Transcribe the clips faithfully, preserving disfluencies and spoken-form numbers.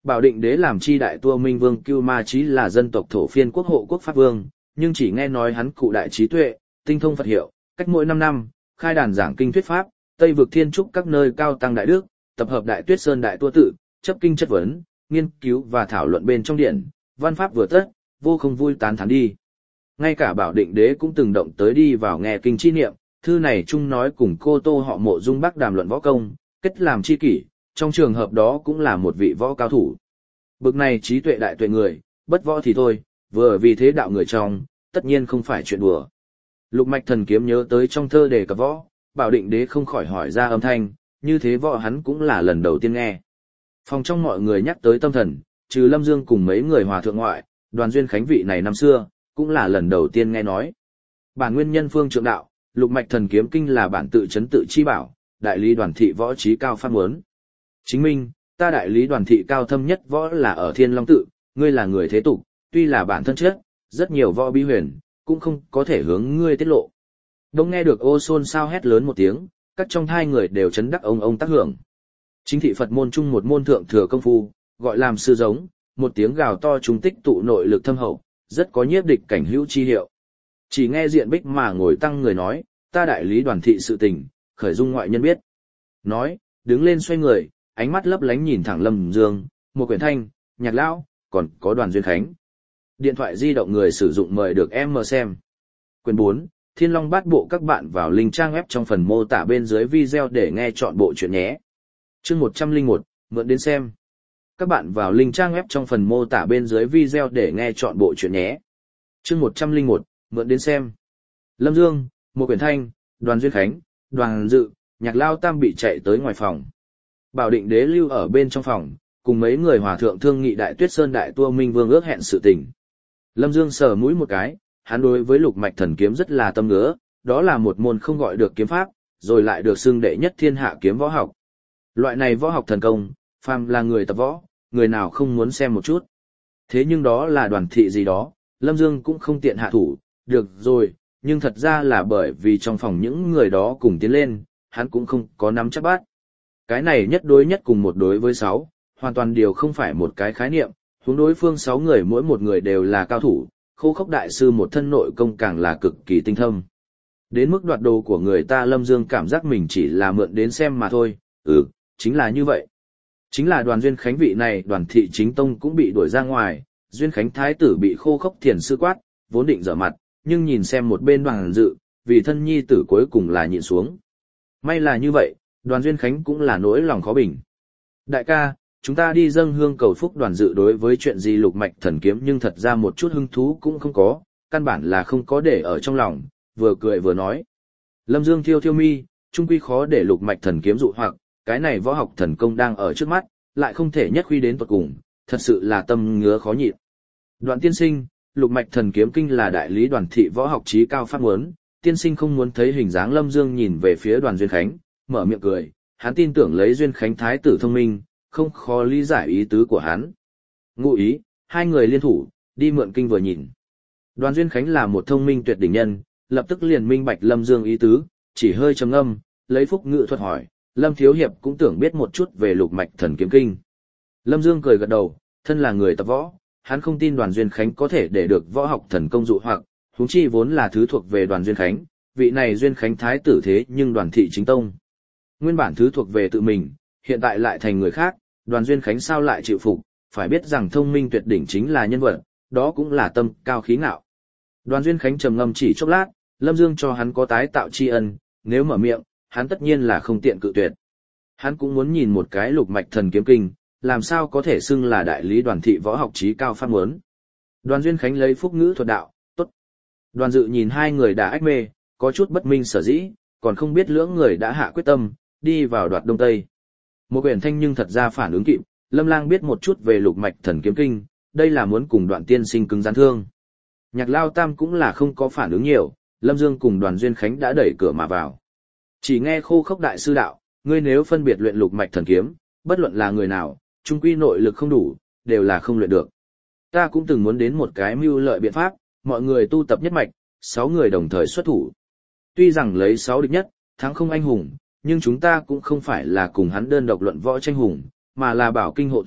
Bảo Định Đế làm chi đại tua minh vương Cưu Ma Chí là dân tộc thổ phiên quốc hộ quốc pháp vương, nhưng chỉ nghe nói hắn cụ đại trí tuệ, tinh thông Phật hiệu, cách mỗi năm năm, khai đàn giảng kinh thuyết pháp, Tây vực thiên trúc các nơi cao tăng đại đức, tập hợp đại tuyết sơn đại tua tự, chấp kinh chất vấn, nghiên cứu và thảo luận bên trong điện, văn pháp vừa tất, vô không vui tán thán đi. Ngay cả Bảo Định Đế cũng từng động tới đi vào nghe kinh chi niệm, thư này chung nói cùng cô Tô họ Mộ Dung Bắc đàm luận võ công, kết làm chi kỷ, trong trường hợp đó cũng là một vị võ cao thủ. Bực này trí tuệ đại tuệ người, bất võ thì thôi, vừa vì thế đạo người trong, tất nhiên không phải chuyện đùa. Lục Mạch Thần Kiếm nhớ tới trong thơ đề cập võ, Bảo Định Đế không khỏi hỏi ra âm thanh, như thế võ hắn cũng là lần đầu tiên nghe. Phòng trong mọi người nhắc tới tâm thần, trừ Lâm Dương cùng mấy người hòa thượng ngoại, Đoàn Duyên Khánh vị này năm xưa, cũng là lần đầu tiên nghe nói. Bản nguyên nhân phương trượng đạo, Lục Mạch Thần Kiếm kinh là bản tự chấn tự chi bảo, đại lý Đoàn thị võ trí cao phát muốn. Chính minh, ta đại lý Đoàn thị cao thâm nhất võ là ở Thiên Long tự, ngươi là người thế tục, tuy là bản thân chất, rất nhiều võ bí huyền, cũng không có thể hướng ngươi tiết lộ. Đông nghe được ô xôn sao hét lớn một tiếng, các trong hai người đều chấn đắc ông ông tác hưởng. Chính thị Phật môn chung một môn thượng thừa công phu, gọi làm sư giống, một tiếng gào to trung tích tụ nội lực thâm hậu, rất có nhiếp địch cảnh hữu chi hiệu. Chỉ nghe Diện Bích mà ngồi tăng người nói, ta đại lý Đoàn thị sự tình, khởi dung ngoại nhân biết. Nói, đứng lên xoay người, ánh mắt lấp lánh nhìn thẳng Lâm Dương, một quyển thanh, Nhạc lão, còn có Đoàn Duyên Khánh. Điện thoại di động người sử dụng mời được em mở xem. Quyển bốn, Thiên Long Bát Bộ, các bạn vào link trang web trong phần mô tả bên dưới video để nghe chọn bộ truyện nhé. Chương một trăm lẻ một, mượn đến xem. Các bạn vào link trang web trong phần mô tả bên dưới video để nghe chọn bộ truyện nhé. Chương một trăm lẻ một, mượn đến xem. Lâm Dương, một quyển thanh, Đoàn Duyên Khánh, Đoàn Dự, Nhạc Lao Tam bị chạy tới ngoài phòng. Bảo Định Đế lưu ở bên trong phòng, cùng mấy người hòa thượng thương nghị đại tuyết sơn đại tua minh vương ước hẹn sự tình. Lâm Dương sờ mũi một cái, hắn đối với Lục Mạch Thần Kiếm rất là tâm ngứa, đó là một môn không gọi được kiếm pháp, rồi lại được xưng đệ nhất thiên hạ kiếm võ học. Loại này võ học thần công, phàm là người tập võ, người nào không muốn xem một chút. Thế nhưng đó là Đoàn thị gì đó, Lâm Dương cũng không tiện hạ thủ, được rồi, nhưng thật ra là bởi vì trong phòng những người đó cùng tiến lên, hắn cũng không có nắm chắc bắt. Cái này nhất đối nhất cùng một đối với sáu, hoàn toàn điều không phải một cái khái niệm, huống đối phương sáu người mỗi một người đều là cao thủ, Khô Khốc đại sư một thân nội công càng là cực kỳ tinh thâm. Đến mức đoạt đồ của người ta Lâm Dương cảm giác mình chỉ là mượn đến xem mà thôi, ừ, chính là như vậy. Chính là Đoàn Duyên Khánh vị này Đoàn thị chính tông cũng bị đuổi ra ngoài, Duyên Khánh thái tử bị Khô Khốc thiền sư quát, vốn định dở mặt, nhưng nhìn xem một bên Đoàn Dự, vì thân nhi tử cuối cùng là nhịn xuống. May là như vậy, Đoàn Duyên Khánh cũng là nỗi lòng khó bình. Đại ca, chúng ta đi dâng hương cầu phúc. Đoàn Dự đối với chuyện gì Lục Mạch Thần Kiếm nhưng thật ra một chút hứng thú cũng không có, căn bản là không có để ở trong lòng, vừa cười vừa nói. Lâm Dương thiêu thiêu mi, trung quy khó để Lục Mạch Thần Kiếm dụ hoặc, cái này võ học thần công đang ở trước mắt, lại không thể nhất khuy đến tuột cùng, thật sự là tâm ngứa khó nhịn. Đoạn tiên sinh, Lục Mạch Thần Kiếm kinh là đại lý Đoàn thị võ học trí cao pháp muốn, tiên sinh không muốn thấy hình dáng. Lâm Dương nhìn về phía Đoàn Duyên Khánh, mở miệng cười, hắn tin tưởng lấy Duyên Khánh thái tử thông minh, không khó lý giải ý tứ của hắn. Ngụ ý, hai người liên thủ, đi mượn kinh vừa nhìn. Đoàn Duyên Khánh là một thông minh tuyệt đỉnh nhân, lập tức liền minh bạch Lâm Dương ý tứ, chỉ hơi trầm ngâm, lấy phúc ngữ thuật hỏi, Lâm Thiếu Hiệp cũng tưởng biết một chút về Lục Mạch Thần Kiếm kinh. Lâm Dương cười gật đầu, thân là người tập võ, hắn không tin Đoàn Duyên Khánh có thể để được võ học thần công dụ hoặc, huống chi vốn là thứ thuộc về Đoàn Duyên Khánh, vị này Duyên Khánh thái tử thế nhưng Đoàn thị chính tông. Nguyên bản thứ thuộc về tự mình, hiện tại lại thành người khác, Đoàn Duyên Khánh sao lại chịu phục, phải biết rằng thông minh tuyệt đỉnh chính là nhân vật, đó cũng là tâm cao khí ngạo. Đoàn Duyên Khánh trầm ngâm chỉ chốc lát, Lâm Dương cho hắn có tái tạo tri ân, nếu mở miệng, hắn tất nhiên là không tiện cự tuyệt. Hắn cũng muốn nhìn một cái Lục Mạch Thần Kiếm kinh, làm sao có thể xưng là đại lý Đoàn thị võ học trí cao pháp muốn. Đoàn Duyên Khánh lấy phúc ngữ thuật đạo, tốt. Đoàn Dự nhìn hai người đã ách mê, có chút bất minh sở dĩ, còn không biết lưỡng người đã hạ quyết tâm, đi vào đoạt đông tây. Một quyển thanh nhưng thật ra phản ứng kịp, Lâm Lang biết một chút về Lục Mạch Thần Kiếm kinh, đây là muốn cùng Đoạn tiên sinh cứng rắn thương. Nhạc Lao Tam cũng là không có phản ứng nhiều, Lâm Dương cùng Đoàn Duyên Khánh đã đẩy cửa mà vào. Chỉ nghe Khô Khốc đại sư đạo, ngươi nếu phân biệt luyện Lục Mạch Thần Kiếm, bất luận là người nào, chung quy nội lực không đủ, đều là không luyện được. Ta cũng từng muốn đến một cái mưu lợi biện pháp, mọi người tu tập nhất mạch, sáu người đồng thời xuất thủ. Tuy rằng lấy sáu địch nhất, thắng không anh hùng, nhưng chúng ta cũng không phải là cùng hắn đơn độc luận võ tranh hùng, mà là bảo kinh hộ tự,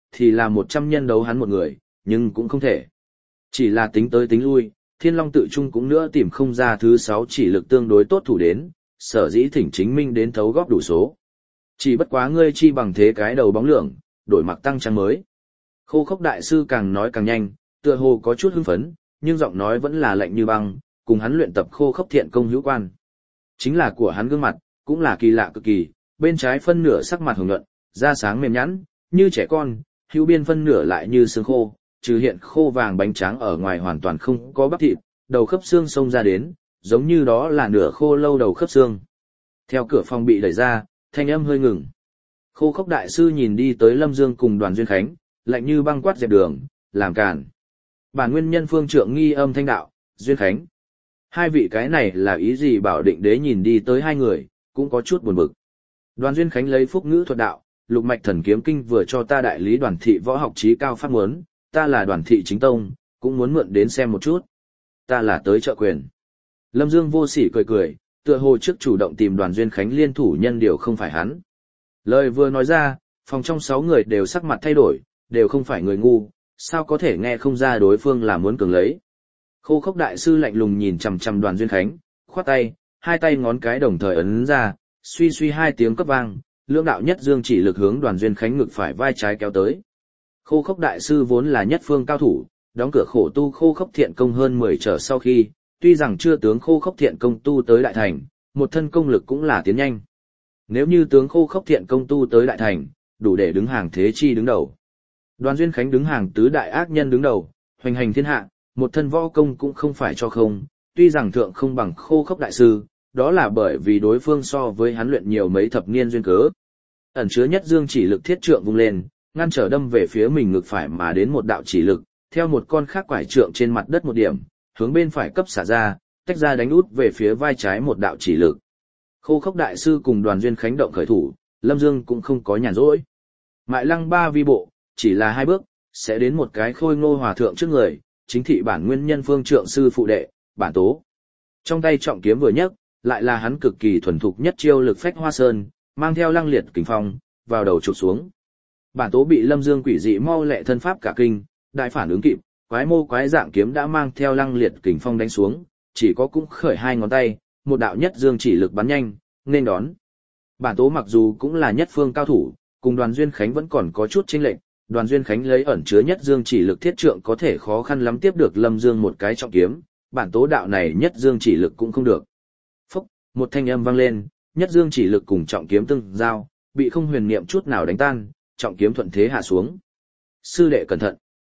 thì là một trăm nhân đấu hắn một người, nhưng cũng không thể. Chỉ là tính tới tính lui, Thiên Long tự trung cũng nữa tìm không ra thứ sáu chỉ lực tương đối tốt thủ đến, sở dĩ thỉnh chính minh đến thấu góp đủ số. Chỉ bất quá ngươi chi bằng thế cái đầu bóng lượng, đổi mặc tăng trang mới. Khô Khốc đại sư càng nói càng nhanh, tựa hồ có chút hưng phấn, nhưng giọng nói vẫn là lạnh như băng, cùng hắn luyện tập Khô Khốc thiện công hữu quan. Chính là của hắn gương mặt, cũng là kỳ lạ cực kỳ, bên trái phân nửa sắc mặt hồng nhuận, da sáng mềm nhẵn, như trẻ con, hữu biên phân nửa lại như xương khô, trừ hiện khô vàng bánh tráng ở ngoài hoàn toàn không có bắp thịt, đầu khớp xương xông ra đến, giống như đó là nửa khô lâu đầu khớp xương. Theo cửa phòng bị đẩy ra, thanh âm hơi ngừng. Khô Khốc đại sư nhìn đi tới Lâm Dương cùng Đoàn Duyên Khánh, lạnh như băng quát dẹp đường, làm cản. Bản nguyên nhân phương trượng nghi âm thanh đạo, Duyên Khánh. Hai vị cái này là ý gì? Bảo Định Đế nhìn đi tới hai người, cũng có chút buồn bực. Đoàn Duyên Khánh lấy phúc ngữ thuật đạo, lục mạch thần kiếm kinh vừa cho ta đại lý Đoàn thị võ học trí cao pháp muốn, ta là Đoàn thị chính tông, cũng muốn mượn đến xem một chút. Ta là tới trợ quyền. Lâm Dương vô sỉ cười cười, tựa hồ trước chủ động tìm Đoàn Duyên Khánh liên thủ nhân điều không phải hắn. Lời vừa nói ra, phòng trong sáu người đều sắc mặt thay đổi, đều không phải người ngu, sao có thể nghe không ra đối phương là muốn cường lấy. Khô Khốc đại sư lạnh lùng nhìn chằm chằm Đoàn Duyên Khánh, khoát tay, hai tay ngón cái đồng thời ấn ra, suy suy hai tiếng cấp vang, lưỡng đạo nhất dương chỉ lực hướng Đoàn Duyên Khánh ngực phải vai trái kéo tới. Khô Khốc đại sư vốn là nhất phương cao thủ, đóng cửa khổ tu Khô Khốc thiện công hơn mười trở sau khi, tuy rằng chưa tướng Khô Khốc thiện công tu tới đại thành, một thân công lực cũng là tiến nhanh. Nếu như tướng Khô Khốc thiện công tu tới đại thành, đủ để đứng hàng thế chi đứng đầu. Đoàn Duyên Khánh đứng hàng tứ đại ác nhân đứng đầu, hoành hành thiên hạ, một thân võ công cũng không phải cho không, tuy rằng thượng không bằng Khô Khốc đại sư, đó là bởi vì đối phương so với hắn luyện nhiều mấy thập niên duyên cớ. Ẩn chứa nhất dương chỉ lực thiết trượng vung lên, ngăn trở đâm về phía mình ngực phải mà đến một đạo chỉ lực, theo một con khác quải trượng trên mặt đất một điểm, hướng bên phải cấp xả ra, tách ra đánh út về phía vai trái một đạo chỉ lực. Khô Khốc đại sư cùng Đoàn Duyên Khánh động khởi thủ, Lâm Dương cũng không có nhàn rỗi. Mại lăng ba vi bộ, chỉ là hai bước, sẽ đến một cái khôi ngô hòa thượng trước người, chính thị bản nguyên nhân phương trượng sư phụ đệ, bản tố. Trong tay trọng kiếm vừa nhấc, lại là hắn cực kỳ thuần thục nhất chiêu lực phách hoa sơn, mang theo lăng liệt kình phong, vào đầu chụp xuống. Bản tố bị Lâm Dương quỷ dị mau lẹ thân pháp cả kinh, đại phản ứng kịp, quái mô quái dạng kiếm đã mang theo lăng liệt kình phong đánh xuống, chỉ có cũng khởi hai ngón tay, một đạo nhất dương chỉ lực bắn nhanh, nên đón. Bản tố mặc dù cũng là nhất phương cao thủ, cùng Đoàn Duyên Khánh vẫn còn có chút chênh lệch, Đoàn Duyên Khánh lấy ẩn chứa nhất dương chỉ lực thiết trượng có thể khó khăn lắm tiếp được Lâm Dương một cái trọng kiếm, bản tố đạo này nhất dương chỉ lực cũng không được. Phốc, một thanh âm vang lên, nhất dương chỉ lực cùng trọng kiếm tương giao, bị không huyền niệm chút nào đánh tan, trọng kiếm thuận thế hạ xuống. Sư đệ cẩn thận,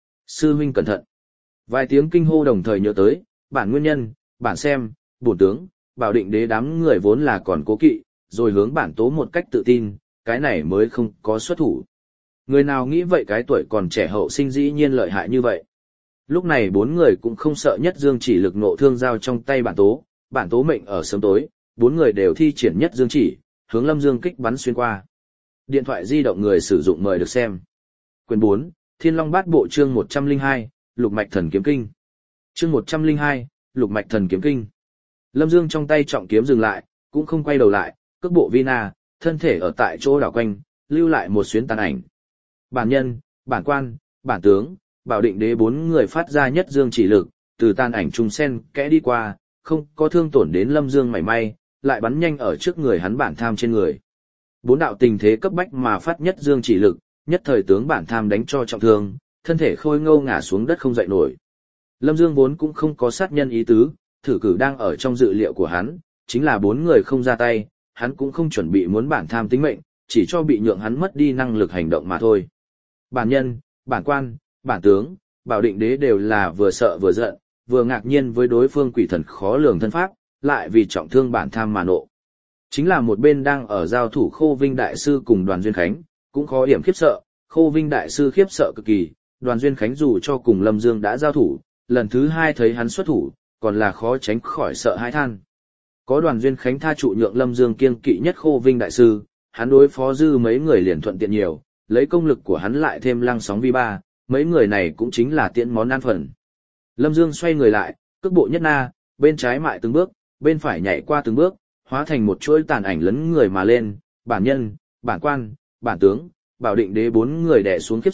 sư huynh cẩn thận. Vài tiếng kinh hô đồng thời nhớ tới, bản nguyên nhân, bản xem, bổn tướng, Bảo Định Đế đám người vốn là còn cố kỵ, rồi hướng bản tố một cách tự tin, cái này mới không có xuất thủ. Người nào nghĩ vậy cái tuổi còn trẻ hậu sinh dĩ nhiên lợi hại như vậy. Lúc này bốn người cũng không sợ nhất dương chỉ lực nộ thương giao trong tay bản tố, bản tố mệnh ở sớm tối, bốn người đều thi triển nhất dương chỉ, hướng Lâm Dương kích bắn xuyên qua. Điện thoại di động người sử dụng mời được xem. Quyển bốn, Thiên Long Bát Bộ chương một trăm lẻ hai, Lục Mạch Thần Kiếm Kinh. Chương một trăm lẻ hai, Lục Mạch Thần Kiếm Kinh. Lâm Dương trong tay trọng kiếm dừng lại, cũng không quay đầu lại, cước bộ vi na, thân thể ở tại chỗ đảo quanh, lưu lại một xuyến tàn ảnh. Bản nhân, bản quan, bản tướng, Bảo Định Đế bốn người phát ra nhất dương chỉ lực, từ tàn ảnh trùng sen kẽ đi qua, không có thương tổn đến Lâm Dương mảy may, lại bắn nhanh ở trước người hắn bản tham trên người. Bốn đạo tình thế cấp bách mà phát nhất dương chỉ lực, nhất thời tướng bản tham đánh cho trọng thương, thân thể khôi ngô ngã xuống đất không dậy nổi. Lâm Dương vốn cũng không có sát nhân ý tứ, thử cử đang ở trong dự liệu của hắn, chính là bốn người không ra tay, hắn cũng không chuẩn bị muốn bản tham tính mệnh, chỉ cho bị nhượng hắn mất đi năng lực hành động mà thôi. Bản nhân, bản quan, bản tướng, Bảo Định Đế đều là vừa sợ vừa giận, vừa ngạc nhiên với đối phương quỷ thần khó lường thân pháp, lại vì trọng thương bản tham mà nộ. Chính là một bên đang ở giao thủ Khô Vinh Đại Sư cùng Đoàn Duyên Khánh, cũng khó điểm khiếp sợ, Khô Vinh Đại Sư khiếp sợ cực kỳ, Đoàn Duyên Khánh dù cho cùng Lâm Dương đã giao thủ, lần thứ hai thấy hắn xuất thủ, còn là khó tránh khỏi sợ hãi than. Có Đoàn Duyên Khánh tha trụ nhượng Lâm Dương kiêng kỵ nhất Khô Vinh Đại Sư, hắn đối phó dư mấy người liền thuận tiện nhiều, lấy công lực của hắn lại thêm lăng sóng vi ba, mấy người này cũng chính là tiện món ăn phần. Lâm Dương xoay người lại, cước bộ nhất na, bên trái mại từng bước, bên phải nhảy qua từng bước, hóa thành một chuỗi tàn ảnh lấn người mà lên, bản nhân, bản quan, bản tướng, Bảo Định Đế bốn người đè xuống khiếp sợ,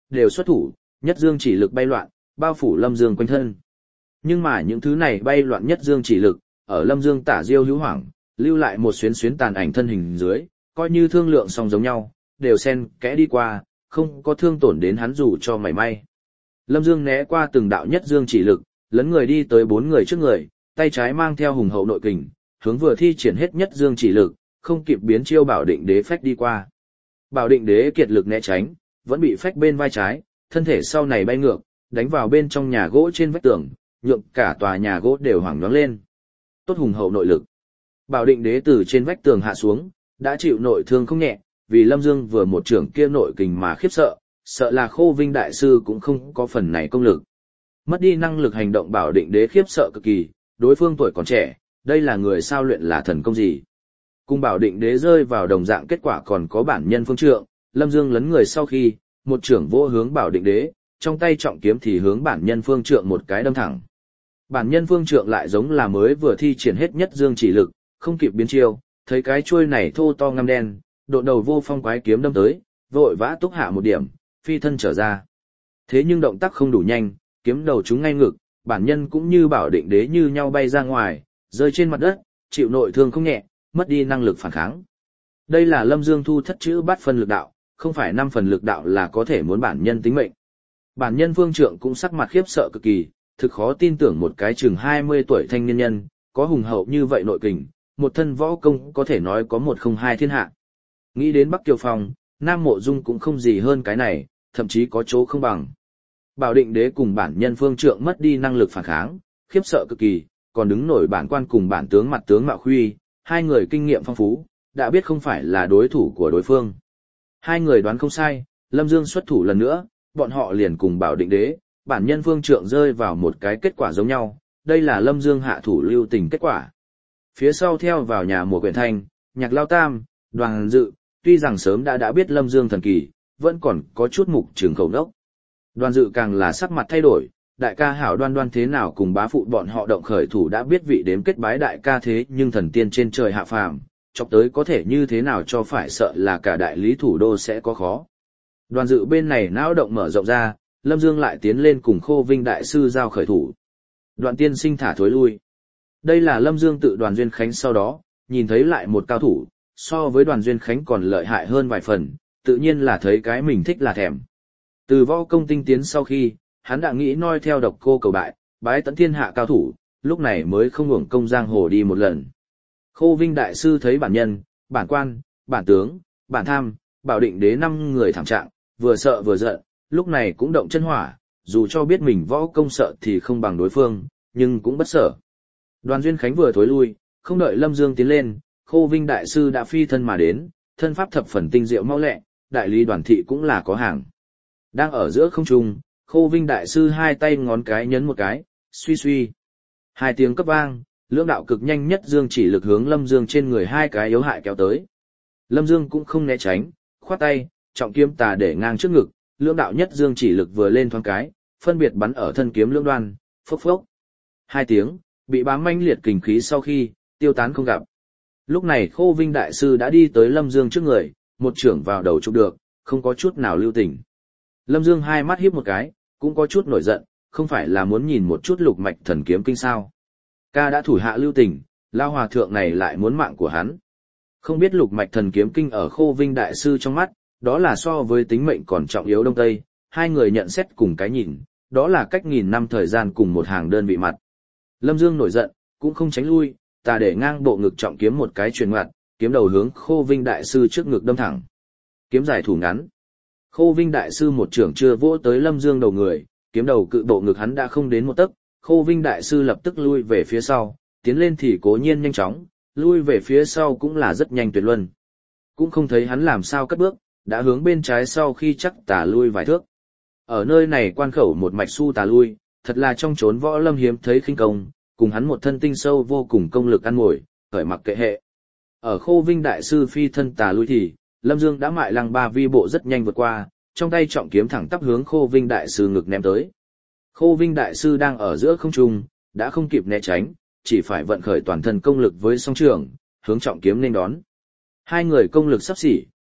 đều xuất thủ, nhất dương chỉ lực bay loạn, bao phủ Lâm Dương quanh thân. Nhưng mà những thứ này bay loạn nhất dương chỉ lực, ở Lâm Dương tả diêu hữu hoảng, lưu lại một xuyến xuyến tàn ảnh thân hình dưới, coi như thương lượng song giống nhau, đều xen kẽ đi qua, không có thương tổn đến hắn dù cho mảy may. Lâm Dương né qua từng đạo nhất dương chỉ lực, lấn người đi tới bốn người trước người, tay trái mang theo hùng hậu nội kình, hướng vừa thi triển hết nhất dương chỉ lực, không kịp biến chiêu Bảo Định Đế phách đi qua. Bảo Định Đế kiệt lực né tránh, vẫn bị phách bên vai trái, thân thể sau này bay ngược, đánh vào bên trong nhà gỗ trên vách tường, nhượng cả tòa nhà gỗ đều hoảng nhoáng lên. Tốt hùng hậu nội lực. Bảo Định Đế từ trên vách tường hạ xuống, đã chịu nội thương không nhẹ, vì Lâm Dương vừa một trưởng kia nội kình mà khiếp sợ, sợ là Khô Vinh đại sư cũng không có phần này công lực. Mất đi năng lực hành động Bảo Định Đế khiếp sợ cực kỳ, đối phương tuổi còn trẻ, đây là người sao luyện là thần công gì? Cùng Bảo Định Đế rơi vào đồng dạng kết quả còn có bản nhân Phương Trượng, Lâm Dương lấn người sau khi, một trưởng vô hướng Bảo Định Đế, trong tay trọng kiếm thì hướng bản nhân Phương Trượng một cái đâm thẳng. Bản nhân Phương Trượng lại giống là mới vừa thi triển hết nhất dương chỉ lực, không kịp biến chiêu, thấy cái chuôi này thô to ngăm đen, độ đầu vô phong quái kiếm đâm tới, vội vã túc hạ một điểm, phi thân trở ra. Thế nhưng động tác không đủ nhanh, kiếm đầu trúng ngay ngực, bản nhân cũng như Bảo Định Đế như nhau bay ra ngoài, rơi trên mặt đất, chịu nội thương không nhẹ, mất đi năng lực phản kháng. Đây là Lâm Dương thu thất chữ bát phần lực đạo, không phải năm phần lực đạo là có thể muốn bản nhân tính mệnh. Bản nhân Phương Trượng cũng sắc mặt khiếp sợ cực kỳ, thực khó tin tưởng một cái chừng hai mươi tuổi thanh niên nhân, có hùng hậu như vậy nội kình, một thân võ công có thể nói có một không hai thiên hạ. Nghĩ đến Bắc Kiều Phong, Nam Mộ Dung cũng không gì hơn cái này, thậm chí có chỗ không bằng. Bảo Định Đế cùng bản nhân Phương Trượng mất đi năng lực phản kháng, khiếp sợ cực kỳ, còn đứng nổi bản quan cùng bản tướng mặt tướng Mạo Khuy, hai người kinh nghiệm phong phú, đã biết không phải là đối thủ của đối phương. Hai người đoán không sai, Lâm Dương xuất thủ lần nữa, bọn họ liền cùng Bảo Định Đế, bản nhân Phương Trượng rơi vào một cái kết quả giống nhau, đây là Lâm Dương hạ thủ lưu tình kết quả. Phía sau theo vào nhà mùa quyển thanh, Nhạc Lao Tam, Đoàn Dự, tuy rằng sớm đã đã biết Lâm Dương thần kỳ, vẫn còn có chút mục trường khẩu đốc. Đoàn Dự càng là sắc mặt thay đổi, đại ca hảo đoan đoan thế nào cùng bá phụ bọn họ động khởi thủ đã biết vị đếm kết bái đại ca thế nhưng thần tiên trên trời hạ phàm, chọc tới có thể như thế nào cho phải sợ là cả đại lý thủ đô sẽ có khó. Đoàn Dự bên này não động mở rộng ra, Lâm Dương lại tiến lên cùng Khô Vinh đại sư giao khởi thủ. Đoạn tiên sinh thả thối lui. Đây là Lâm Dương tự Đoàn Duyên Khánh sau đó, nhìn thấy lại một cao thủ, so với Đoàn Duyên Khánh còn lợi hại hơn vài phần, tự nhiên là thấy cái mình thích là thèm. Từ võ công tinh tiến sau khi, hắn đã nghĩ noi theo độc cô cầu bại, bái tấn thiên hạ cao thủ, lúc này mới không hưởng công giang hồ đi một lần. Khô Vinh đại sư thấy bản nhân, bản quan, bản tướng, bản tham, Bảo Định Đế năm người thảm trạng, vừa sợ vừa giận, lúc này cũng động chân hỏa, dù cho biết mình võ công sợ thì không bằng đối phương, nhưng cũng bất sợ. Đoàn Duyên Khánh vừa thối lui, không đợi Lâm Dương tiến lên, Khô Vinh đại sư đã phi thân mà đến, thân pháp thập phần tinh diệu mau lẹ, đại lý Đoàn thị cũng là có hàng. Đang ở giữa không trung, Khô Vinh đại sư hai tay ngón cái nhấn một cái, suy suy. Hai tiếng cấp vang, lưỡng đạo cực nhanh nhất dương chỉ lực hướng Lâm Dương trên người hai cái yếu hại kéo tới. Lâm Dương cũng không né tránh, khoát tay, trọng kiếm tà để ngang trước ngực, lưỡng đạo nhất dương chỉ lực vừa lên thoáng cái, phân biệt bắn ở thân kiếm lưỡng đoan, phốc phốc. Hai tiếng, bị bám manh liệt kình khí sau khi, tiêu tán không gặp. Lúc này Khô Vinh đại sư đã đi tới Lâm Dương trước người, một trưởng vào đầu chụp được, không có chút nào lưu tình. Lâm Dương hai mắt híp một cái, cũng có chút nổi giận, không phải là muốn nhìn một chút lục mạch thần kiếm kinh sao. Ca đã thủ hạ lưu tình, lao hòa thượng này lại muốn mạng của hắn. Không biết lục mạch thần kiếm kinh ở Khô Vinh đại sư trong mắt, đó là so với tính mệnh còn trọng yếu đông tây, hai người nhận xét cùng cái nhìn, đó là cách nghìn năm thời gian cùng một hàng đơn vị mặt. Lâm Dương nổi giận, cũng không tránh lui, ta để ngang bộ ngực trọng kiếm một cái truyền ngoặt, kiếm đầu hướng Khô Vinh đại sư trước ngực đâm thẳng. Kiếm dài thủ ngắn. Khô Vinh đại sư một trưởng chưa vỗ tới Lâm Dương đầu người, kiếm đầu cự bộ ngực hắn đã không đến một tấc, Khô Vinh đại sư lập tức lui về phía sau, tiến lên thì cố nhiên nhanh chóng, lui về phía sau cũng là rất nhanh tuyệt luân. Cũng không thấy hắn làm sao cất bước, đã hướng bên trái sau khi chắc tà lui vài thước. Ở nơi này quan khẩu một mạch su tà lui, thật là trong chốn võ lâm hiếm thấy khinh công, cùng hắn một thân tinh sâu vô cùng công lực ăn ngồi, khởi mặc kệ hệ. Ở Khô Vinh đại sư phi thân tà lui thì, Lâm Dương đã mại lăng ba vi bộ rất nhanh vượt qua, trong tay trọng kiếm thẳng tắp hướng Khô Vinh đại sư ngực ném tới. Khô Vinh đại sư đang ở giữa không trung, đã không kịp né tránh, chỉ phải vận khởi toàn thân công lực với song trường, hướng trọng kiếm nên đón. Hai người công lực sắp xỉ,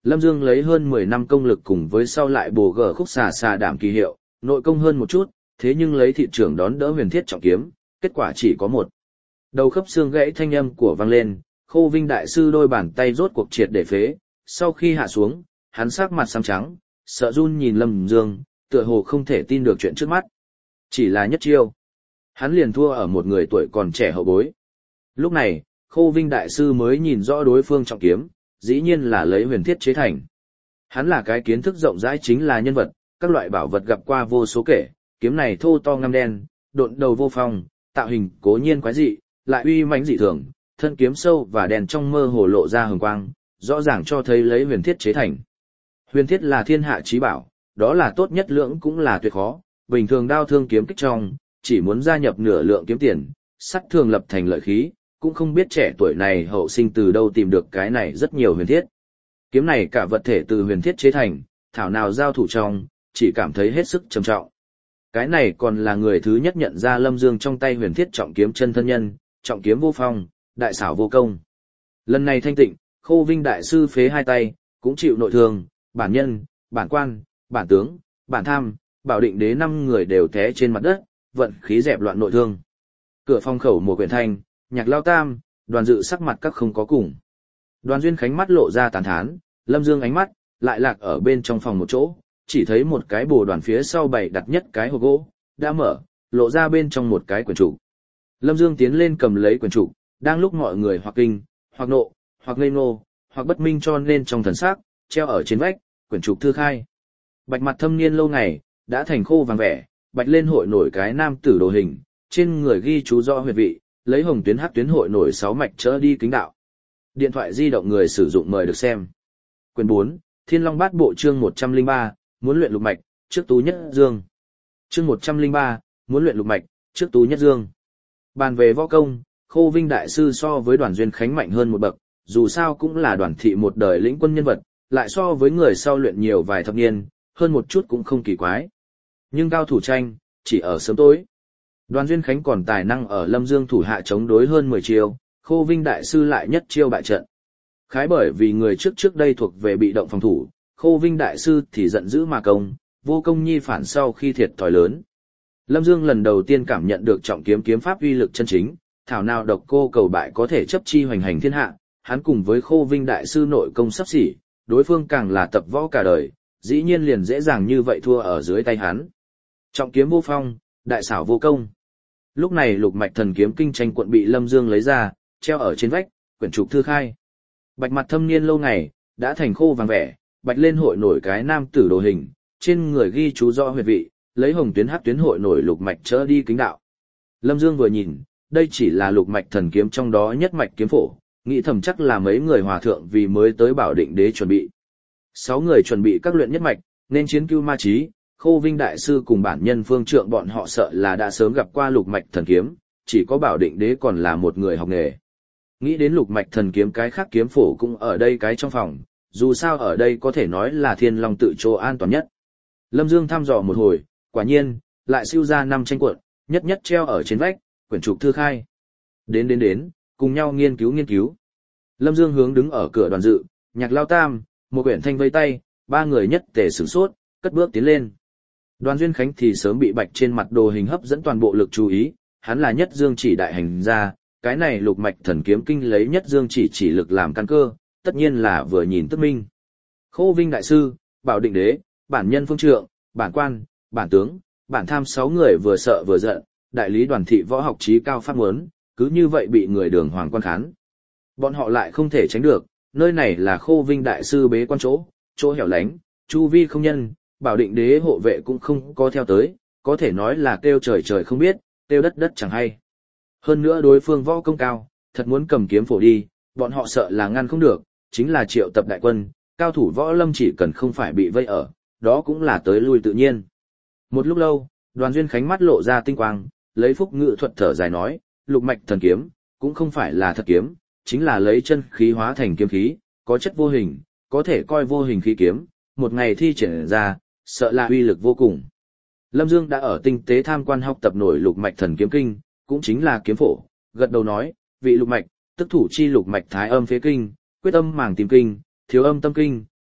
Lâm Dương lấy hơn mười năm công lực cùng với sau lại bổ gở khúc xà xà đảm kỳ hiệu, nội công hơn một chút, thế nhưng lấy thị trưởng đón đỡ huyền thiết trọng kiếm, kết quả chỉ có một. Đầu khớp xương gãy thanh âm của vang lên, Khô Vinh đại sư đôi bàn tay rốt cuộc triệt để phế, sau khi hạ xuống, hắn sắc mặt xám trắng, sợ run nhìn Lâm Dương, tựa hồ không thể tin được chuyện trước mắt. Chỉ là nhất chiêu, hắn liền thua ở một người tuổi còn trẻ hậu bối. Lúc này, Khô Vinh đại sư mới nhìn rõ đối phương trọng kiếm, dĩ nhiên là lấy huyền thiết chế thành. Hắn là cái kiến thức rộng rãi chính là nhân vật, các loại bảo vật gặp qua vô số kể, kiếm này thô to ngăm đen, độn đầu vô phong, tạo hình cố nhiên quái dị, lại uy mãnh dị thường, thân kiếm sâu và đèn trong mơ hồ lộ ra hừng quang, rõ ràng cho thấy lấy huyền thiết chế thành. Huyền thiết là thiên hạ chí bảo, đó là tốt nhất lượng cũng là tuyệt khó, bình thường đao thương kiếm kích trong, chỉ muốn gia nhập nửa lượng kiếm tiền, sắt thường lập thành lợi khí, cũng không biết trẻ tuổi này hậu sinh từ đâu tìm được cái này rất nhiều huyền thiết. Kiếm này cả vật thể từ huyền thiết chế thành, thảo nào giao thủ trong, chỉ cảm thấy hết sức trầm trọng. Cái này còn là người thứ nhất nhận ra Lâm Dương trong tay huyền thiết trọng kiếm chân thân nhân, trọng kiếm vô phong, đại xảo vô công. Lần này thanh tịnh, Khô Vinh đại sư phế hai tay, cũng chịu nội thương, bản nhân, bản quan, bản tướng, bản tham, bảo định đế năm người đều té trên mặt đất, vận khí dẹp loạn nội thương. Cửa phòng khẩu một quyển thanh, Nhạc Lao Tam, Đoàn Dự sắc mặt các không có cùng. Đoàn Duyên Khánh mắt lộ ra tàn thán, Lâm Dương ánh mắt lại lạc ở bên trong phòng một chỗ, chỉ thấy một cái bồ đoàn phía sau bày đặt nhất cái hộp gỗ, đã mở, lộ ra bên trong một cái quyển trục. Lâm Dương tiến lên cầm lấy quyển trục, đang lúc mọi người hoặc kinh, hoặc nộ, hoặc ngây ngô, hoặc bất minh cho nên trong thần sắc, treo ở trên vách, quyển trục thư khai. Bạch mặt thâm niên lâu ngày, đã thành khô vàng vẻ, bạch lên hội nổi cái nam tử đồ hình, trên người ghi chú rõ huyệt vị, lấy hồng tuyến hắc tuyến hội nổi sáu mạch chỡ đi kính đạo. Điện thoại di động người sử dụng mời được xem. Quyển bốn, Thiên Long Bát Bộ chương một trăm lẻ ba, muốn luyện lục mạch, trước Tú Nhất Dương. Chương một trăm lẻ ba, muốn luyện lục mạch, trước Tú Nhất Dương. Bàn về võ công, Khô Vinh đại sư so với Đoàn Duyên Khánh mạnh hơn một bậc, dù sao cũng là Đoàn thị một đời lĩnh quân nhân vật, lại so với người sau luyện nhiều vài thập niên, hơn một chút cũng không kỳ quái. Nhưng cao thủ tranh, chỉ ở sớm tối. Đoàn Duyên Khánh còn tài năng ở Lâm Dương thủ hạ chống đối hơn mười chiêu, Khô Vinh đại sư lại nhất chiêu bại trận. Khái bởi vì người trước trước đây thuộc về bị động phòng thủ, Khô Vinh đại sư thì giận dữ mà công, vô công nhi phản sau khi thiệt thòi lớn. Lâm Dương lần đầu tiên cảm nhận được trọng kiếm kiếm pháp uy lực chân chính, thảo nào độc cô cầu bại có thể chấp chi hoành hành thiên hạ, hắn cùng với Khô Vinh đại sư nội công sắp xỉ, đối phương càng là tập võ cả đời, dĩ nhiên liền dễ dàng như vậy thua ở dưới tay hắn. Trọng kiếm vô phong, đại xảo vô công. Lúc này lục mạch thần kiếm kinh tranh quận bị Lâm Dương lấy ra, treo ở trên vách, quyển trục thư khai. Bạch mặt thâm niên lâu ngày, đã thành khô vàng vẻ, bạch lên hội nổi cái nam tử đồ hình, trên người ghi chú rõ huyệt vị, lấy hồng tuyến hắc tuyến hội nổi lục mạch chỡ đi kính đạo. Lâm Dương vừa nhìn, đây chỉ là lục mạch thần kiếm trong đó nhất mạch kiếm phổ, nghĩ thầm chắc là mấy người hòa thượng vì mới tới bảo định đế chuẩn bị. Sáu người chuẩn bị các luyện nhất mạch, nên chiến Cưu Ma Chí, Khô Vinh đại sư cùng bản nhân Phương Trượng bọn họ sợ là đã sớm gặp qua lục mạch thần kiếm, chỉ có bảo định đế còn là một người học nghề. Nghĩ đến lục mạch thần kiếm cái khác kiếm phổ cũng ở đây cái trong phòng, dù sao ở đây có thể nói là Thiên Long tự chỗ an toàn nhất. Lâm Dương thăm dò một hồi, quả nhiên, lại siêu ra năm tranh cuộn, nhất nhất treo ở trên vách, quyển trục thư khai. Đến đến đến, cùng nhau nghiên cứu nghiên cứu. Lâm Dương hướng đứng ở cửa Đoàn Dự, Nhạc Lao Tam, một quyển thanh vây tay, ba người nhất tề sửng sốt, cất bước tiến lên. Đoàn Duyên Khánh thì sớm bị bạch trên mặt đồ hình hấp dẫn toàn bộ lực chú ý, hắn là Nhất Dương chỉ đại hành gia, cái này lục mạch thần kiếm kinh lấy Nhất Dương chỉ chỉ lực làm căn cơ, tất nhiên là vừa nhìn tức minh. Khô Vinh đại sư, Bảo Định đế, bản nhân Phương Trượng, bản quan, bản tướng, bản tham sáu người vừa sợ vừa giận, đại lý Đoàn thị võ học trí cao pháp muốn, cứ như vậy bị người đường hoàng quan khán. Bọn họ lại không thể tránh được, nơi này là Khô Vinh đại sư bế quan chỗ, chỗ hẻo lánh, chu vi không nhân, Bảo Định đế hộ vệ cũng không có theo tới, có thể nói là kêu trời trời không biết, kêu đất đất chẳng hay. Hơn nữa đối phương võ công cao, thật muốn cầm kiếm phổ đi, bọn họ sợ là ngăn không được, chính là triệu tập đại quân, cao thủ võ lâm chỉ cần không phải bị vây ở, đó cũng là tới lui tự nhiên. Một lúc lâu, Đoàn Duyên Khánh mắt lộ ra tinh quang, lấy phúc ngự thuật thở dài nói, lục mạch thần kiếm, cũng không phải là thật kiếm, chính là lấy chân khí hóa thành kiếm khí, có chất vô hình, có thể coi vô hình khí kiếm, một ngày thi triển ra, sợ là uy lực vô cùng. Lâm Dương đã ở tinh tế tham quan học tập nổi lục mạch thần kiếm kinh, cũng chính là kiếm phổ, gật đầu nói, vị lục mạch, tức thủ chi lục mạch thái âm phế kinh, quyết âm màng tìm kinh, thiếu âm tâm kinh,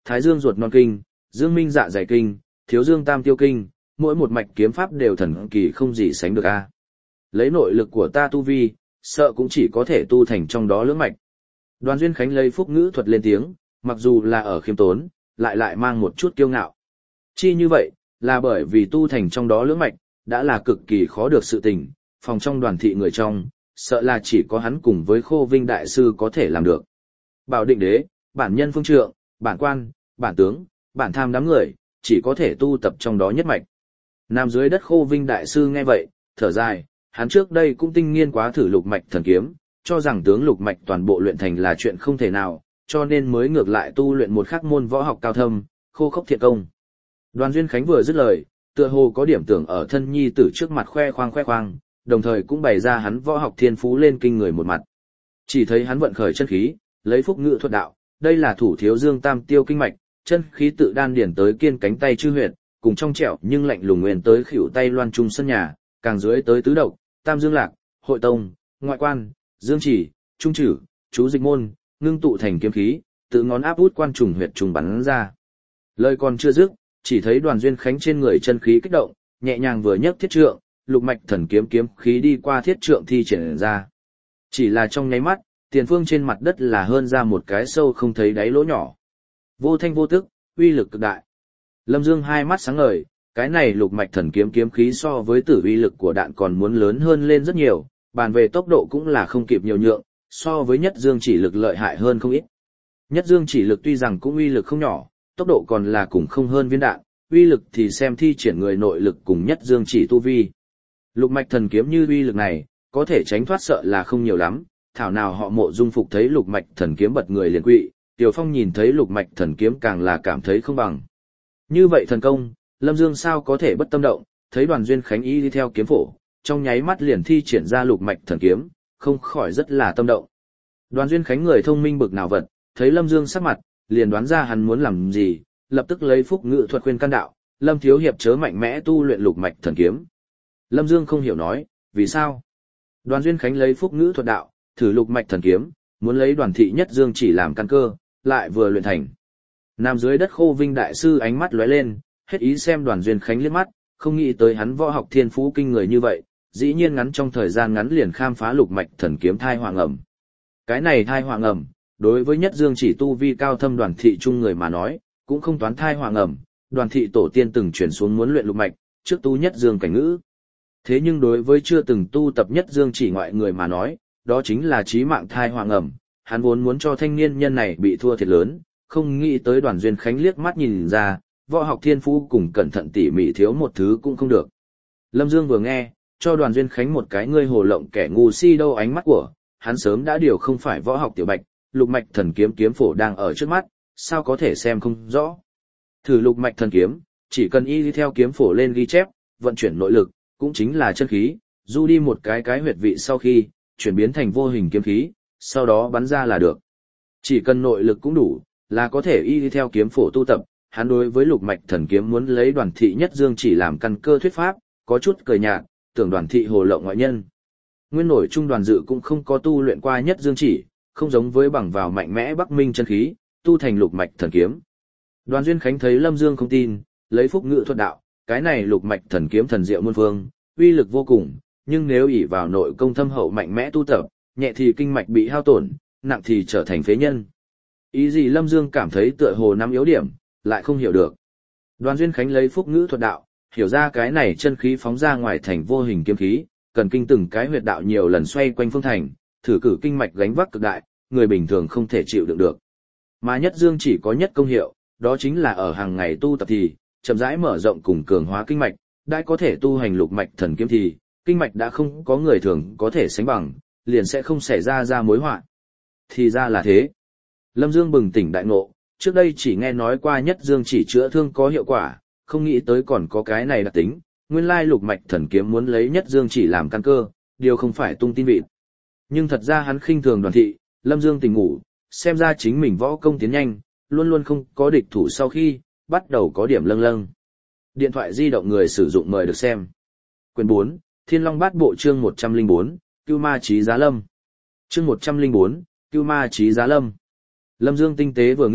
Thái Dương ruột non kinh, Dương Minh dạ dày kinh, Thiếu Dương tam tiêu kinh, mỗi một mạch kiếm pháp đều thần kỳ không gì sánh được a. Lấy nội lực của ta tu vi, sợ cũng chỉ có thể tu thành trong đó lưỡng mạch. Đoàn Duyên Khánh lấy phúc ngữ thuật lên tiếng, mặc dù là ở khiêm tốn, lại lại mang một chút kiêu ngạo. Chi như vậy, là bởi vì tu thành trong đó lưỡng mạch, đã là cực kỳ khó được sự tình, phòng trong đoàn thị người trong, sợ là chỉ có hắn cùng với Khô Vinh Đại Sư có thể làm được. Bảo Định Đế, bản nhân phương trượng, bản quan, bản tướng, bản tham đám người, chỉ có thể tu tập trong đó nhất mạch. Nằm dưới đất Khô Vinh Đại Sư nghe vậy, thở dài, hắn trước đây cũng tinh nghiên quá thử lục mạch thần kiếm, cho rằng tướng lục mạch toàn bộ luyện thành là chuyện không thể nào, cho nên mới ngược lại tu luyện một khắc môn võ học cao thâm, khô khốc thiện công. Đoàn Duyên Khánh vừa dứt lời, tựa hồ có điểm tưởng ở thân nhi tử trước mặt khoe khoang khoe khoang, đồng thời cũng bày ra hắn võ học thiên phú lên kinh người một mặt. Chỉ thấy hắn vận khởi chân khí, lấy phúc ngự thuật đạo, đây là thủ Thiếu Dương tam tiêu kinh mạch, chân khí tự đan điển tới kiên cánh tay chư huyệt, cùng trong trẻo nhưng lạnh lùng nguyên tới khuỷu tay loan trung sân nhà, càng dưới tới tứ độc, tam dương lạc, hội tông, ngoại quan, dương chỉ, trung chử, chú dịch môn, ngưng tụ thành kiếm khí, tự ngón áp út quan trùng huyệt trùng bắn ra. Lời còn chưa dứt, chỉ thấy Đoàn Duyên Khánh trên người chân khí kích động, nhẹ nhàng vừa nhấc thiết trượng, lục mạch thần kiếm kiếm khí đi qua thiết trượng thi triển ra. Chỉ là trong nháy mắt, tiền phương trên mặt đất là hơn ra một cái sâu không thấy đáy lỗ nhỏ. Vô thanh vô tức, uy lực cực đại. Lâm Dương hai mắt sáng ngời, cái này lục mạch thần kiếm kiếm khí so với tử uy lực của đạn còn muốn lớn hơn lên rất nhiều, bàn về tốc độ cũng là không kịp nhiều nhượng, so với Nhất Dương chỉ lực lợi hại hơn không ít. Nhất Dương chỉ lực tuy rằng cũng uy lực không nhỏ, tốc độ còn là cùng không hơn viên đạn, uy lực thì xem thi triển người nội lực cùng Nhất Dương chỉ tu vi. Lục mạch thần kiếm như uy lực này, có thể tránh thoát sợ là không nhiều lắm, thảo nào họ Mộ Dung Phục thấy lục mạch thần kiếm bật người liền quỵ, Tiểu Phong nhìn thấy lục mạch thần kiếm càng là cảm thấy không bằng. Như vậy thần công, Lâm Dương sao có thể bất tâm động, thấy Đoàn Duyên Khánh y đi theo kiếm phổ, trong nháy mắt liền thi triển ra lục mạch thần kiếm, không khỏi rất là tâm động. Đoàn Duyên Khánh người thông minh bực nào vật, thấy Lâm Dương sắc mặt, liền đoán ra hắn muốn làm gì, lập tức lấy phúc ngự thuật khuyên can đạo, Lâm thiếu hiệp chớ mạnh mẽ tu luyện lục mạch thần kiếm. Lâm Dương không hiểu nói, vì sao? Đoàn Duyên Khánh lấy phúc ngữ thuật đạo, thử lục mạch thần kiếm, muốn lấy Đoàn thị Nhất Dương chỉ làm căn cơ, lại vừa luyện thành. Nằm dưới đất Khô Vinh Đại Sư ánh mắt lóe lên, hết ý xem Đoàn Duyên Khánh liếc mắt, không nghĩ tới hắn võ học thiên phú kinh người như vậy, dĩ nhiên ngắn trong thời gian ngắn liền khám phá lục mạch thần kiếm thai hoàng ẩm. Cái này thai hoàng ẩm, đối với Nhất Dương chỉ tu vi cao thâm Đoàn thị trung người mà nói, cũng không toán thai hoàng ẩm, Đoàn thị tổ tiên từng chuyển xuống muốn luyện lục mạch, trước tu Nhất Dương cảnh ngữ. Thế nhưng đối với chưa từng tu tập Nhất Dương chỉ ngoại người mà nói, đó chính là chí mạng thai hoàng ẩm, hắn vốn muốn cho thanh niên nhân này bị thua thiệt lớn, không nghĩ tới Đoàn Duyên Khánh liếc mắt nhìn ra, võ học thiên phú cùng cẩn thận tỉ mỉ thiếu một thứ cũng không được. Lâm Dương vừa nghe, cho Đoàn Duyên Khánh một cái ngươi hồ lộng kẻ ngu si đâu ánh mắt của, hắn sớm đã điều không phải võ học tiểu bạch, lục mạch thần kiếm kiếm phổ đang ở trước mắt, sao có thể xem không rõ. Thử lục mạch thần kiếm, chỉ cần y đi theo kiếm phổ lên ghi chép, vận chuyển nội lực, cũng chính là chân khí, du đi một cái cái huyệt vị sau khi, chuyển biến thành vô hình kiếm khí, sau đó bắn ra là được. Chỉ cần nội lực cũng đủ, là có thể y đi theo kiếm phổ tu tập, hắn đối với lục mạch thần kiếm muốn lấy Đoàn thị Nhất Dương chỉ làm căn cơ thuyết pháp, có chút cười nhạt, tưởng Đoàn thị hồ lộng ngoại nhân. Nguyên nổi trung Đoàn Dự cũng không có tu luyện qua Nhất Dương chỉ, không giống với bằng vào mạnh mẽ Bắc Minh chân khí, tu thành lục mạch thần kiếm. Đoàn Duyên Khánh thấy Lâm Dương không tin, lấy phúc ngự thuật đạo, cái này lục mạch thần kiếm thần diệu muôn phương, uy lực vô cùng, nhưng nếu ỷ vào nội công thâm hậu mạnh mẽ tu tập, nhẹ thì kinh mạch bị hao tổn, nặng thì trở thành phế nhân. Ý gì Lâm Dương cảm thấy tựa hồ nắm yếu điểm, lại không hiểu được. Đoàn Duyên Khánh lấy phúc ngữ thuật đạo, hiểu ra cái này chân khí phóng ra ngoài thành vô hình kiếm khí, cần kinh từng cái huyệt đạo nhiều lần xoay quanh phương thành, thử cử kinh mạch gánh vác cực đại, người bình thường không thể chịu đựng được. Mà Nhất Dương chỉ có nhất công hiệu, đó chính là ở hàng ngày tu tập thì, chậm rãi mở rộng cùng cường hóa kinh mạch, đã có thể tu hành lục mạch thần kiếm thì, kinh mạch đã không có người thường có thể sánh bằng, liền sẽ không xảy ra ra mối họa. Thì ra là thế. Lâm Dương bừng tỉnh đại ngộ, trước đây chỉ nghe nói qua Nhất Dương chỉ chữa thương có hiệu quả, không nghĩ tới còn có cái này đặc tính, nguyên lai lục mạch thần kiếm muốn lấy Nhất Dương chỉ làm căn cơ, điều không phải tung tin vịt. Nhưng thật ra hắn khinh thường Đoàn thị, Lâm Dương tỉnh ngủ, xem ra chính mình võ công tiến nhanh, luôn luôn không có địch thủ sau khi, bắt đầu có điểm lâng lâng. Điện thoại di động người sử dụng mời được xem. Quyền bốn, Thiên Long Bát Bộ chương một trăm lẻ bốn, Cưu Ma Chí Giá Lâm. Chương một trăm lẻ bốn, Cưu Ma Chí Giá Lâm. Lâm Dương tinh tế vừa nghĩ,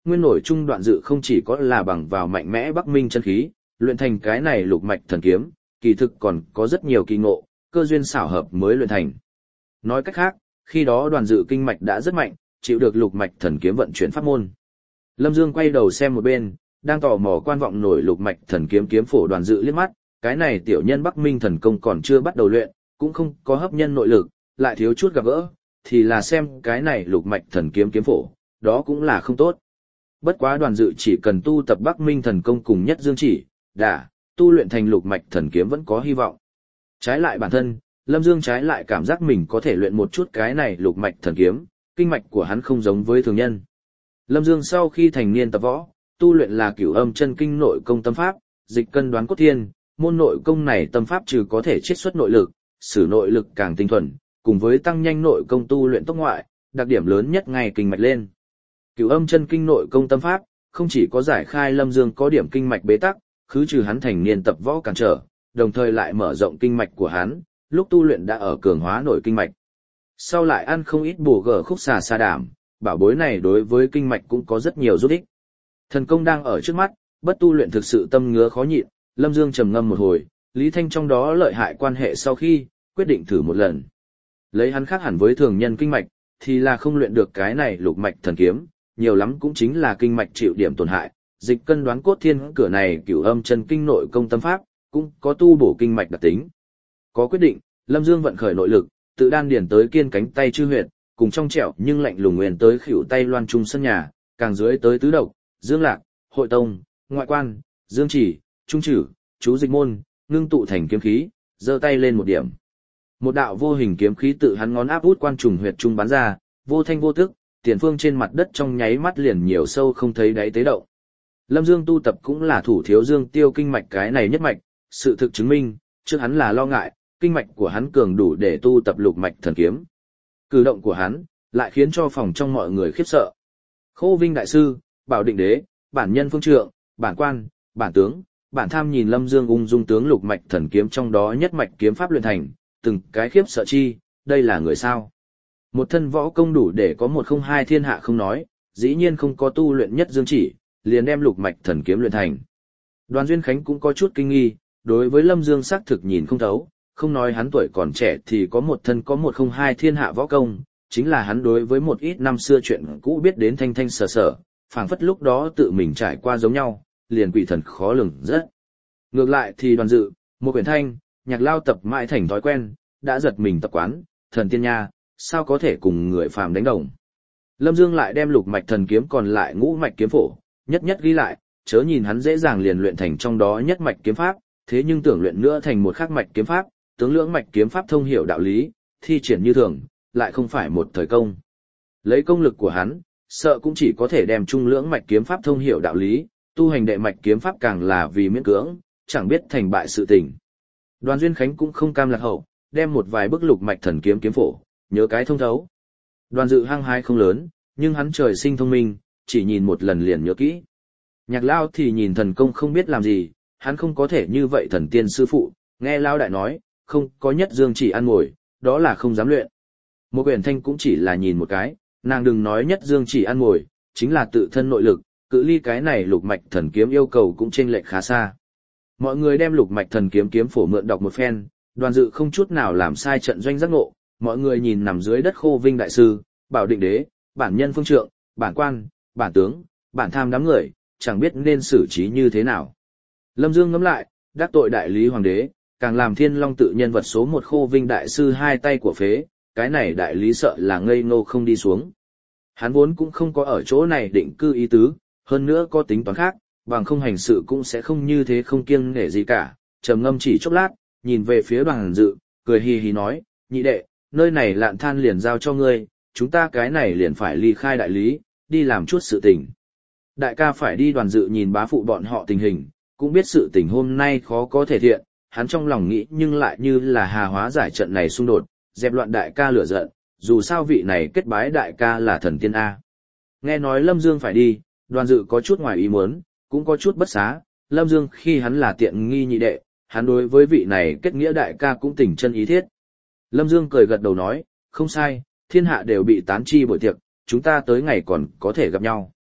nguyên nổi trung Đoạn Dự không chỉ có là bằng vào mạnh mẽ Bắc Minh chân khí, luyện thành cái này lục mạch thần kiếm, kỳ thực còn có rất nhiều kỳ ngộ, cơ duyên xảo hợp mới luyện thành. Nói cách khác, khi đó Đoàn Dự kinh mạch đã rất mạnh, chịu được lục mạch thần kiếm vận chuyển pháp môn. Lâm Dương quay đầu xem một bên, đang tò mò quan vọng nổi lục mạch thần kiếm kiếm phổ Đoàn Dự liếc mắt, cái này tiểu nhân Bắc Minh thần công còn chưa bắt đầu luyện, cũng không có hấp nhân nội lực, lại thiếu chút gặp gỡ, thì là xem cái này lục mạch thần kiếm kiếm phổ, đó cũng là không tốt. Bất quá Đoàn Dự chỉ cần tu tập Bắc Minh thần công cùng nhất dương chỉ, đã, tu luyện thành lục mạch thần kiếm vẫn có hy vọng. Trái lại bản thân, Lâm Dương trái lại cảm giác mình có thể luyện một chút cái này lục mạch thần kiếm, kinh mạch của hắn không giống với thường nhân. Lâm Dương sau khi thành niên tập võ, tu luyện là cửu âm chân kinh nội công tâm pháp, dịch cân đoán cốt thiên, môn nội công này tâm pháp trừ có thể chiết xuất nội lực, sử nội lực càng tinh thuần, cùng với tăng nhanh nội công tu luyện tốc ngoại, đặc điểm lớn nhất ngay kinh mạch lên. Cửu âm chân kinh nội công tâm pháp, không chỉ có giải khai Lâm Dương có điểm kinh mạch bế tắc, khứ trừ hắn thành niên tập võ cản trở, đồng thời lại mở rộng kinh mạch của hắn, lúc tu luyện đã ở cường hóa nội kinh mạch. Sau lại ăn không ít bổ gở khúc xà sa đảm, bảo bối này đối với kinh mạch cũng có rất nhiều giúp ích. Thần công đang ở trước mắt, bất tu luyện thực sự tâm ngứa khó nhịn, Lâm Dương trầm ngâm một hồi, Lý Thanh trong đó lợi hại quan hệ sau khi, quyết định thử một lần. Lấy hắn khác hẳn với thường nhân kinh mạch, thì là không luyện được cái này lục mạch thần kiếm, nhiều lắm cũng chính là kinh mạch chịu điểm tổn hại, dịch cân đoán cốt thiên cửa này cửu âm chân kinh nội công tâm pháp, cũng có tu bổ kinh mạch đặc tính. Có quyết định, Lâm Dương vận khởi nội lực, tự đan điển tới kiên cánh tay chư huyệt, cùng trong trẻo nhưng lạnh lùng nguyên tới khuỷu tay loan trung sân nhà, càng dưới tới tứ độc, dương lạc, hội tông, ngoại quan, dương chỉ, trung chử, chú dịch môn, ngưng tụ thành kiếm khí, giơ tay lên một điểm. Một đạo vô hình kiếm khí tự hắn ngón áp út quan trùng huyệt trung bắn ra, vô thanh vô tức, tiền phương trên mặt đất trong nháy mắt liền nhiều sâu không thấy đáy tế động. Lâm Dương tu tập cũng là thủ thiếu dương tiêu kinh mạch cái này nhất mạch, sự thực chứng minh, trước hắn là lo ngại, kinh mạch của hắn cường đủ để tu tập lục mạch thần kiếm. Cử động của hắn, lại khiến cho phòng trong mọi người khiếp sợ. Khô Vinh đại sư, Bảo Định đế, bản nhân phương trượng, bản quan, bản tướng, bản tham nhìn Lâm Dương ung dung tướng lục mạch thần kiếm trong đó nhất mạch kiếm pháp luyện thành, từng cái khiếp sợ chi, đây là người sao? Một thân võ công đủ để có một không hai thiên hạ không nói, dĩ nhiên không có tu luyện nhất dương chỉ, liền đem lục mạch thần kiếm luyện thành. Đoàn Duyên Khánh cũng có chút kinh nghi, đối với Lâm Dương xác thực nhìn không thấu, không nói hắn tuổi còn trẻ thì có một thân có một không hai thiên hạ võ công, chính là hắn đối với một ít năm xưa chuyện cũ biết đến thanh thanh sở sở, phảng phất lúc đó tự mình trải qua giống nhau, liền quỷ thần khó lường rất. Ngược lại thì Đoàn Dự, một quyển thanh, nhạc lao tập mãi thành thói quen, đã giật mình tập quán, thần tiên nha, sao có thể cùng người phàm đánh đồng. Lâm Dương lại đem lục mạch thần kiếm còn lại ngũ mạch kiếm phổ, nhất nhất ghi lại, chớ nhìn hắn dễ dàng liền luyện thành trong đó nhất mạch kiếm pháp, thế nhưng tưởng luyện nữa thành một khác mạch kiếm pháp, tướng lưỡng mạch kiếm pháp thông hiểu đạo lý, thi triển như thường, lại không phải một thời công. Lấy công lực của hắn, sợ cũng chỉ có thể đem trung lưỡng mạch kiếm pháp thông hiểu đạo lý, tu hành đệ mạch kiếm pháp càng là vì miễn cưỡng, chẳng biết thành bại sự tình. Đoàn Duyên Khánh cũng không cam lạc hậu, đem một vài bức lục mạch thần kiếm kiếm phổ, nhớ cái thông thấu. Đoàn Dự hăng hái không lớn, nhưng hắn trời sinh thông minh, chỉ nhìn một lần liền nhớ kỹ. Nhạc Lao thì nhìn thần công không biết làm gì, hắn không có thể như vậy thần tiên sư phụ, nghe Lao đại nói, không có nhất dương chỉ ăn ngồi, đó là không dám luyện. Một quyển thanh cũng chỉ là nhìn một cái, nàng đừng nói nhất dương chỉ ăn ngồi, chính là tự thân nội lực, cự ly cái này lục mạch thần kiếm yêu cầu cũng chênh lệch khá xa. Mọi người đem lục mạch thần kiếm kiếm phổ mượn đọc một phen, Đoàn Dự không chút nào làm sai trận doanh giác ngộ, mọi người nhìn nằm dưới đất Khô Vinh đại sư, Bảo Định đế, bản nhân phương trượng, bản quan, bản tướng, bản tham đám người, chẳng biết nên xử trí như thế nào. Lâm Dương ngẫm lại, đắc tội đại lý hoàng đế, càng làm Thiên Long tự nhân vật số một Khô Vinh đại sư hai tay của phế, cái này đại lý sợ là ngây ngô không đi xuống. Hắn vốn cũng không có ở chỗ này định cư ý tứ, hơn nữa có tính toán khác, bằng không hành sự cũng sẽ không như thế không kiêng nể gì cả. Trầm ngâm chỉ chốc lát, nhìn về phía Đoàn Dự, cười hì hì nói, nhị đệ, nơi này Lạn Than liền giao cho ngươi, chúng ta cái này liền phải ly khai đại lý, đi làm chút sự tình. Đại ca phải đi. Đoàn Dự nhìn bá phụ bọn họ tình hình, cũng biết sự tình hôm nay khó có thể thiện, hắn trong lòng nghĩ nhưng lại như là hà hóa giải trận này xung đột, dẹp loạn đại ca lửa giận, dù sao vị này kết bái đại ca là thần tiên A. Nghe nói Lâm Dương phải đi, Đoàn Dự có chút ngoài ý muốn, cũng có chút bất xá, Lâm Dương khi hắn là tiện nghi nhị đệ, hắn đối với vị này kết nghĩa đại ca cũng tình chân ý thiết. Lâm Dương cười gật đầu nói, không sai, thiên hạ đều bị tán chi buổi tiệc, chúng ta tới ngày còn có thể gặp nhau.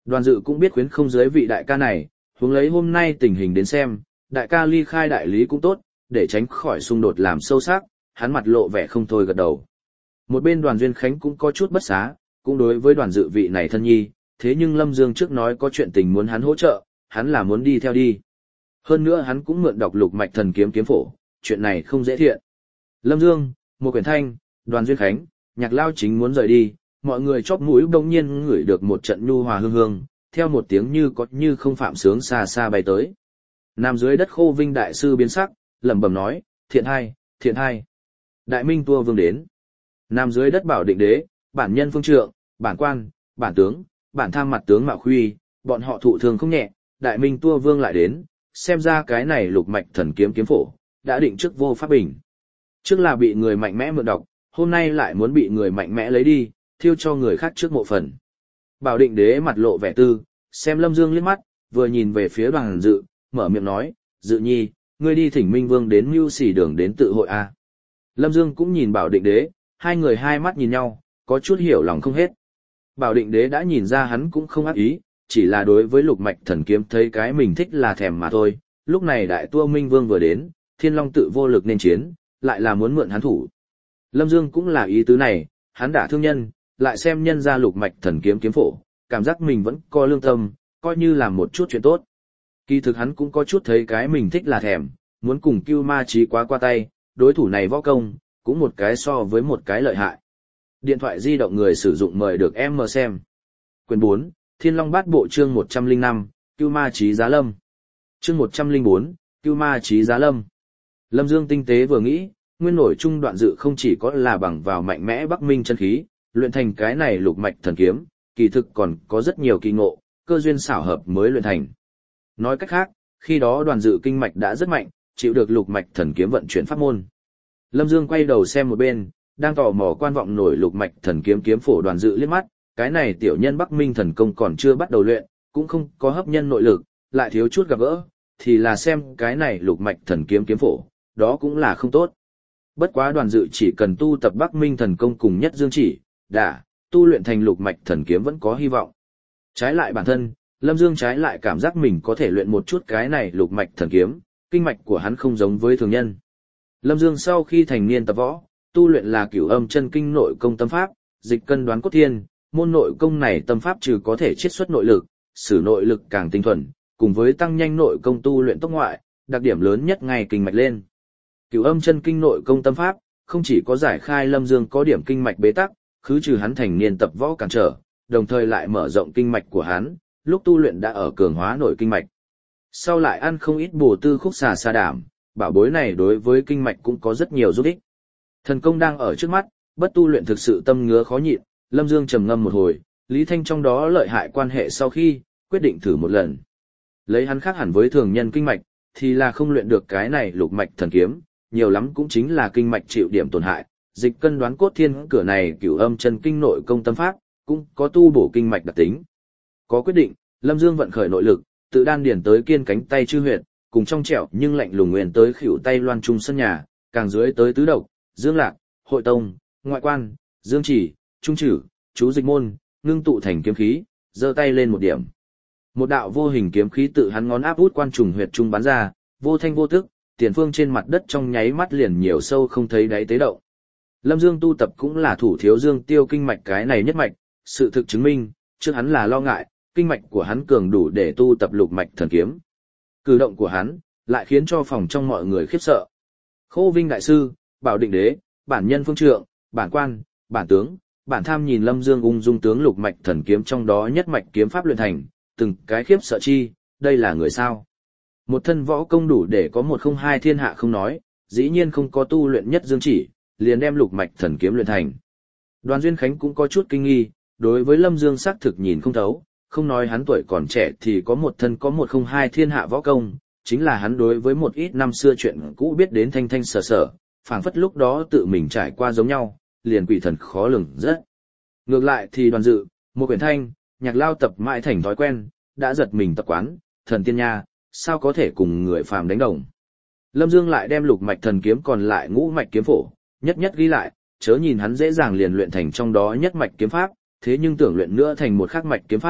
Đoàn Dự cũng biết khuyến không dưới vị đại ca này, huống lấy hôm nay tình hình đến xem, đại ca ly khai đại lý cũng tốt, để tránh khỏi xung đột làm sâu sắc, hắn mặt lộ vẻ không thôi gật đầu. Một bên Đoàn Duyên Khánh cũng có chút bất xá, cũng đối với Đoàn Dự vị này thân nhi, thế nhưng Lâm Dương trước nói có chuyện tình muốn hắn hỗ trợ, hắn là muốn đi theo đi. Hơn nữa hắn cũng mượn đọc lục mạch thần kiếm kiếm phổ, chuyện này không dễ thiện. Lâm Dương, một quyển thanh, Đoàn Duyên Khánh, Nhạc Lao chính muốn rời đi, mọi người chóp mũi đông nhiên ngửi được một trận nhu hòa hương hương, theo một tiếng như có như không phạm sướng xa xa bay tới. Nằm dưới đất Khô Vinh đại sư biến sắc, lẩm bẩm nói, thiện hai, thiện hai. Đại Minh Tua Vương đến. Nằm dưới đất Bảo Định Đế, bản nhân phương trượng, bản quan, bản tướng, bản tham mặt tướng Mạo Khuy, bọn họ thụ thương không nhẹ, Đại Minh Tua Vương lại đến, xem ra cái này lục mạch thần kiếm kiếm phổ, đã định trước vô pháp bình. Trước là bị người mạnh mẽ mượn đọc, hôm nay lại muốn bị người mạnh mẽ lấy đi, thiêu cho người khác trước mộ phần. Bảo Định Đế mặt lộ vẻ tư, xem Lâm Dương liếc mắt, vừa nhìn về phía Đoàn Dự, mở miệng nói, Dự nhi, ngươi đi thỉnh Minh Vương đến mưu xỉ đường đến tự hội a. Lâm Dương cũng nhìn Bảo Định Đế, hai người hai mắt nhìn nhau, có chút hiểu lòng không hết. Bảo Định Đế đã nhìn ra hắn cũng không ác ý, chỉ là đối với lục mạch thần kiếm thấy cái mình thích là thèm mà thôi. Lúc này đại tua Minh Vương vừa đến, Thiên Long tự vô lực nên chiến, lại là muốn mượn hắn thủ. Lâm Dương cũng là ý tứ này, hắn đã thương nhân, lại xem nhân ra lục mạch thần kiếm kiếm phổ, cảm giác mình vẫn có lương tâm, coi như làm một chút chuyện tốt. Kỳ thực hắn cũng có chút thấy cái mình thích là thèm, muốn cùng Cưu Ma Chí quá qua tay, đối thủ này võ công, cũng một cái so với một cái lợi hại. Điện thoại di động người sử dụng mời được em mở xem. Quyền bốn, Thiên Long Bát Bộ chương một trăm lẻ năm, Cưu Ma Chí giá lâm. Chương một trăm lẻ bốn, Cưu Ma Chí giá lâm. Lâm Dương tinh tế vừa nghĩ, nguyên nổi trung Đoạn Dự không chỉ có là bằng vào mạnh mẽ Bắc Minh chân khí, luyện thành cái này lục mạch thần kiếm, kỳ thực còn có rất nhiều kỳ ngộ, cơ duyên xảo hợp mới luyện thành. Nói cách khác, khi đó Đoàn Dự kinh mạch đã rất mạnh, chịu được lục mạch thần kiếm vận chuyển pháp môn. Lâm Dương quay đầu xem một bên, đang tò mò quan vọng nổi lục mạch thần kiếm kiếm phổ Đoàn Dự liếc mắt, cái này tiểu nhân Bắc Minh thần công còn chưa bắt đầu luyện, cũng không có hấp nhân nội lực, lại thiếu chút gặp gỡ, thì là xem cái này lục mạch thần kiếm kiếm phổ, đó cũng là không tốt. Bất quá Đoàn Dự chỉ cần tu tập Bắc Minh thần công cùng nhất dương chỉ, đã, tu luyện thành lục mạch thần kiếm vẫn có hy vọng. Trái lại bản thân, Lâm Dương trái lại cảm giác mình có thể luyện một chút cái này lục mạch thần kiếm, kinh mạch của hắn không giống với thường nhân. Lâm Dương sau khi thành niên tập võ, tu luyện là Cửu Âm Chân Kinh nội công tâm pháp, dịch cân đoán cốt thiên, môn nội công này tâm pháp trừ có thể chiết xuất nội lực, sử nội lực càng tinh thuần, cùng với tăng nhanh nội công tu luyện tốc ngoại, đặc điểm lớn nhất ngày kinh mạch lên. Cửu Âm Chân Kinh nội công tâm pháp, không chỉ có giải khai Lâm Dương có điểm kinh mạch bế tắc, khứ trừ hắn thành niên tập võ cản trở, đồng thời lại mở rộng kinh mạch của hắn, lúc tu luyện đã ở cường hóa nội kinh mạch. Sau lại ăn không ít bổ tư khúc xà sa đảm, bảo bối này đối với kinh mạch cũng có rất nhiều giúp ích. Thần công đang ở trước mắt, bất tu luyện thực sự tâm ngứa khó nhịn, Lâm Dương trầm ngâm một hồi, Lý Thanh trong đó lợi hại quan hệ sau khi, quyết định thử một lần. Lấy hắn khác hẳn với thường nhân kinh mạch, thì là không luyện được cái này lục mạch thần kiếm, nhiều lắm cũng chính là kinh mạch chịu điểm tổn hại, dịch cân đoán cốt thiên cửa này Cửu Âm Chân Kinh nội công tâm pháp, cũng có tu bổ kinh mạch đặc tính. Có quyết định, Lâm Dương vận khởi nội lực, tự đan điển tới kiên cánh tay chư huyệt, cùng trong trẻo nhưng lạnh lùng nguyên tới khuỷu tay loan trung sân nhà, càng dưới tới tứ độc, Dương Lạc, Hội Tông, Ngoại Quan, Dương Chỉ, Trung Chử, Chú Dịch Môn, ngưng tụ thành kiếm khí, giơ tay lên một điểm. Một đạo vô hình kiếm khí tự hắn ngón áp út quan trùng huyệt trung bắn ra, vô thanh vô tức, tiền phương trên mặt đất trong nháy mắt liền nhiều sâu không thấy đáy tế động. Lâm Dương tu tập cũng là thủ thiếu dương tiêu kinh mạch cái này nhất mạch, sự thực chứng minh, trước hắn là lo ngại, kinh mạch của hắn cường đủ để tu tập lục mạch thần kiếm. Cử động của hắn, lại khiến cho phòng trong mọi người khiếp sợ. Khô Vinh đại sư, Bảo Định Đế, bản nhân phương trượng, bản quan, bản tướng, bản tham nhìn Lâm Dương ung dung tướng lục mạch thần kiếm trong đó nhất mạch kiếm pháp luyện thành, từng cái khiếp sợ chi, đây là người sao? Một thân võ công đủ để có một không hai thiên hạ không nói, dĩ nhiên không có tu luyện nhất dương chỉ, liền đem lục mạch thần kiếm luyện thành. Đoàn Duyên Khánh cũng có chút kinh nghi, đối với Lâm Dương xác thực nhìn không thấu, không nói hắn tuổi còn trẻ thì có một thân có một không hai thiên hạ võ công, chính là hắn đối với một ít năm xưa chuyện cũ biết đến thanh thanh sở sở, phảng phất lúc đó tự mình trải qua giống nhau, liền quỷ thần khó lường rất. Ngược lại thì Đoàn Dự, một quyển thanh, Nhạc Lao tập mãi thành thói quen, đã giật mình tập quán, thần tiên nha, sao có thể cùng người phàm đánh đồng. Lâm Dương lại đem lục mạch thần kiếm còn lại ngũ mạch kiếm phổ, nhất nhất ghi lại, chớ nhìn hắn dễ dàng liền luyện thành trong đó nhất mạch kiếm pháp, thế nhưng tưởng luyện nữa thành một khác mạch kiếm pháp,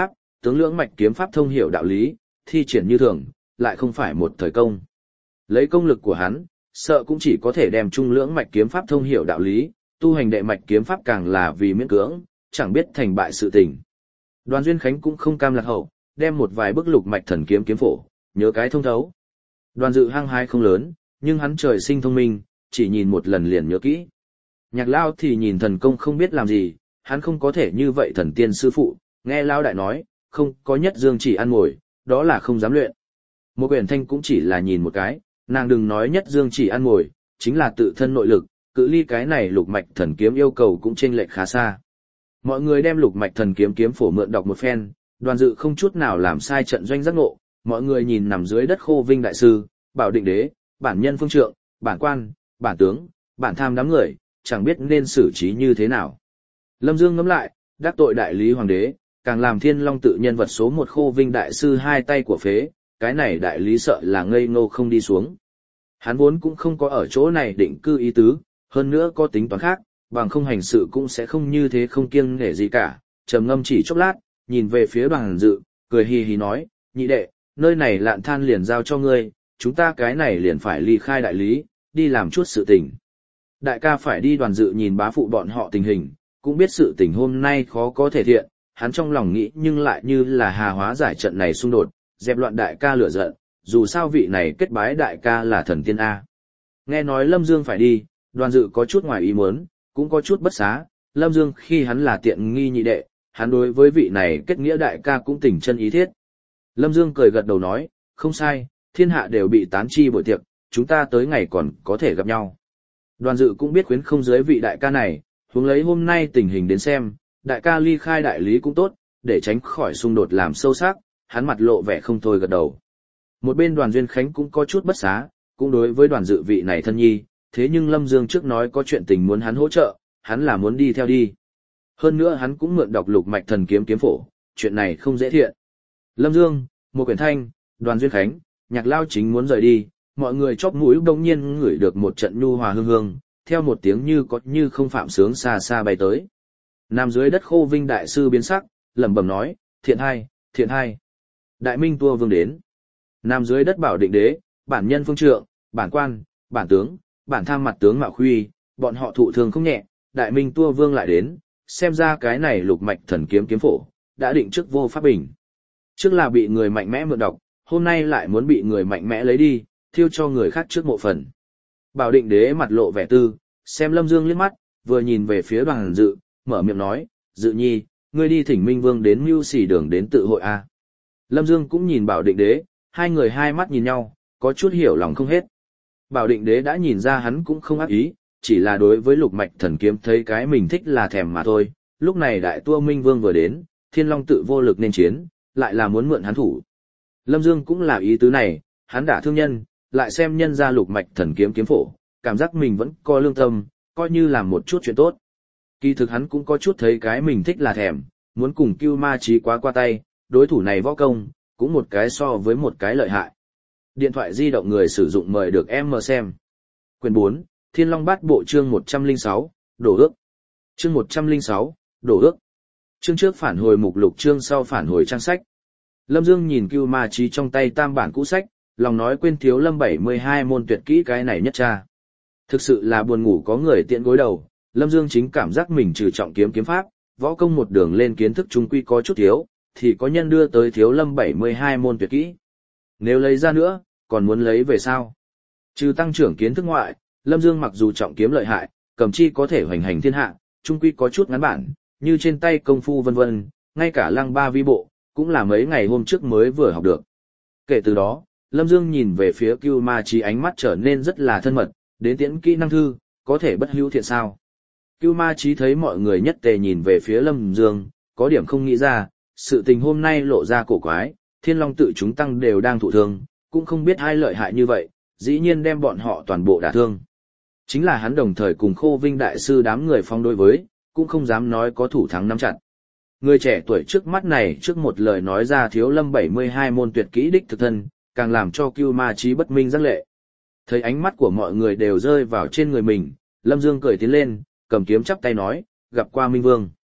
tướng lưỡng mạch kiếm pháp thông hiểu đạo lý, thi triển như thường, lại không phải một thời công. Lấy công lực của hắn, sợ cũng chỉ có thể đem trung lưỡng mạch kiếm pháp thông hiểu đạo lý, tu hành đệ mạch kiếm pháp càng là vì miễn cưỡng, chẳng biết thành bại sự tình. Đoàn Duyên Khánh cũng không cam lạc hậu, đem một vài bức lục mạch thần kiếm kiếm phổ, nhớ cái thông thấu. Đoàn Dự hăng hái không lớn, nhưng hắn trời sinh thông minh, chỉ nhìn một lần liền nhớ kỹ. Nhạc Lao thì nhìn thần công không biết làm gì, hắn không có thể như vậy thần tiên sư phụ, nghe Lao đại nói, không có nhất dương chỉ ăn ngồi, đó là không dám luyện. Một quyển thanh cũng chỉ là nhìn một cái, nàng đừng nói nhất dương chỉ ăn ngồi, chính là tự thân nội lực, cự ly cái này lục mạch thần kiếm yêu cầu cũng chênh lệch khá xa. Mọi người đem lục mạch thần kiếm kiếm phổ mượn đọc một phen, Đoàn Dự không chút nào làm sai trận doanh giác ngộ, mọi người nhìn nằm dưới đất Khô Vinh đại sư, Bảo Định đế, bản nhân phương trượng, bản quan, bản tướng, bản tham đám người, chẳng biết nên xử trí như thế nào. Lâm Dương ngẫm lại, đắc tội đại lý hoàng đế, càng làm Thiên Long tự nhân vật số một Khô Vinh đại sư hai tay của phế, cái này đại lý sợ là ngây ngô không đi xuống. Hắn vốn cũng không có ở chỗ này định cư ý tứ, hơn nữa có tính toán khác, bằng không hành sự cũng sẽ không như thế không kiêng nể gì cả, trầm ngâm chỉ chốc lát, nhìn về phía Đoàn Dự, cười hì hì nói, nhị đệ, nơi này Lạn Than liền giao cho ngươi, chúng ta cái này liền phải ly khai đại lý, đi làm chút sự tình. Đại ca phải đi. Đoàn Dự nhìn bá phụ bọn họ tình hình, cũng biết sự tình hôm nay khó có thể thiện, hắn trong lòng nghĩ nhưng lại như là hà hóa giải trận này xung đột, dẹp loạn đại ca lửa giận, dù sao vị này kết bái đại ca là thần tiên A. Nghe nói Lâm Dương phải đi, Đoàn Dự có chút ngoài ý muốn, cũng có chút bất xá, Lâm Dương khi hắn là tiện nghi nhị đệ, hắn đối với vị này kết nghĩa đại ca cũng tình chân ý thiết. Lâm Dương cười gật đầu nói, không sai, thiên hạ đều bị tán chi buổi tiệc, chúng ta tới ngày còn có thể gặp nhau. Đoàn Dự cũng biết khuyến không dưới vị đại ca này, huống lấy hôm nay tình hình đến xem, đại ca ly khai đại lý cũng tốt, để tránh khỏi xung đột làm sâu sắc, hắn mặt lộ vẻ không thôi gật đầu. Một bên Đoàn Duyên Khánh cũng có chút bất xá, cũng đối với Đoàn Dự vị này thân nhi, thế nhưng Lâm Dương trước nói có chuyện tình muốn hắn hỗ trợ, hắn là muốn đi theo đi. Hơn nữa hắn cũng mượn đọc lục mạch thần kiếm kiếm phổ, chuyện này không dễ thiện. Lâm Dương, một quyển thanh, Đoàn Duyên Khánh, Nhạc Lao chính muốn rời đi, mọi người chóp mũi đông nhiên ngửi được một trận nhu hòa hương hương, theo một tiếng như có như không phạm sướng xa xa bay tới. Nằm dưới đất Khô Vinh đại sư biến sắc, lẩm bẩm nói, thiện hai, thiện hai. Đại Minh Tua Vương đến. Nằm dưới đất Bảo Định đế, bản nhân phương trượng, bản quan, bản tướng, bản tham mặt tướng Mạo Khuy, bọn họ thụ thương không nhẹ, Đại Minh Tua Vương lại đến, xem ra cái này lục mạch thần kiếm kiếm phổ, đã định trước vô pháp bình. Trước là bị người mạnh mẽ mượn đọc, hôm nay lại muốn bị người mạnh mẽ lấy đi, thiêu cho người khác trước mộ phần. Bảo Định đế mặt lộ vẻ tư, xem Lâm Dương liếc mắt, vừa nhìn về phía Đoàn Dự, mở miệng nói, Dự nhi, ngươi đi thỉnh Minh Vương đến mưu xỉ đường đến tự hội a. Lâm Dương cũng nhìn Bảo Định đế, hai người hai mắt nhìn nhau, có chút hiểu lòng không hết. Bảo Định đế đã nhìn ra hắn cũng không ác ý, chỉ là đối với lục mạch thần kiếm thấy cái mình thích là thèm mà thôi. Lúc này đại tua Minh Vương vừa đến, Thiên Long tự vô lực nên chiến, lại là muốn mượn hắn thủ. Lâm Dương cũng là ý tứ này, hắn đã thương nhân, lại xem nhân ra lục mạch thần kiếm kiếm phổ, cảm giác mình vẫn có lương tâm, coi như làm một chút chuyện tốt. Kỳ thực hắn cũng có chút thấy cái mình thích là thèm, muốn cùng Cưu Ma Chí quá qua tay, đối thủ này võ công, cũng một cái so với một cái lợi hại. Điện thoại di động người sử dụng mời được em mở xem. Quyền bốn, Thiên Long Bát Bộ chương một trăm lẻ sáu, đổ ước. Chương một trăm lẻ sáu, đổ ước. Chương trước phản hồi mục lục, chương sau phản hồi trang sách. Lâm Dương nhìn Cưu Ma Chí trong tay tam bản cũ sách, lòng nói quên thiếu Lâm bảy mươi hai môn tuyệt kỹ cái này nhất cha. Thực sự là buồn ngủ có người tiện gối đầu, Lâm Dương chính cảm giác mình trừ trọng kiếm kiếm pháp, võ công một đường lên kiến thức trung quy có chút thiếu, thì có nhân đưa tới thiếu Lâm bảy mươi hai môn tuyệt kỹ. Nếu lấy ra nữa, còn muốn lấy về sao? Trừ tăng trưởng kiến thức ngoại, Lâm Dương mặc dù trọng kiếm lợi hại, cầm chi có thể hoành hành thiên hạ, trung quy có chút ngắn bản, như trên tay công phu vân vân, ngay cả lăng ba vi bộ, cũng là mấy ngày hôm trước mới vừa học được. Kể từ đó, Lâm Dương nhìn về phía Cưu Ma Chí ánh mắt trở nên rất là thân mật, đến tiễn kỹ năng thư, có thể bất hữu thiện sao. Cưu Ma Chí thấy mọi người nhất tề nhìn về phía Lâm Dương, có điểm không nghĩ ra, sự tình hôm nay lộ ra cổ quái, Thiên Long tự chúng tăng đều đang thụ thương, cũng không biết ai lợi hại như vậy, dĩ nhiên đem bọn họ toàn bộ đả thương. Chính là hắn đồng thời cùng Khô Vinh đại sư đám người phong đối với, cũng không dám nói có thủ thắng nắm chặt. Người trẻ tuổi trước mắt này trước một lời nói ra thiếu Lâm bảy mươi hai môn tuyệt kỹ đích thực thân, càng làm cho Cưu Ma Chí bất minh giác lệ. Thấy ánh mắt của mọi người đều rơi vào trên người mình, Lâm Dương cười tiến lên, cầm kiếm chắp tay nói, gặp qua Minh Vương.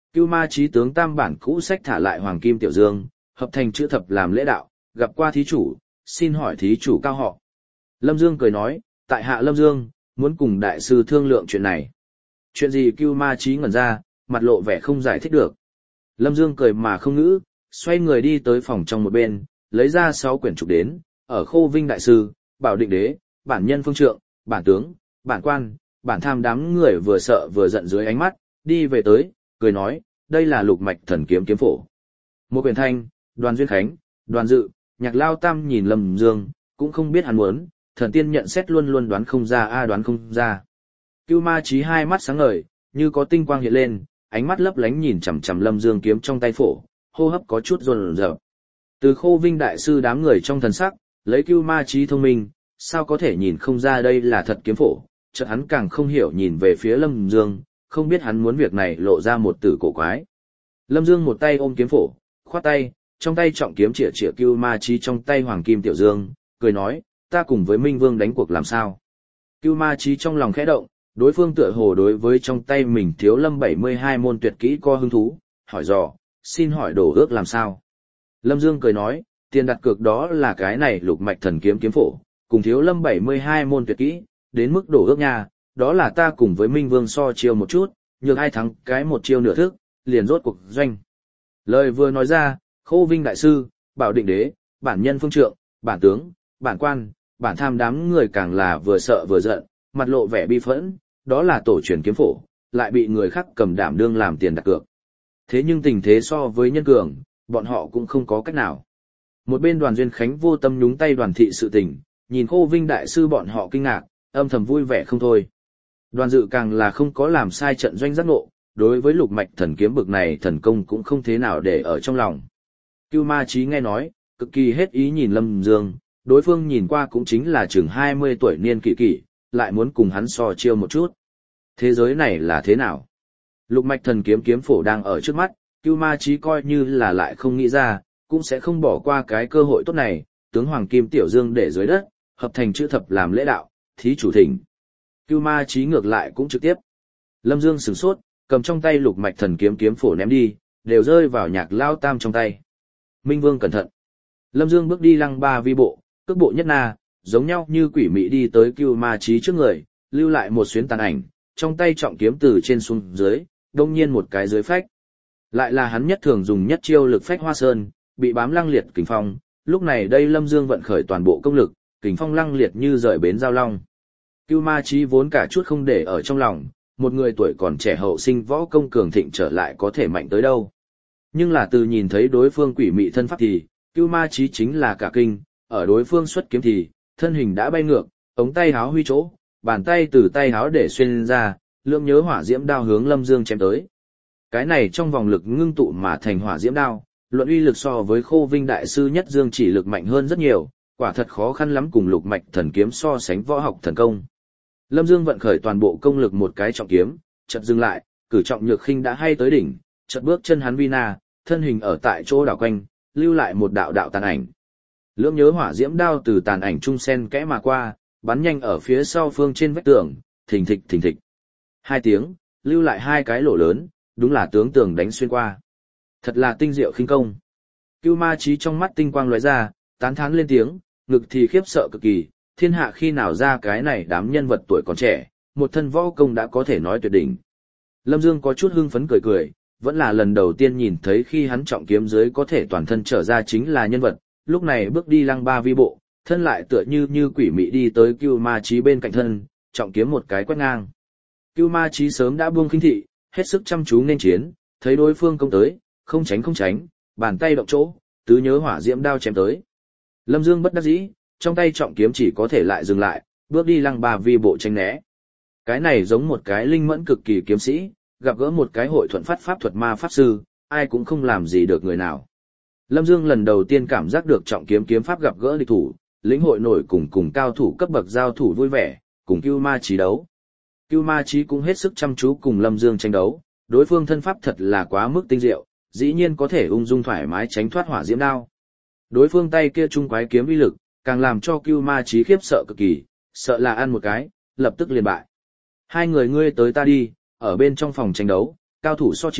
Cưu Ma Chí tướng tam bản cũ sách thả lại Hoàng Kim Tiểu Dương, hợp thành chữ thập làm lễ đạo, gặp qua thí chủ, xin hỏi thí chủ cao họ. Lâm Dương cười nói, tại hạ Lâm Dương, muốn cùng đại sư thương lượng chuyện này. Chuyện gì? Cưu Ma Chí ngẩn ra, mặt lộ vẻ không giải thích được. Lâm Dương cười mà không ngữ, xoay người đi tới phòng trong một bên, lấy ra sáu quyển trục đến, ở Khô Vinh đại sư, Bảo Định đế, bản nhân phương trượng, bản tướng, bản quan, bản tham đám người vừa sợ vừa giận dưới ánh mắt, đi về tới, cười nói, đây là lục mạch thần kiếm kiếm phổ. Một quyển thanh, Đoàn Duyên Khánh, Đoàn Dự, Nhạc Lao Tam nhìn Lâm Dương, cũng không biết hắn muốn, thần tiên nhận xét luôn luôn đoán không ra a đoán không ra. Cưu Ma Chí hai mắt sáng ngời, như có tinh quang hiện lên, ánh mắt lấp lánh nhìn chằm chằm Lâm Dương kiếm trong tay phổ, hô hấp có chút run rợn. Từ Khô Vinh đại sư đám người trong thần sắc, lấy Cưu Ma Chí thông minh, sao có thể nhìn không ra đây là thật kiếm phổ, chợt hắn càng không hiểu nhìn về phía Lâm Dương, không biết hắn muốn việc này lộ ra một tử cổ quái. Lâm Dương một tay ôm kiếm phổ, khoát tay, trong tay trọng kiếm chĩa chĩa Cưu Ma Chí trong tay Hoàng Kim Tiểu Dương, cười nói, ta cùng với Minh Vương đánh cuộc làm sao. Cưu Ma Chí trong lòng khẽ động, đối phương tựa hồ đối với trong tay mình thiếu lâm bảy mươi hai môn tuyệt kỹ có hứng thú, hỏi dò, xin hỏi đổ ước làm sao. Lâm Dương cười nói, tiền đặt cược đó là cái này lục mạch thần kiếm kiếm phổ, cùng thiếu lâm bảy mươi hai môn tuyệt kỹ, đến mức đổ ước nha, đó là ta cùng với Minh Vương so chiêu một chút, nhược ai thắng cái một chiêu nửa thức, liền rốt cuộc doanh. Lời vừa nói ra, Khô Vinh đại sư, Bảo Định đế, bản nhân phương trượng, bản tướng, bản quan, bản tham đám người càng là vừa sợ vừa giận, mặt lộ vẻ bi phẫn, đó là tổ truyền kiếm phổ, lại bị người khác cầm đảm đương làm tiền đặt cược. Thế nhưng tình thế so với nhân cường, bọn họ cũng không có cách nào. Một bên Đoàn Duyên Khánh vô tâm nhúng tay Đoàn thị sự tình, nhìn Khô Vinh đại sư bọn họ kinh ngạc, âm thầm vui vẻ không thôi. Đoàn Dự càng là không có làm sai trận doanh giác ngộ, đối với lục mạch thần kiếm bực này thần công cũng không thế nào để ở trong lòng. Cưu Ma Chí nghe nói, cực kỳ hết ý nhìn Lâm Dương, đối phương nhìn qua cũng chính là chừng hai mươi tuổi niên kỷ kỷ, lại muốn cùng hắn so chiêu một chút. Thế giới này là thế nào? Lục mạch thần kiếm kiếm phổ đang ở trước mắt, Cưu Ma Chí coi như là lại không nghĩ ra, cũng sẽ không bỏ qua cái cơ hội tốt này, tướng Hoàng Kim Tiểu Dương để dưới đất, hợp thành chữ thập làm lễ đạo, thí chủ thỉnh. Cưu Ma Chí ngược lại cũng trực tiếp. Lâm Dương sửng sốt, cầm trong tay lục mạch thần kiếm kiếm phổ ném đi, đều rơi vào Nhạc Lao Tam trong tay. Minh Vương cẩn thận. Lâm Dương bước đi lăng ba vi bộ, cước bộ nhất na, giống nhau như quỷ mị đi tới Cưu Ma Chí trước người, lưu lại một xuyến tàn ảnh, trong tay trọng kiếm từ trên xuống dưới, đông nhiên một cái dưới phách. Lại là hắn nhất thường dùng nhất chiêu lực phách hoa sơn, bị bám lăng liệt kình phong, lúc này đây Lâm Dương vận khởi toàn bộ công lực, kình phong lăng liệt như rời bến giao long. Cưu Ma Chí vốn cả chút không để ở trong lòng, một người tuổi còn trẻ hậu sinh võ công cường thịnh trở lại có thể mạnh tới đâu. Nhưng là từ nhìn thấy đối phương quỷ mị thân pháp thì, Cưu Ma Chí chính là cả kinh, ở đối phương xuất kiếm thì, thân hình đã bay ngược, ống tay háo huy chỗ, bàn tay từ tay háo để xuyên ra, lượng nhớ hỏa diễm đao hướng Lâm Dương chém tới. Cái này trong vòng lực ngưng tụ mà thành hỏa diễm đao, luận uy lực so với Khô Vinh đại sư nhất dương chỉ lực mạnh hơn rất nhiều, quả thật khó khăn lắm cùng lục mạch thần kiếm so sánh võ học thần công. Lâm Dương vận khởi toàn bộ công lực một cái trọng kiếm, chợt dừng lại, cử trọng nhược khinh đã hay tới đỉnh, chợt bước chân hắn vi na, thân hình ở tại chỗ đảo quanh, lưu lại một đạo đạo tàn ảnh. Lưỡng nhớ hỏa diễm đao từ tàn ảnh trung sen kẽ mà qua, bắn nhanh ở phía sau phương trên vách tường, thình thịch thình thịch. Hai tiếng, lưu lại hai cái lỗ lớn, đúng là tướng tường đánh xuyên qua. Thật là tinh diệu khinh công. Cưu Ma Chí trong mắt tinh quang lóe ra, tán thán lên tiếng, ngực thì khiếp sợ cực kỳ, thiên hạ khi nào ra cái này đám nhân vật tuổi còn trẻ, một thân võ công đã có thể nói tuyệt đỉnh. Lâm Dương có chút hưng phấn cười cười, vẫn là lần đầu tiên nhìn thấy khi hắn trọng kiếm dưới có thể toàn thân trở ra chính là nhân vật, lúc này bước đi lăng ba vi bộ, thân lại tựa như như quỷ mị đi tới Cưu Ma Chí bên cạnh thân, trọng kiếm một cái quét ngang. Cưu Ma Chí sớm đã buông khinh thị, hết sức chăm chú nên chiến, thấy đối phương công tới, không tránh không tránh, bàn tay động chỗ, tứ nhớ hỏa diễm đao chém tới. Lâm Dương bất đắc dĩ, trong tay trọng kiếm chỉ có thể lại dừng lại, bước đi lăng ba vi bộ tránh né. Cái này giống một cái linh mẫn cực kỳ kiếm sĩ, gặp gỡ một cái hội thuận phát pháp thuật ma pháp sư, ai cũng không làm gì được người nào. Lâm Dương lần đầu tiên cảm giác được trọng kiếm kiếm pháp gặp gỡ địch thủ, lĩnh hội nổi cùng cùng cao thủ cấp bậc giao thủ vui vẻ, cùng Cưu Ma Chí đấu. Cưu Ma Chí cũng hết sức chăm chú cùng Lâm Dương tranh đấu, đối phương thân pháp thật là quá mức tinh diệu, dĩ nhiên có thể ung dung thoải mái tránh thoát hỏa diễm đao. Đối phương tay kia trung quái kiếm uy lực, càng làm cho Cưu Ma Chí khiếp sợ cực kỳ, sợ là ăn một cái, lập tức liền bại. Hai người ngươi tới ta đi, ở bên trong phòng tranh đấu, cao thủ so chiêu,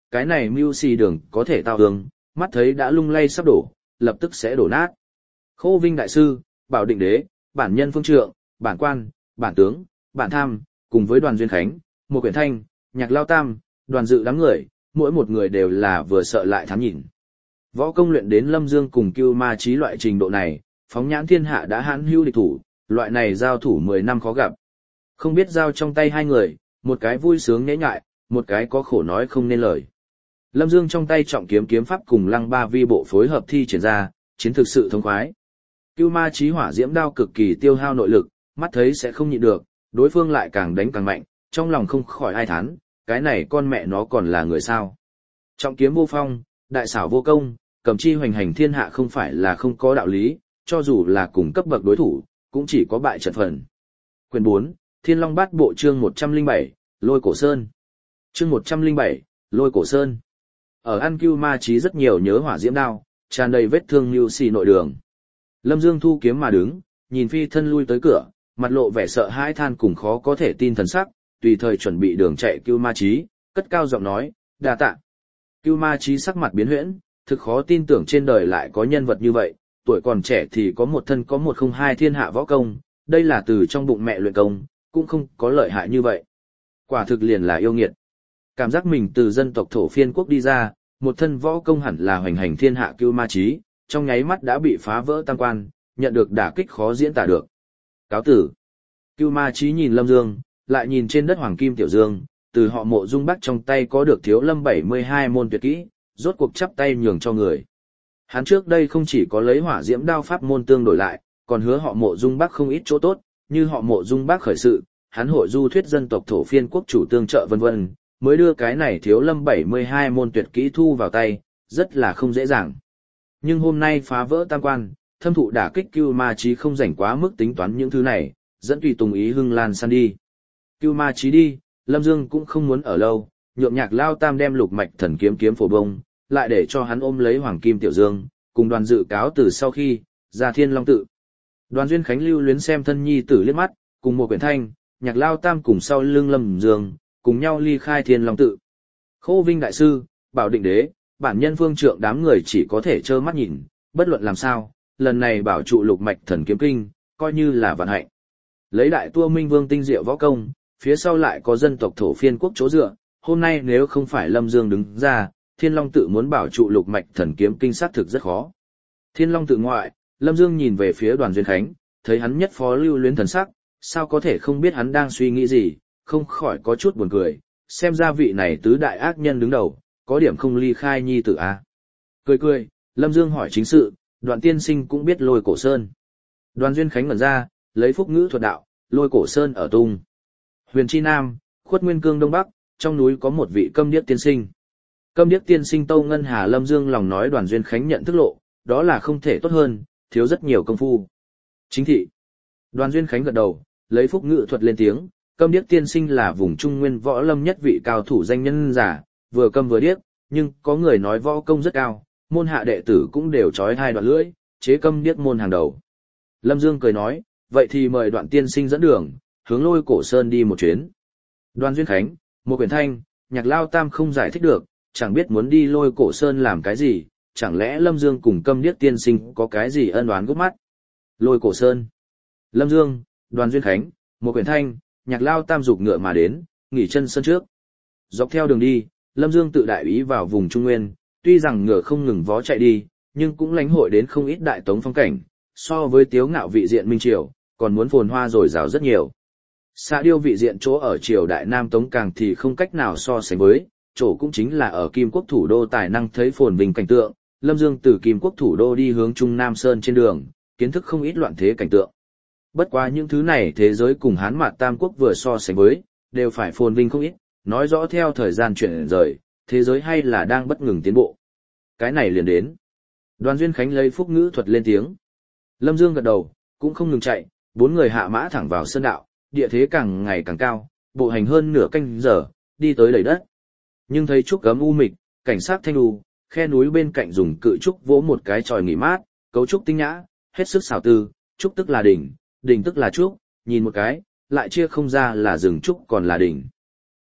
cái này mưu xì đường có thể tao hướng, mắt thấy đã lung lay sắp đổ, lập tức sẽ đổ nát. Khô Vinh đại sư, Bảo Định đế, bản nhân phương trượng, bản quan, bản tướng, bản tham, cùng với Đoàn Duyên Khánh, một quyển thanh, Nhạc Lao Tam, đoàn dự đám người, mỗi một người đều là vừa sợ lại thám nhìn. Võ công luyện đến Lâm Dương cùng Cưu Ma Chí loại trình độ này, phóng nhãn thiên hạ đã hãn hữu địch thủ, loại này giao thủ mười năm khó gặp. Không biết giao trong tay hai người, một cái vui sướng nhễ nhại, một cái có khổ nói không nên lời. Lâm Dương trong tay trọng kiếm kiếm pháp cùng Lăng Ba Vi bộ phối hợp thi triển ra, chiến thực sự thông khoái. Cưu Ma Chí hỏa diễm đao cực kỳ tiêu hao nội lực, mắt thấy sẽ không nhịn được, đối phương lại càng đánh càng mạnh, trong lòng không khỏi ai thán, cái này con mẹ nó còn là người sao. Trọng kiếm vô phong, đại xảo vô công, cầm chi hoành hành thiên hạ không phải là không có đạo lý, cho dù là cùng cấp bậc đối thủ, cũng chỉ có bại trận phần. Quyền bốn, Thiên Long Bát Bộ chương một trăm lẻ bảy, Lôi Cổ Sơn. Chương một trăm lẻ bảy, Lôi Cổ Sơn. Ở An Cưu Ma Chí rất nhiều nhớ hỏa diễm đao, tràn đầy vết thương như xì nội đường. Lâm Dương thu kiếm mà đứng, nhìn phi thân lui tới cửa, mặt lộ vẻ sợ hãi than cùng khó có thể tin thần sắc, tùy thời chuẩn bị đường chạy Cưu Ma Chí, cất cao giọng nói, đa tạ. Cưu Ma Chí sắc mặt biến huyễn, thực khó tin tưởng trên đời lại có nhân vật như vậy, tuổi còn trẻ thì có một thân có một không hai thiên hạ võ công, đây là từ trong bụng mẹ luyện công, cũng không có lợi hại như vậy. Quả thực liền là yêu nghiệt. Cảm giác mình từ dân tộc thổ phiên quốc đi ra, một thân võ công hẳn là hoành hành thiên hạ Cưu Ma Chí, trong nháy mắt đã bị phá vỡ tam quan, nhận được đả kích khó diễn tả được. Cáo tử. Cưu Ma Chí nhìn Lâm Dương, lại nhìn trên đất Hoàng Kim Tiểu Dương, từ họ Mộ Dung Bắc trong tay có được Thiếu Lâm bảy mươi hai môn tuyệt kỹ, rốt cuộc chắp tay nhường cho người. Hắn trước đây không chỉ có lấy hỏa diễm đao pháp môn tương đổi lại, còn hứa họ Mộ Dung Bắc không ít chỗ tốt, như họ Mộ Dung Bắc khởi sự, hắn hội du thuyết dân tộc thổ phiên quốc chủ tương trợ vân vân, mới đưa cái này Thiếu Lâm bảy mươi hai môn tuyệt kỹ thu vào tay, rất là không dễ dàng. Nhưng hôm nay phá vỡ tam quan, thâm thụ đả kích Cưu Ma Chí không rảnh quá mức tính toán những thứ này, dẫn tùy tùng ý hưng lan san đi. Cưu Ma Chí đi, Lâm Dương cũng không muốn ở lâu, nhượng Nhạc Lao Tam đem lục mạch thần kiếm kiếm phổ bông, lại để cho hắn ôm lấy Hoàng Kim Tiểu Dương, cùng đoàn dự cáo từ sau khi ra Thiên Long tự. Đoàn Duyên Khánh lưu luyến xem thân nhi tử liếc mắt, cùng một quyển thanh, Nhạc Lao Tam cùng sau lưng Lâm Dương, cùng nhau ly khai Thiên Long tự. Khô Vinh đại sư, Bảo Định đế, bản nhân phương trượng đám người chỉ có thể trơ mắt nhìn, bất luận làm sao, lần này bảo trụ lục mạch thần kiếm kinh, coi như là vận hạnh. Lấy đại tua minh vương tinh diệu võ công, phía sau lại có dân tộc thổ phiên quốc chỗ dựa, hôm nay nếu không phải Lâm Dương đứng ra, Thiên Long tự muốn bảo trụ lục mạch thần kiếm kinh sát thực rất khó. Thiên Long tự ngoại, Lâm Dương nhìn về phía Đoàn Duyên Khánh, thấy hắn nhất phó lưu luyến thần sắc, sao có thể không biết hắn đang suy nghĩ gì, không khỏi có chút buồn cười, xem ra vị này tứ đại ác nhân đứng đầu, có điểm không ly khai nhi tử a. Cười cười, Lâm Dương hỏi chính sự, Đoạn tiên sinh cũng biết Lôi Cổ Sơn. Đoàn Duyên Khánh ngẩn ra, lấy phúc ngữ thuật đạo, Lôi Cổ Sơn ở tung Huyền Chi Nam, Khuất Nguyên Cương Đông Bắc, trong núi có một vị Câm Điếc tiên sinh. Câm Điếc tiên sinh Tâu Ngân Hà. Lâm Dương lòng nói Đoàn Duyên Khánh nhận thức lộ, đó là không thể tốt hơn, thiếu rất nhiều công phu. Chính thị. Đoàn Duyên Khánh gật đầu, lấy phúc ngữ thuật lên tiếng, Câm Điếc tiên sinh là vùng Trung Nguyên võ lâm nhất vị cao thủ danh nhân giả, vừa câm vừa điếc, nhưng có người nói võ công rất cao, môn hạ đệ tử cũng đều trói hai đoạn lưỡi, chế Câm Điếc môn hàng đầu. Lâm Dương cười nói, vậy thì mời Đoạn tiên sinh dẫn đường, hướng Lôi Cổ Sơn đi một chuyến. Đoàn Duyên Khánh, một quyển thanh, Nhạc Lao Tam không giải thích được, chẳng biết muốn đi Lôi Cổ Sơn làm cái gì, chẳng lẽ Lâm Dương cùng Câm Điếc tiên sinh có cái gì ân oán gút mắt. Lôi Cổ Sơn. Lâm Dương, Đoàn Duyên Khánh, một quyển thanh, Nhạc Lao Tam dục ngựa mà đến, nghỉ chân sân trước. Dọc theo đường đi, Lâm Dương tự đại ý vào vùng Trung Nguyên, tuy rằng ngựa không ngừng vó chạy đi, nhưng cũng lãnh hội đến không ít đại tống phong cảnh, so với tiếu ngạo vị diện Minh Triều, còn muốn phồn hoa rồi rào rất nhiều. Xã điêu vị diện chỗ ở triều đại Nam Tống càng thì không cách nào so sánh với, chỗ cũng chính là ở Kim Quốc thủ đô tài năng thấy phồn vinh cảnh tượng, Lâm Dương từ Kim Quốc thủ đô đi hướng Trung Nam Sơn trên đường, kiến thức không ít loạn thế cảnh tượng. Bất quá những thứ này thế giới cùng Hán Mạt Tam Quốc vừa so sánh với, đều phải phồn vinh không ít, nói rõ theo thời gian chuyển rời, thế giới hay là đang bất ngừng tiến bộ. Cái này liền đến. Đoàn Duyên Khánh lấy phúc ngữ thuật lên tiếng. Lâm Dương gật đầu, cũng không ngừng chạy, bốn người hạ mã thẳng vào sơn đạo, địa thế càng ngày càng cao, bộ hành hơn nửa canh giờ, đi tới đầy đất. Nhưng thấy trúc gấm u mịch, cảnh sát thanh u, khe núi bên cạnh dùng cự trúc vỗ một cái chòi nghỉ mát, cấu trúc tinh nhã, hết sức xảo tư, trúc tức là đỉnh, đỉnh tức là trúc, nhìn một cái, lại chia không ra là rừng trúc còn là đỉnh.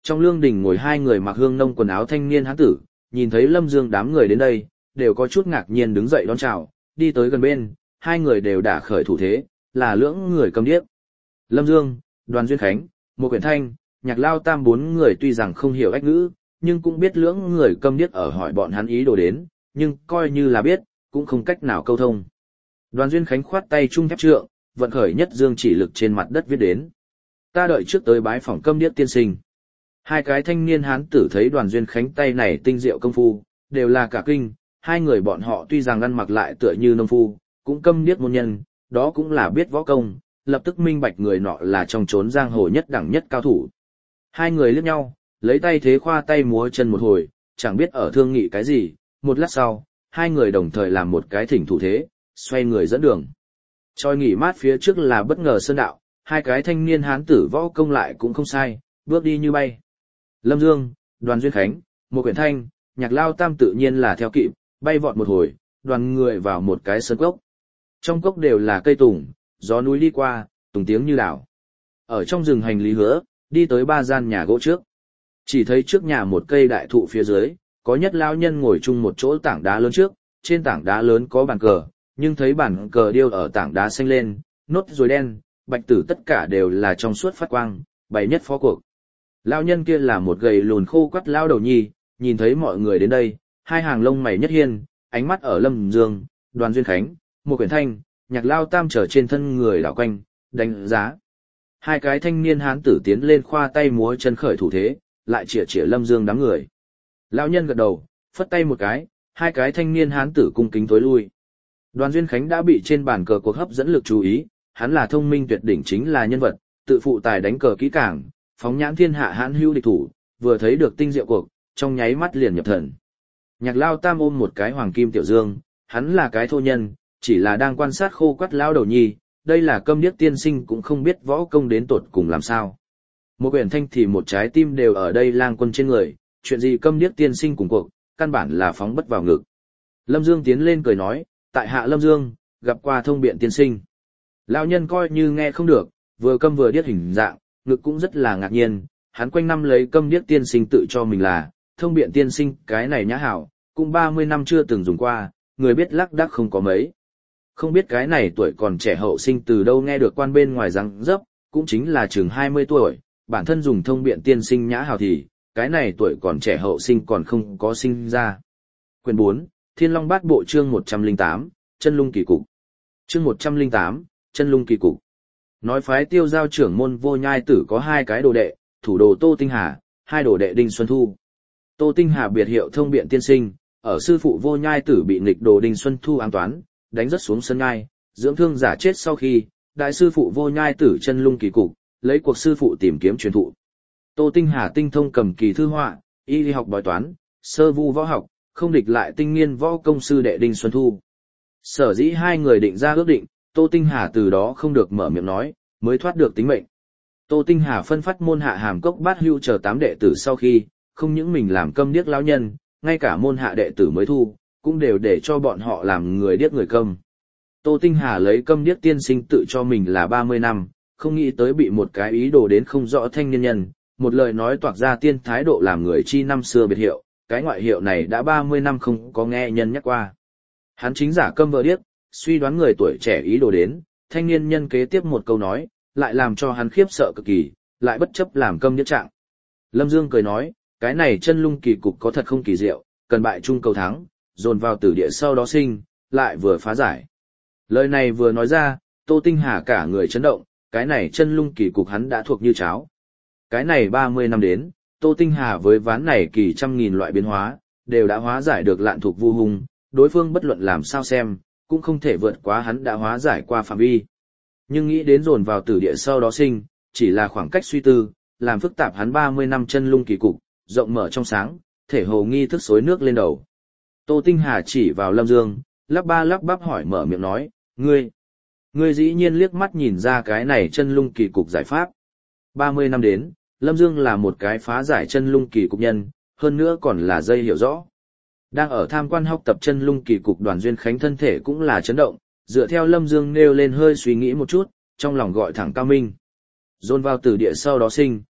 Trong lương đình ngồi hai người mặc hương nông quần áo thanh niên hán tử, nhìn thấy Lâm Dương đám người đến đây, đều có chút ngạc nhiên đứng dậy đón chào, đi tới gần bên, hai người đều đã khởi thủ thế, là lưỡng người cầm điếc. Lâm Dương, Đoàn Duyên Khánh, một quyển thanh, Nhạc Lao Tam bốn người tuy rằng không hiểu ách ngữ, nhưng cũng biết lưỡng người câm điếc ở hỏi bọn hắn ý đồ đến, nhưng coi như là biết, cũng không cách nào câu thông. Đoàn Duyên Khánh khoát tay trung thép trượng, vận khởi nhất dương chỉ lực trên mặt đất viết đến. Ta đợi trước tới bái phỏng câm điếc tiên sinh. Hai cái thanh niên hán tử thấy Đoàn Duyên Khánh tay này tinh diệu công phu, đều là cả kinh, hai người bọn họ tuy rằng ăn mặc lại tựa như nông phu, cũng câm điếc môn nhân, đó cũng là biết võ công, lập tức minh bạch người nọ là trong chốn giang hồ nhất đẳng nhất cao thủ. Hai người liếc nhau, lấy tay thế khoa tay múa chân một hồi, chẳng biết ở thương nghị cái gì, một lát sau, hai người đồng thời làm một cái thỉnh thủ thế, xoay người dẫn đường. Choi nghỉ mát phía trước là bất ngờ sơn đạo, hai cái thanh niên hán tử võ công lại cũng không sai, bước đi như bay. Lâm Dương, Đoàn Duyên Khánh, một quyển thanh, Nhạc Lao Tam tự nhiên là theo kịp, bay vọt một hồi, đoàn người vào một cái sơn cốc. Trong cốc đều là cây tùng, gió núi đi qua, tùng tiếng như đảo. Ở trong rừng hành lý hứa, đi tới ba gian nhà gỗ trước. Chỉ thấy trước nhà một cây đại thụ phía dưới, có nhất lao nhân ngồi chung một chỗ tảng đá lớn trước, trên tảng đá lớn có bàn cờ, nhưng thấy bàn cờ điêu ở tảng đá xanh lên, nốt rồi đen, bạch tử tất cả đều là trong suốt phát quang, bày nhất phó cuộc. Lao nhân kia là một gầy lùn khô quắt lao đầu nhi, nhìn thấy mọi người đến đây, hai hàng lông mày nhất hiên, ánh mắt ở Lâm Dương, Đoàn Duyên Khánh, một quyển thanh, Nhạc Lao Tam trở trên thân người đảo quanh, đánh giá. Hai cái thanh niên hán tử tiến lên khoa tay múa chân khởi thủ thế, lại chĩa chĩa Lâm Dương đám người. Lão nhân gật đầu, phất tay một cái, hai cái thanh niên hán tử cung kính tối lui. Đoàn Duyên Khánh đã bị trên bàn cờ cuộc hấp dẫn lực chú ý, hắn là thông minh tuyệt đỉnh chính là nhân vật, tự phụ tài đánh cờ kỹ càng, phóng nhãn thiên hạ hãn hữu địch thủ, vừa thấy được tinh diệu cuộc, trong nháy mắt liền nhập thần. Nhạc Lao Tam ôm một cái hoàng kim tiểu dương, hắn là cái thô nhân, chỉ là đang quan sát khô quắt lao đầu nhi, đây là câm điếc tiên sinh cũng không biết võ công đến tột cùng làm sao. Một quyển thanh thì một trái tim đều ở đây lang quân trên người, chuyện gì câm điếc tiên sinh cùng cuộc, căn bản là phóng bất vào ngực. Lâm Dương tiến lên cười nói, tại hạ Lâm Dương, gặp qua thông biện tiên sinh. Lão nhân coi như nghe không được, vừa câm vừa điếc hình dạng, ngực cũng rất là ngạc nhiên, hắn quanh năm lấy câm điếc tiên sinh tự cho mình là, thông biện tiên sinh cái này nhã hảo, cũng ba mươi năm chưa từng dùng qua, người biết lắc đắc không có mấy. Không biết cái này tuổi còn trẻ hậu sinh từ đâu nghe được quan bên ngoài răng dấp, cũng chính là chừng hai mươi tuổi, bản thân dùng thông biện tiên sinh nhã hảo thì, cái này tuổi còn trẻ hậu sinh còn không có sinh ra. Quyển bốn, Thiên Long Bát Bộ chương một trăm lẻ tám, Chân Lung Kỳ Cục. Chương một trăm lẻ tám, Chân Lung Kỳ Cục. Nói phái Tiêu Giao trưởng môn Vô Nhai Tử có hai cái đồ đệ, thủ đồ Tô Tinh Hà, hai đồ đệ Đinh Xuân Thu. Tô Tinh Hà biệt hiệu thông biện tiên sinh, ở sư phụ Vô Nhai Tử bị nghịch đồ Đinh Xuân Thu ám toán, đánh rất xuống sân ngai, dưỡng thương giả chết sau khi, đại sư phụ Vô Nhai Tử Chân Lung Kỳ Cục, lấy cuộc sư phụ tìm kiếm truyền thụ. Tô Tinh Hà tinh thông cầm kỳ thư họa, y lý học bói toán, sơ vu võ học, không địch lại tinh nghiên võ công sư đệ Đinh Xuân Thu. Sở dĩ hai người định ra ước định, Tô Tinh Hà từ đó không được mở miệng nói, mới thoát được tính mệnh. Tô Tinh Hà phân phát môn hạ hàm cốc bát hưu chờ tám đệ tử sau khi, không những mình làm câm điếc lão nhân, ngay cả môn hạ đệ tử mới thu, cũng đều để cho bọn họ làm người điếc người câm. Tô Tinh Hà lấy câm điếc tiên sinh tự cho mình là ba mươi năm, không nghĩ tới bị một cái ý đồ đến không rõ thanh niên nhân, một lời nói toạc ra tiên thái độ làm người chi năm xưa biệt hiệu, cái ngoại hiệu này đã ba mươi năm không có nghe nhân nhắc qua. Hắn chính giả câm vợ điếc, suy đoán người tuổi trẻ ý đồ đến, thanh niên nhân kế tiếp một câu nói, lại làm cho hắn khiếp sợ cực kỳ, lại bất chấp làm câm điếc trạng. Lâm Dương cười nói, cái này Chân Lung Kỳ Cục có thật không kỳ diệu, cần bại chung cầu thắng, dồn vào tử địa sau đó sinh, lại vừa phá giải. Lời này vừa nói ra, Tô Tinh Hà cả người chấn động, cái này Chân Lung Kỳ Cục hắn đã thuộc như cháo. Cái này ba mươi năm đến, Tô Tinh Hà với ván này kỳ trăm nghìn loại biến hóa, đều đã hóa giải được lạn thuộc vu hung, đối phương bất luận làm sao xem, cũng không thể vượt quá hắn đã hóa giải qua phạm vi. Nhưng nghĩ đến dồn vào tử địa sau đó sinh, chỉ là khoảng cách suy tư, làm phức tạp hắn ba mươi năm Chân Lung Kỳ Cục, rộng mở trong sáng, thể hồ nghi thức xối nước lên đầu. Tô Tinh Hà chỉ vào Lâm Dương, lắp ba lắp bắp hỏi mở miệng nói, ngươi, ngươi dĩ nhiên liếc mắt nhìn ra cái này Chân Lung Kỳ Cục giải pháp. ba mươi năm đến, Lâm Dương là một cái phá giải Chân Lung Kỳ Cục nhân, hơn nữa còn là dây hiểu rõ. Đang ở tham quan học tập Chân Lung Kỳ Cục Đoàn Duyên Khánh thân thể cũng là chấn động, dựa theo Lâm Dương nêu lên hơi suy nghĩ một chút, trong lòng gọi thẳng cao minh. Dồn vào tử địa sau đó sinh,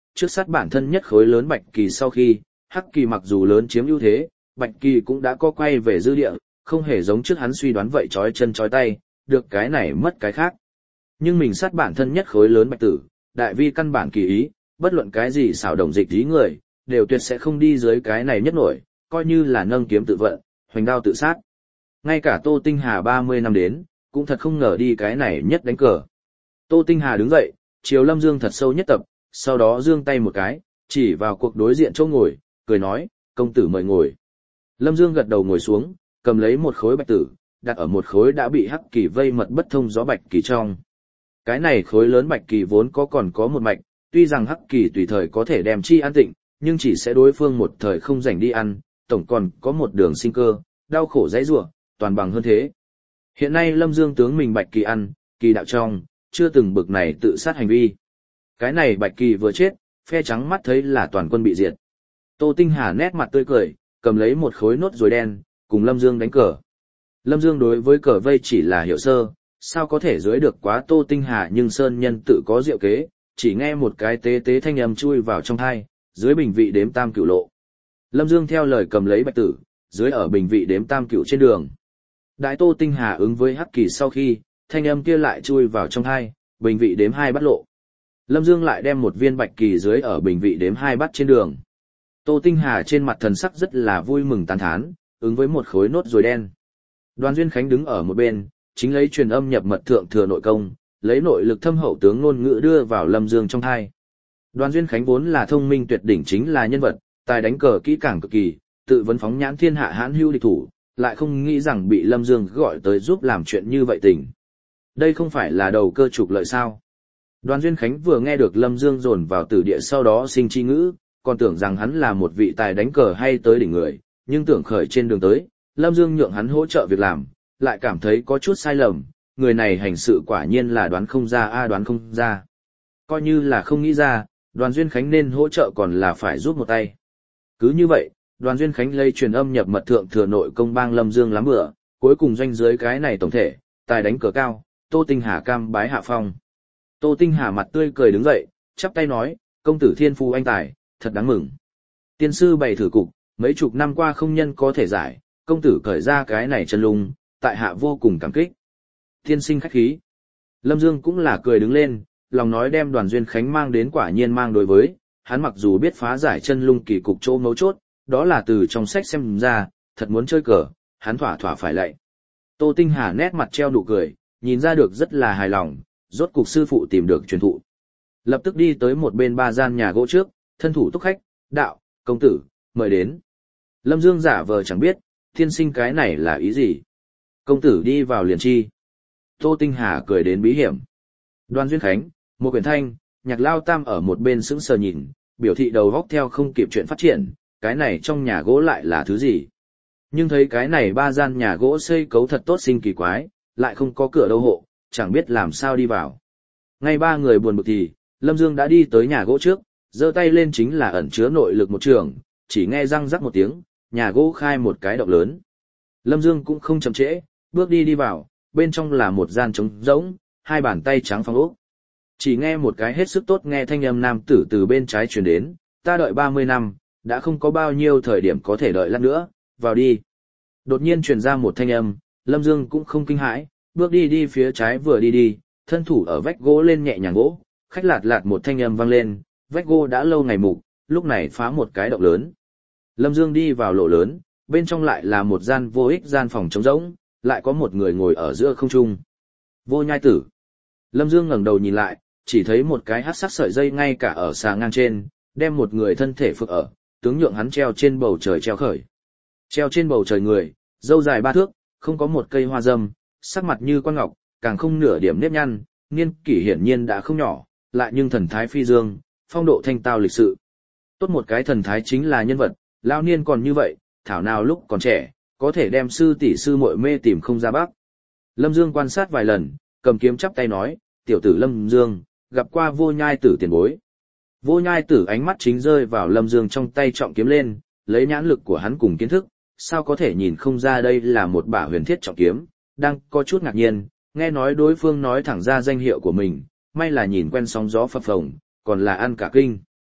trước sát bản thân nhất khối lớn bạch kỳ sau khi, hắc kỳ mặc dù lớn chiếm ưu thế, bạch kỳ cũng đã có quay về dư địa, không hề giống trước hắn suy đoán vậy chói chân chói tay, được cái này mất cái khác. Nhưng mình sát bản thân nhất khối lớn bạch tử, đại vi căn bản kỳ ý, bất luận cái gì xảo động dịch ý người, đều tuyệt sẽ không đi dưới cái này nhất nổi, coi như là nâng kiếm tự vận, hoành đao tự sát. Ngay cả Tô Tinh Hà ba mươi năm đến, cũng thật không ngờ đi cái này nhất đánh cờ. Tô Tinh Hà đứng dậy, chiều Lâm Dương thật sâu nhất tập, sau đó giương tay một cái, chỉ vào cuộc đối diện chỗ ngồi, cười nói, công tử mời ngồi. Lâm Dương gật đầu ngồi xuống, cầm lấy một khối bạch tử, đặt ở một khối đã bị hắc kỳ vây mật bất thông gió bạch kỳ trong. Cái này khối lớn bạch kỳ vốn có còn có một mạch, tuy rằng hắc kỳ tùy thời có thể đem chi an tịnh, nhưng chỉ sẽ đối phương một thời không rảnh đi ăn, tổng còn có một đường sinh cơ, đau khổ dãy rủa, toàn bằng hơn thế. Hiện nay Lâm Dương tướng mình bạch kỳ ăn, kỳ đạo trong, chưa từng bực này tự sát hành vi. Cái này bạch kỳ vừa chết, phe trắng mắt thấy là toàn quân bị diệt. Tô Tinh Hà nét mặt tươi cười, cầm lấy một khối nốt rồi đen, cùng Lâm Dương đánh cờ. Lâm Dương đối với cờ vây chỉ là hiểu sơ, sao có thể dưới được quá Tô Tinh Hà, nhưng Sơn Nhân tự có diệu kế, chỉ nghe một cái tế tế thanh âm chui vào trong tai, dưới bình vị đếm tam cửu lộ. Lâm Dương theo lời cầm lấy bạch tử, dưới ở bình vị đếm tam cửu trên đường. Đại Tô Tinh Hà ứng với hắc kỳ sau khi, thanh âm kia lại chui vào trong tai, bình vị đếm hai bắt lộ. Lâm Dương lại đem một viên bạch kỳ dưới ở bình vị đếm hai bắt trên đường. Tô Tinh Hà trên mặt thần sắc rất là vui mừng tán thán, ứng với một khối nốt rồi đen. Đoàn Duyên Khánh đứng ở một bên, chính lấy truyền âm nhập mật thượng thừa nội công, lấy nội lực thâm hậu tướng ngôn ngữ đưa vào Lâm Dương trong tai. Đoàn Duyên Khánh vốn là thông minh tuyệt đỉnh chính là nhân vật, tài đánh cờ kỹ càng cực kỳ, tự vấn phóng nhãn thiên hạ hãn hữu địch thủ, lại không nghĩ rằng bị Lâm Dương gọi tới giúp làm chuyện như vậy tình. Đây không phải là đầu cơ trục lợi sao? Đoàn Duyên Khánh vừa nghe được Lâm Dương dồn vào tử địa sau đó sinh chi ngữ, còn tưởng rằng hắn là một vị tài đánh cờ hay tới đỉnh người, nhưng tưởng khởi trên đường tới, Lâm Dương nhượng hắn hỗ trợ việc làm, lại cảm thấy có chút sai lầm, người này hành sự quả nhiên là đoán không ra a đoán không ra. Coi như là không nghĩ ra, Đoàn Duyên Khánh nên hỗ trợ còn là phải giúp một tay. Cứ như vậy, Đoàn Duyên Khánh lây truyền âm nhập mật thượng thừa nội công bang Lâm Dương lắm bữa, cuối cùng doanh dưới cái này tổng thể, tài đánh cờ cao, Tô Tinh Hà cam bái hạ phong. Tô Tinh Hà mặt tươi cười đứng dậy, chắp tay nói, công tử thiên phu anh tài, thật đáng mừng. Tiên sư bày thử cục, mấy chục năm qua không nhân có thể giải, công tử cởi ra cái này chân lung, tại hạ vô cùng cảm kích. Tiên sinh khách khí. Lâm Dương cũng là cười đứng lên, lòng nói đem Đoàn Duyên Khánh mang đến quả nhiên mang đối với, hắn mặc dù biết phá giải chân lung kỳ cục chỗ mấu chốt, đó là từ trong sách xem ra, thật muốn chơi cờ, hắn thỏa thỏa phải lạy. Tô Tinh Hà nét mặt treo nụ cười, nhìn ra được rất là hài lòng, rốt cục sư phụ tìm được truyền thụ. Lập tức đi tới một bên ba gian nhà gỗ trước, thân thủ túc khách, đạo, công tử, mời đến. Lâm Dương giả vờ chẳng biết, thiên sinh cái này là ý gì. Công tử đi vào liền chi. Tô Tinh Hà cười đến bí hiểm. Đoàn Duyên Khánh, một quyển thanh, Nhạc Lao Tam ở một bên sững sờ nhìn, biểu thị đầu góc theo không kịp chuyện phát triển, cái này trong nhà gỗ lại là thứ gì. Nhưng thấy cái này ba gian nhà gỗ xây cấu thật tốt sinh kỳ quái, lại không có cửa đâu hộ, chẳng biết làm sao đi vào. Ngay ba người buồn bực thì, Lâm Dương đã đi tới nhà gỗ trước, giơ tay lên chính là ẩn chứa nội lực một trường, chỉ nghe răng rắc một tiếng, nhà gỗ khai một cái động lớn. Lâm Dương cũng không chậm trễ, bước đi đi vào, bên trong là một gian trống rỗng, hai bàn tay trắng phong ốc. Chỉ nghe một cái hết sức tốt nghe thanh âm nam tử từ bên trái truyền đến, ta đợi ba mươi năm, đã không có bao nhiêu thời điểm có thể đợi lát nữa, vào đi. Đột nhiên truyền ra một thanh âm, Lâm Dương cũng không kinh hãi, bước đi đi phía trái vừa đi đi, thân thủ ở vách gỗ lên nhẹ nhàng gỗ, khách lạt lạt một thanh âm vang lên, vách gỗ đã lâu ngày mục, lúc này phá một cái động lớn. Lâm Dương đi vào lỗ lớn, bên trong lại là một gian vô ích gian phòng trống rỗng, lại có một người ngồi ở giữa không trung. Vô Nhai Tử. Lâm Dương ngẩng đầu nhìn lại, chỉ thấy một cái hắc sắc sợi dây ngay cả ở xà ngang trên, đem một người thân thể phực ở, tướng nhượng hắn treo trên bầu trời treo khởi. Treo trên bầu trời người, râu dài ba thước, không có một cây hoa dâm, sắc mặt như quan ngọc, càng không nửa điểm nếp nhăn, niên kỷ hiển nhiên đã không nhỏ, lại nhưng thần thái phi dương, phong độ thanh tao lịch sự. Tốt một cái thần thái chính là nhân vật, lao niên còn như vậy, thảo nào lúc còn trẻ, có thể đem sư tỷ sư muội mê tìm không ra bắc. Lâm Dương quan sát vài lần, cầm kiếm chắp tay nói, tiểu tử Lâm Dương, gặp qua Vô Nhai Tử tiền bối. Vô Nhai Tử ánh mắt chính rơi vào Lâm Dương trong tay trọng kiếm lên, lấy nhãn lực của hắn cùng kiến thức, sao có thể nhìn không ra đây là một bả huyền thiết trọng kiếm, đang có chút ngạc nhiên, nghe nói đối phương nói thẳng ra danh hiệu của mình, may là nhìn quen sóng gió phập phồng, còn là ăn cả kinh.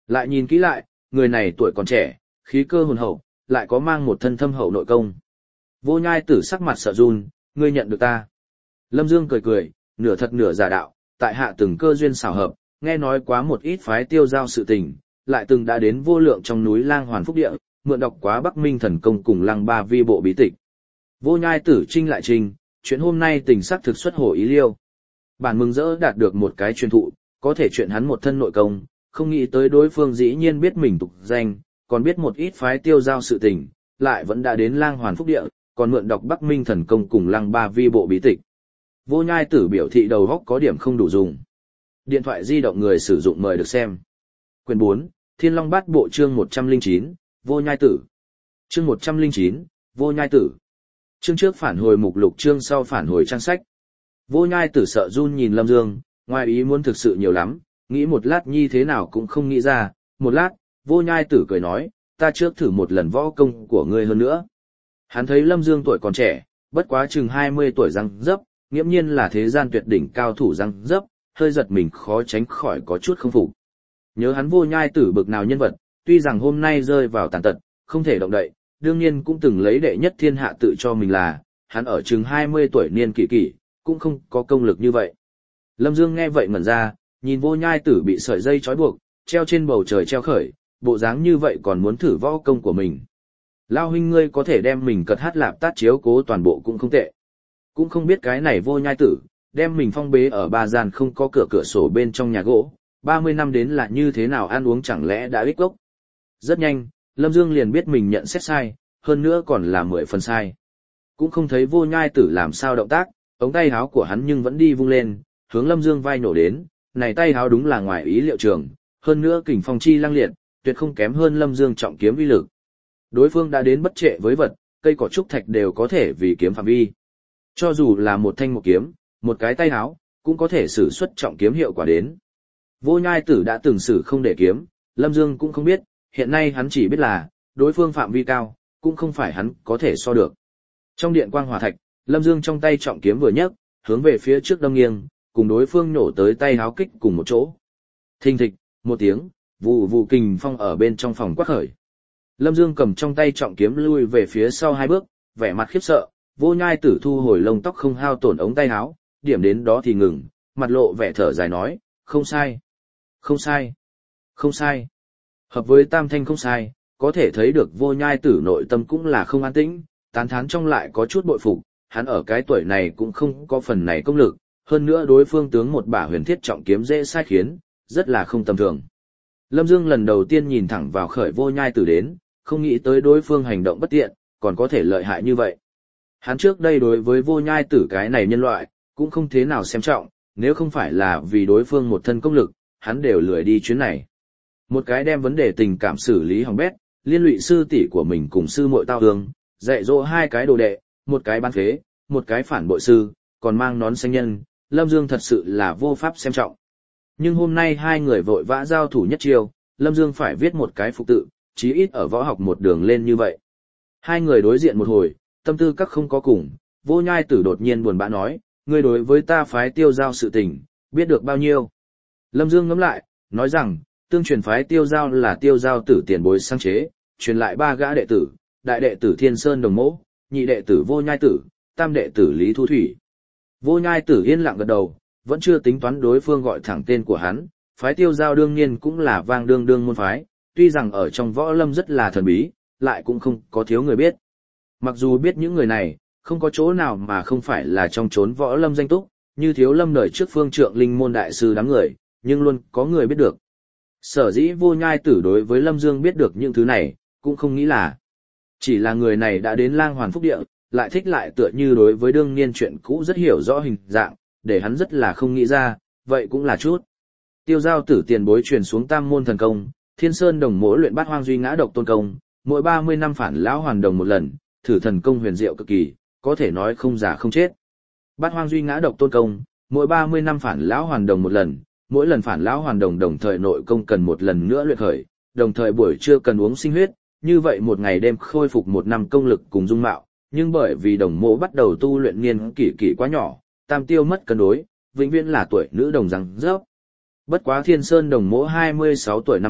Lại nhìn kỹ lại, người này tuổi còn trẻ, khí cơ hồn hậu, lại có mang một thân thâm hậu nội công. Vô Nhai Tử sắc mặt sợ run, ngươi nhận được ta. Lâm Dương cười cười, nửa thật nửa giả đạo, tại hạ từng cơ duyên xảo hợp, nghe nói quá một ít phái tiêu giao sự tình, lại từng đã đến vô lượng trong núi Lang Hoàn Phúc Địa, mượn đọc quá Bắc Minh thần công cùng Lăng Ba Vi bộ bí tịch. Vô Nhai Tử trinh lại trình, chuyện hôm nay tình sắc thực xuất hồ ý liêu. Bản mừng rỡ đạt được một cái truyền thụ, có thể chuyện hắn một thân nội công, không nghĩ tới đối phương dĩ nhiên biết mình tục danh, còn biết một ít phái tiêu giao sự tình, lại vẫn đã đến Lang Hoàn Phúc Địa, còn mượn đọc Bắc Minh thần công cùng Lăng Ba Vi bộ bí tịch. Vô Nhai Tử biểu thị đầu góc có điểm không đủ dùng. Điện thoại di động người sử dụng mời được xem. Quyền bốn, Thiên Long Bát Bộ chương một trăm lẻ chín, Vô Nhai Tử. Chương một trăm lẻ chín, Vô Nhai Tử. Chương trước phản hồi mục lục, chương sau phản hồi trang sách. Vô Nhai Tử sợ run nhìn Lâm Dương, ngoài ý muốn thực sự nhiều lắm, nghĩ một lát nhi thế nào cũng không nghĩ ra, một lát, Vô Nhai Tử cười nói, ta trước thử một lần võ công của ngươi hơn nữa. Hắn thấy Lâm Dương tuổi còn trẻ, bất quá chừng hai mươi tuổi răng dấp, nghiễm nhiên là thế gian tuyệt đỉnh cao thủ răng dấp, hơi giật mình khó tránh khỏi có chút không phục. Nhớ hắn Vô Nhai Tử bực nào nhân vật, tuy rằng hôm nay rơi vào tàn tật, không thể động đậy, đương nhiên cũng từng lấy đệ nhất thiên hạ tự cho mình là, hắn ở chừng hai mươi tuổi niên kỷ kỷ, cũng không có công lực như vậy. Lâm Dương nghe vậy ngẩn ra, nhìn Vô Nhai Tử bị sợi dây trói buộc, treo trên bầu trời treo khởi, bộ dáng như vậy còn muốn thử võ công của mình. Lao huynh ngươi có thể đem mình cật hát lạp tát chiếu cố toàn bộ cũng không tệ. Cũng không biết cái này Vô Nhai Tử, đem mình phong bế ở ba gian không có cửa cửa sổ bên trong nhà gỗ, ba mươi năm đến là như thế nào ăn uống chẳng lẽ đã ích gốc. Rất nhanh, Lâm Dương liền biết mình nhận xét sai, hơn nữa còn là mười phần sai. Cũng không thấy Vô Nhai Tử làm sao động tác, ống tay háo của hắn nhưng vẫn đi vung lên, hướng Lâm Dương vai nổ đến, này tay háo đúng là ngoài ý liệu trường, hơn nữa kình phong chi lăng liệt, tuyệt không kém hơn Lâm Dương trọng kiếm uy lực. Đối phương đã đến bất trệ với vật, cây cỏ trúc thạch đều có thể vì kiếm phạm vi. Cho dù là một thanh một kiếm, một cái tay háo, cũng có thể sử xuất trọng kiếm hiệu quả đến. Vô Nhai Tử đã từng sử không để kiếm, Lâm Dương cũng không biết, hiện nay hắn chỉ biết là, đối phương phạm vi cao, cũng không phải hắn có thể so được. Trong điện quang hỏa thạch, Lâm Dương trong tay trọng kiếm vừa nhấc, hướng về phía trước đâm nghiêng, cùng đối phương nổ tới tay háo kích cùng một chỗ. Thình thịch, một tiếng, vụ vụ kình phong ở bên trong phòng quát khởi. Lâm Dương cầm trong tay trọng kiếm lui về phía sau hai bước, vẻ mặt khiếp sợ, Vô Nhai Tử thu hồi lông tóc không hao tổn ống tay áo, điểm đến đó thì ngừng, mặt lộ vẻ thở dài nói, không sai, không sai, không sai. Hợp với tam thanh không sai, có thể thấy được Vô Nhai Tử nội tâm cũng là không an tĩnh, tán thán trong lại có chút bội phục, hắn ở cái tuổi này cũng không có phần này công lực, hơn nữa đối phương tướng một bả huyền thiết trọng kiếm dễ sai khiến, rất là không tầm thường. Lâm Dương lần đầu tiên nhìn thẳng vào khởi Vô Nhai Tử đến, không nghĩ tới đối phương hành động bất tiện, còn có thể lợi hại như vậy. Hắn trước đây đối với Vô Nhai Tử cái này nhân loại, cũng không thế nào xem trọng, nếu không phải là vì đối phương một thân công lực, hắn đều lười đi chuyến này. Một cái đem vấn đề tình cảm xử lý hỏng bét, liên lụy sư tỷ của mình cùng sư muội tao hương, dạy dỗ hai cái đồ đệ, một cái bán phế, một cái phản bội sư, còn mang nón xanh nhân, Lâm Dương thật sự là vô pháp xem trọng. Nhưng hôm nay hai người vội vã giao thủ nhất chiêu, Lâm Dương phải viết một cái phục tự, chí ít ở võ học một đường lên như vậy. Hai người đối diện một hồi, tâm tư các không có cùng, Vô Nhai Tử đột nhiên buồn bã nói, ngươi đối với ta phái tiêu giao sự tình, biết được bao nhiêu. Lâm Dương ngẫm lại, nói rằng, tương truyền phái tiêu giao là tiêu giao tử tiền bối sáng chế, truyền lại ba gã đệ tử, đại đệ tử Thiên Sơn Đồng Mỗ, nhị đệ tử Vô Nhai Tử, tam đệ tử Lý Thu Thủy. Vô Nhai Tử yên lặng gật đầu, vẫn chưa tính toán đối phương gọi thẳng tên của hắn, phái tiêu giao đương nhiên cũng là vang đương đương môn phái, tuy rằng ở trong võ lâm rất là thần bí, lại cũng không có thiếu người biết. Mặc dù biết những người này, không có chỗ nào mà không phải là trong chốn võ lâm danh túc, như thiếu lâm đời trước phương trượng linh môn đại sư đám người, nhưng luôn có người biết được. Sở dĩ Vô Nhai Tử đối với Lâm Dương biết được những thứ này, cũng không nghĩ là chỉ là người này đã đến Lang Hoàn Phúc Địa, lại thích lại tựa như đối với đương niên chuyện cũ rất hiểu rõ hình dạng, để hắn rất là không nghĩ ra, vậy cũng là chút. Tiêu giao tử tiền bối truyền xuống tam môn thần công, Thiên Sơn Đồng Mỗ luyện bát hoang duy ngã độc tôn công, mỗi ba mươi năm phản lão hoàn đồng một lần, thử thần công huyền diệu cực kỳ, có thể nói không già không chết. Bát hoang duy ngã độc tôn công, mỗi ba mươi năm phản lão hoàn đồng một lần, mỗi lần phản lão hoàn đồng đồng thời nội công cần một lần nữa luyện khởi, đồng thời buổi trưa cần uống sinh huyết, như vậy một ngày đêm khôi phục một năm công lực cùng dung mạo, nhưng bởi vì Đồng Mỗ bắt đầu tu luyện niên kỷ kỷ quá nhỏ, tam tiêu mất cân đối, vĩnh viễn là tuổi nữ đồng răng rớp. Bất quá Thiên Sơn Đồng Mỗ hai mươi sáu tuổi năm ấy,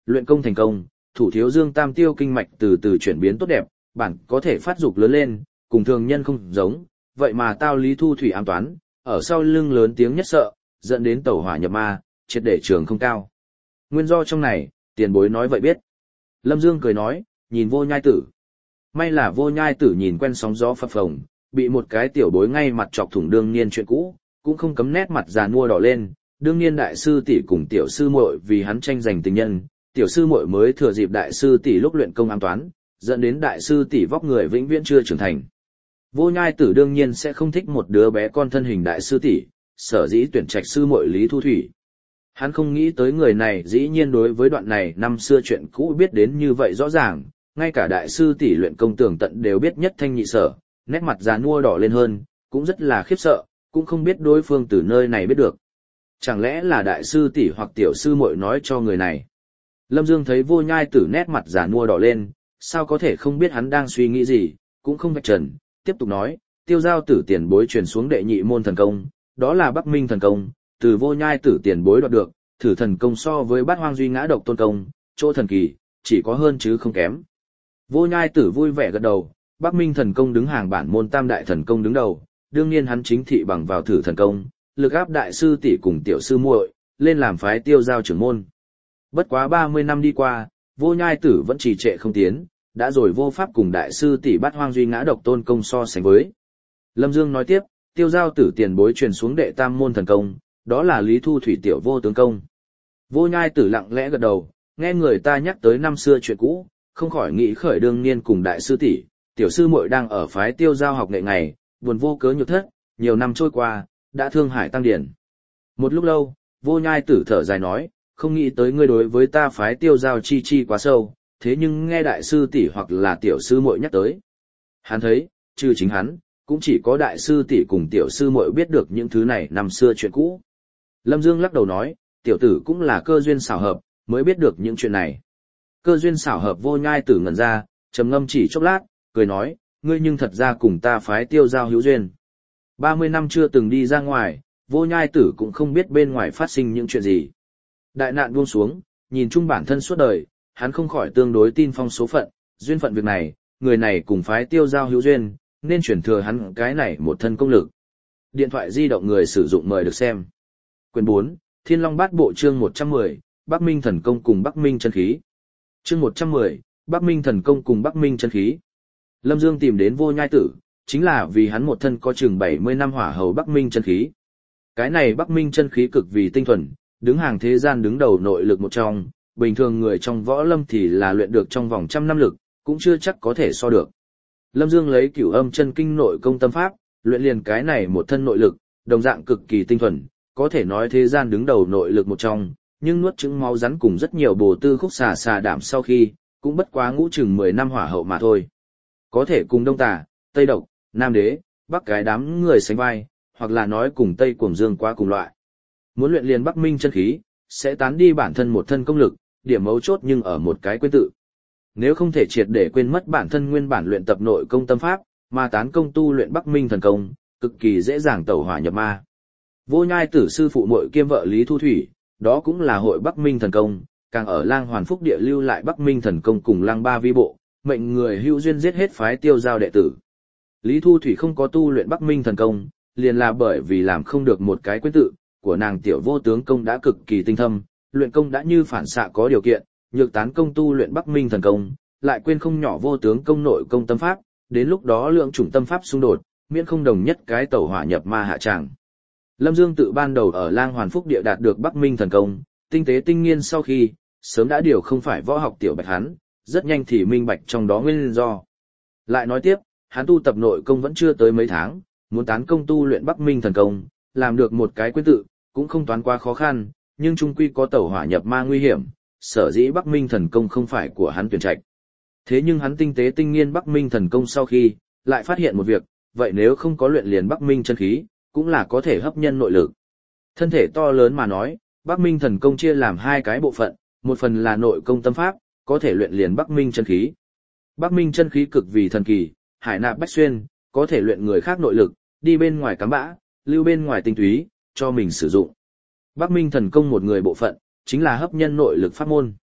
luyện công thành công, thủ thiếu dương tam tiêu kinh mạch từ từ chuyển biến tốt đẹp, bản có thể phát dục lớn lên, cùng thường nhân không giống, vậy mà tao Lý Thu Thủy ám toán, ở sau lưng lớn tiếng nhất sợ, dẫn đến tẩu hỏa nhập ma, triệt để trường không cao. Nguyên do trong này, tiền bối nói vậy biết. Lâm Dương cười nói, nhìn Vô Nhai Tử. May là Vô Nhai Tử nhìn quen sóng gió phập phồng, bị một cái tiểu bối ngay mặt chọc thủng đương nhiên chuyện cũ, cũng không cấm nét mặt già nua đỏ lên. Đương nhiên đại sư tỷ cùng tiểu sư muội vì hắn tranh giành tình nhân, tiểu sư muội mới thừa dịp đại sư tỷ lúc luyện công ám toán, dẫn đến đại sư tỷ vóc người vĩnh viễn chưa trưởng thành. Vô Nhai Tử đương nhiên sẽ không thích một đứa bé con thân hình đại sư tỷ, sở dĩ tuyển trạch sư muội Lý Thu Thủy. Hắn không nghĩ tới người này dĩ nhiên đối với đoạn này năm xưa chuyện cũ biết đến như vậy rõ ràng, ngay cả đại sư tỷ luyện công tường tận đều biết nhất thanh nhị sở, nét mặt già nua đỏ lên hơn, cũng rất là khiếp sợ, cũng không biết đối phương từ nơi này biết được. Chẳng lẽ là đại sư tỷ hoặc tiểu sư muội nói cho người này? Lâm Dương thấy Vô Nhai Tử nét mặt già nua đỏ lên, sao có thể không biết hắn đang suy nghĩ gì, cũng không vạch trần, tiếp tục nói, Tiêu Giao Tử tiền bối truyền xuống đệ nhị môn thần công, đó là Bắc Minh thần công, từ Vô Nhai Tử tiền bối đoạt được, thử thần công so với Bát Hoang Duy Ngã Độc Tôn công, chỗ thần kỳ, chỉ có hơn chứ không kém. Vô Nhai Tử vui vẻ gật đầu, Bắc Minh thần công đứng hàng bản môn tam đại thần công đứng đầu, đương nhiên hắn chính thị bằng vào thử thần công, lực áp đại sư tỷ cùng tiểu sư muội, lên làm phái Tiêu Giao trưởng môn. Bất quá ba mươi năm đi qua, Vô Nhai Tử vẫn trì trệ không tiến, đã rồi vô pháp cùng đại sư tỷ Bát Hoang Duy Ngã Độc Tôn công so sánh với. Lâm Dương nói tiếp, Tiêu Giao Tử tiền bối truyền xuống đệ tam môn thần công, đó là Lý Thu Thủy tiểu vô tướng công. Vô Nhai Tử lặng lẽ gật đầu, nghe người ta nhắc tới năm xưa chuyện cũ, không khỏi nghĩ khởi đương niên cùng đại sư tỷ, tiểu sư muội đang ở phái Tiêu Giao học nghệ ngày, buồn vô cớ nhược thất, nhiều năm trôi qua, đã thương hải tăng điển. Một lúc lâu, Vô Nhai Tử thở dài nói, không nghĩ tới ngươi đối với ta phái Tiêu Giao chi chi quá sâu, thế nhưng nghe đại sư tỷ hoặc là tiểu sư muội nhắc tới. Hắn thấy, trừ chính hắn, cũng chỉ có đại sư tỷ cùng tiểu sư muội biết được những thứ này năm xưa chuyện cũ. Lâm Dương lắc đầu nói, tiểu tử cũng là cơ duyên xảo hợp, mới biết được những chuyện này. Cơ duyên xảo hợp. Vô Nhai Tử ngẩn ra, trầm ngâm chỉ chốc lát, cười nói, ngươi nhưng thật ra cùng ta phái Tiêu Giao hữu duyên. Ba mươi năm chưa từng đi ra ngoài, Vô Nhai Tử cũng không biết bên ngoài phát sinh những chuyện gì. Đại nạn buông xuống, nhìn chung bản thân suốt đời, hắn không khỏi tương đối tin phong số phận, duyên phận việc này, người này cùng phái Tiêu Giao hữu duyên, nên chuyển thừa hắn cái này một thân công lực. Điện thoại di động người sử dụng mời được xem. Quyển bốn, Thiên Long Bát Bộ chương một trăm mười, Bắc Minh thần công cùng Bắc Minh chân khí. Chương một trăm mười, Bắc Minh thần công cùng Bắc Minh chân khí. Lâm Dương tìm đến Vô Nhai Tử, chính là vì hắn một thân có chừng bảy mươi năm hỏa hầu Bắc Minh chân khí. Cái này Bắc Minh chân khí cực vì tinh thuần, đứng hàng thế gian đứng đầu nội lực một trong, bình thường người trong võ lâm thì là luyện được trong vòng trăm năm lực, cũng chưa chắc có thể so được. Lâm Dương lấy Cửu Âm chân kinh nội công tâm pháp, luyện liền cái này một thân nội lực, đồng dạng cực kỳ tinh thuần, có thể nói thế gian đứng đầu nội lực một trong, nhưng nuốt trứng máu rắn cùng rất nhiều bồ tư khúc xà xà đảm sau khi, cũng bất quá ngũ chừng mười năm hỏa hậu mà thôi. Có thể cùng Đông Tà, Tây Độc, Nam Đế, Bắc cái đám người sánh vai, hoặc là nói cùng Tây Cuồng Dương quá cùng loại. Muốn luyện liền Bắc Minh chân khí, sẽ tán đi bản thân một thân công lực, điểm mấu chốt nhưng ở một cái quên tự. Nếu không thể triệt để quên mất bản thân nguyên bản luyện tập nội công tâm pháp, mà tán công tu luyện Bắc Minh thần công, cực kỳ dễ dàng tẩu hỏa nhập ma. Vô Nhai Tử sư phụ muội kiêm vợ Lý Thu Thủy, đó cũng là hội Bắc Minh thần công, càng ở Lang Hoàn Phúc địa lưu lại Bắc Minh thần công cùng Lang Ba vi bộ, mệnh người hữu duyên giết hết phái Tiêu Giao đệ tử. Lý Thu Thủy không có tu luyện Bắc Minh thần công, liền là bởi vì làm không được một cái quyết tự, của nàng tiểu vô tướng công đã cực kỳ tinh thâm, luyện công đã như phản xạ có điều kiện, nhược tán công tu luyện Bắc Minh thần công, lại quên không nhỏ vô tướng công nội công tâm pháp, đến lúc đó lượng chủng tâm pháp xung đột, miễn không đồng nhất cái tẩu hỏa nhập ma hạ tràng. Lâm Dương tự ban đầu ở Lang Hoàn Phúc địa đạt được Bắc Minh thần công, tinh tế tinh nghiên sau khi, sớm đã điều không phải võ học tiểu bạch hắn, rất nhanh thì minh bạch trong đó nguyên do. Lại nói tiếp, hắn tu tập nội công vẫn chưa tới mấy tháng, muốn tán công tu luyện Bắc Minh thần công, làm được một cái quyết tự, cũng không toán quá khó khăn, nhưng chung quy có tẩu hỏa nhập ma nguy hiểm, sở dĩ Bắc Minh thần công không phải của hắn tuyển trạch. Thế nhưng hắn tinh tế tinh nghiên Bắc Minh thần công sau khi, lại phát hiện một việc, vậy nếu không có luyện liền Bắc Minh chân khí, cũng là có thể hấp nhân nội lực. Thân thể to lớn mà nói, Bắc Minh thần công chia làm hai cái bộ phận, một phần là nội công tâm pháp, có thể luyện liền Bắc Minh chân khí. Bắc Minh chân khí cực vì thần kỳ, hải nạp bách xuyên, có thể luyện người khác nội lực, đi bên ngoài cắm bã, lưu bên ngoài tinh túy, cho mình sử dụng. Bắc Minh thần công một người bộ phận, chính là hấp nhân nội lực pháp môn.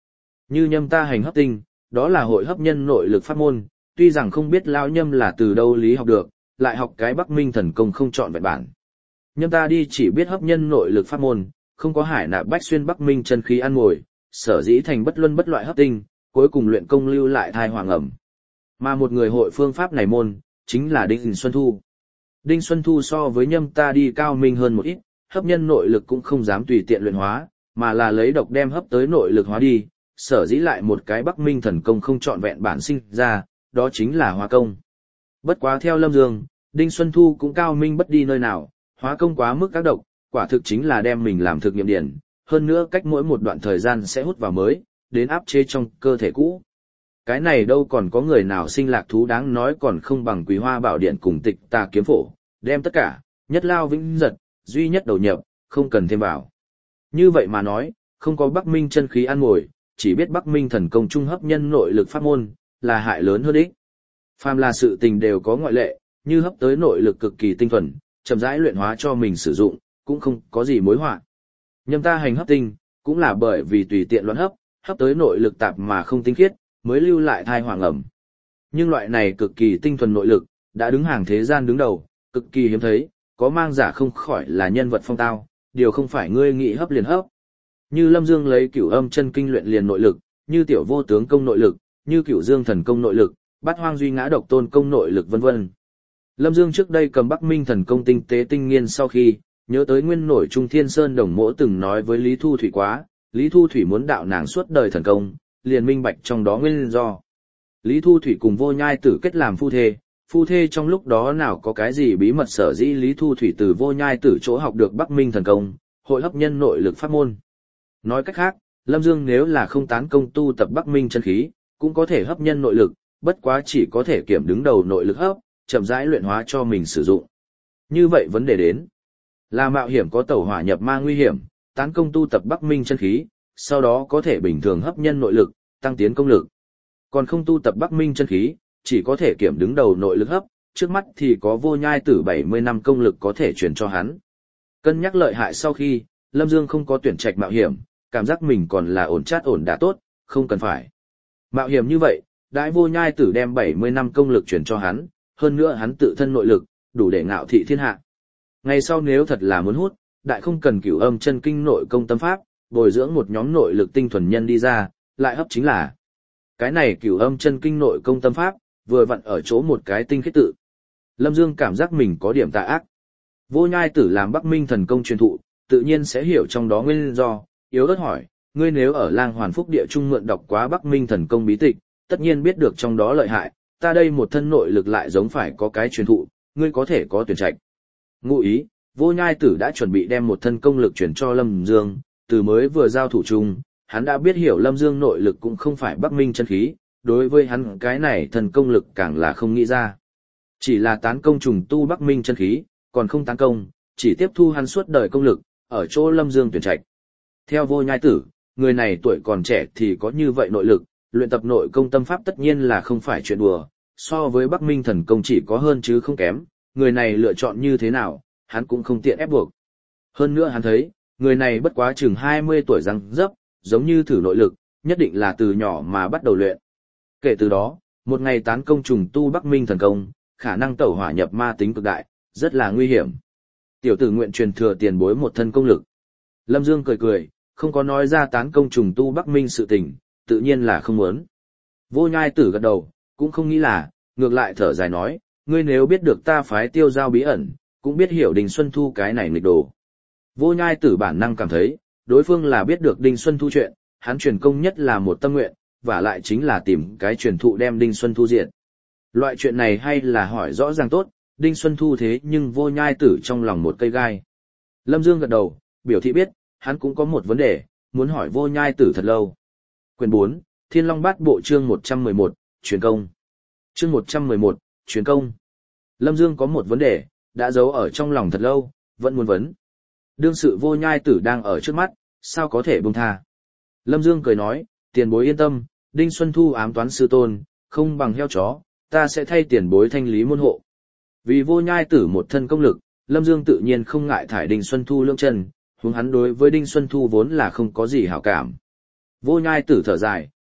Như nhâm ta hành hấp tinh, đó là hội hấp nhân nội lực pháp môn, tuy rằng không biết lão nhâm là từ đâu lý học được, lại học cái Bắc Minh thần công không chọn vẹn bản. Nhâm ta đi chỉ biết hấp nhân nội lực pháp môn, không có hải nạp bách xuyên Bắc Minh chân khí ăn ngồi, sở dĩ thành bất luân bất loại hấp tinh, cuối cùng luyện công lưu lại thai hoàng ẩm. Mà một người hội phương pháp này môn, chính là Đinh Xuân Thu. Đinh Xuân Thu so với nhâm ta đi cao minh hơn một ít, hấp nhân nội lực cũng không dám tùy tiện luyện hóa, mà là lấy độc đem hấp tới nội lực hóa đi, sở dĩ lại một cái Bắc Minh thần công không trọn vẹn bản sinh ra, đó chính là hóa công. Bất quá theo Lâm Dương, Đinh Xuân Thu cũng cao minh bất đi nơi nào, hóa công quá mức các độc, quả thực chính là đem mình làm thực nghiệm điển, hơn nữa cách mỗi một đoạn thời gian sẽ hút vào mới, đến áp chế trong cơ thể cũ. Cái này đâu còn có người nào sinh lạc thú đáng nói còn không bằng Quý Hoa Bảo Điện cùng Tịch Tà Kiếm Phổ, đem tất cả, nhất lao vĩnh giật, duy nhất đầu nhập, không cần thêm vào. Như vậy mà nói, không có Bắc Minh chân khí ăn ngồi, chỉ biết Bắc Minh thần công trung hấp nhân nội lực pháp môn, là hại lớn hơn ích. Phàm là sự tình đều có ngoại lệ, như hấp tới nội lực cực kỳ tinh thuần, chậm rãi luyện hóa cho mình sử dụng, cũng không có gì mối họa. Nhâm ta hành hấp tinh, cũng là bởi vì tùy tiện loạn hấp, hấp tới nội lực tạp mà không tinh khiết, mới lưu lại thai hoàng ẩm. Nhưng loại này cực kỳ tinh thuần nội lực, đã đứng hàng thế gian đứng đầu, cực kỳ hiếm thấy, có mang giả không khỏi là nhân vật phong tao, điều không phải ngươi nghĩ hấp liền hấp. Như Lâm Dương lấy Cửu Âm chân kinh luyện liền nội lực, như Tiểu Vô Tướng công nội lực, như Cửu Dương thần công nội lực, Bát Hoang Duy Ngã Độc Tôn công nội lực vân vân. Lâm Dương trước đây cầm Bắc Minh thần công tinh tế tinh nghiên sau khi, nhớ tới nguyên nổi Trung Thiên Sơn Đồng Mỗ từng nói với Lý Thu Thủy quá, Lý Thu Thủy muốn đạo nàng suốt đời thần công, liền minh bạch trong đó nguyên do. Lý Thu Thủy cùng Vô Nhai Tử kết làm phu thê, phu thê trong lúc đó nào có cái gì bí mật sở dĩ Lý Thu Thủy từ Vô Nhai Tử chỗ học được Bắc Minh thần công, hội hấp nhân nội lực pháp môn. Nói cách khác, Lâm Dương nếu là không tán công tu tập Bắc Minh chân khí, cũng có thể hấp nhân nội lực, bất quá chỉ có thể kiểm đứng đầu nội lực hấp, chậm rãi luyện hóa cho mình sử dụng. Như vậy vấn đề đến, là mạo hiểm có tẩu hỏa nhập ma nguy hiểm, tán công tu tập Bắc Minh chân khí, sau đó có thể bình thường hấp nhân nội lực, tăng tiến công lực. Còn không tu tập Bắc Minh chân khí, chỉ có thể kiểm đứng đầu nội lực hấp, trước mắt thì có Vô Nhai Tử bảy mươi năm công lực có thể truyền cho hắn. Cân nhắc lợi hại sau khi, Lâm Dương không có tuyển trạch mạo hiểm, cảm giác mình còn là ổn chát ổn đã tốt, không cần phải. Mạo hiểm như vậy, đãi Vô Nhai Tử đem bảy mươi năm công lực truyền cho hắn, hơn nữa hắn tự thân nội lực, đủ để ngạo thị thiên hạ. Ngày sau nếu thật là muốn hút, đại không cần Cửu Âm chân kinh nội công tâm pháp, bồi dưỡng một nhóm nội lực tinh thuần nhân đi ra, lại hấp chính là. Cái này Cửu Âm chân kinh nội công tâm pháp, vừa vặn ở chỗ một cái tinh khiết tự. Lâm Dương cảm giác mình có điểm tà ác. Vô Nhai Tử làm Bắc Minh thần công truyền thụ, tự nhiên sẽ hiểu trong đó nguyên do, yếu ớt hỏi, ngươi nếu ở Lang Hoàn Phúc Địa Trung mượn đọc quá Bắc Minh thần công bí tịch, tất nhiên biết được trong đó lợi hại, ta đây một thân nội lực lại giống phải có cái truyền thụ, ngươi có thể có tuyển trạch. Ngụ ý, Vô Nhai Tử đã chuẩn bị đem một thân công lực chuyển cho Lâm Dương, từ mới vừa giao thủ chung, hắn đã biết hiểu Lâm Dương nội lực cũng không phải Bắc Minh chân khí, đối với hắn cái này thần công lực càng là không nghĩ ra. Chỉ là tán công trùng tu Bắc Minh chân khí, còn không tán công, chỉ tiếp thu hắn suốt đời công lực, ở chỗ Lâm Dương tuyển trạch. Theo Vô Nhai Tử, người này tuổi còn trẻ thì có như vậy nội lực, luyện tập nội công tâm pháp tất nhiên là không phải chuyện đùa, so với Bắc Minh thần công chỉ có hơn chứ không kém, người này lựa chọn như thế nào, hắn cũng không tiện ép buộc. Hơn nữa hắn thấy, người này bất quá chừng hai mươi tuổi răng dấp, giống như thử nội lực, nhất định là từ nhỏ mà bắt đầu luyện. Kể từ đó, một ngày tán công trùng tu Bắc Minh thần công, khả năng tẩu hỏa nhập ma tính cực đại, rất là nguy hiểm. Tiểu tử nguyện truyền thừa tiền bối một thân công lực. Lâm Dương cười cười, không có nói ra tán công trùng tu Bắc Minh sự tình, tự nhiên là không muốn. Vô Nhai Tử gật đầu, cũng không nghĩ là, ngược lại thở dài nói, ngươi nếu biết được ta phái Tiêu Giao bí ẩn, cũng biết hiểu Đinh Xuân Thu cái này nghịch đồ. Vô Nhai Tử bản năng cảm thấy, đối phương là biết được Đinh Xuân Thu chuyện, hắn truyền công nhất là một tâm nguyện, và lại chính là tìm cái truyền thụ đem Đinh Xuân Thu diệt. Loại chuyện này hay là hỏi rõ ràng tốt, Đinh Xuân Thu thế nhưng Vô Nhai Tử trong lòng một cây gai. Lâm Dương gật đầu, biểu thị biết, hắn cũng có một vấn đề, muốn hỏi Vô Nhai Tử thật lâu. Quyển bốn, Thiên Long Bát Bộ chương một trăm mười một, truyền công. Chương một trăm mười một, truyền công. Lâm Dương có một vấn đề, đã giấu ở trong lòng thật lâu, vẫn muốn vấn. Đương sự Vô Nhai Tử đang ở trước mắt, sao có thể buông tha. Lâm Dương cười nói, tiền bối yên tâm, Đinh Xuân Thu ám toán sư tôn, không bằng heo chó, ta sẽ thay tiền bối thanh lý môn hộ. Vì Vô Nhai Tử một thân công lực, Lâm Dương tự nhiên không ngại thải Đinh Xuân Thu lưỡng chân, huống hắn đối với Đinh Xuân Thu vốn là không có gì hảo cảm. Vô Nhai Tử thở dài,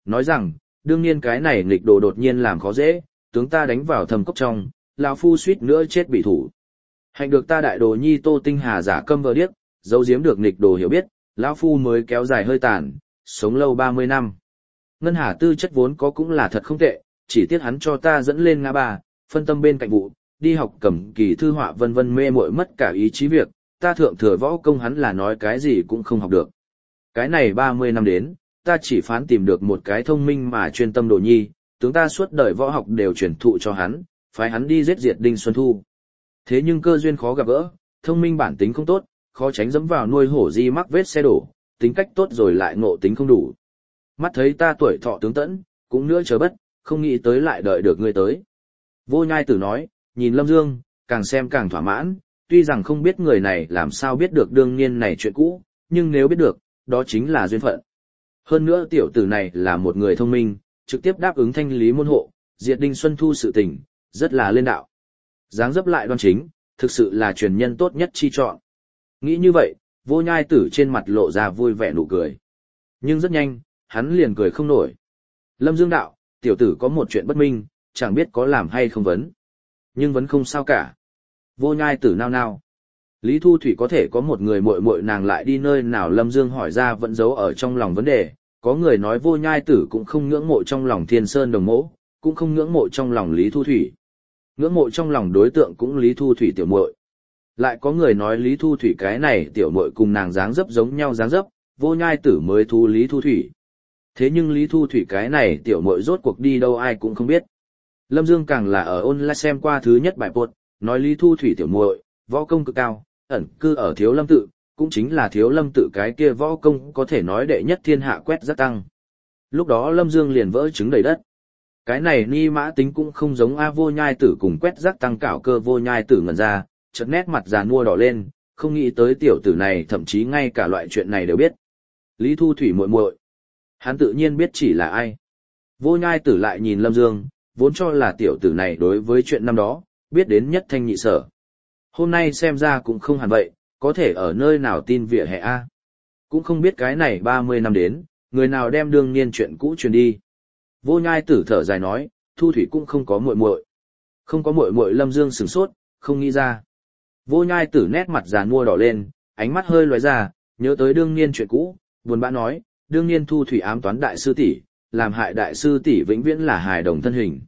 nói rằng, đương nhiên cái này nghịch đồ đột nhiên làm khó dễ, tướng ta đánh vào thầm cốc trong, lão phu suýt nữa chết bị thủ. Hạnh được ta đại đồ nhi Tô Tinh Hà giả câm vờ điếc, giấu giếm được nghịch đồ hiểu biết, lão phu mới kéo dài hơi tàn, sống lâu ba mươi năm. Ngân Hà tư chất vốn có cũng là thật không tệ, chỉ tiếc hắn cho ta dẫn lên ngã ba, phân tâm bên cạnh vụ, đi học cầm kỳ thư họa vân vân mê muội mất cả ý chí việc, ta thượng thừa võ công hắn là nói cái gì cũng không học được. Cái này ba mươi năm đến, ta chỉ phán tìm được một cái thông minh mà chuyên tâm đồ nhi, tướng ta suốt đời võ học đều truyền thụ cho hắn, phái hắn đi giết diệt Đinh Xuân Thu. Thế nhưng cơ duyên khó gặp gỡ, thông minh bản tính không tốt, khó tránh dẫm vào nuôi hổ di mắc vết xe đổ, tính cách tốt rồi lại ngộ tính không đủ. Mắt thấy ta tuổi thọ tướng tẫn, cũng nữa chờ bất, không nghĩ tới lại đợi được ngươi tới. Vô Nhai Tử nói, nhìn Lâm Dương, càng xem càng thỏa mãn, tuy rằng không biết người này làm sao biết được đương niên này chuyện cũ, nhưng nếu biết được, đó chính là duyên phận. Hơn nữa tiểu tử này là một người thông minh, trực tiếp đáp ứng thanh lý môn hộ, diệt Đinh Xuân Thu sự tình, rất là lên đạo. Dáng dấp lại đoan chính, thực sự là truyền nhân tốt nhất chi chọn. Nghĩ như vậy, Vô Nhai Tử trên mặt lộ ra vui vẻ nụ cười. Nhưng rất nhanh, hắn liền cười không nổi. Lâm Dương đạo, tiểu tử có một chuyện bất minh, chẳng biết có làm hay không vấn. Nhưng vẫn không sao cả. Vô Nhai Tử nao nao. Lý Thu Thủy có thể có một người muội muội nàng lại đi nơi nào, Lâm Dương hỏi ra vẫn giấu ở trong lòng vấn đề. Có người nói Vô Nhai Tử cũng không ngưỡng mộ trong lòng Thiên Sơn Đồng Mỗ, cũng không ngưỡng mộ trong lòng Lý Thu Thủy. Ngưỡng mộ trong lòng đối tượng cũng Lý Thu Thủy tiểu muội. Lại có người nói Lý Thu Thủy cái này tiểu muội cùng nàng dáng dấp giống nhau dáng dấp, Vô Nhai Tử mới thu Lý Thu Thủy. Thế nhưng Lý Thu Thủy cái này tiểu muội rốt cuộc đi đâu ai cũng không biết. Lâm Dương càng là ở online xem qua thứ nhất bài post, nói Lý Thu Thủy tiểu muội, võ công cực cao, ẩn cư ở Thiếu Lâm tự, cũng chính là Thiếu Lâm tự cái kia võ công có thể nói đệ nhất thiên hạ quét rất tăng. Lúc đó Lâm Dương liền vỡ trứng đầy đất. Cái này ni mã tính cũng không giống A. Vô Nhai Tử cùng quét rác tăng cảo cơ. Vô Nhai Tử ngẩn ra, chợt nét mặt già nua đỏ lên, không nghĩ tới tiểu tử này thậm chí ngay cả loại chuyện này đều biết. Lý Thu Thủy muội muội, hắn tự nhiên biết chỉ là ai. Vô Nhai Tử lại nhìn Lâm Dương, vốn cho là tiểu tử này đối với chuyện năm đó, biết đến nhất thanh nhị sở. Hôm nay xem ra cũng không hẳn vậy, có thể ở nơi nào tin vỉa hè A. Cũng không biết cái này ba mươi năm đến, người nào đem đương niên chuyện cũ truyền đi. Vô Nhai Tử thở dài nói, Thu Thủy cũng không có muội muội. Không có muội muội. Lâm Dương sửng sốt, không nghĩ ra. Vô Nhai Tử nét mặt già nua đỏ lên, ánh mắt hơi lóe ra, nhớ tới đương niên chuyện cũ, buồn bã nói, đương niên Thu Thủy ám toán đại sư tỷ, làm hại đại sư tỷ vĩnh viễn là hài đồng thân hình.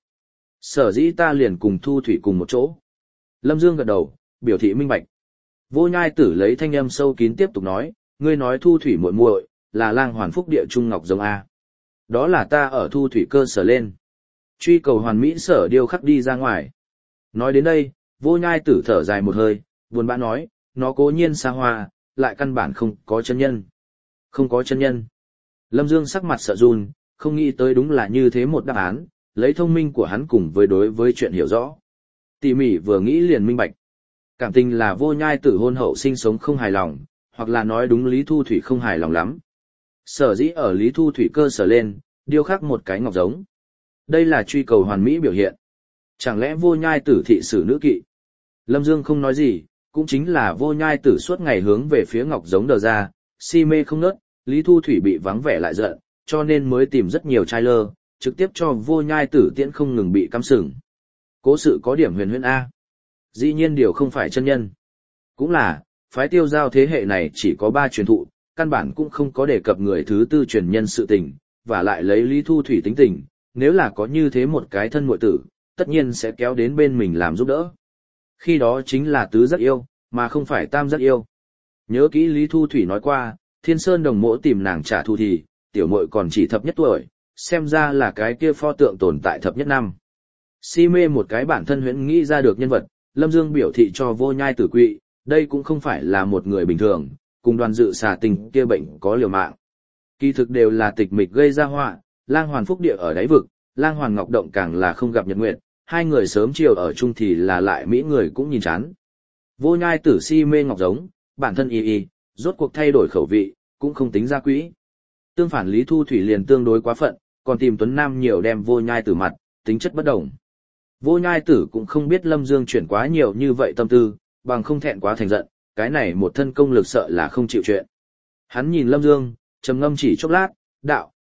Sở dĩ ta liền cùng Thu Thủy cùng một chỗ. Lâm Dương gật đầu, biểu thị minh bạch. Vô Nhai Tử lấy thanh âm sâu kín tiếp tục nói, ngươi nói Thu Thủy muội muội là Lang Hoàn Phúc địa trung ngọc giống a. Đó là ta ở Thu Thủy cơ sở lên. Truy cầu hoàn mỹ sở điêu khắc đi ra ngoài. Nói đến đây, Vô Nhai Tử thở dài một hơi, buồn bã nói, nó cố nhiên xa hoa, lại căn bản không có chân nhân. Không có chân nhân. Lâm Dương sắc mặt sợ run, không nghĩ tới đúng là như thế một đáp án, lấy thông minh của hắn cùng với đối với chuyện hiểu rõ. Tỉ mỉ vừa nghĩ liền minh bạch. Cảm tình là Vô Nhai Tử hôn hậu sinh sống không hài lòng, hoặc là nói đúng Lý Thu Thủy không hài lòng lắm. Sở dĩ ở Lý Thu Thủy cơ sở lên, điêu khắc một cái ngọc giống. Đây là truy cầu hoàn mỹ biểu hiện. Chẳng lẽ Vô Nhai Tử thị sử nữ kỵ? Lâm Dương không nói gì, cũng chính là Vô Nhai Tử suốt ngày hướng về phía ngọc giống đờ ra, si mê không nớt, Lý Thu Thủy bị vắng vẻ lại giận, cho nên mới tìm rất nhiều trai lơ, trực tiếp cho Vô Nhai Tử tiễn không ngừng bị cắm sừng. Cố sự có điểm huyền huyễn A. Dĩ nhiên điều không phải chân nhân. Cũng là, phái Tiêu Giao thế hệ này chỉ có ba truyền thụ, căn bản cũng không có đề cập người thứ tư truyền nhân sự tình, và lại lấy Lý Thu Thủy tính tình, nếu là có như thế một cái thân muội tử, tất nhiên sẽ kéo đến bên mình làm giúp đỡ. Khi đó chính là tứ giác yêu, mà không phải tam giác yêu. Nhớ kỹ Lý Thu Thủy nói qua, Thiên Sơn Đồng Mỗ tìm nàng trả thù thì, tiểu muội còn chỉ thập nhất tuổi, xem ra là cái kia pho tượng tồn tại thập nhất năm. Si mê một cái bản thân huyễn nghĩ ra được nhân vật, Lâm Dương biểu thị cho Vô Nhai Tử quỵ, đây cũng không phải là một người bình thường, cùng Đoàn Dự xà tình kia bệnh có liều mạng. Kỳ thực đều là tịch mịch gây ra họa, Lang Hoàn Phúc địa ở đáy vực, Lang Hoàn Ngọc Động càng là không gặp nhật nguyệt, hai người sớm chiều ở chung thì là lại mỹ người cũng nhìn chán. Vô Nhai Tử si mê ngọc giống, bản thân y y, rốt cuộc thay đổi khẩu vị, cũng không tính ra quỹ. Tương phản Lý Thu Thủy liền tương đối quá phận, còn tìm Tuấn Nam nhiều đem Vô Nhai Tử mặt, tính chất bất đồng. Vô Nhai Tử cũng không biết Lâm Dương chuyển quá nhiều như vậy tâm tư, bằng không thẹn quá thành giận, cái này một thân công lực sợ là không chịu chuyện. Hắn nhìn Lâm Dương, trầm ngâm chỉ chốc lát, đạo,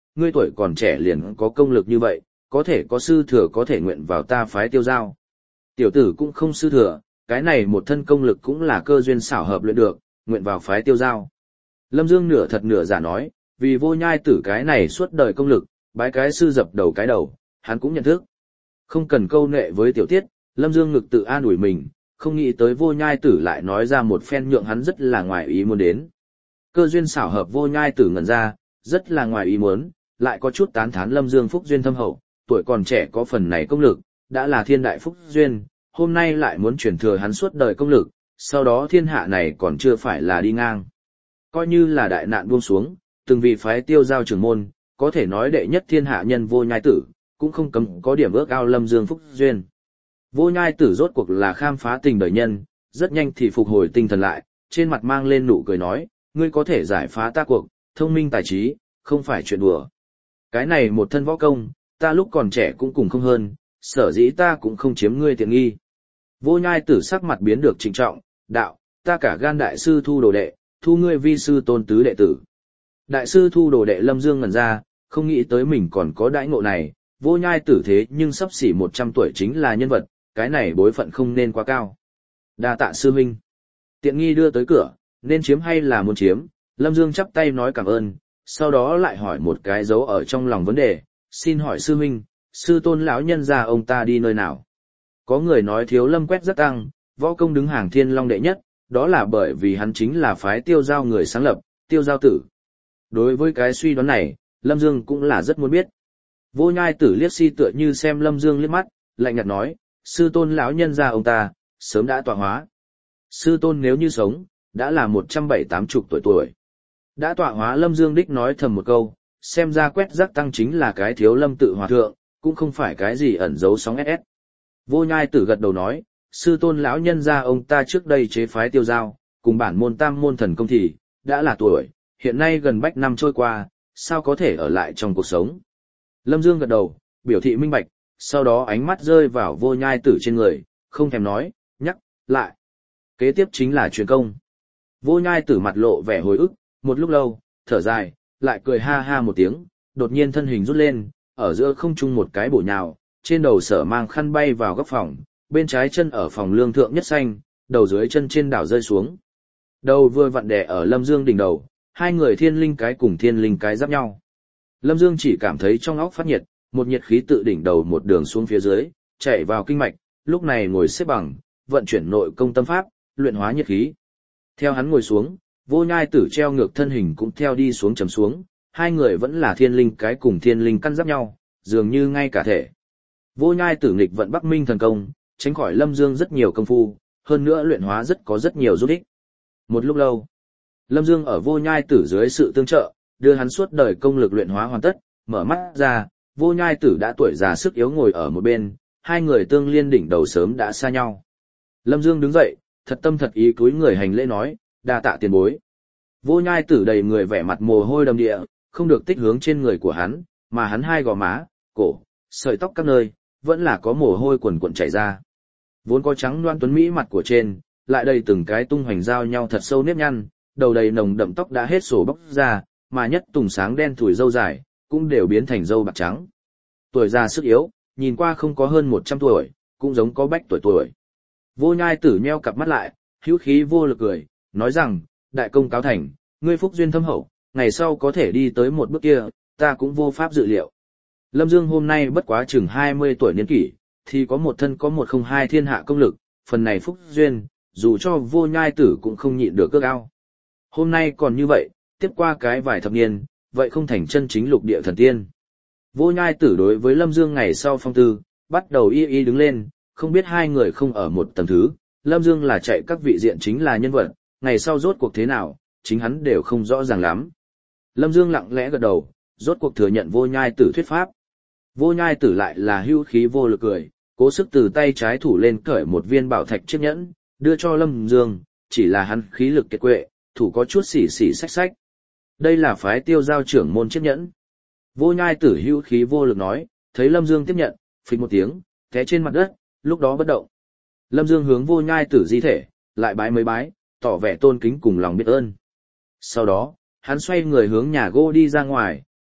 ngươi tuổi còn trẻ liền có công lực như vậy, có thể có sư thừa có thể nguyện vào ta phái tiêu giao. Tiểu tử cũng không sư thừa, cái này một thân công lực cũng là cơ duyên xảo hợp luyện được, nguyện vào phái tiêu giao. Lâm Dương nửa thật nửa giả nói, vì Vô Nhai Tử cái này suốt đời công lực, bái cái sư dập đầu cái đầu, hắn cũng nhận thức. Không cần câu nệ với tiểu tiết, Lâm Dương ngực tự an ủi mình, không nghĩ tới Vô Nhai Tử lại nói ra một phen nhượng hắn rất là ngoài ý muốn đến. Cơ duyên xảo hợp Vô Nhai Tử ngẩn ra, rất là ngoài ý muốn, lại có chút tán thán Lâm Dương phúc duyên thâm hậu, tuổi còn trẻ có phần này công lực, đã là thiên đại phúc duyên, hôm nay lại muốn truyền thừa hắn suốt đời công lực, sau đó thiên hạ này còn chưa phải là đi ngang. Coi như là đại nạn buông xuống, từng vị phái tiêu giao trưởng môn, có thể nói đệ nhất thiên hạ nhân Vô Nhai Tử, cũng không cấm có điểm ước ao Lâm Dương phúc duyên. Vô Nhai Tử rốt cuộc là khám phá tình đời nhân, rất nhanh thì phục hồi tinh thần lại, trên mặt mang lên nụ cười nói, ngươi có thể giải phá ta cuộc, thông minh tài trí, không phải chuyện đùa. Cái này một thân võ công, ta lúc còn trẻ cũng cùng không hơn, sở dĩ ta cũng không chiếm ngươi tiện nghi. Vô Nhai Tử sắc mặt biến được trịnh trọng, đạo, ta cả gan đại sư thu đồ đệ, thu ngươi vi sư tôn tứ đệ tử. Đại sư thu đồ đệ Lâm Dương ngẩn ra, không nghĩ tới mình còn có đãi ngộ này, Vô Nhai Tử thế nhưng sắp xỉ một trăm tuổi chính là nhân vật, cái này bối phận không nên quá cao. Đa tạ sư huynh. Tiện nghi đưa tới cửa, nên chiếm hay là muốn chiếm, Lâm Dương chắp tay nói cảm ơn, sau đó lại hỏi một cái dấu ở trong lòng vấn đề, xin hỏi sư huynh, sư tôn lão nhân gia ông ta đi nơi nào? Có người nói Thiếu Lâm quét rất tăng, võ công đứng hàng thiên long đệ nhất, đó là bởi vì hắn chính là phái tiêu giao người sáng lập, tiêu giao tử. Đối với cái suy đoán này, Lâm Dương cũng là rất muốn biết. Vô Nhai Tử liếc si tựa như xem Lâm Dương liếc mắt, lạnh nhạt nói, sư tôn lão nhân gia ông ta, sớm đã tọa hóa. Sư tôn nếu như sống, đã là một trăm bảy tám chục tuổi tuổi. Đã tọa hóa Lâm Dương đích nói thầm một câu, xem ra quét rác tăng chính là cái Thiếu Lâm tự hòa thượng, cũng không phải cái gì ẩn giấu sóng ét ét. Vô Nhai Tử gật đầu nói, sư tôn lão nhân gia ông ta trước đây chế phái tiêu giao, cùng bản môn tam môn thần công thì, đã là tuổi, hiện nay gần bách năm trôi qua, sao có thể ở lại trong cuộc sống. Lâm Dương gật đầu, biểu thị minh bạch, sau đó ánh mắt rơi vào Vô Nhai Tử trên người, không thèm nói, nhắc, lại. Kế tiếp chính là truyền công. Vô Nhai Tử mặt lộ vẻ hồi ức, một lúc lâu, thở dài, lại cười ha ha một tiếng, đột nhiên thân hình rút lên, ở giữa không trung một cái bổ nhào, trên đầu sở mang khăn bay vào góc phòng, bên trái chân ở phòng lương thượng nhất xanh, đầu dưới chân trên đảo rơi xuống. Đầu vừa vặn đè ở Lâm Dương đỉnh đầu, hai người thiên linh cái cùng thiên linh cái giáp nhau. Lâm Dương chỉ cảm thấy trong óc phát nhiệt, một nhiệt khí tự đỉnh đầu một đường xuống phía dưới, chạy vào kinh mạch, lúc này ngồi xếp bằng, vận chuyển nội công tâm pháp, luyện hóa nhiệt khí. Theo hắn ngồi xuống, Vô Nhai Tử treo ngược thân hình cũng theo đi xuống trầm xuống, hai người vẫn là thiên linh cái cùng thiên linh căn giáp nhau, dường như ngay cả thể. Vô Nhai Tử nghịch vận Bắc Minh thần công, tránh khỏi Lâm Dương rất nhiều công phu, hơn nữa luyện hóa rất có rất nhiều giúp ích. Một lúc lâu, Lâm Dương ở Vô Nhai Tử dưới sự tương trợ, đưa hắn suốt đời công lực luyện hóa hoàn tất, mở mắt ra, Vô Nhai Tử đã tuổi già sức yếu ngồi ở một bên, hai người tương liên đỉnh đầu sớm đã xa nhau. Lâm Dương đứng dậy, thật tâm thật ý cúi người hành lễ nói, đa tạ tiền bối. Vô Nhai Tử đầy người vẻ mặt mồ hôi đầm địa, không được tích hướng trên người của hắn, mà hắn hai gò má, cổ, sợi tóc các nơi, vẫn là có mồ hôi quần quần chảy ra. Vốn có trắng loan tuấn mỹ mặt của trên, lại đầy từng cái tung hoành giao nhau thật sâu nếp nhăn, đầu đầy nồng đậm tóc đã hết sổ bóc ra, mà nhất tùng sáng đen thủi râu dài, cũng đều biến thành râu bạc trắng. Tuổi già sức yếu, nhìn qua không có hơn một trăm tuổi, cũng giống có bách tuổi tuổi. Vô Nhai Tử nheo cặp mắt lại, hữu khí vô lực cười, nói rằng, đại công cáo thành, ngươi phúc duyên thâm hậu, ngày sau có thể đi tới một bước kia, ta cũng vô pháp dự liệu. Lâm Dương hôm nay bất quá chừng hai mươi tuổi niên kỷ, thì có một thân có một không hai thiên hạ công lực, phần này phúc duyên, dù cho Vô Nhai Tử cũng không nhịn được cước ao. Hôm nay còn như vậy, tiếp qua cái vài thập niên, vậy không thành chân chính lục địa thần tiên. Vô Nhai Tử đối với Lâm Dương ngày sau phong tư, bắt đầu y y đứng lên, không biết hai người không ở một tầng thứ, Lâm Dương là chạy các vị diện chính là nhân vật, ngày sau rốt cuộc thế nào, chính hắn đều không rõ ràng lắm. Lâm Dương lặng lẽ gật đầu, rốt cuộc thừa nhận Vô Nhai Tử thuyết pháp. Vô Nhai Tử lại là hữu khí vô lực cười, cố sức từ tay trái thủ lên cởi một viên bảo thạch chiếc nhẫn, đưa cho Lâm Dương, chỉ là hắn khí lực kiệt quệ, thủ có chút xỉ xỉ xách xách. Đây là phái tiêu giao trưởng môn chiếc nhẫn. Vô Nhai Tử hữu khí vô lực nói, thấy Lâm Dương tiếp nhận, phịch một tiếng, té trên mặt đất, lúc đó bất động. Lâm Dương hướng Vô Nhai Tử di thể, lại bái mấy bái, tỏ vẻ tôn kính cùng lòng biết ơn. Sau đó, hắn xoay người hướng nhà gỗ đi ra ngoài,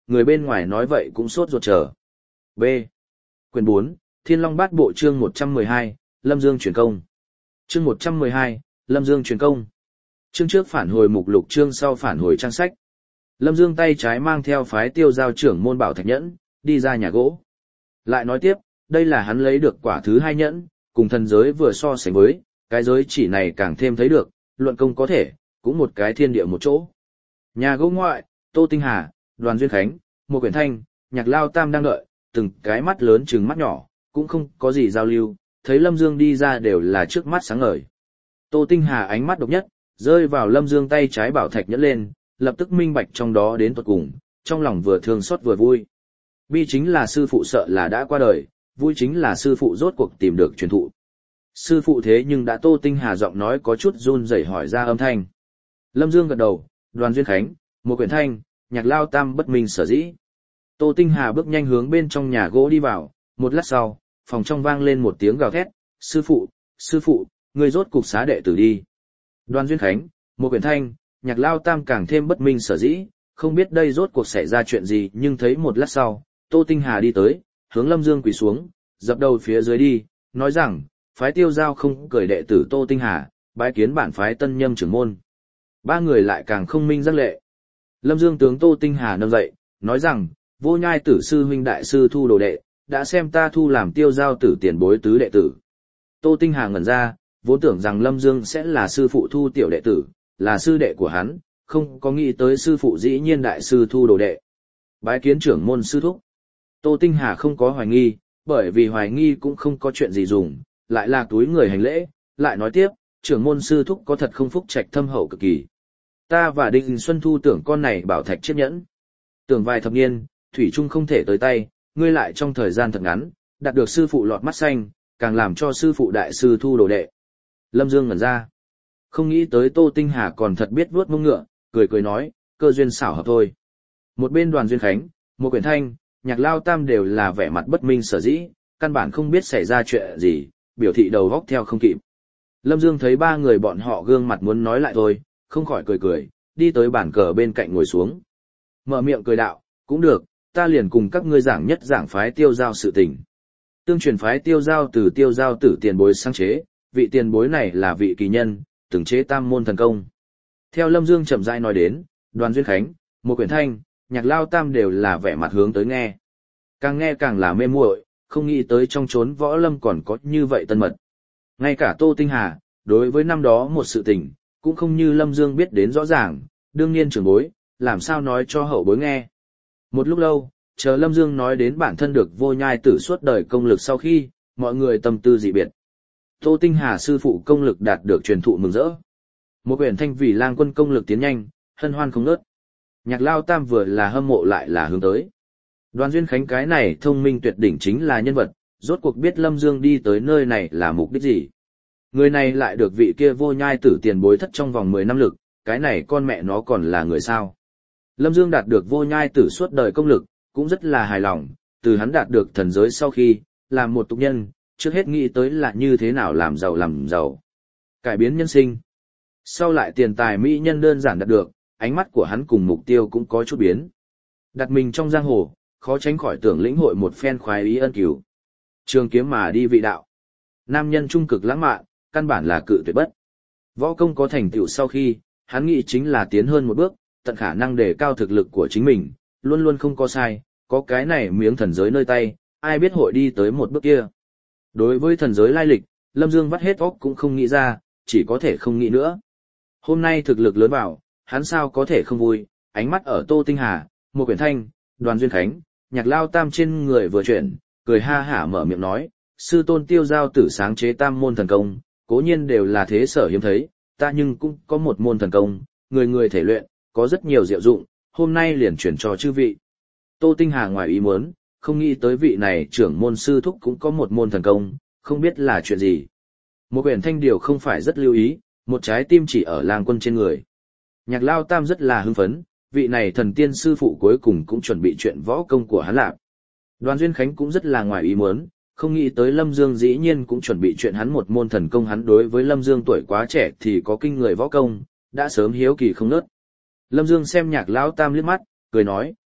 người bên ngoài nói vậy cũng sốt ruột chờ. B. Quyển bốn, Thiên Long Bát Bộ chương một trăm mười hai, Lâm Dương truyền công. Chương một trăm mười hai, Lâm Dương truyền công. Chương trước phản hồi mục lục, chương sau phản hồi trang sách. Lâm Dương tay trái mang theo phái Tiêu Giao trưởng môn bảo thạch nhẫn, đi ra nhà gỗ. Lại nói tiếp, đây là hắn lấy được quả thứ hai nhẫn, cùng thần giới vừa so sánh với, cái giới chỉ này càng thêm thấy được, luận công có thể, cũng một cái thiên địa một chỗ. Nhà gỗ ngoại, Tô Tinh Hà, Đoàn Duyên Khánh, một quyển thanh, Nhạc Lao Tam đang đợi, từng cái mắt lớn trừng mắt nhỏ, cũng không có gì giao lưu, thấy Lâm Dương đi ra đều là trước mắt sáng ngời. Tô Tinh Hà ánh mắt độc nhất, rơi vào Lâm Dương tay trái bảo thạch nhẫn lên, lập tức minh bạch trong đó đến tuột cùng, trong lòng vừa thương xót vừa vui. Bi chính là sư phụ sợ là đã qua đời, vui chính là sư phụ rốt cuộc tìm được truyền thụ. Sư phụ thế nhưng đã Tô Tinh Hà giọng nói có chút run rẩy hỏi ra âm thanh. Lâm Dương gật đầu, Đoàn Duyên Khánh, một quyển thanh, Nhạc Lao Tam bất minh sở dĩ. Tô Tinh Hà bước nhanh hướng bên trong nhà gỗ đi vào, một lát sau, phòng trong vang lên một tiếng gào thét, sư phụ, sư phụ, ngươi rốt cục xá đệ tử đi. Đoàn Duyên Khánh, một quyển thanh, Nhạc Lao Tam càng thêm bất minh sở dĩ, không biết đây rốt cuộc xảy ra chuyện gì, nhưng thấy một lát sau, Tô Tinh Hà đi tới, hướng Lâm Dương quỳ xuống, dập đầu phía dưới đi, nói rằng, phái Tiêu Giao không cởi đệ tử Tô Tinh Hà, bái kiến bản phái Tân Nhâm trưởng môn. Ba người lại càng không minh giác lệ. Lâm Dương tướng Tô Tinh Hà nâng dậy, nói rằng, Vô Nhai tử sư huynh đại sư thu đồ đệ, đã xem ta thu làm Tiêu Giao tử tiền bối tứ đệ tử. Tô Tinh Hà ngẩn ra, vốn tưởng rằng Lâm Dương sẽ là sư phụ thu tiểu đệ tử, là sư đệ của hắn, không có nghĩ tới sư phụ dĩ nhiên đại sư thu đồ đệ. Bái kiến trưởng môn sư thúc. Tô Tinh Hà không có hoài nghi, bởi vì hoài nghi cũng không có chuyện gì dùng, lại là túi người hành lễ, lại nói tiếp, trưởng môn sư thúc có thật không phúc trạch thâm hậu cực kỳ. Ta và Đinh Xuân Thu tưởng con này bảo thạch chiếc nhẫn. Tưởng vài thập niên, thủy chung không thể tới tay, ngươi lại trong thời gian thật ngắn, đạt được sư phụ lọt mắt xanh, càng làm cho sư phụ đại sư thu đồ đệ. Lâm Dương ngẩn ra. Không nghĩ tới Tô Tinh Hà còn thật biết vuốt mông ngựa, cười cười nói, cơ duyên xảo hợp thôi. Một bên Đoàn Duyên Khánh, một quyển thanh, Nhạc Lao Tam đều là vẻ mặt bất minh sở dĩ, căn bản không biết xảy ra chuyện gì, biểu thị đầu góc theo không kịp. Lâm Dương thấy ba người bọn họ gương mặt muốn nói lại thôi, không khỏi cười cười, đi tới bàn cờ bên cạnh ngồi xuống. Mở miệng cười đạo, cũng được, ta liền cùng các ngươi giảng nhất giảng phái Tiêu Giao sự tình. Tương truyền phái Tiêu Giao từ Tiêu Giao tử tiền bối sáng chế, vị tiền bối này là vị kỳ nhân, từng chế tam môn thần công. Theo Lâm Dương chậm rãi nói đến, Đoàn Duyên Khánh, một quyển thanh, Nhạc Lao Tam đều là vẻ mặt hướng tới nghe. Càng nghe càng là mê muội, không nghĩ tới trong chốn võ lâm còn có như vậy tân mật. Ngay cả Tô Tinh Hà, đối với năm đó một sự tình, cũng không như Lâm Dương biết đến rõ ràng, đương nhiên trưởng bối, làm sao nói cho hậu bối nghe. Một lúc lâu, chờ Lâm Dương nói đến bản thân được Vô Nhai tử suốt đời công lực sau khi, mọi người tâm tư dị biệt. Tô Tinh Hà sư phụ công lực đạt được truyền thụ mừng rỡ. Một quyển thanh vì lang quân công lực tiến nhanh, hân hoan không ngớt. Nhạc Lao Tam vừa là hâm mộ lại là hướng tới. Đoàn Duyên Khánh cái này thông minh tuyệt đỉnh chính là nhân vật, rốt cuộc biết Lâm Dương đi tới nơi này là mục đích gì. Người này lại được vị kia Vô Nhai tử tiền bối thất trong vòng mười năm lực, cái này con mẹ nó còn là người sao. Lâm Dương đạt được Vô Nhai tử suốt đời công lực, cũng rất là hài lòng, từ hắn đạt được thần giới sau khi, làm một tục nhân, trước hết nghĩ tới là như thế nào làm giàu làm giàu. Cải biến nhân sinh. Sau lại tiền tài mỹ nhân đơn giản đạt được, ánh mắt của hắn cùng mục tiêu cũng có chút biến. Đặt mình trong giang hồ, khó tránh khỏi tưởng lĩnh hội một phen khoái ý ân cứu. Trường kiếm mà đi vị đạo. Nam nhân trung cực lãng mạn, căn bản là cự tuyệt bất. Võ công có thành tựu sau khi, hắn nghĩ chính là tiến hơn một bước, tận khả năng đề cao thực lực của chính mình, luôn luôn không có sai, có cái này miếng thần giới nơi tay, ai biết hội đi tới một bước kia. Đối với thần giới lai lịch, Lâm Dương vắt hết óc cũng không nghĩ ra, chỉ có thể không nghĩ nữa. Hôm nay thực lực lớn vào, hắn sao có thể không vui, ánh mắt ở Tô Tinh Hà, một quyển thanh, Đoàn Duyên Khánh, Nhạc Lao Tam trên người vừa chuyển, cười ha hả mở miệng nói, sư tôn Tiêu Giao tử sáng chế tam môn thần công, cố nhiên đều là thế sở hiếm thấy, ta nhưng cũng có một môn thần công, người người thể luyện, có rất nhiều diệu dụng, hôm nay liền chuyển cho chư vị. Tô Tinh Hà ngoài ý muốn, không nghĩ tới vị này trưởng môn sư thúc cũng có một môn thần công, không biết là chuyện gì. Một quyển thanh điều không phải rất lưu ý, một trái tim chỉ ở lang quân trên người. Nhạc Lao Tam rất là hưng phấn, vị này thần tiên sư phụ cuối cùng cũng chuẩn bị chuyện võ công của hắn lạc. Đoàn Duyên Khánh cũng rất là ngoài ý muốn, không nghĩ tới Lâm Dương dĩ nhiên cũng chuẩn bị chuyện hắn một môn thần công, hắn đối với Lâm Dương tuổi quá trẻ thì có kinh người võ công, đã sớm hiếu kỳ không nớt. Lâm Dương xem Nhạc Lão Tam liếc mắt, cười nói,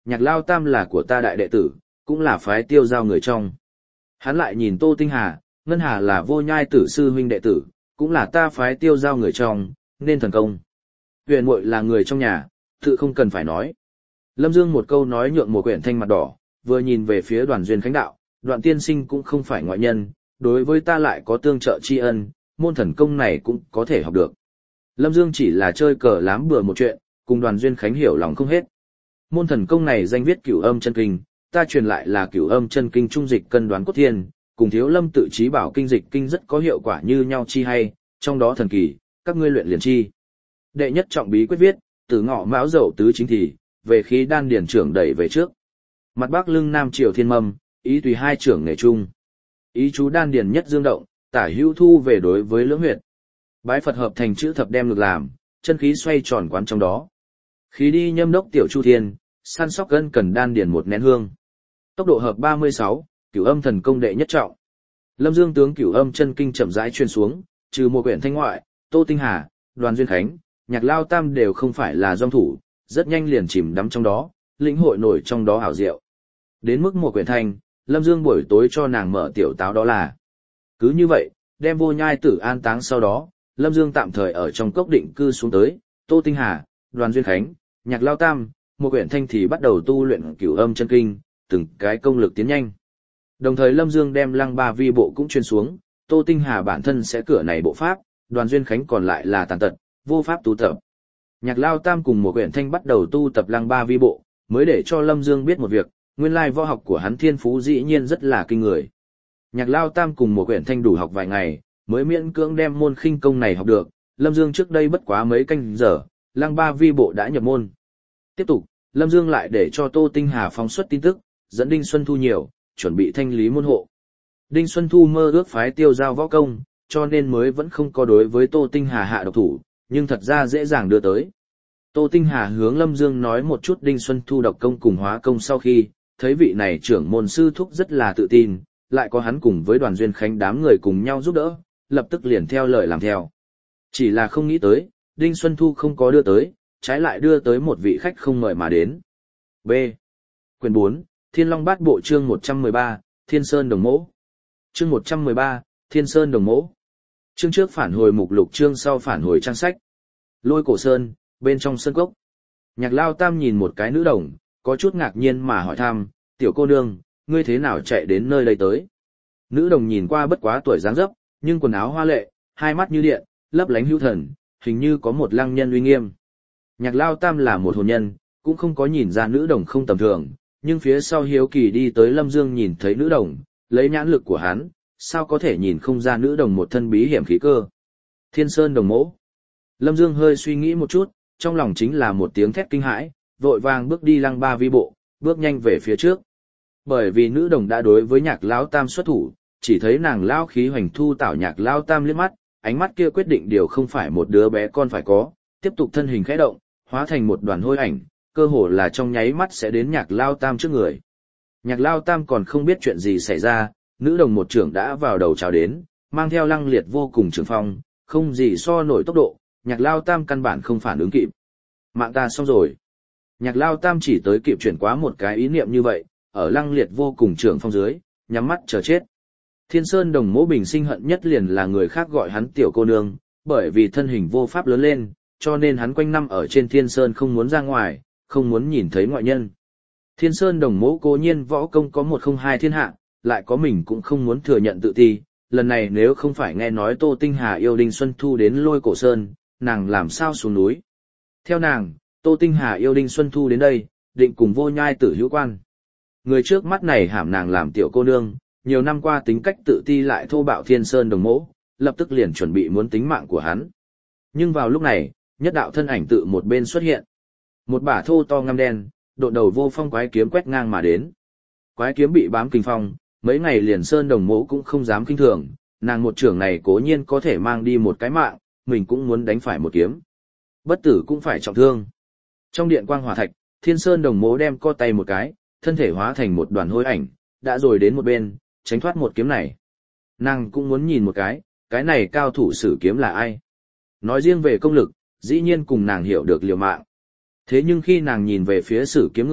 Nhạc Lao Tam là của ta đại đệ tử, cũng là phái tiêu giao người trong. Hắn lại nhìn Tô Tinh Hà, Ngân Hà là Vô Nhai tử sư huynh đệ tử, cũng là ta phái tiêu giao người trong, nên thần công. Huyền muội là người trong nhà, tự không cần phải nói. Lâm Dương một câu nói nhượng Mộ Quyển Thanh mặt đỏ, vừa nhìn về phía Đoàn Duyên Khánh đạo, Đoạn tiên sinh cũng không phải ngoại nhân, đối với ta lại có tương trợ tri ân, môn thần công này cũng có thể học được. Lâm Dương chỉ là chơi cờ lám bừa một chuyện, cùng Đoàn Duyên Khánh hiểu lòng không hết. Môn thần công này danh viết Cửu Âm Chân Kinh, ta truyền lại là Cửu Âm Chân Kinh trung dịch cân đoán cốt thiên, cùng Thiếu Lâm tự trí bảo kinh dịch kinh rất có hiệu quả như nhau chi hay, trong đó thần kỳ, các ngươi luyện liền chi. Đệ nhất trọng bí quyết viết, từ ngọ mão dậu tứ chính thì, về khí đan điển trưởng đẩy về trước. Mặt bắc lưng nam triều thiên mâm, ý tùy hai trưởng nghệ trung. Ý chú đan điển nhất dương động, tả hữu thu về đối với lưỡng huyệt. Bái Phật hợp thành chữ thập đem ngược làm, chân khí xoay tròn quán trong đó. Khí đi nhâm đốc tiểu chu thiên, săn sóc gân cần đan điển một nén hương. Tốc độ hợp ba mươi sáu, Cửu Âm thần công đệ nhất trọng. Lâm Dương tướng Cửu Âm chân kinh chậm rãi truyền xuống, trừ Mộ Quyển Thanh ngoại, Tô Tinh Hà, Đoàn Duyên Khánh, Nhạc Lao Tam đều không phải là doanh thủ, rất nhanh liền chìm đắm trong đó, lĩnh hội nổi trong đó ảo diệu. Đến mức Mộ Quyển Thanh, Lâm Dương buổi tối cho nàng mở tiểu táo đó là. Cứ như vậy, đem Vô Nhai tử an táng sau đó, Lâm Dương tạm thời ở trong cốc định cư xuống tới, Tô Tinh Hà, Đoàn Duyên Khánh, Nhạc Lao Tam, Mộ Quyển Thanh thì bắt đầu tu luyện Cửu Âm chân kinh, từng cái công lực tiến nhanh. Đồng thời Lâm Dương đem Lăng Ba Vi bộ cũng truyền xuống, Tô Tinh Hà bản thân sẽ cửa này bộ pháp, Đoàn Duyên Khánh còn lại là tàn tật, vô pháp tu tập. Nhạc Lao Tam cùng Mộ Quyển Thanh bắt đầu tu tập Lăng Ba Vi bộ, mới để cho Lâm Dương biết một việc, nguyên lai võ học của hắn thiên phú dĩ nhiên rất là kinh người. Nhạc Lao Tam cùng Mộ Quyển Thanh đủ học vài ngày, mới miễn cưỡng đem môn khinh công này học được, Lâm Dương trước đây bất quá mấy canh giờ, Lăng Ba Vi bộ đã nhập môn. Tiếp tục, Lâm Dương lại để cho Tô Tinh Hà phóng xuất tin tức, dẫn Đinh Xuân Thu nhiều, chuẩn bị thanh lý môn hộ. Đinh Xuân Thu mơ ước phái tiêu giao võ công, cho nên mới vẫn không có đối với Tô Tinh Hà hạ độc thủ, nhưng thật ra dễ dàng đưa tới. Tô Tinh Hà hướng Lâm Dương nói một chút Đinh Xuân Thu độc công cùng hóa công sau khi, thấy vị này trưởng môn sư thúc rất là tự tin, lại có hắn cùng với Đoàn Duyên Khánh đám người cùng nhau giúp đỡ, lập tức liền theo lời làm theo. Chỉ là không nghĩ tới, Đinh Xuân Thu không có đưa tới, trái lại đưa tới một vị khách không mời mà đến. B. Quyển bốn, Thiên Long Bát Bộ chương một trăm mười ba, Thiên Sơn Đồng Mỗ. Chương một trăm mười ba, Thiên Sơn Đồng Mỗ. Chương trước phản hồi mục lục, chương sau phản hồi trang sách. Lôi Cổ Sơn, bên trong sơn cốc. Nhạc Lao Tam nhìn một cái nữ đồng, có chút ngạc nhiên mà hỏi thăm, tiểu cô nương, ngươi thế nào chạy đến nơi đây tới? Nữ đồng nhìn qua bất quá tuổi dáng dấp, nhưng quần áo hoa lệ, hai mắt như điện, lấp lánh hữu thần, hình như có một lăng nhân uy nghiêm. Nhạc Lao Tam là một hồn nhân, cũng không có nhìn ra nữ đồng không tầm thường, nhưng phía sau hiếu kỳ đi tới Lâm Dương nhìn thấy nữ đồng, lấy nhãn lực của hắn, sao có thể nhìn không ra nữ đồng một thân bí hiểm khí cơ. Thiên Sơn Đồng Mỗ. Lâm Dương hơi suy nghĩ một chút, trong lòng chính là một tiếng thét kinh hãi, vội vàng bước đi Lăng Ba Vi bộ, bước nhanh về phía trước. Bởi vì nữ đồng đã đối với Nhạc Lão Tam xuất thủ, chỉ thấy nàng lao khí hoành thu tảo Nhạc Lão Tam liếc mắt, ánh mắt kia quyết định điều không phải một đứa bé con phải có, tiếp tục thân hình khẽ động, hóa thành một đoàn hôi ảnh, cơ hồ là trong nháy mắt sẽ đến Nhạc Lao Tam trước người. Nhạc Lao Tam còn không biết chuyện gì xảy ra, nữ đồng một trưởng đã vào đầu chào đến, mang theo lăng liệt vô cùng trường phong, không gì so nổi tốc độ, Nhạc Lao Tam căn bản không phản ứng kịp. Mạng ta xong rồi. Nhạc Lao Tam chỉ tới kịp chuyển quá một cái ý niệm như vậy, ở lăng liệt vô cùng trường phong dưới, nhắm mắt chờ chết. Thiên Sơn Đồng Mỗ bình sinh hận nhất liền là người khác gọi hắn tiểu cô nương, bởi vì thân hình vô pháp lớn lên, cho nên hắn quanh năm ở trên Thiên Sơn không muốn ra ngoài, không muốn nhìn thấy ngoại nhân. Thiên Sơn Đồng Mỗ cố nhiên võ công có một không hai thiên hạ, lại có mình cũng không muốn thừa nhận tự ti, lần này nếu không phải nghe nói Tô Tinh Hà yêu Đinh Xuân Thu đến Lôi Cổ Sơn, nàng làm sao xuống núi. Theo nàng, Tô Tinh Hà yêu Đinh Xuân Thu đến đây, định cùng Vô Nhai tử hữu quan. Người trước mắt này hãm nàng làm tiểu cô nương, nhiều năm qua tính cách tự ti lại thô bạo Thiên Sơn Đồng Mỗ, lập tức liền chuẩn bị muốn tính mạng của hắn. Nhưng vào lúc này, nhất đạo thân ảnh tự một bên xuất hiện. Một bả thô to ngăm đen, độ đầu vô phong quái kiếm quét ngang mà đến. Quái kiếm bị bám kinh phong, mấy ngày liền Sơn Đồng Mỗ cũng không dám kinh thường, nàng một trưởng này cố nhiên có thể mang đi một cái mạng, mình cũng muốn đánh phải một kiếm. Bất tử cũng phải trọng thương. Trong điện quang hỏa thạch, Thiên Sơn Đồng Mỗ đem co tay một cái, thân thể hóa thành một đoàn hôi ảnh, đã rồi đến một bên, tránh thoát một kiếm này. Nàng cũng muốn nhìn một cái, cái này cao thủ sử kiếm là ai. Nói riêng về công lực, dĩ nhiên cùng nàng hiểu được liều mạng. Thế nhưng khi nàng nhìn về phía sử kiếm người,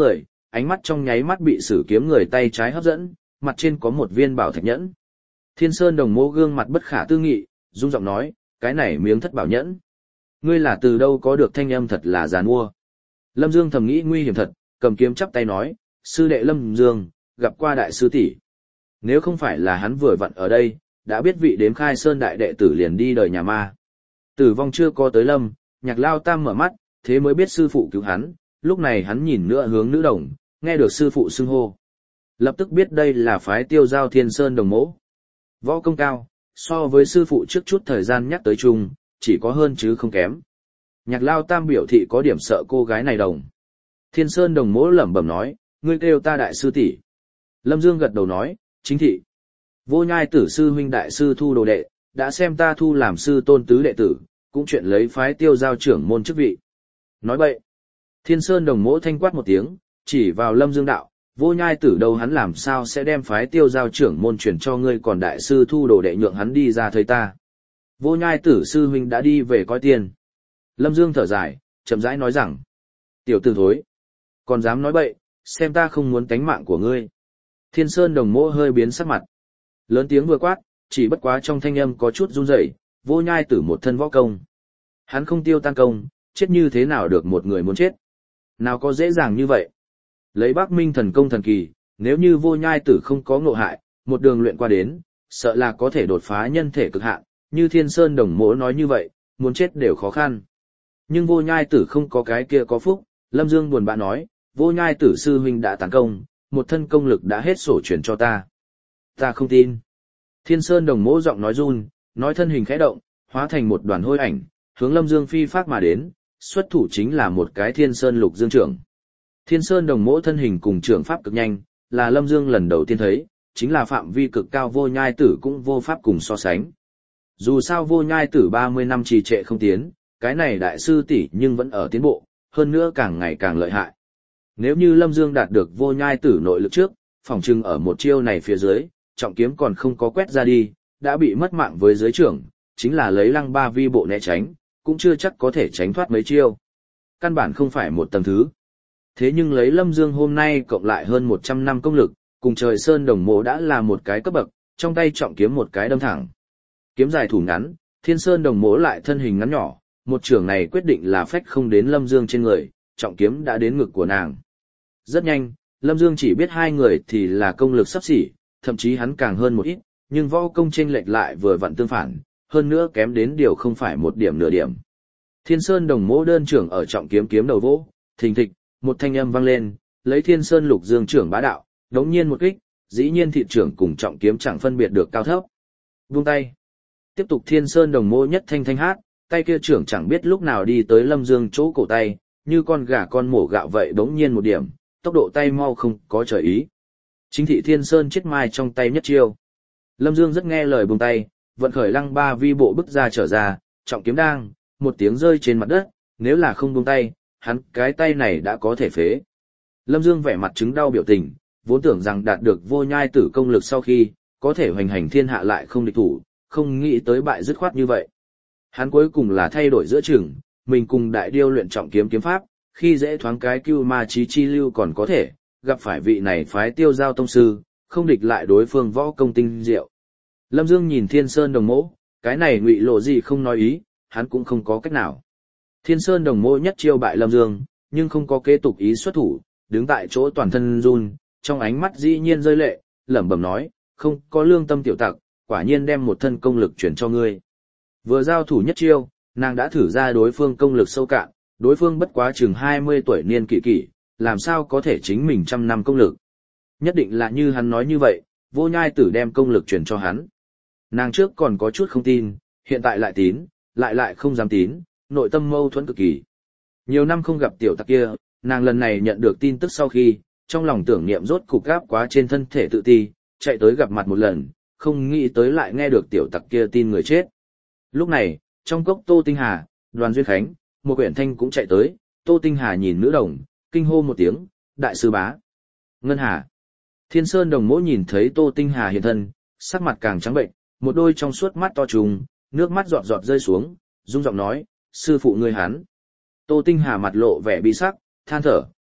ánh mắt trong nháy mắt bị sử kiếm người tay trái hấp dẫn, mặt trên có một viên bảo thạch nhẫn. Thiên Sơn Đồng Mỗ gương mặt bất khả tư nghị, rung giọng nói, cái này miếng thất bảo nhẫn. Ngươi là từ đâu có được thanh âm thật là giàn mua. Lâm Dương thầm nghĩ nguy hiểm thật, cầm kiếm chắp tay nói, sư đệ Lâm Dương, gặp qua đại sư tỷ. Nếu không phải là hắn vừa vặn ở đây, đã biết vị đếm khai sơn đại đệ tử liền đi đời nhà ma. Tử vong chưa có tới Lâm, Nhạc Lao Tam mở mắt, thế mới biết sư phụ cứu hắn, lúc này hắn nhìn nữa hướng nữ đồng, nghe được sư phụ xưng hô. Lập tức biết đây là phái Tiêu Giao Thiên Sơn Đồng Mỗ. Võ công cao, so với sư phụ trước chút thời gian nhắc tới chung, chỉ có hơn chứ không kém. Nhạc Lao Tam biểu thị có điểm sợ cô gái này đồng. Thiên Sơn Đồng Mỗ lẩm bẩm nói, ngươi kêu ta đại sư tỷ. Lâm Dương gật đầu nói, chính thị. Vô Nhai Tử sư huynh đại sư thu đồ đệ, đã xem ta thu làm sư tôn tứ đệ tử, cũng chuyện lấy phái Tiêu Giao trưởng môn chức vị. Nói vậy, Thiên Sơn Đồng Mỗ thanh quát một tiếng, chỉ vào Lâm Dương đạo, Vô Nhai Tử đâu hắn làm sao sẽ đem phái Tiêu Giao trưởng môn chuyển cho ngươi, còn đại sư thu đồ đệ nhượng hắn đi ra thấy ta. Vô Nhai Tử sư huynh đã đi về coi tiền. Lâm Dương thở dài, chậm rãi nói rằng, tiểu tử thối, còn dám nói bậy, xem ta không muốn tánh mạng của ngươi. Thiên Sơn Đồng Mỗ hơi biến sắc mặt. Lớn tiếng vừa quát, chỉ bất quá trong thanh âm có chút run rẩy, Vô Nhai Tử một thân võ công. Hắn không tiêu tan công, chết như thế nào được một người muốn chết. Nào có dễ dàng như vậy. Lấy Bắc Minh thần công thần kỳ, nếu như Vô Nhai Tử không có ngộ hại, một đường luyện qua đến, sợ là có thể đột phá nhân thể cực hạn, như Thiên Sơn Đồng Mỗ nói như vậy, muốn chết đều khó khăn. Nhưng Vô Nhai Tử không có cái kia có phúc, Lâm Dương buồn bã nói, Vô Nhai Tử sư huynh đã tấn công, một thân công lực đã hết sổ truyền cho ta. Ta không tin. Thiên Sơn Đồng Mỗ giọng nói run, nói thân hình khẽ động, hóa thành một đoàn hôi ảnh, hướng Lâm Dương phi phát mà đến, xuất thủ chính là một cái Thiên Sơn Lục Dương trưởng. Thiên Sơn Đồng Mỗ thân hình cùng trưởng pháp cực nhanh, là Lâm Dương lần đầu tiên thấy, chính là phạm vi cực cao Vô Nhai Tử cũng vô pháp cùng so sánh. Dù sao Vô Nhai Tử ba mươi năm trì trệ không tiến, cái này đại sư tỷ nhưng vẫn ở tiến bộ, hơn nữa càng ngày càng lợi hại. Nếu như Lâm Dương đạt được Vô Nhai Tử nội lực trước, phỏng chừng ở một chiêu này phía dưới, trọng kiếm còn không có quét ra đi, đã bị mất mạng với giới trưởng, chính là lấy Lăng Ba Vi bộ né tránh, cũng chưa chắc có thể tránh thoát mấy chiêu. Căn bản không phải một tầng thứ. Thế nhưng lấy Lâm Dương hôm nay cộng lại hơn một trăm năm công lực, cùng Trời Sơn Đồng Mỗ đã là một cái cấp bậc, trong tay trọng kiếm một cái đâm thẳng. Kiếm dài thủ ngắn, Thiên Sơn Đồng Mỗ lại thân hình ngắn nhỏ, một trường này quyết định là phách không đến Lâm Dương trên người, trọng kiếm đã đến ngực của nàng. Rất nhanh, Lâm Dương chỉ biết hai người thì là công lực xấp xỉ, thậm chí hắn càng hơn một ít, nhưng võ công chênh lệch lại vừa vặn tương phản, hơn nữa kém đến điều không phải một điểm nửa điểm. Thiên Sơn Đồng Mỗ đơn trưởng ở trọng kiếm kiếm đầu vỗ, thình thịch, một thanh âm vang lên, lấy Thiên Sơn Lục Dương trưởng bá đạo, đống nhiên một kích, dĩ nhiên thị trưởng cùng trọng kiếm chẳng phân biệt được cao thấp. Vung tay. Tiếp tục Thiên Sơn Đồng Mỗ nhất thanh thanh hát, tay kia trưởng chẳng biết lúc nào đi tới Lâm Dương chỗ cổ tay, như con gà con mổ gạo vậy đống nhiên một điểm, tốc độ tay mau không có trời ý. Chính thị Thiên Sơn chết mai trong tay nhất chiêu. Lâm Dương rất nghe lời buông tay, vận khởi Lăng Ba Vi bộ bức ra trở ra, trọng kiếm đang, một tiếng rơi trên mặt đất, nếu là không buông tay, hắn cái tay này đã có thể phế. Lâm Dương vẻ mặt chứng đau biểu tình, vốn tưởng rằng đạt được Vô Nhai Tử công lực sau khi, có thể hoành hành thiên hạ lại không địch thủ, không nghĩ tới bại dứt khoát như vậy. Hắn cuối cùng là thay đổi giữa chừng, mình cùng đại điêu luyện trọng kiếm kiếm pháp, khi dễ thoáng cái Cưu Ma Chí chi lưu còn có thể, gặp phải vị này phái Tiêu Giao tông sư, không địch lại đối phương võ công tinh diệu. Lâm Dương nhìn Thiên Sơn Đồng Mỗ, cái này Ngụy Lộ gì không nói ý, hắn cũng không có cách nào. Thiên Sơn Đồng Mỗ nhất chiêu bại Lâm Dương, nhưng không có kế tục ý xuất thủ, đứng tại chỗ toàn thân run, trong ánh mắt dĩ nhiên rơi lệ, lẩm bẩm nói, không có lương tâm tiểu tặc, quả nhiên đem một thân công lực chuyển cho ngươi. Vừa giao thủ nhất chiêu, nàng đã thử ra đối phương công lực sâu cạn, đối phương bất quá chừng hai mươi tuổi niên kỷ kỷ, làm sao có thể chính mình trăm năm công lực. Nhất định là như hắn nói như vậy, Vô Nhai Tử đem công lực chuyển cho hắn. Nàng trước còn có chút không tin, hiện tại lại tín, lại lại không dám tín, nội tâm mâu thuẫn cực kỳ. Nhiều năm không gặp tiểu tặc kia, nàng lần này nhận được tin tức sau khi, trong lòng tưởng niệm rốt cục gáp quá trên thân thể tự ti, chạy tới gặp mặt một lần, không nghĩ tới lại nghe được tiểu tặc kia tin người chết. Lúc này, trong cốc Tô Tinh Hà, Đoàn Duyên Khánh, một quyển thanh cũng chạy tới, Tô Tinh Hà nhìn nữ đồng, kinh hô một tiếng, đại sư bá. Ngân Hà. Thiên Sơn Đồng Mỗ nhìn thấy Tô Tinh Hà hiện thân, sắc mặt càng trắng bệnh, một đôi trong suốt mắt to trùng, nước mắt giọt giọt rơi xuống, rung giọng nói, sư phụ ngươi hắn. Tô Tinh Hà mặt lộ vẻ bi sắc, than thở,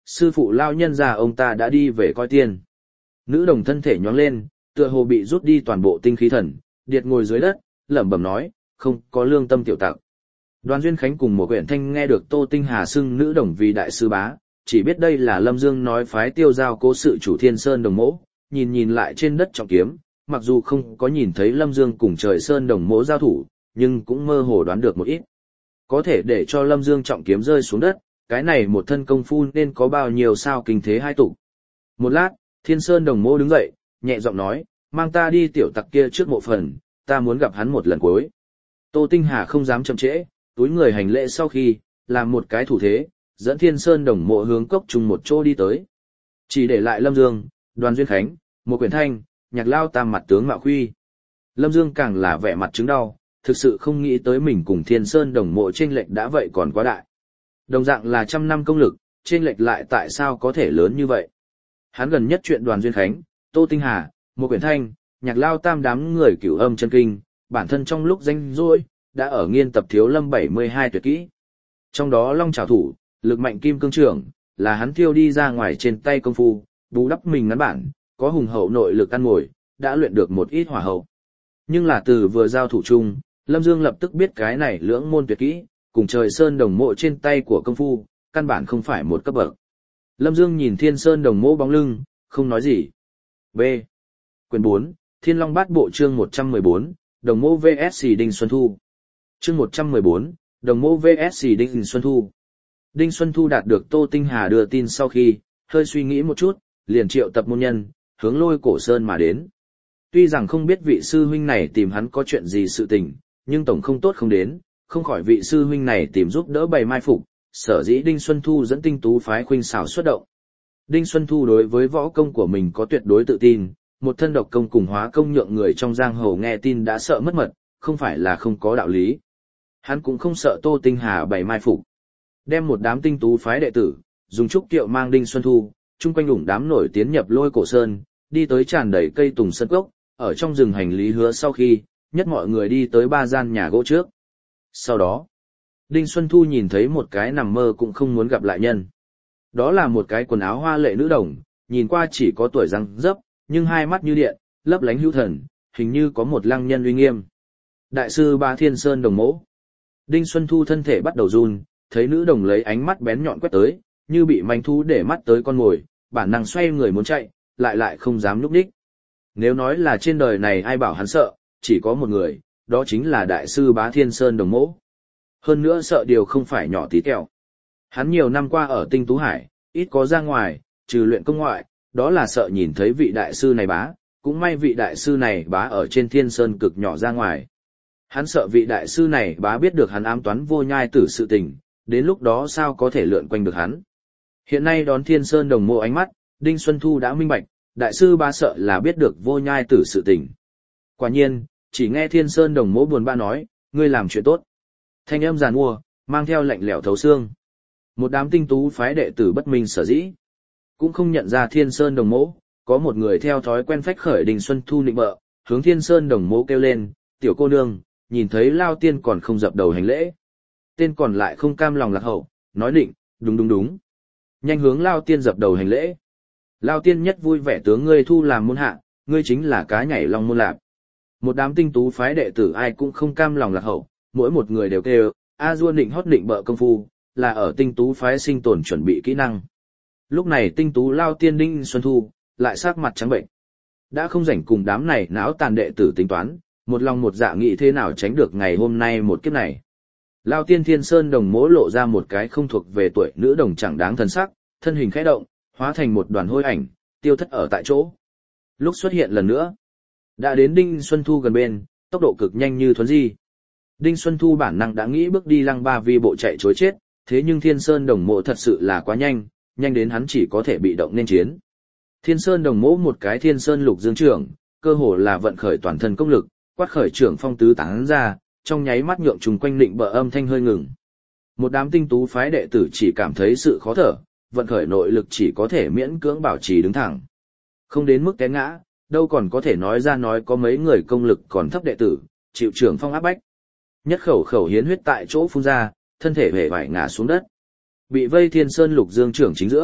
sư phụ lao nhân già ông ta đã đi về coi tiên. Nữ đồng thân thể nhón lên, tựa hồ bị rút đi toàn bộ tinh khí thần, điệt ngồi dưới đất, lẩm bẩm nói, không có lương tâm tiểu tặc. Đoàn Duyên Khánh cùng một quyển thanh nghe được Tô Tinh Hà xưng nữ đồng vì đại sư bá, chỉ biết đây là Lâm Dương nói phái tiêu giao cố sự chủ Thiên Sơn Đồng Mỗ, nhìn nhìn lại trên đất trọng kiếm, mặc dù không có nhìn thấy Lâm Dương cùng Trời Sơn Đồng Mỗ giao thủ, nhưng cũng mơ hồ đoán được một ít. Có thể để cho Lâm Dương trọng kiếm rơi xuống đất, cái này một thân công phu nên có bao nhiêu sao kinh thế hai tụ. Một lát, Thiên Sơn Đồng Mỗ đứng dậy, nhẹ giọng nói, mang ta đi tiểu tặc kia trước mộ phần, ta muốn gặp hắn một lần cuối. Tô Tinh Hà không dám chậm trễ, túi người hành lễ sau khi, làm một cái thủ thế, dẫn Thiên Sơn Đồng Mộ hướng cốc chung một chỗ đi tới. Chỉ để lại Lâm Dương, Đoàn Duyên Khánh, một quyển thanh, Nhạc Lao Tam mặt tướng Mạo Khuy. Lâm Dương càng là vẻ mặt chứng đau, thực sự không nghĩ tới mình cùng Thiên Sơn Đồng Mộ chênh lệch đã vậy còn quá đại. Đồng dạng là trăm năm công lực, chênh lệch lại tại sao có thể lớn như vậy. Hắn gần nhất chuyện Đoàn Duyên Khánh, Tô Tinh Hà, một quyển thanh, Nhạc Lao Tam đám người cửu âm chân kinh, bản thân trong lúc danh rỗi đã ở nghiên tập Thiếu Lâm bảy mươi hai tuyệt kỹ. Trong đó Long Trảo Thủ, lực mạnh kim cương trưởng, là hắn thiêu đi ra ngoài trên tay công phu, bù đắp mình ngắn bản, có hùng hậu nội lực ăn ngồi, đã luyện được một ít hỏa hậu. Nhưng là từ vừa giao thủ chung, Lâm Dương lập tức biết cái này lưỡng môn tuyệt kỹ, cùng Trời Sơn Đồng Mộ trên tay của công phu, căn bản không phải một cấp bậc. Lâm Dương nhìn Thiên Sơn Đồng Mộ bóng lưng, không nói gì. B. Quyển bốn, Thiên Long Bát Bộ chương một trăm mười bốn, Đồng Mộ vs Đinh Xuân Thu. Chương một trăm mười bốn, Đồng Mộ vs Đinh Xuân Thu. Đinh Xuân Thu đạt được Tô Tinh Hà đưa tin sau khi, hơi suy nghĩ một chút, liền triệu tập môn nhân, hướng Lôi Cổ Sơn mà đến. Tuy rằng không biết vị sư huynh này tìm hắn có chuyện gì sự tình, nhưng tổng không tốt không đến, không khỏi vị sư huynh này tìm giúp đỡ bày mai phục, sở dĩ Đinh Xuân Thu dẫn tinh tú phái khuynh xảo xuất động. Đinh Xuân Thu đối với võ công của mình có tuyệt đối tự tin, một thân độc công cùng hóa công nhượng người trong giang hồ nghe tin đã sợ mất mật, không phải là không có đạo lý. Hắn cũng không sợ Tô Tinh Hà bày mai phục. Đem một đám tinh tú phái đệ tử, dùng trúc kiệu mang Đinh Xuân Thu, chung quanh ủng đám nổi tiến nhập Lôi Cổ Sơn, đi tới tràn đầy cây tùng sơn cốc, ở trong rừng hành lý hứa sau khi, nhất mọi người đi tới ba gian nhà gỗ trước. Sau đó, Đinh Xuân Thu nhìn thấy một cái nằm mơ cũng không muốn gặp lại nhân. Đó là một cái quần áo hoa lệ nữ đồng, nhìn qua chỉ có tuổi răng dấp, nhưng hai mắt như điện, lấp lánh hữu thần, hình như có một lăng nhân uy nghiêm. Đại sư Ba Thiên Sơn Đồng Mỗ. Đinh Xuân Thu thân thể bắt đầu run, thấy nữ đồng lấy ánh mắt bén nhọn quét tới, như bị manh thú để mắt tới con mồi, bản năng xoay người muốn chạy, lại lại không dám núp đích. Nếu nói là trên đời này ai bảo hắn sợ, chỉ có một người, đó chính là Đại sư Bá Thiên Sơn Đồng Mỗ. Hơn nữa sợ điều không phải nhỏ tí tẹo. Hắn nhiều năm qua ở Tinh Tú Hải, ít có ra ngoài, trừ luyện công ngoại, đó là sợ nhìn thấy vị đại sư này bá, cũng may vị đại sư này bá ở trên Thiên Sơn cực nhỏ ra ngoài. Hắn sợ vị đại sư này bá biết được hắn ám toán Vô Nhai Tử sự tình, đến lúc đó sao có thể lượn quanh được hắn. Hiện nay đón Thiên Sơn Đồng Mộ ánh mắt, Đinh Xuân Thu đã minh bạch, đại sư bá sợ là biết được Vô Nhai Tử sự tình. Quả nhiên, chỉ nghe Thiên Sơn Đồng Mộ buồn bã nói, ngươi làm chuyện tốt. Thanh âm giàn mua, mang theo lạnh lẽo thấu xương. Một đám tinh tú phái đệ tử bất minh sở dĩ, cũng không nhận ra Thiên Sơn Đồng Mộ, có một người theo thói quen phách khởi Đinh Xuân Thu nịnh bợ, hướng Thiên Sơn Đồng Mộ kêu lên, tiểu cô nương, nhìn thấy Lao Tiên còn không dập đầu hành lễ. Tên còn lại không cam lòng lạc hậu, nói định, đúng đúng đúng. Nhanh hướng Lao Tiên dập đầu hành lễ. Lao Tiên nhất vui vẻ tướng ngươi thu làm môn hạ, ngươi chính là cá nhảy long môn lạp. Một đám tinh tú phái đệ tử ai cũng không cam lòng lạc hậu, mỗi một người đều kêu, a dua định hót định bợ công phu, là ở tinh tú phái sinh tồn chuẩn bị kỹ năng. Lúc này tinh tú Lao Tiên Đinh Xuân Thu, lại sắc mặt trắng bệnh. Đã không rảnh cùng đám này não tàn đệ tử tính toán, một lòng một dạ nghĩ thế nào tránh được ngày hôm nay một kiếp này. Lao Tiên Thiên Sơn Đồng Mỗ lộ ra một cái không thuộc về tuổi nữ đồng chẳng đáng thân sắc, thân hình khẽ động, hóa thành một đoàn hôi ảnh, tiêu thất ở tại chỗ. Lúc xuất hiện lần nữa, đã đến Đinh Xuân Thu gần bên, tốc độ cực nhanh như thuấn di. Đinh Xuân Thu bản năng đã nghĩ bước đi lăng ba vi bộ chạy chối chết, thế nhưng Thiên Sơn Đồng Mộ thật sự là quá nhanh, nhanh đến hắn chỉ có thể bị động nên chiến. Thiên Sơn Đồng Mỗ một cái Thiên Sơn Lục Dương trưởng, cơ hồ là vận khởi toàn thân công lực, quát khởi trưởng phong tứ tán ra, trong nháy mắt nhượng trùng quanh định bợ âm thanh hơi ngừng. Một đám tinh tú phái đệ tử chỉ cảm thấy sự khó thở, vận khởi nội lực chỉ có thể miễn cưỡng bảo trì đứng thẳng. Không đến mức té ngã, đâu còn có thể nói ra nói có mấy người công lực còn thấp đệ tử, chịu trưởng phong áp bách. Nhất khẩu khẩu hiến huyết tại chỗ phun ra, thân thể hề vải ngã xuống đất. Bị vây Thiên Sơn Lục Dương trưởng chính giữa,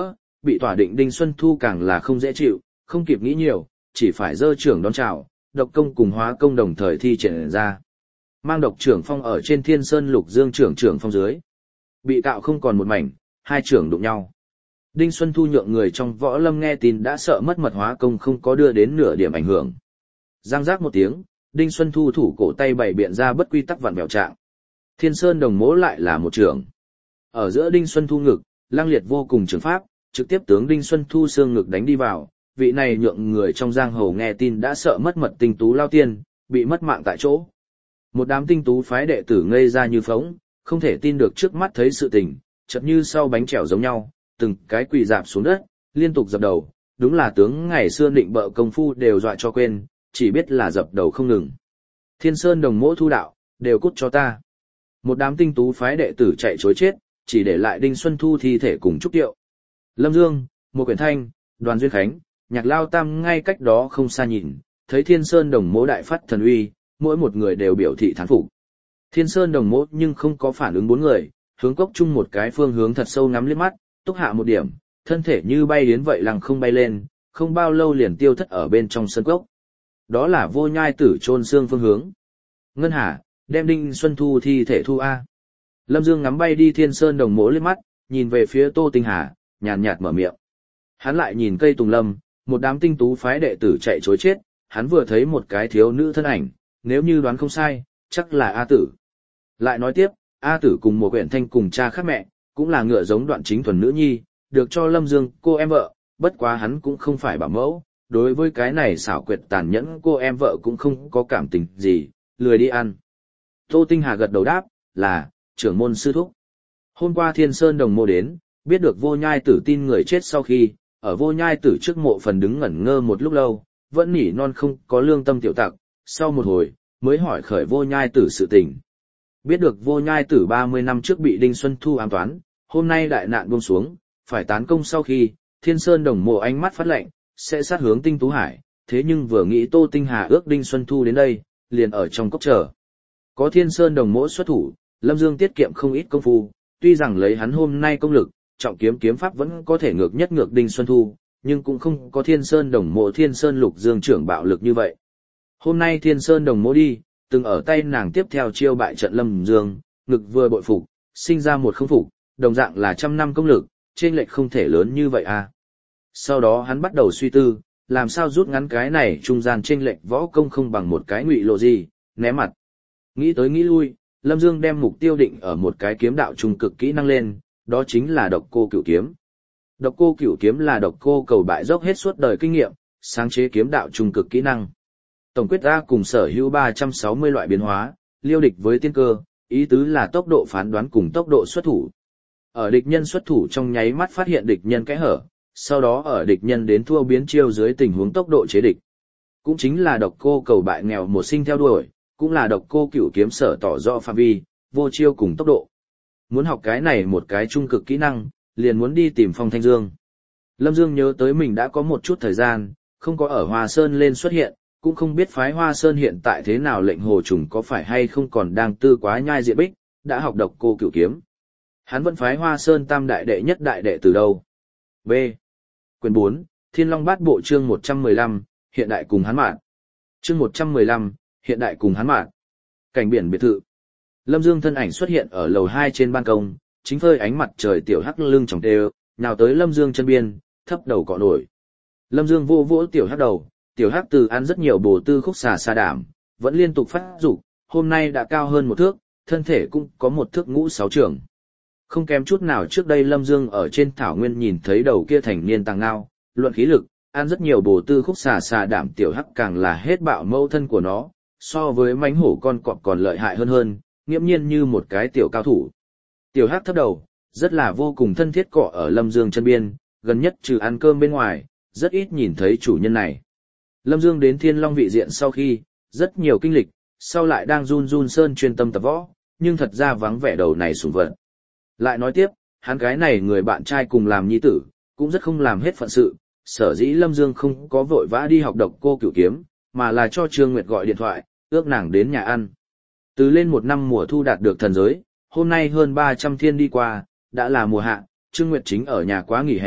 bị tỏa định Đinh Xuân Thu càng là không dễ chịu, không kịp nghĩ nhiều, chỉ phải dơ trưởng đón chào, độc công cùng hóa công đồng thời thi triển ra. Mang độc trưởng phong ở trên Thiên Sơn Lục Dương trưởng trưởng phong dưới. Bị cạo không còn một mảnh, hai trưởng đụng nhau. Đinh Xuân Thu nhượng người trong võ lâm nghe tin đã sợ mất mật hóa công không có đưa đến nửa điểm ảnh hưởng. Giang giác một tiếng, Đinh Xuân Thu thủ cổ tay bày biện ra bất quy tắc vặn vẹo trạng. Thiên Sơn Đồng Mỗ lại là một trưởng. Ở giữa Đinh Xuân Thu ngực, lang liệt vô cùng trường pháp, trực tiếp tướng Đinh Xuân Thu xương ngực đánh đi vào, vị này nhượng người trong giang hồ nghe tin đã sợ mất mật tinh tú lao tiên, bị mất mạng tại chỗ. Một đám tinh tú phái đệ tử ngây ra như phóng, không thể tin được trước mắt thấy sự tình, chợt như sau bánh trèo giống nhau, từng cái quỳ dạp xuống đất, liên tục dập đầu, đúng là tướng ngày xưa định bợ công phu đều dọa cho quên, chỉ biết là dập đầu không ngừng. Thiên Sơn Đồng Mỗ thu đạo, đều cút cho ta. Một đám tinh tú phái đệ tử chạy trối chết, chỉ để lại Đinh Xuân Thu thi thể cùng trúc điệu. Lâm Dương, một quyển thanh, Đoàn Duyên Khánh, Nhạc Lao Tam ngay cách đó không xa nhìn, thấy Thiên Sơn Đồng Mỗ đại phát thần uy, mỗi một người đều biểu thị thán phục. Thiên Sơn Đồng Mỗ nhưng không có phản ứng bốn người, hướng cốc chung một cái phương hướng thật sâu ngắm liếc mắt, túc hạ một điểm, thân thể như bay đến vậy lăng không bay lên, không bao lâu liền tiêu thất ở bên trong sân cốc. Đó là Vô Nhai Tử chôn xương phương hướng. Ngân Hà, đem Đinh Xuân Thu thi thể thu a. Lâm Dương ngắm bay đi Thiên Sơn Đồng Mỗ liếc mắt, nhìn về phía Tô Tinh Hà, nhàn nhạt mở miệng. Hắn lại nhìn cây tùng lâm, một đám tinh tú phái đệ tử chạy trối chết, hắn vừa thấy một cái thiếu nữ thân ảnh, nếu như đoán không sai, chắc là A Tử. Lại nói tiếp, A Tử cùng một quyển thanh cùng cha khác mẹ, cũng là ngựa giống Đoạn Chính thuần nữ nhi, được cho Lâm Dương cô em vợ, bất quá hắn cũng không phải bảo mẫu, đối với cái này xảo quyệt tàn nhẫn cô em vợ cũng không có cảm tình gì, lười đi ăn. Tô Tinh Hà gật đầu đáp, là, trưởng môn sư thúc. Hôm qua Thiên Sơn Đồng Mô đến, biết được Vô Nhai Tử tin người chết sau khi, ở Vô Nhai Tử trước mộ phần đứng ngẩn ngơ một lúc lâu, vẫn nỉ non không có lương tâm tiểu tặc, sau một hồi, mới hỏi khởi Vô Nhai Tử sự tình. Biết được Vô Nhai Tử ba mươi năm trước bị Đinh Xuân Thu ám toán, hôm nay đại nạn buông xuống, phải tán công sau khi, Thiên Sơn Đồng Mộ ánh mắt phát lệnh, sẽ sát hướng Tinh Tú Hải, thế nhưng vừa nghĩ Tô Tinh Hà ước Đinh Xuân Thu đến đây, liền ở trong cốc chờ. Có Thiên Sơn Đồng Mộ xuất thủ, Lâm Dương tiết kiệm không ít công phu, tuy rằng lấy hắn hôm nay công lực, trọng kiếm kiếm pháp vẫn có thể ngược nhất ngược Đinh Xuân Thu, nhưng cũng không có Thiên Sơn Đồng Mộ Thiên Sơn Lục Dương trưởng bạo lực như vậy. Hôm nay Thiên Sơn Đồng Mộ đi, từng ở tay nàng tiếp theo chiêu bại trận Lâm Dương, ngực vừa bội phục, sinh ra một không phục, đồng dạng là trăm năm công lực, trên lệch không thể lớn như vậy à. Sau đó hắn bắt đầu suy tư, làm sao rút ngắn cái này trung gian trên lệch võ công không bằng một cái ngụy lộ gì, né mặt. Nghĩ tới nghĩ lui, Lâm Dương đem mục tiêu định ở một cái kiếm đạo trung cực kỹ năng lên, đó chính là Độc Cô Cửu Kiếm. Độc Cô Cửu Kiếm là Độc Cô Cầu Bại dốc hết suốt đời kinh nghiệm, sáng chế kiếm đạo trung cực kỹ năng. Tổng quyết A cùng sở hữu ba trăm sáu mươi loại biến hóa, liêu địch với tiên cơ, ý tứ là tốc độ phán đoán cùng tốc độ xuất thủ. Ở địch nhân xuất thủ trong nháy mắt phát hiện địch nhân kẽ hở, sau đó ở địch nhân đến thua biến chiêu dưới tình huống tốc độ chế địch. Cũng chính là Độc Cô Cầu Bại nghèo một sinh theo đuổi, cũng là Độc Cô Cửu Kiếm sở tỏ rõ phạm vi, vô chiêu cùng tốc độ. Muốn học cái này một cái trung cực kỹ năng, liền muốn đi tìm Phong Thanh Dương. Lâm Dương nhớ tới mình đã có một chút thời gian, không có ở Hoa Sơn lên xuất hiện, cũng không biết phái Hoa Sơn hiện tại thế nào, lệnh hồ trùng có phải hay không còn đang tư quá nhai diện bích, đã học Độc Cô Cửu Kiếm. Hắn vẫn phái Hoa Sơn tam đại đệ nhất đại đệ từ đâu? B. Quyền bốn, Thiên Long Bát Bộ chương một trăm mười lăm, hiện đại cùng hắn mạn. Chương một trăm mười lăm, hiện đại cùng hắn mạn. Cảnh biển biệt thự. Lâm Dương thân ảnh xuất hiện ở lầu hai trên ban công, chính phơi ánh mặt trời tiểu hắc lưng tròng đều, nào tới Lâm Dương chân biên, thấp đầu cọ nổi. Lâm Dương vô vỗ tiểu hắc đầu, tiểu hắc từ ăn rất nhiều bổ tư khúc xà xa đảm, vẫn liên tục phát dục, hôm nay đã cao hơn một thước, thân thể cũng có một thước ngũ sáu trưởng. Không kém chút nào trước đây Lâm Dương ở trên thảo nguyên nhìn thấy đầu kia thành niên tàng ngao, luận khí lực, ăn rất nhiều bổ tư khúc xà xà đảm tiểu hắc càng là hết bạo mâu thân của nó, so với mánh hổ con cọp còn lợi hại hơn hơn, nghiễm nhiên như một cái tiểu cao thủ. Tiểu hắc thấp đầu, rất là vô cùng thân thiết cọ ở Lâm Dương chân biên, gần nhất trừ ăn cơm bên ngoài, rất ít nhìn thấy chủ nhân này. Lâm Dương đến Thiên Long vị diện sau khi, rất nhiều kinh lịch, sau lại đang run run sơn chuyên tâm tập võ, nhưng thật ra vắng vẻ đầu này sủng vật. Lại nói tiếp, hắn cái này người bạn trai cùng làm nhi tử, cũng rất không làm hết phận sự, sở dĩ Lâm Dương không có vội vã đi học Độc Cô Cửu Kiếm, mà là cho Trương Nguyệt gọi điện thoại, ước nàng đến nhà ăn. Từ lên một năm mùa thu đạt được thần giới, hôm nay hơn ba trăm thiên đi qua, đã là mùa hạ, Trương Nguyệt chính ở nhà quá nghỉ hè,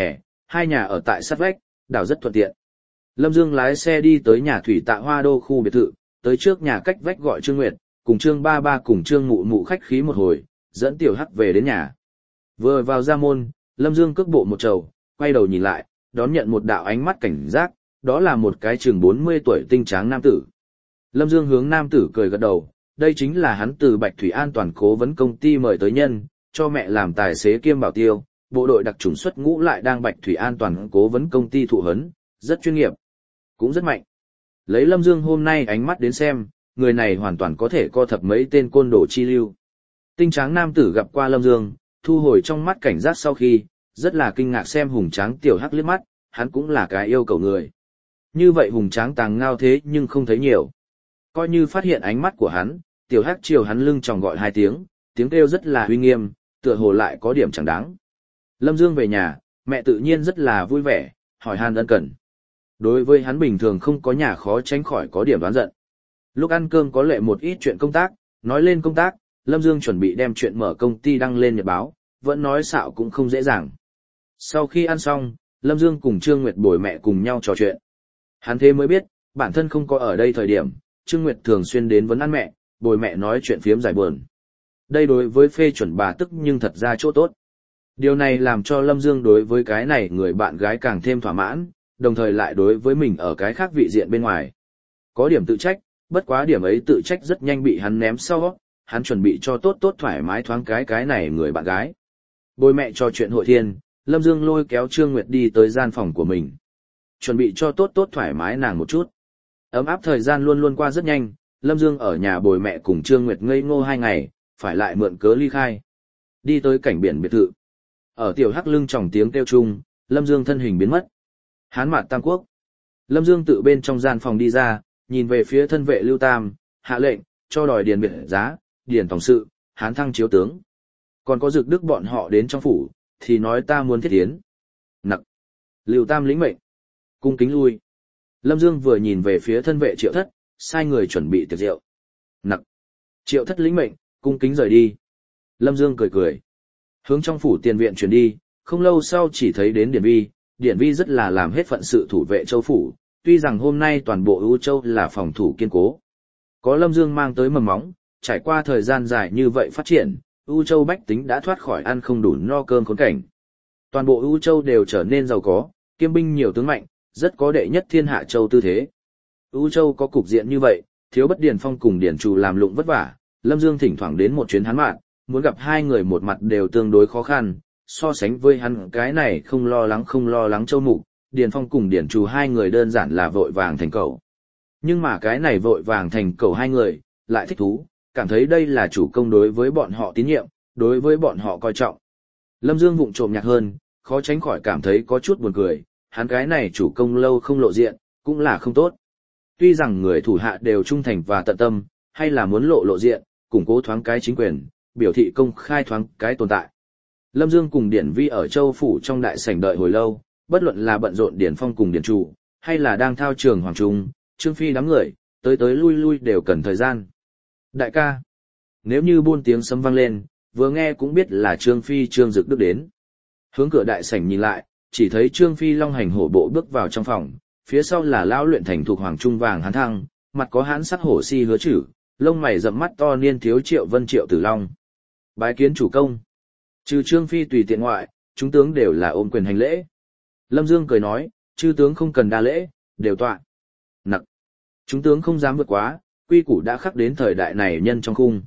hai nhà ở tại sát vách, đảo rất thuận tiện. Lâm Dương lái xe đi tới nhà thủy tạ Hoa Đô khu biệt thự, tới trước nhà cách vách gọi Trương Nguyệt, cùng Trương Ba Ba cùng Trương Mụ Mụ khách khí một hồi, dẫn Tiểu Hắc về đến nhà. Vừa vào ra môn, Lâm Dương cước bộ một trầu, quay đầu nhìn lại, đón nhận một đạo ánh mắt cảnh giác, đó là một cái chừng bốn mươi tuổi tinh tráng nam tử. Lâm Dương hướng nam tử cười gật đầu, đây chính là hắn từ Bạch Thủy An toàn cố vấn công ty mời tới nhân, cho mẹ làm tài xế kiêm bảo tiêu, bộ đội đặc chủng xuất ngũ lại đang Bạch Thủy An toàn cố vấn công ty thụ huấn, rất chuyên nghiệp, cũng rất mạnh. Lấy Lâm Dương hôm nay ánh mắt đến xem, người này hoàn toàn có thể co thập mấy tên côn đồ chi lưu. Tinh tráng nam tử gặp qua Lâm Dương, thu hồi trong mắt cảnh giác sau khi, rất là kinh ngạc xem hùng tráng Tiểu Hắc liếc mắt, hắn cũng là cái yêu cầu người. Như vậy hùng tráng tàng ngao thế nhưng không thấy nhiều. Coi như phát hiện ánh mắt của hắn, Tiểu Hắc chiều hắn lưng tròng gọi hai tiếng, tiếng kêu rất là uy nghiêm, tựa hồ lại có điểm chẳng đáng. Lâm Dương về nhà, mẹ tự nhiên rất là vui vẻ, hỏi han ân cần. Đối với hắn bình thường không có nhà khó tránh khỏi có điểm đoán giận. Lúc ăn cơm có lệ một ít chuyện công tác, nói lên công tác, Lâm Dương chuẩn bị đem chuyện mở công ty đăng lên nhật báo, vẫn nói xạo cũng không dễ dàng. Sau khi ăn xong, Lâm Dương cùng Trương Nguyệt bồi mẹ cùng nhau trò chuyện. Hắn thế mới biết, bản thân không có ở đây thời điểm, Trương Nguyệt thường xuyên đến vấn ăn mẹ, bồi mẹ nói chuyện phiếm giải buồn. Đây đối với phê chuẩn bà tức nhưng thật ra chỗ tốt. Điều này làm cho Lâm Dương đối với cái này người bạn gái càng thêm thỏa mãn, đồng thời lại đối với mình ở cái khác vị diện bên ngoài. Có điểm tự trách, bất quá điểm ấy tự trách rất nhanh bị hắn ném sau, hắn chuẩn bị cho tốt tốt thoải mái thoáng cái cái này người bạn gái. Bồi mẹ trò chuyện hội thiên, Lâm Dương lôi kéo Trương Nguyệt đi tới gian phòng của mình. Chuẩn bị cho tốt tốt thoải mái nàng một chút. Ấm áp thời gian luôn luôn qua rất nhanh, Lâm Dương ở nhà bồi mẹ cùng Trương Nguyệt ngây ngô hai ngày, phải lại mượn cớ ly khai. Đi tới cảnh biển biệt thự. Ở Tiểu Hắc lưng tròng tiếng kêu chung, Lâm Dương thân hình biến mất. Hán mạt Tam Quốc. Lâm Dương tự bên trong gian phòng đi ra, nhìn về phía thân vệ Lưu Tam, hạ lệnh, cho đòi điền biệt giá, điền tổng sự, Hán thăng chiếu tướng. Còn có Dực Đức bọn họ đến trong phủ, thì nói ta muốn thiết tiến. Nặc. Lưu Tam lĩnh mệnh. Cung kính lui. Lâm Dương vừa nhìn về phía thân vệ Triệu Thất, sai người chuẩn bị tiệc rượu. Nặc. Triệu Thất lĩnh mệnh, cung kính rời đi. Lâm Dương cười cười. Hướng trong phủ tiền viện chuyển đi, không lâu sau chỉ thấy đến Điển Vi. Điển Vi rất là làm hết phận sự thủ vệ châu phủ, tuy rằng hôm nay toàn bộ ưu châu là phòng thủ kiên cố. Có Lâm Dương mang tới mầm móng, trải qua thời gian dài như vậy phát triển, ưu châu bách tính đã thoát khỏi ăn không đủ no cơm khốn cảnh. Toàn bộ ưu châu đều trở nên giàu có, kiêm binh nhiều tướng mạnh, rất có đệ nhất thiên hạ châu tư thế. ưu châu có cục diện như vậy, thiếu bất Điền Phong cùng Điển Trù làm lụng vất vả, Lâm Dương thỉnh thoảng đến một chuyến Hán mạn, muốn gặp hai người một mặt đều tương đối khó khăn. So sánh với hắn cái này không lo lắng không lo lắng châu mục, Điền Phong cùng Điển Trù hai người đơn giản là vội vàng thành cầu. Nhưng mà cái này vội vàng thành cầu hai người, lại thích thú, cảm thấy đây là chủ công đối với bọn họ tín nhiệm, đối với bọn họ coi trọng. Lâm Dương vụng trộm nhạc hơn, khó tránh khỏi cảm thấy có chút buồn cười, hắn cái này chủ công lâu không lộ diện, cũng là không tốt. Tuy rằng người thủ hạ đều trung thành và tận tâm, hay là muốn lộ lộ diện, củng cố thoáng cái chính quyền, biểu thị công khai thoáng cái tồn tại. Lâm Dương cùng Điển Vi ở châu phủ trong đại sảnh đợi hồi lâu, bất luận là bận rộn Điển Phong cùng Điển Trù, hay là đang thao trường hoàng trung, Trương Phi đám người, tới tới lui lui đều cần thời gian. Đại ca, nếu như buôn tiếng sấm vang lên, vừa nghe cũng biết là Trương Phi Trương Dực Đức đến. Hướng cửa đại sảnh nhìn lại, chỉ thấy Trương Phi long hành hổ bộ bước vào trong phòng, phía sau là lão luyện thành thuộc hoàng trung vàng Hán Thăng, mặt có hãn sắc hổ si hứa chử, lông mày rậm mắt to niên thiếu Triệu Vân Triệu Tử Long. Bái kiến chủ công. Trừ Trương Phi tùy tiện ngoại, chúng tướng đều là ôm quyền hành lễ. Lâm Dương cười nói, chư tướng không cần đa lễ, đều tọa. Nặc. Chúng tướng không dám vượt quá, quy củ đã khắc đến thời đại này nhân trong khung.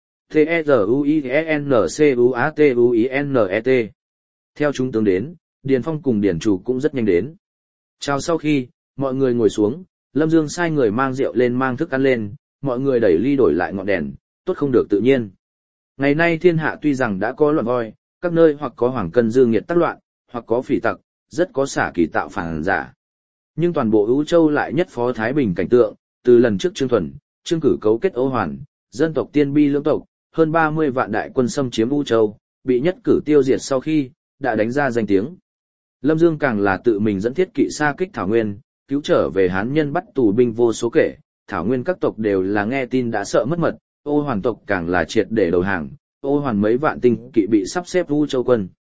T-E-Z-U-I-E-N-C-U-A-T-U-I-N-E-T. Theo chúng tướng đến, Điền Phong cùng Điển Trù cũng rất nhanh đến. Chào sau khi, mọi người ngồi xuống, Lâm Dương sai người mang rượu lên mang thức ăn lên, mọi người đẩy ly đổi lại ngọn đèn, tốt không được tự nhiên. Ngày nay thiên hạ tuy rằng đã có loạn voi, các nơi hoặc có hoàng cân dư nghiệt tác loạn, hoặc có phỉ tặc, rất có xả kỳ tạo phản giả. Nhưng toàn bộ ưu châu lại nhất phó thái bình cảnh tượng, từ lần trước Trương Thuần, Trương Cử cấu kết Ô Hoàn, dân tộc Tiên Bi lưỡng tộc, hơn ba mươi vạn đại quân xâm chiếm ưu châu, bị nhất cử tiêu diệt sau khi, đã đánh ra danh tiếng. Lâm Dương càng là tự mình dẫn thiết kỵ xa kích Thảo Nguyên, cứu trở về Hán nhân bắt tù binh vô số kể, Thảo Nguyên các tộc đều là nghe tin đã sợ mất mật, Ô Hoàn tộc càng là triệt để đầu hàng, Ô Hoàn mấy vạn tinh kỵ bị sắp xếp ưu châu quân.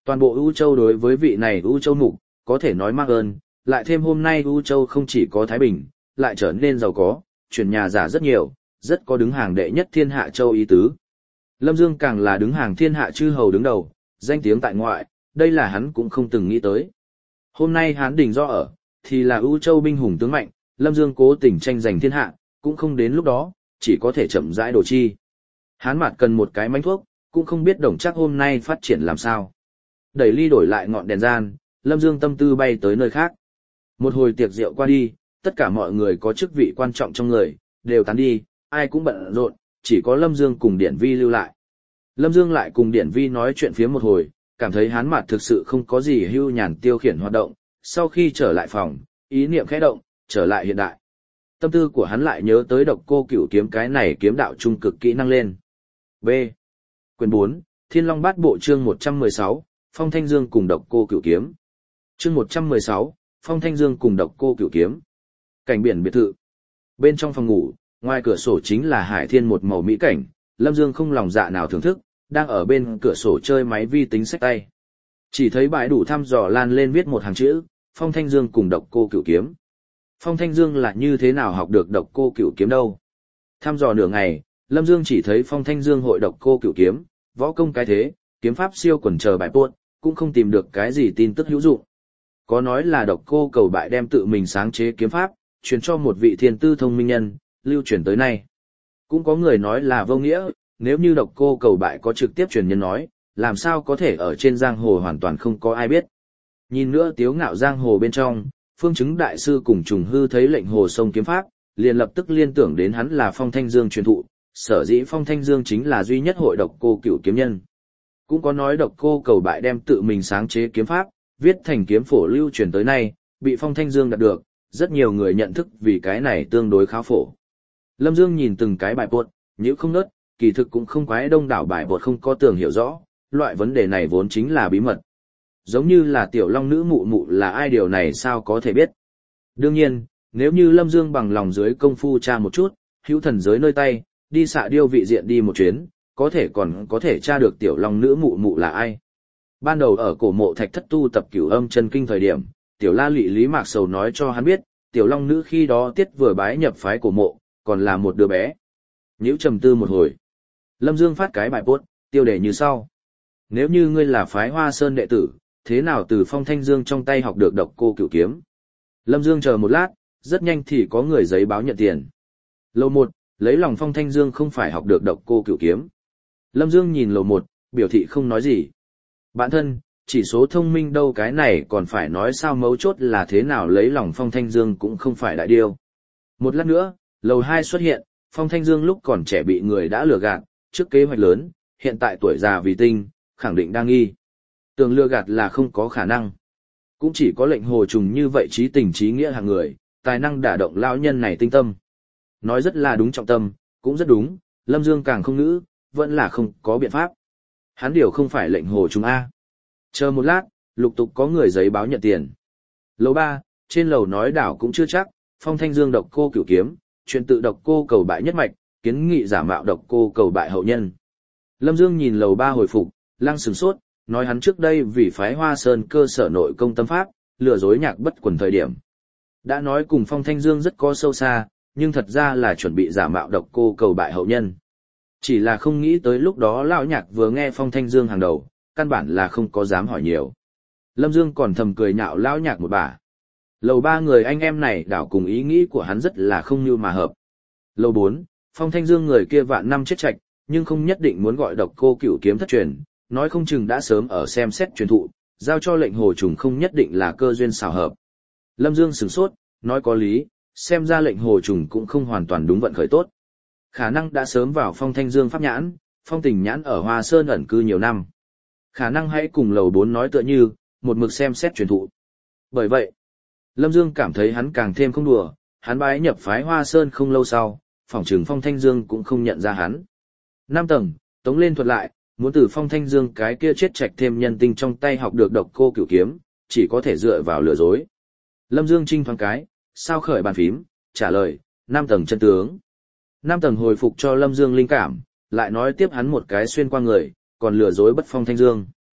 Toàn bộ U Châu đối với vị này U Châu mục, có thể nói mắc ơn, lại thêm hôm nay U Châu không chỉ có Thái Bình, lại trở nên giàu có, chuyển nhà giả rất nhiều, rất có đứng hàng đệ nhất thiên hạ châu ý tứ. Lâm Dương càng là đứng hàng thiên hạ chư hầu đứng đầu, danh tiếng tại ngoại, đây là hắn cũng không từng nghĩ tới. Hôm nay Hán Đình do ở, thì là U Châu binh hùng tướng mạnh, Lâm Dương cố tình tranh giành thiên hạ, cũng không đến lúc đó, chỉ có thể chậm rãi đồ chi. Hán mặt cần một cái mánh thuốc, cũng không biết Đồng Trác hôm nay phát triển làm sao. Đẩy ly đổi lại ngọn đèn gian, Lâm Dương tâm tư bay tới nơi khác. Một hồi tiệc rượu qua đi, tất cả mọi người có chức vị quan trọng trong người, đều tán đi, ai cũng bận rộn, chỉ có Lâm Dương cùng Điển Vi lưu lại. Lâm Dương lại cùng Điển Vi nói chuyện phía một hồi, cảm thấy Hán mặt thực sự không có gì hưu nhàn tiêu khiển hoạt động, sau khi trở lại phòng, ý niệm khẽ động, trở lại hiện đại. Tâm tư của hắn lại nhớ tới Độc Cô Cửu kiếm cái này kiếm đạo trung cực kỹ năng lên. B. Quyền bốn, Thiên Long Bát Bộ chương một trăm mười sáu, Phong Thanh Dương cùng Độc Cô Cửu kiếm. Chương một trăm mười sáu, Phong Thanh Dương cùng Độc Cô Cửu kiếm. Cảnh biển biệt thự. Bên trong phòng ngủ, ngoài cửa sổ chính là hải thiên một màu mỹ cảnh, Lâm Dương không lòng dạ nào thưởng thức, đang ở bên cửa sổ chơi máy vi tính xách tay. Chỉ thấy bãi đủ thăm dò lan lên viết một hàng chữ, Phong Thanh Dương cùng Độc Cô Cửu kiếm. Phong Thanh Dương là như thế nào học được Độc Cô Cửu kiếm đâu? Thăm dò nửa ngày, Lâm Dương chỉ thấy Phong Thanh Dương hội Độc Cô Cửu kiếm, võ công cái thế, kiếm pháp siêu quần chờ bài buốt, cũng không tìm được cái gì tin tức hữu dụng. Có nói là Độc Cô Cầu Bại đem tự mình sáng chế kiếm pháp, truyền cho một vị thiên tư thông minh nhân, lưu truyền tới nay. Cũng có người nói là vô nghĩa, nếu như Độc Cô Cầu Bại có trực tiếp truyền nhân nói, làm sao có thể ở trên giang hồ hoàn toàn không có ai biết. Nhìn nữa tiếu ngạo giang hồ bên trong, Phương Chứng đại sư cùng Trùng Hư thấy lệnh hồ sông kiếm pháp, liền lập tức liên tưởng đến hắn là Phong Thanh Dương truyền thụ, sở dĩ Phong Thanh Dương chính là duy nhất hội Độc Cô Cửu kiếm nhân. Cũng có nói Độc Cô Cầu Bại đem tự mình sáng chế kiếm pháp, viết thành kiếm phổ lưu truyền tới nay, bị Phong Thanh Dương đạt được, rất nhiều người nhận thức vì cái này tương đối khá phổ. Lâm Dương nhìn từng cái bài bột, nhữ không nớt, kỳ thực cũng không quái đông đảo bài bột không có tường hiểu rõ, loại vấn đề này vốn chính là bí mật. Giống như là tiểu long nữ mụ mụ là ai điều này sao có thể biết. Đương nhiên, nếu như Lâm Dương bằng lòng dưới công phu tra một chút, hữu thần giới nơi tay, đi xạ điêu vị diện đi một chuyến, có thể còn có thể tra được tiểu long nữ mụ mụ là ai. Ban đầu ở cổ mộ thạch thất tu tập cửu âm chân kinh thời điểm, tiểu la lụy Lý Mạc Sầu nói cho hắn biết, tiểu long nữ khi đó tiết vừa bái nhập phái cổ mộ, còn là một đứa bé. Nhữ trầm tư một hồi. Lâm Dương phát cái bài post, tiêu đề như sau. Nếu như ngươi là phái Hoa Sơn đệ tử, thế nào từ Phong Thanh Dương trong tay học được Độc Cô Cửu kiếm? Lâm Dương chờ một lát, rất nhanh thì có người giấy báo nhận tiền. Lầu một, lấy lòng Phong Thanh Dương không phải học được Độc Cô Cửu kiếm. Lâm Dương nhìn lầu một, biểu thị không nói gì. Bạn thân, chỉ số thông minh đâu cái này còn phải nói sao mấu chốt là thế nào lấy lòng Phong Thanh Dương cũng không phải đại điều. Một lát nữa, lầu hai xuất hiện, Phong Thanh Dương lúc còn trẻ bị người đã lừa gạt, trước kế hoạch lớn, hiện tại tuổi già vì tinh, khẳng định đang nghi. Tường lừa gạt là không có khả năng. Cũng chỉ có lệnh hồ trùng như vậy trí tình trí nghĩa hàng người, tài năng đả động lão nhân này tinh tâm. Nói rất là đúng trọng tâm, cũng rất đúng, Lâm Dương càng không ngữ, vẫn là không có biện pháp. Hắn điều không phải lệnh hồ trùng A. Chờ một lát, lục tục có người giấy báo nhận tiền. Lầu ba, trên lầu nói đảo cũng chưa chắc, Phong Thanh Dương Độc Cô Cửu kiếm, chuyện tự Độc Cô Cầu Bại nhất mạch, kiến nghị giả mạo Độc Cô Cầu Bại hậu nhân. Lâm Dương nhìn lầu ba hồi phục, lăng sửng sốt, nói hắn trước đây vì phái Hoa Sơn cơ sở nội công tâm pháp, lừa dối nhạc bất quần thời điểm. Đã nói cùng Phong Thanh Dương rất có sâu xa, nhưng thật ra là chuẩn bị giả mạo Độc Cô Cầu Bại hậu nhân. Chỉ là không nghĩ tới lúc đó lão nhạc vừa nghe Phong Thanh Dương hàng đầu, căn bản là không có dám hỏi nhiều. Lâm Dương còn thầm cười nhạo lão nhạc một bà. Lầu ba người anh em này đảo cùng ý nghĩ của hắn rất là không như mà hợp. Lầu bốn, Phong Thanh Dương người kia vạn năm chết chạch, nhưng không nhất định muốn gọi Độc Cô Cửu kiếm thất truyền, nói không chừng đã sớm ở xem xét truyền thụ, giao cho lệnh hồ trùng không nhất định là cơ duyên xảo hợp. Lâm Dương sửng sốt, nói có lý, xem ra lệnh hồ trùng cũng không hoàn toàn đúng vận khởi tốt. Khả năng đã sớm vào Phong Thanh Dương pháp nhãn, Phong Tình nhãn ở Hoa Sơn ẩn cư nhiều năm. Khả năng hãy cùng lầu bốn nói tựa như, một mực xem xét truyền thụ. Bởi vậy, Lâm Dương cảm thấy hắn càng thêm không đùa, hắn bái nhập phái Hoa Sơn không lâu sau, phỏng trừng Phong Thanh Dương cũng không nhận ra hắn. Năm tầng, tống lên thuật lại, muốn từ Phong Thanh Dương cái kia chết chạch thêm nhân tinh trong tay học được Độc Cô Cửu kiếm, chỉ có thể dựa vào lừa dối. Lâm Dương trinh thoáng cái, sao khởi bàn phím, trả lời, năm tầng chân tướng. Năm tầng hồi phục cho Lâm Dương linh cảm, lại nói tiếp hắn một cái xuyên qua người, còn lừa dối bất Phong Thanh Dương.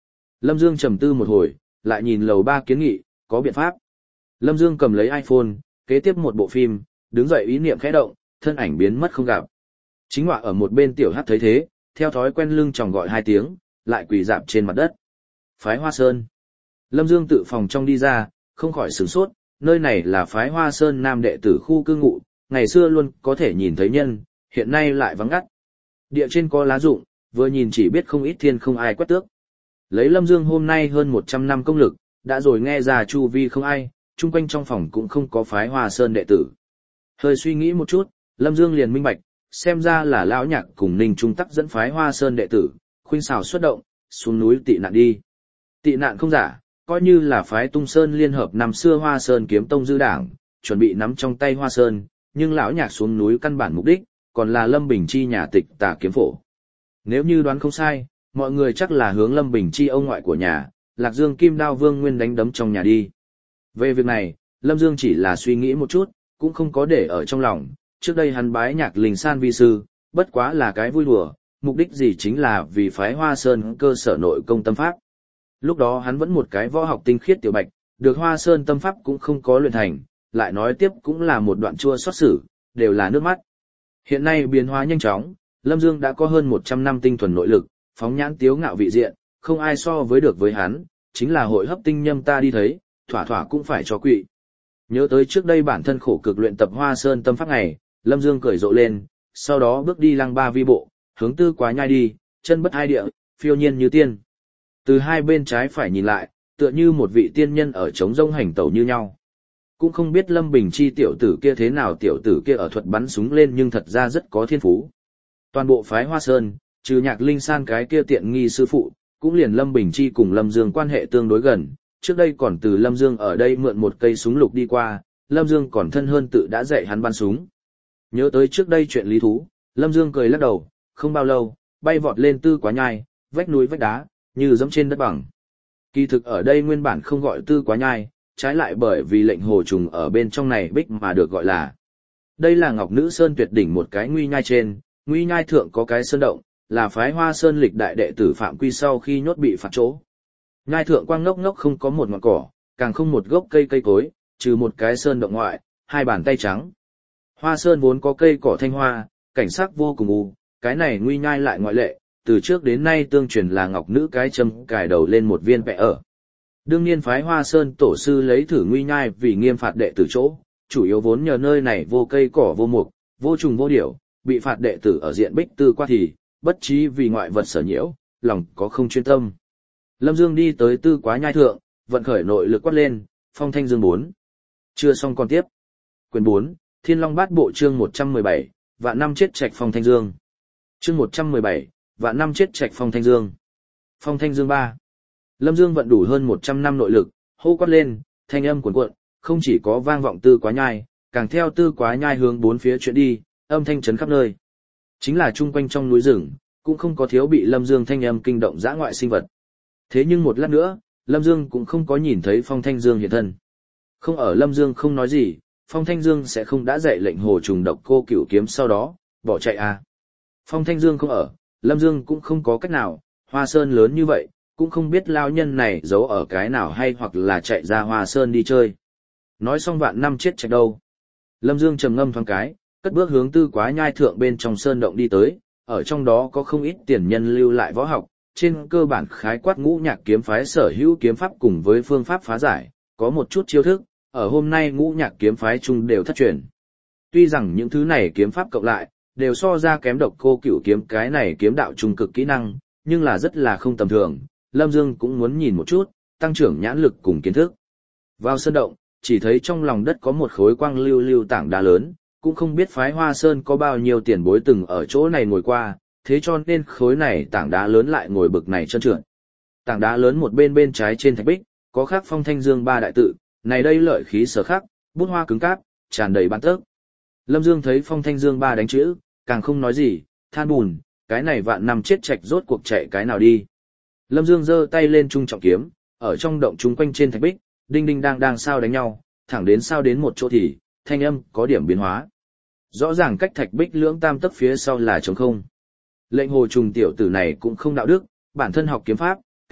Lâm Dương trầm tư một hồi, lại nhìn lầu ba kiến nghị, có biện pháp. Lâm Dương cầm lấy iPhone, kế tiếp một bộ phim, đứng dậy ý niệm khẽ động, thân ảnh biến mất không gặp. Chính họa ở một bên tiểu hát thấy thế, theo thói quen lưng tròng gọi hai tiếng, lại quỳ dạp trên mặt đất. Phái Hoa Sơn. Lâm Dương tự phòng trong đi ra, không khỏi sửng sốt, nơi này là phái Hoa Sơn nam đệ tử khu cư ngụ, ngày xưa luôn có thể nhìn thấy nhân, hiện nay lại vắng ngắt. Địa trên có lá rụng, vừa nhìn chỉ biết không ít thiên không ai quét tước. Lấy Lâm Dương hôm nay hơn một trăm năm công lực, đã rồi nghe ra chu vi không ai, chung quanh trong phòng cũng không có phái Hoa Sơn đệ tử. Hơi suy nghĩ một chút, Lâm Dương liền minh bạch, xem ra là lão nhạc cùng Ninh Trung Tắc dẫn phái Hoa Sơn đệ tử, khuynh xào xuất động, xuống núi tị nạn đi. Tị nạn không giả, coi như là phái Tung Sơn liên hợp năm xưa Hoa Sơn kiếm tông dư đảng, chuẩn bị nắm trong tay Hoa Sơn, nhưng lão nhạc xuống núi căn bản mục đích, còn là Lâm Bình Chi nhà tịch tà kiếm phổ. Nếu như đoán không sai, mọi người chắc là hướng Lâm Bình Chi ông ngoại của nhà, Lạc Dương Kim Đao Vương Nguyên đánh đấm trong nhà đi. Về việc này, Lâm Dương chỉ là suy nghĩ một chút, cũng không có để ở trong lòng, trước đây hắn bái Nhạc Linh San vi sư, bất quá là cái vui đùa, mục đích gì chính là vì phái Hoa Sơn cơ sở nội công tâm pháp. Lúc đó hắn vẫn một cái võ học tinh khiết tiểu bạch, được Hoa Sơn tâm pháp cũng không có luyện thành, lại nói tiếp cũng là một đoạn chua xót sử, đều là nước mắt. Hiện nay biến hóa nhanh chóng, Lâm Dương đã có hơn một trăm năm tinh thuần nội lực, phóng nhãn tiếu ngạo vị diện, không ai so với được với hắn, chính là hội hấp tinh nhâm ta đi thấy, thỏa thỏa cũng phải cho quỵ. Nhớ tới trước đây bản thân khổ cực luyện tập Hoa Sơn tâm pháp ngày, Lâm Dương cười rộ lên, sau đó bước đi lăng ba vi bộ, hướng Tư Quá Nhai đi, chân bất hai địa, phiêu nhiên như tiên. Từ hai bên trái phải nhìn lại, tựa như một vị tiên nhân ở trống rông hành tẩu như nhau. Cũng không biết Lâm Bình Chi tiểu tử kia thế nào, tiểu tử kia ở thuật bắn súng lên nhưng thật ra rất có thiên phú. Toàn bộ phái Hoa Sơn, trừ Nhạc Linh San cái kia tiện nghi sư phụ, cũng liền Lâm Bình Chi cùng Lâm Dương quan hệ tương đối gần, trước đây còn từ Lâm Dương ở đây mượn một cây súng lục đi qua, Lâm Dương còn thân hơn tự đã dạy hắn bắn súng. Nhớ tới trước đây chuyện lý thú, Lâm Dương cười lắc đầu, không bao lâu, bay vọt lên Tư Quá Nhai, vách núi vách đá, như dẫm trên đất bằng. Kỳ thực ở đây nguyên bản không gọi Tư Quá Nhai, trái lại bởi vì lệnh hồ trùng ở bên trong này bích mà được gọi là. Đây là Ngọc Nữ Sơn tuyệt đỉnh một cái nguy nhai trên, nguy nhai thượng có cái sơn động, là phái Hoa Sơn lịch đại đệ tử phạm quy sau khi nhốt bị phạt chỗ. Nhai thượng quang ngốc ngốc không có một ngọn cỏ, càng không một gốc cây cây cối, trừ một cái sơn động ngoại, hai bàn tay trắng. Hoa Sơn vốn có cây cỏ thanh hoa, cảnh sắc vô cùng u, cái này nguy nhai lại ngoại lệ, từ trước đến nay tương truyền là Ngọc Nữ cái châm cài đầu lên một viên vẽ ở. Đương nhiên phái Hoa Sơn tổ sư lấy thử nguy nhai vì nghiêm phạt đệ tử chỗ, chủ yếu vốn nhờ nơi này vô cây cỏ vô mục, vô trùng vô điểu, bị phạt đệ tử ở diện bích tư qua thì, bất trí vì ngoại vật sở nhiễu, lòng có không chuyên tâm. Lâm Dương đi tới Tư Quá Nhai thượng, vận khởi nội lực quát lên, Phong Thanh Dương bốn. Chưa xong còn tiếp. Quyền bốn, Thiên Long Bát Bộ chương một trăm mười bảy, vạn năm chết trạch Phong Thanh Dương. Chương một trăm mười bảy, vạn năm chết trạch Phong Thanh Dương. Phong Thanh Dương ba. Lâm Dương vận đủ hơn một trăm năm nội lực, hô quát lên, thanh âm cuồn cuộn, không chỉ có vang vọng Tư Quá Nhai, càng theo Tư Quá Nhai hướng bốn phía chuyển đi, âm thanh chấn khắp nơi. Chính là chung quanh trong núi rừng, cũng không có thiếu bị Lâm Dương thanh âm kinh động dã ngoại sinh vật. Thế nhưng một lát nữa, Lâm Dương cũng không có nhìn thấy Phong Thanh Dương hiện thân. Không ở Lâm Dương không nói gì, Phong Thanh Dương sẽ không đã dạy lệnh hồ trùng độc cô cửu kiếm sau đó, bỏ chạy à. Phong Thanh Dương không ở, Lâm Dương cũng không có cách nào, Hoa Sơn lớn như vậy, cũng không biết lao nhân này giấu ở cái nào hay hoặc là chạy ra Hoa Sơn đi chơi. Nói xong vạn năm chết trạch đâu. Lâm Dương trầm ngâm thoáng cái, cất bước hướng Tư Quá Nhai thượng bên trong sơn động đi tới, ở trong đó có không ít tiền nhân lưu lại võ học, trên cơ bản khái quát ngũ nhạc kiếm phái sở hữu kiếm pháp cùng với phương pháp phá giải, có một chút chiêu thức, ở hôm nay ngũ nhạc kiếm phái chung đều thất truyền. Tuy rằng những thứ này kiếm pháp cộng lại, đều so ra kém độc cô cửu kiếm cái này kiếm đạo trung cực kỹ năng, nhưng là rất là không tầm thường, Lâm Dương cũng muốn nhìn một chút, tăng trưởng nhãn lực cùng kiến thức. Vào sơn động, chỉ thấy trong lòng đất có một khối quang lưu lưu tảng đá lớn, cũng không biết phái Hoa Sơn có bao nhiêu tiền bối từng ở chỗ này ngồi qua, thế cho nên khối này tảng đá lớn lại ngồi bực này trơn trượt. Tảng đá lớn một bên bên trái trên thạch bích, có khắc Phong Thanh Dương ba đại tự, này đây lợi khí sở khắc, bút hoa cứng cáp, tràn đầy bản tớc. Lâm Dương thấy Phong Thanh Dương ba đánh chữ, càng không nói gì, than buồn, cái này vạn năm chết trạch rốt cuộc chạy cái nào đi. Lâm Dương giơ tay lên trung trọng kiếm, ở trong động chúng quanh trên thạch bích, đinh đinh đang đang sao đánh nhau, thẳng đến sao đến một chỗ thì, thanh âm có điểm biến hóa. Rõ ràng cách thạch bích lưỡng tam tấc phía sau là trống không. Lệnh hồ trùng tiểu tử này cũng không đạo đức, bản thân học kiếm pháp,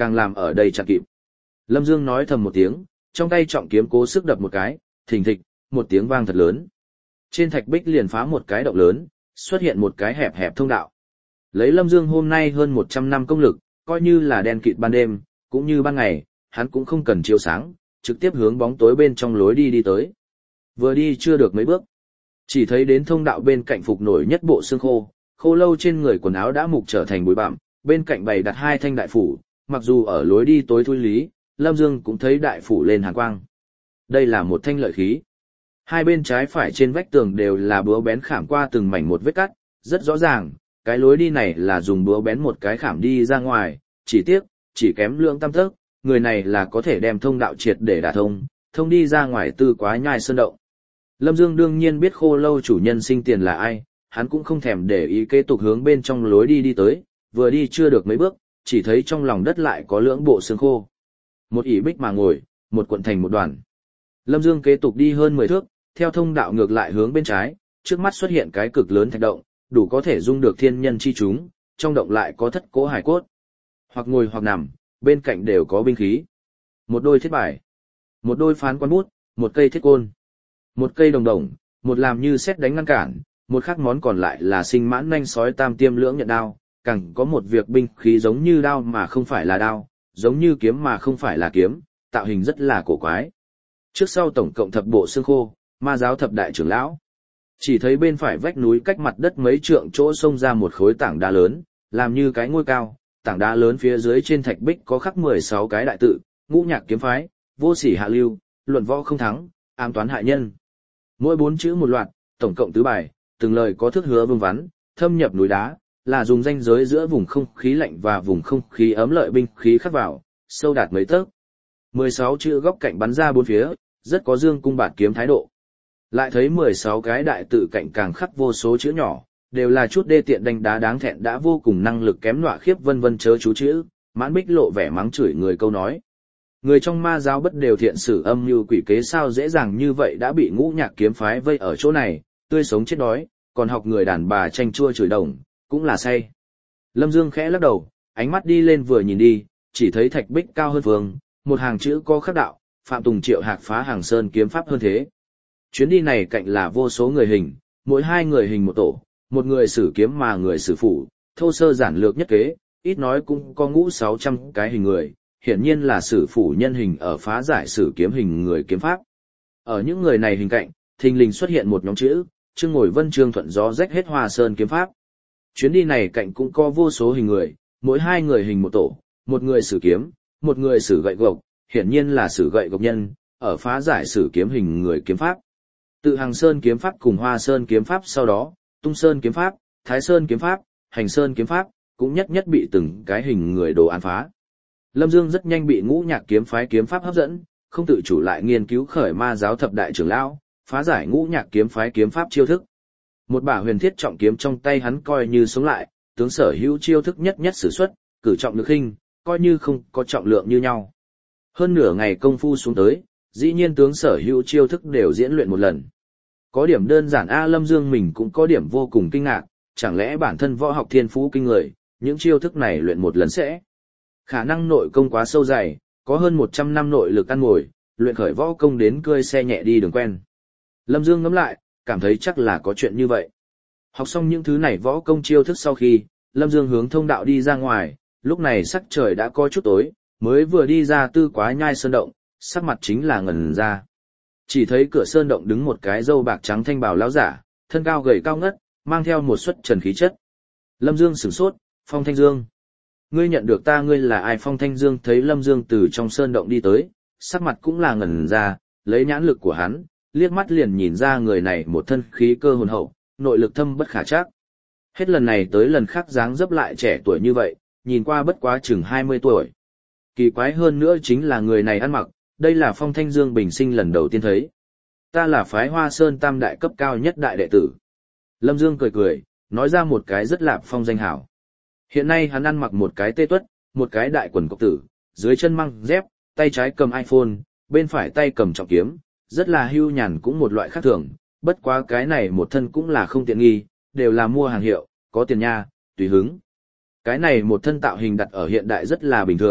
càng làm ở đây chặt kịp. Lâm Dương nói thầm một tiếng, trong tay trọng kiếm cố sức đập một cái, thình thịch, một tiếng vang thật lớn. Trên thạch bích liền phá một cái động lớn, xuất hiện một cái hẹp hẹp thông đạo. Lấy Lâm Dương hôm nay hơn một trăm năm công lực, coi như là đen kịt ban đêm, cũng như ban ngày, hắn cũng không cần chiếu sáng, trực tiếp hướng bóng tối bên trong lối đi đi tới. Vừa đi chưa được mấy bước, chỉ thấy đến thông đạo bên cạnh phục nổi nhất bộ xương khô, khô lâu trên người quần áo đã mục trở thành bụi bặm, bên cạnh bày đặt hai thanh đại phủ, mặc dù ở lối đi tối thui lý, Lâm Dương cũng thấy đại phủ lên hàn quang. Đây là một thanh lợi khí. Hai bên trái phải trên vách tường đều là búa bén khảm qua từng mảnh một vết cắt, rất rõ ràng, cái lối đi này là dùng búa bén một cái khảm đi ra ngoài, chỉ tiếc, chỉ kém lượng tam tấc, người này là có thể đem thông đạo triệt để đả thông, thông đi ra ngoài tư quá nhai sơn động. Lâm Dương đương nhiên biết khô lâu chủ nhân sinh tiền là ai, hắn cũng không thèm để ý kế tục hướng bên trong lối đi đi tới, vừa đi chưa được mấy bước, chỉ thấy trong lòng đất lại có lưỡng bộ xương khô. Một ỷ bích mà ngồi, một cuộn thành một đoàn. Lâm Dương kế tục đi hơn mười thước, theo thông đạo ngược lại hướng bên trái, trước mắt xuất hiện cái cực lớn thạch động, đủ có thể dung được thiên nhân chi chúng, trong động lại có thất cố hải cốt. Hoặc ngồi hoặc nằm, bên cạnh đều có binh khí. Một đôi thiết bài, một đôi phán quan bút, một cây thiết côn, một cây đồng đồng, một làm như sét đánh ngăn cản, một khác món còn lại là sinh mãn nanh sói tam tiêm lưỡng nhận đao, càng có một việc binh khí giống như đao mà không phải là đao, giống như kiếm mà không phải là kiếm, tạo hình rất là cổ quái. Trước sau tổng cộng thập bộ xương khô, ma giáo thập đại trưởng lão. Chỉ thấy bên phải vách núi cách mặt đất mấy trượng chỗ xông ra một khối tảng đá lớn, làm như cái ngôi cao, tảng đá lớn phía dưới trên thạch bích có khắc mười sáu cái đại tự, ngũ nhạc kiếm phái, vô sỉ hạ lưu, luận võ không thắng, ám toán hại nhân. Mỗi bốn chữ một loạt, tổng cộng tứ bài, từng lời có thước hứa vương vắn, thâm nhập núi đá, là dùng ranh giới giữa vùng không khí lạnh và vùng không khí ấm lợi binh khí khắc vào, sâu đạt mấy tấc. mười sáu chữ góc cạnh bắn ra bốn phía, rất có dương cung bạt kiếm thái độ. Lại thấy mười sáu cái đại tự cạnh càng khắc vô số chữ nhỏ, đều là chút đê tiện đánh đá đáng thẹn đã vô cùng năng lực kém nọa khiếp vân vân chớ chú chữ, mãn bích lộ vẻ mắng chửi người câu nói. Người trong ma giáo bất đều thiện sử âm như quỷ kế sao dễ dàng như vậy đã bị ngũ nhạc kiếm phái vây ở chỗ này, tươi sống chết đói, còn học người đàn bà tranh chua chửi đồng, cũng là say. Lâm Dương khẽ lắc đầu, ánh mắt đi lên vừa nhìn đi, chỉ thấy thạch bích cao hơn vương, một hàng chữ có khắc đạo, Phạm Tùng Triệu Hạc phá hàng sơn kiếm pháp hơn thế. Chuyến đi này cạnh là vô số người hình, mỗi hai người hình một tổ, một người sử kiếm mà người sử phủ, thô sơ giản lược nhất kế, ít nói cũng có ngũ sáu trăm cái hình người, hiển nhiên là sử phủ nhân hình ở phá giải sử kiếm hình người kiếm pháp. Ở những người này hình cạnh, thình lình xuất hiện một nhóm chữ, Trương Ngồi Vân Trương Thuận gió rách hết Hoa Sơn kiếm pháp. Chuyến đi này cạnh cũng có vô số hình người, mỗi hai người hình một tổ, một người sử kiếm, một người sử gậy gộc, hiển nhiên là sử gậy gộc nhân, ở phá giải sử kiếm hình người kiếm pháp. Tự Hàng Sơn kiếm pháp cùng Hoa Sơn kiếm pháp sau đó, Tung Sơn kiếm pháp, Thái Sơn kiếm pháp, Hành Sơn kiếm pháp, cũng nhất nhất bị từng cái hình người đồ án phá. Lâm Dương rất nhanh bị ngũ nhạc kiếm phái kiếm pháp hấp dẫn, không tự chủ lại nghiên cứu khởi ma giáo thập đại trưởng lão, phá giải ngũ nhạc kiếm phái kiếm pháp chiêu thức. Một bả huyền thiết trọng kiếm trong tay hắn coi như sống lại, tướng sở hữu chiêu thức nhất nhất sử xuất, cử trọng lực hình, coi như không có trọng lượng như nhau. Hơn nửa ngày công phu xuống tới, dĩ nhiên tướng sở hữu chiêu thức đều diễn luyện một lần. Có điểm đơn giản A Lâm Dương mình cũng có điểm vô cùng kinh ngạc, chẳng lẽ bản thân võ học thiên phú kinh người, những chiêu thức này luyện một lần sẽ. Khả năng nội công quá sâu dày, có hơn một trăm năm nội lực ăn ngồi, luyện khởi võ công đến cơi xe nhẹ đi đường quen. Lâm Dương ngẫm lại, cảm thấy chắc là có chuyện như vậy. Học xong những thứ này võ công chiêu thức sau khi, Lâm Dương hướng thông đạo đi ra ngoài, lúc này sắc trời đã có chút tối, mới vừa đi ra tư quá nhai sơn động, sắc mặt chính là ngần ra. Chỉ thấy cửa sơn động đứng một cái râu bạc trắng thanh bào lão giả, thân cao gầy cao ngất, mang theo một suất trần khí chất. Lâm Dương sửng sốt, Phong Thanh Dương. Ngươi nhận được ta ngươi là ai? Phong Thanh Dương thấy Lâm Dương từ trong sơn động đi tới, sắc mặt cũng là ngẩn ra, lấy nhãn lực của hắn, liếc mắt liền nhìn ra người này một thân khí cơ hồn hậu, nội lực thâm bất khả trắc. Hết lần này tới lần khác dáng dấp lại trẻ tuổi như vậy, nhìn qua bất quá chừng hai mươi tuổi. Kỳ quái hơn nữa chính là người này ăn mặc, đây là Phong Thanh Dương bình sinh lần đầu tiên thấy. Ta là phái Hoa Sơn tam đại cấp cao nhất đại đệ tử. Lâm Dương cười cười, nói ra một cái rất lạp phong danh hảo. Hiện nay hắn ăn mặc một cái tê tuất, một cái đại quần cộc tử, dưới chân măng dép, tay trái cầm iPhone, bên phải tay cầm trọng kiếm, rất là hưu nhàn cũng một loại khác thường, bất quá cái này một thân cũng là không tiện nghi, đều là mua hàng hiệu, có tiền nha, tùy hứng. Cái này một thân tạo hình đặt ở hiện đại rất là bình thường,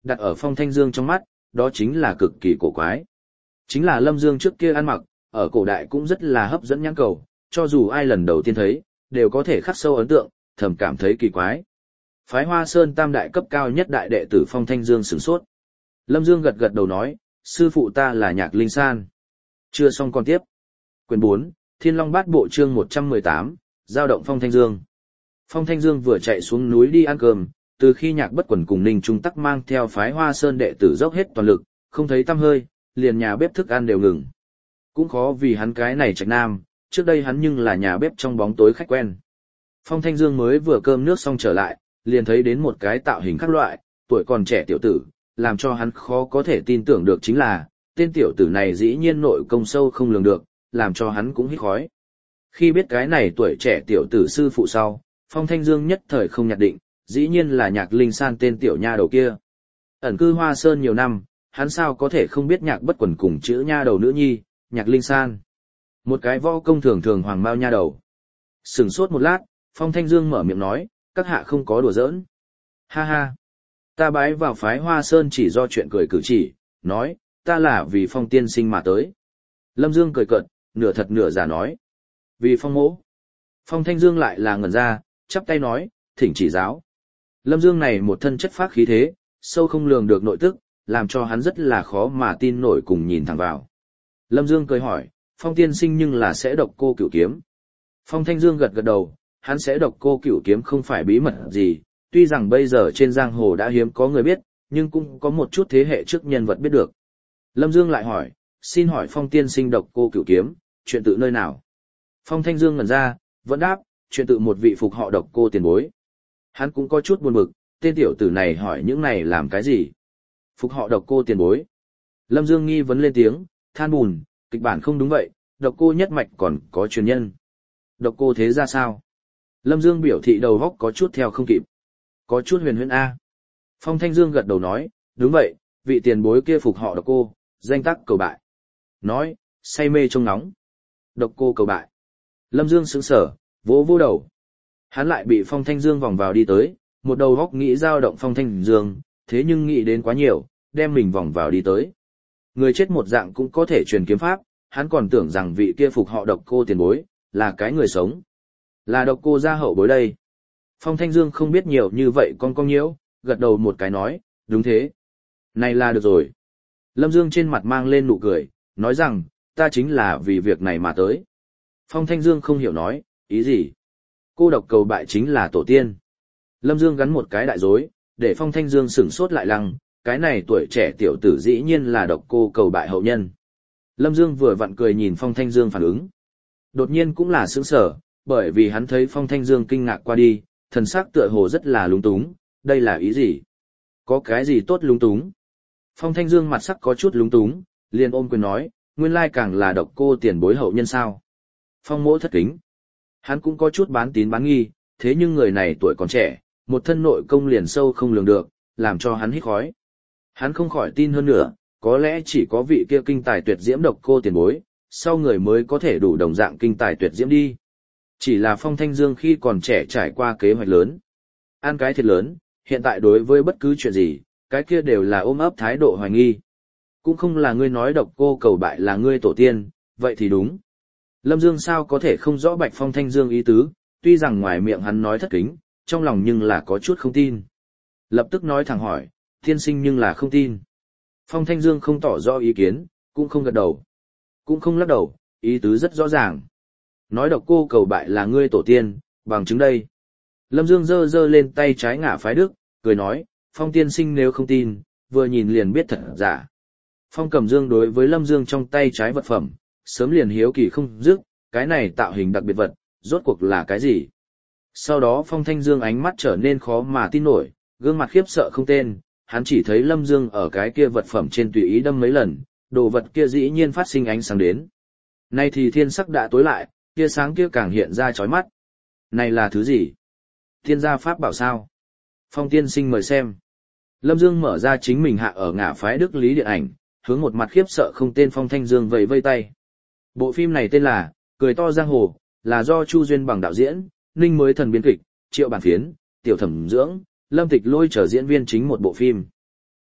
đặt ở Phong Thanh Dương trong mắt, đó chính là cực kỳ cổ quái. Chính là Lâm Dương trước kia ăn mặc, ở cổ đại cũng rất là hấp dẫn nhãn cầu, cho dù ai lần đầu tiên thấy, đều có thể khắc sâu ấn tượng, thầm cảm thấy kỳ quái. Phái Hoa Sơn tam đại cấp cao nhất đại đệ tử Phong Thanh Dương sửng sốt. Lâm Dương gật gật đầu nói, sư phụ ta là Nhạc Linh San. Chưa xong còn tiếp. Quyển bốn, Thiên Long Bát Bộ chương một trăm mười tám, Giao động Phong Thanh Dương. Phong Thanh Dương vừa chạy xuống núi đi ăn cơm, từ khi Nhạc Bất Quần cùng Ninh Trung Tắc mang theo Phái Hoa Sơn đệ tử dốc hết toàn lực, không thấy tăm hơi, liền nhà bếp thức ăn đều ngừng. Cũng khó vì hắn cái này trạch nam, trước đây hắn nhưng là nhà bếp trong bóng tối khách quen. Phong Thanh Dương mới vừa cơm nước xong trở lại, liền thấy đến một cái tạo hình khác loại, tuổi còn trẻ tiểu tử, làm cho hắn khó có thể tin tưởng được chính là, tên tiểu tử này dĩ nhiên nội công sâu không lường được, làm cho hắn cũng hít khói. Khi biết cái này tuổi trẻ tiểu tử sư phụ sau, Phong Thanh Dương nhất thời không nhặt định, dĩ nhiên là Nhạc Linh San tên tiểu nha đầu kia. Ẩn cư Hoa Sơn nhiều năm, hắn sao có thể không biết Nhạc Bất Quần cùng chữ nha đầu nữ nhi, Nhạc Linh San. Một cái võ công thường thường hoàng mao nha đầu. Sừng sốt một lát, Phong Thanh Dương mở miệng nói, các hạ không có đùa giỡn. Ha ha. Ta bái vào phái Hoa Sơn chỉ do chuyện cười cử chỉ, nói, ta là vì Phong tiên sinh mà tới. Lâm Dương cười cợt, nửa thật nửa giả nói. Vì Phong mỗ. Phong Thanh Dương lại là ngẩn ra, chắp tay nói, thỉnh chỉ giáo. Lâm Dương này một thân chất phác khí thế, sâu không lường được nội tức, làm cho hắn rất là khó mà tin nổi cùng nhìn thẳng vào. Lâm Dương cười hỏi, Phong tiên sinh nhưng là sẽ độc cô cửu kiếm. Phong Thanh Dương gật gật đầu, hắn sẽ độc cô cửu kiếm không phải bí mật gì, tuy rằng bây giờ trên giang hồ đã hiếm có người biết, nhưng cũng có một chút thế hệ trước nhân vật biết được. Lâm Dương lại hỏi, xin hỏi Phong tiên sinh độc cô cửu kiếm, chuyện tự nơi nào? Phong Thanh Dương ngẩn ra, vẫn đáp, chuyện tự một vị phục họ độc cô tiền bối. Hắn cũng có chút buồn bực, tên tiểu tử này hỏi những này làm cái gì? Phục họ độc cô tiền bối. Lâm Dương nghi vấn lên tiếng, than bùn, kịch bản không đúng vậy, độc cô nhất mạch còn có truyền nhân. Độc cô thế ra sao? Lâm Dương biểu thị đầu góc có chút theo không kịp. Có chút huyền huyễn A. Phong Thanh Dương gật đầu nói, đúng vậy, vị tiền bối kia phục họ độc cô, danh tắc cầu bại. Nói, say mê trông nóng. Độc cô cầu bại. Lâm Dương sững sở, vỗ vỗ đầu. Hắn lại bị Phong Thanh Dương vòng vào đi tới, một đầu góc nghĩ dao động Phong Thanh Dương, thế nhưng nghĩ đến quá nhiều, đem mình vòng vào đi tới. Người chết một dạng cũng có thể truyền kiếm pháp, hắn còn tưởng rằng vị kia phục họ độc cô tiền bối, là cái người sống. Là độc cô gia hậu bối đây. Phong Thanh Dương không biết nhiều như vậy con con nhiễu, gật đầu một cái nói, đúng thế. Này là được rồi. Lâm Dương trên mặt mang lên nụ cười, nói rằng, ta chính là vì việc này mà tới. Phong Thanh Dương không hiểu nói, ý gì? Cô độc cầu bại chính là tổ tiên. Lâm Dương gắn một cái đại dối, để Phong Thanh Dương sửng sốt lại lăng, cái này tuổi trẻ tiểu tử dĩ nhiên là độc cô cầu bại hậu nhân. Lâm Dương vừa vặn cười nhìn Phong Thanh Dương phản ứng. Đột nhiên cũng là sững sở, bởi vì hắn thấy Phong Thanh Dương kinh ngạc qua đi, thần sắc tựa hồ rất là lúng túng, đây là ý gì? Có cái gì tốt lúng túng? Phong Thanh Dương mặt sắc có chút lúng túng, liền ôm quyền nói, nguyên lai càng là độc cô tiền bối hậu nhân sao? Phong mỗ thất kính. Hắn cũng có chút bán tín bán nghi, thế nhưng người này tuổi còn trẻ, một thân nội công liền sâu không lường được, làm cho hắn hít khói. Hắn không khỏi tin hơn nữa, có lẽ chỉ có vị kia kinh tài tuyệt diễm độc cô tiền bối, sau người mới có thể đủ đồng dạng kinh tài tuyệt diễm đi. Chỉ là Phong Thanh Dương khi còn trẻ trải qua kế hoạch lớn. Ăn cái thiệt lớn, hiện tại đối với bất cứ chuyện gì, cái kia đều là ôm ấp thái độ hoài nghi. Cũng không là ngươi nói độc cô cầu bại là ngươi tổ tiên, vậy thì đúng. Lâm Dương sao có thể không rõ Bạch Phong Thanh Dương ý tứ, tuy rằng ngoài miệng hắn nói thất kính, trong lòng nhưng là có chút không tin. Lập tức nói thẳng hỏi, tiên sinh nhưng là không tin. Phong Thanh Dương không tỏ rõ ý kiến, cũng không gật đầu. Cũng không lắc đầu, ý tứ rất rõ ràng. Nói độc cô cầu bại là ngươi tổ tiên, bằng chứng đây. Lâm Dương giơ giơ lên tay trái ngả phái đức, cười nói, Phong tiên sinh nếu không tin, vừa nhìn liền biết thật giả. Phong Cẩm Dương đối với Lâm Dương trong tay trái vật phẩm, sớm liền hiếu kỳ không dứt, cái này tạo hình đặc biệt vật, rốt cuộc là cái gì? Sau đó Phong Thanh Dương ánh mắt trở nên khó mà tin nổi, gương mặt khiếp sợ không tên, hắn chỉ thấy Lâm Dương ở cái kia vật phẩm trên tùy ý đâm mấy lần, đồ vật kia dĩ nhiên phát sinh ánh sáng đến. Nay thì thiên sắc đã tối lại, tia sáng kia càng hiện ra chói mắt. Này là thứ gì? Thiên gia pháp bảo sao? Phong tiên sinh mời xem. Lâm Dương mở ra chính mình hạ ở ngã phái Đức Lý điện ảnh, hướng một mặt khiếp sợ không tên Phong Thanh Dương vẫy vây tay. Bộ phim này tên là Cười to giang hồ, là do Chu Duyên Bằng đạo diễn, Ninh Mới Thần biên kịch, Triệu Bản Phiến, Tiểu Thẩm Dưỡng, Lâm Tịch Lôi trở diễn viên chính một bộ phim.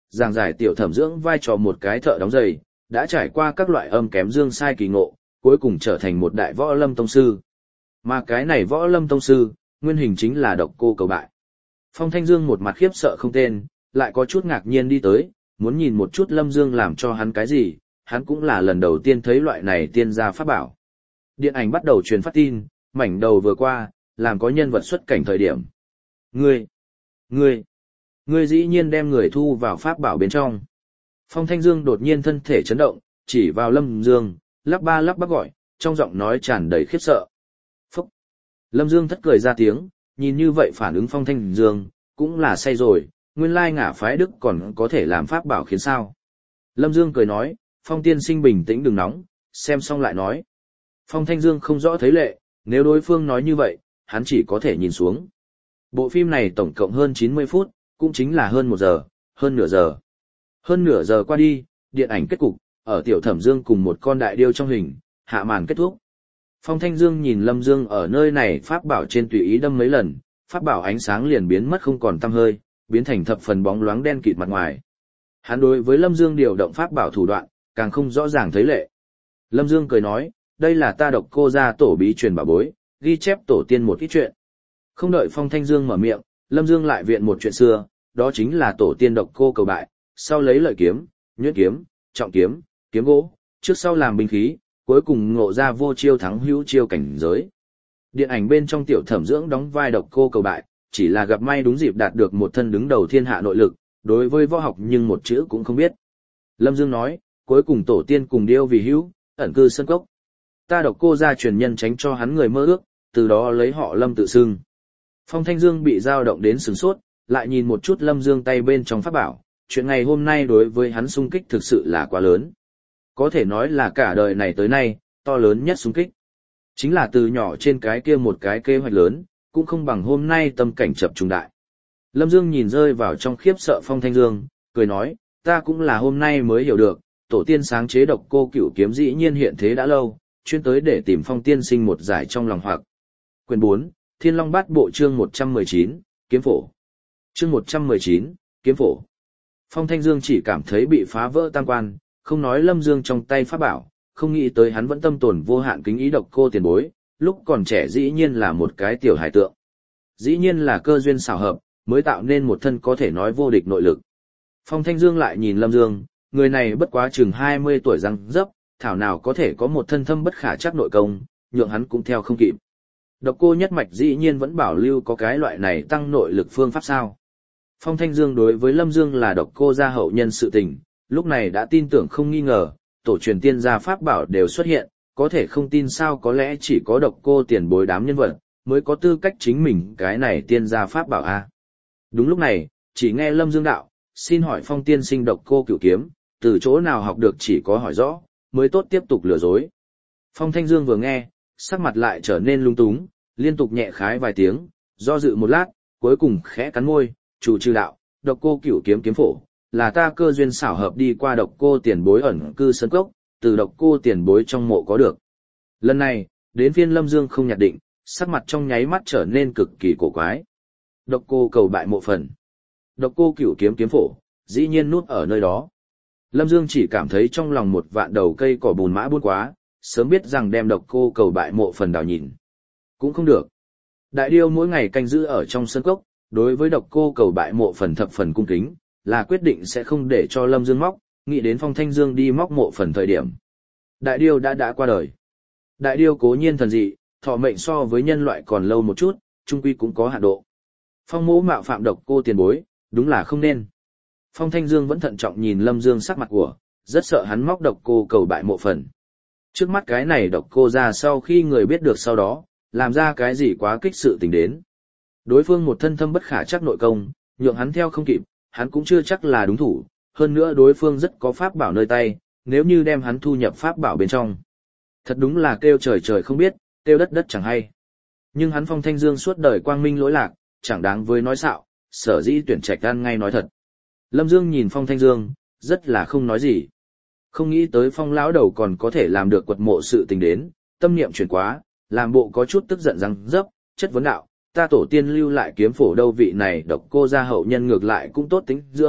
giảng giải tiểu thẩm dưỡng vai trò một cái thợ đóng giày, đã trải qua các loại âm kém dương sai kỳ ngộ, cuối cùng trở thành một đại võ lâm tông sư. Mà cái này võ lâm tông sư, nguyên hình chính là độc cô cầu bại. Phong Thanh Dương một mặt khiếp sợ không tên, lại có chút ngạc nhiên đi tới, muốn nhìn một chút Lâm Dương làm cho hắn cái gì, hắn cũng là lần đầu tiên thấy loại này tiên gia pháp bảo. Điện ảnh bắt đầu truyền phát tin, mảnh đầu vừa qua, làm có nhân vật xuất cảnh thời điểm. Ngươi, ngươi, ngươi dĩ nhiên đem người thu vào pháp bảo bên trong. Phong Thanh Dương đột nhiên thân thể chấn động, chỉ vào Lâm Dương, lắp ba lắp bắp gọi, trong giọng nói tràn đầy khiếp sợ. Phúc! Lâm Dương thất cười ra tiếng, nhìn như vậy phản ứng Phong Thanh Dương, cũng là say rồi, nguyên lai ngả phái đức còn có thể làm pháp bảo khiến sao. Lâm Dương cười nói, Phong tiên sinh bình tĩnh đừng nóng, xem xong lại nói. Phong Thanh Dương không rõ thấy lệ, nếu đối phương nói như vậy, hắn chỉ có thể nhìn xuống. Bộ phim này tổng cộng hơn chín mươi phút, cũng chính là hơn một giờ, hơn nửa giờ. Hơn nửa giờ qua đi, điện ảnh kết cục, ở tiểu thẩm Dương cùng một con đại điêu trong hình, hạ màn kết thúc. Phong Thanh Dương nhìn Lâm Dương ở nơi này pháp bảo trên tùy ý đâm mấy lần, pháp bảo ánh sáng liền biến mất không còn tăm hơi, biến thành thập phần bóng loáng đen kịt mặt ngoài. Hắn đối với Lâm Dương điều động pháp bảo thủ đoạn, càng không rõ ràng thấy lệ. Lâm Dương cười nói, đây là ta độc cô gia tổ bí truyền bảo bối, ghi chép tổ tiên một ít chuyện. Không đợi Phong Thanh Dương mở miệng, Lâm Dương lại viện một chuyện xưa, đó chính là tổ tiên độc cô cầu bại, sau lấy lợi kiếm, nhuyễn kiếm, trọng kiếm, kiếm gỗ, trước sau làm binh khí, cuối cùng ngộ ra vô chiêu thắng hữu chiêu cảnh giới. Điện ảnh bên trong tiểu thẩm dưỡng đóng vai độc cô cầu bại, chỉ là gặp may đúng dịp đạt được một thân đứng đầu thiên hạ nội lực, đối với võ học nhưng một chữ cũng không biết. Lâm Dương nói, cuối cùng tổ tiên cùng điêu vì hữu, ẩn cư sân cốc. Ta độc cô gia truyền nhân tránh cho hắn người mơ ước, từ đó lấy họ Lâm tự xưng. Phong Thanh Dương bị dao động đến sửng sốt, lại nhìn một chút Lâm Dương tay bên trong pháp bảo, chuyện ngày hôm nay đối với hắn xung kích thực sự là quá lớn. Có thể nói là cả đời này tới nay, to lớn nhất xung kích. Chính là từ nhỏ trên cái kia một cái kế hoạch lớn, cũng không bằng hôm nay tâm cảnh chập trùng đại. Lâm Dương nhìn rơi vào trong khiếp sợ Phong Thanh Dương, cười nói, ta cũng là hôm nay mới hiểu được, tổ tiên sáng chế độc cô cửu kiếm dĩ nhiên hiện thế đã lâu, chuyên tới để tìm Phong tiên sinh một giải trong lòng hoặc. Quyền bốn, Thiên Long Bát Bộ chương một trăm mười chín, Kiếm Phổ. Chương một trăm mười chín, Kiếm Phổ. Phong Thanh Dương chỉ cảm thấy bị phá vỡ tam quan, không nói Lâm Dương trong tay pháp bảo, không nghĩ tới hắn vẫn tâm tồn vô hạn kính ý độc cô tiền bối, lúc còn trẻ dĩ nhiên là một cái tiểu hải tượng. Dĩ nhiên là cơ duyên xảo hợp, mới tạo nên một thân có thể nói vô địch nội lực. Phong Thanh Dương lại nhìn Lâm Dương, người này bất quá chừng hai mươi tuổi răng dấp, thảo nào có thể có một thân thâm bất khả trắc nội công, nhượng hắn cũng theo không kịp. Độc cô nhất mạch dĩ nhiên vẫn bảo lưu có cái loại này tăng nội lực phương pháp sao. Phong Thanh Dương đối với Lâm Dương là độc cô gia hậu nhân sự tình, lúc này đã tin tưởng không nghi ngờ, tổ truyền tiên gia pháp bảo đều xuất hiện, có thể không tin sao có lẽ chỉ có độc cô tiền bối đám nhân vật, mới có tư cách chính mình cái này tiên gia pháp bảo a. Đúng lúc này, chỉ nghe Lâm Dương đạo, xin hỏi Phong tiên sinh độc cô cửu kiếm, từ chỗ nào học được chỉ có hỏi rõ, mới tốt tiếp tục lừa dối. Phong Thanh Dương vừa nghe, sắc mặt lại trở nên lung túng, liên tục nhẹ khái vài tiếng, do dự một lát, cuối cùng khẽ cắn môi, chủ trừ đạo, độc cô cửu kiếm kiếm phổ, là ta cơ duyên xảo hợp đi qua độc cô tiền bối ẩn cư sân cốc, từ độc cô tiền bối trong mộ có được. Lần này, đến phiên Lâm Dương không nhạt định, sắc mặt trong nháy mắt trở nên cực kỳ cổ quái. Độc cô cầu bại mộ phần. Độc cô cửu kiếm kiếm phổ, dĩ nhiên nuốt ở nơi đó. Lâm Dương chỉ cảm thấy trong lòng một vạn đầu cây cỏ bùn mã buôn quá, sớm biết rằng đem độc cô cầu bại mộ phần đào nhìn. Cũng không được. Đại điêu mỗi ngày canh giữ ở trong sân cốc, đối với độc cô cầu bại mộ phần thập phần cung kính, là quyết định sẽ không để cho Lâm Dương móc, nghĩ đến Phong Thanh Dương đi móc mộ phần thời điểm. Đại điêu đã đã qua đời. Đại điêu cố nhiên thần dị, thọ mệnh so với nhân loại còn lâu một chút, trung quy cũng có hạn độ. Phong mỗ mạo phạm độc cô tiền bối, đúng là không nên. Phong Thanh Dương vẫn thận trọng nhìn Lâm Dương sắc mặt của, rất sợ hắn móc độc cô cầu bại mộ phần. Trước mắt cái này độc cô ra sau khi người biết được sau đó, làm ra cái gì quá kích sự tình đến. Đối phương một thân thâm bất khả chắc nội công, nhượng hắn theo không kịp, hắn cũng chưa chắc là đúng thủ, hơn nữa đối phương rất có pháp bảo nơi tay, nếu như đem hắn thu nhập pháp bảo bên trong. Thật đúng là kêu trời trời không biết, kêu đất đất chẳng hay. Nhưng hắn Phong Thanh Dương suốt đời quang minh lỗi lạc, chẳng đáng với nói xạo, sở dĩ tuyển trạch ăn ngay nói thật. Lâm Dương nhìn Phong Thanh Dương, rất là không nói gì. Không nghĩ tới Phong lão đầu còn có thể làm được quật mộ sự tình đến, tâm niệm chuyển quá, làm bộ có chút tức giận răng dấp, chất vấn đạo, ta tổ tiên lưu lại kiếm phổ đâu vị này độc cô gia hậu nhân ngược lại cũng tốt tính dưỡng,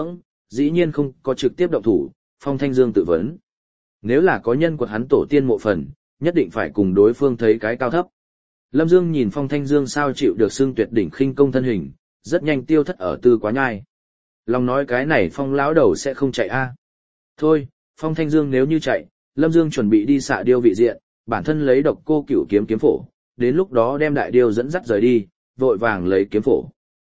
dĩ nhiên không có trực tiếp động thủ, Phong Thanh Dương tự vấn. Nếu là có nhân quật hắn tổ tiên mộ phần, nhất định phải cùng đối phương thấy cái cao thấp. Lâm Dương nhìn Phong Thanh Dương sao chịu được xưng tuyệt đỉnh khinh công thân hình, rất nhanh tiêu thất ở Tư Quá Nhai. Lòng nói cái này Phong lão đầu sẽ không chạy a. Thôi, Phong Thanh Dương nếu như chạy, Lâm Dương chuẩn bị đi xạ điêu vị diện, bản thân lấy độc cô cửu kiếm kiếm phổ, đến lúc đó đem đại điêu dẫn dắt rời đi, vội vàng lấy kiếm phổ.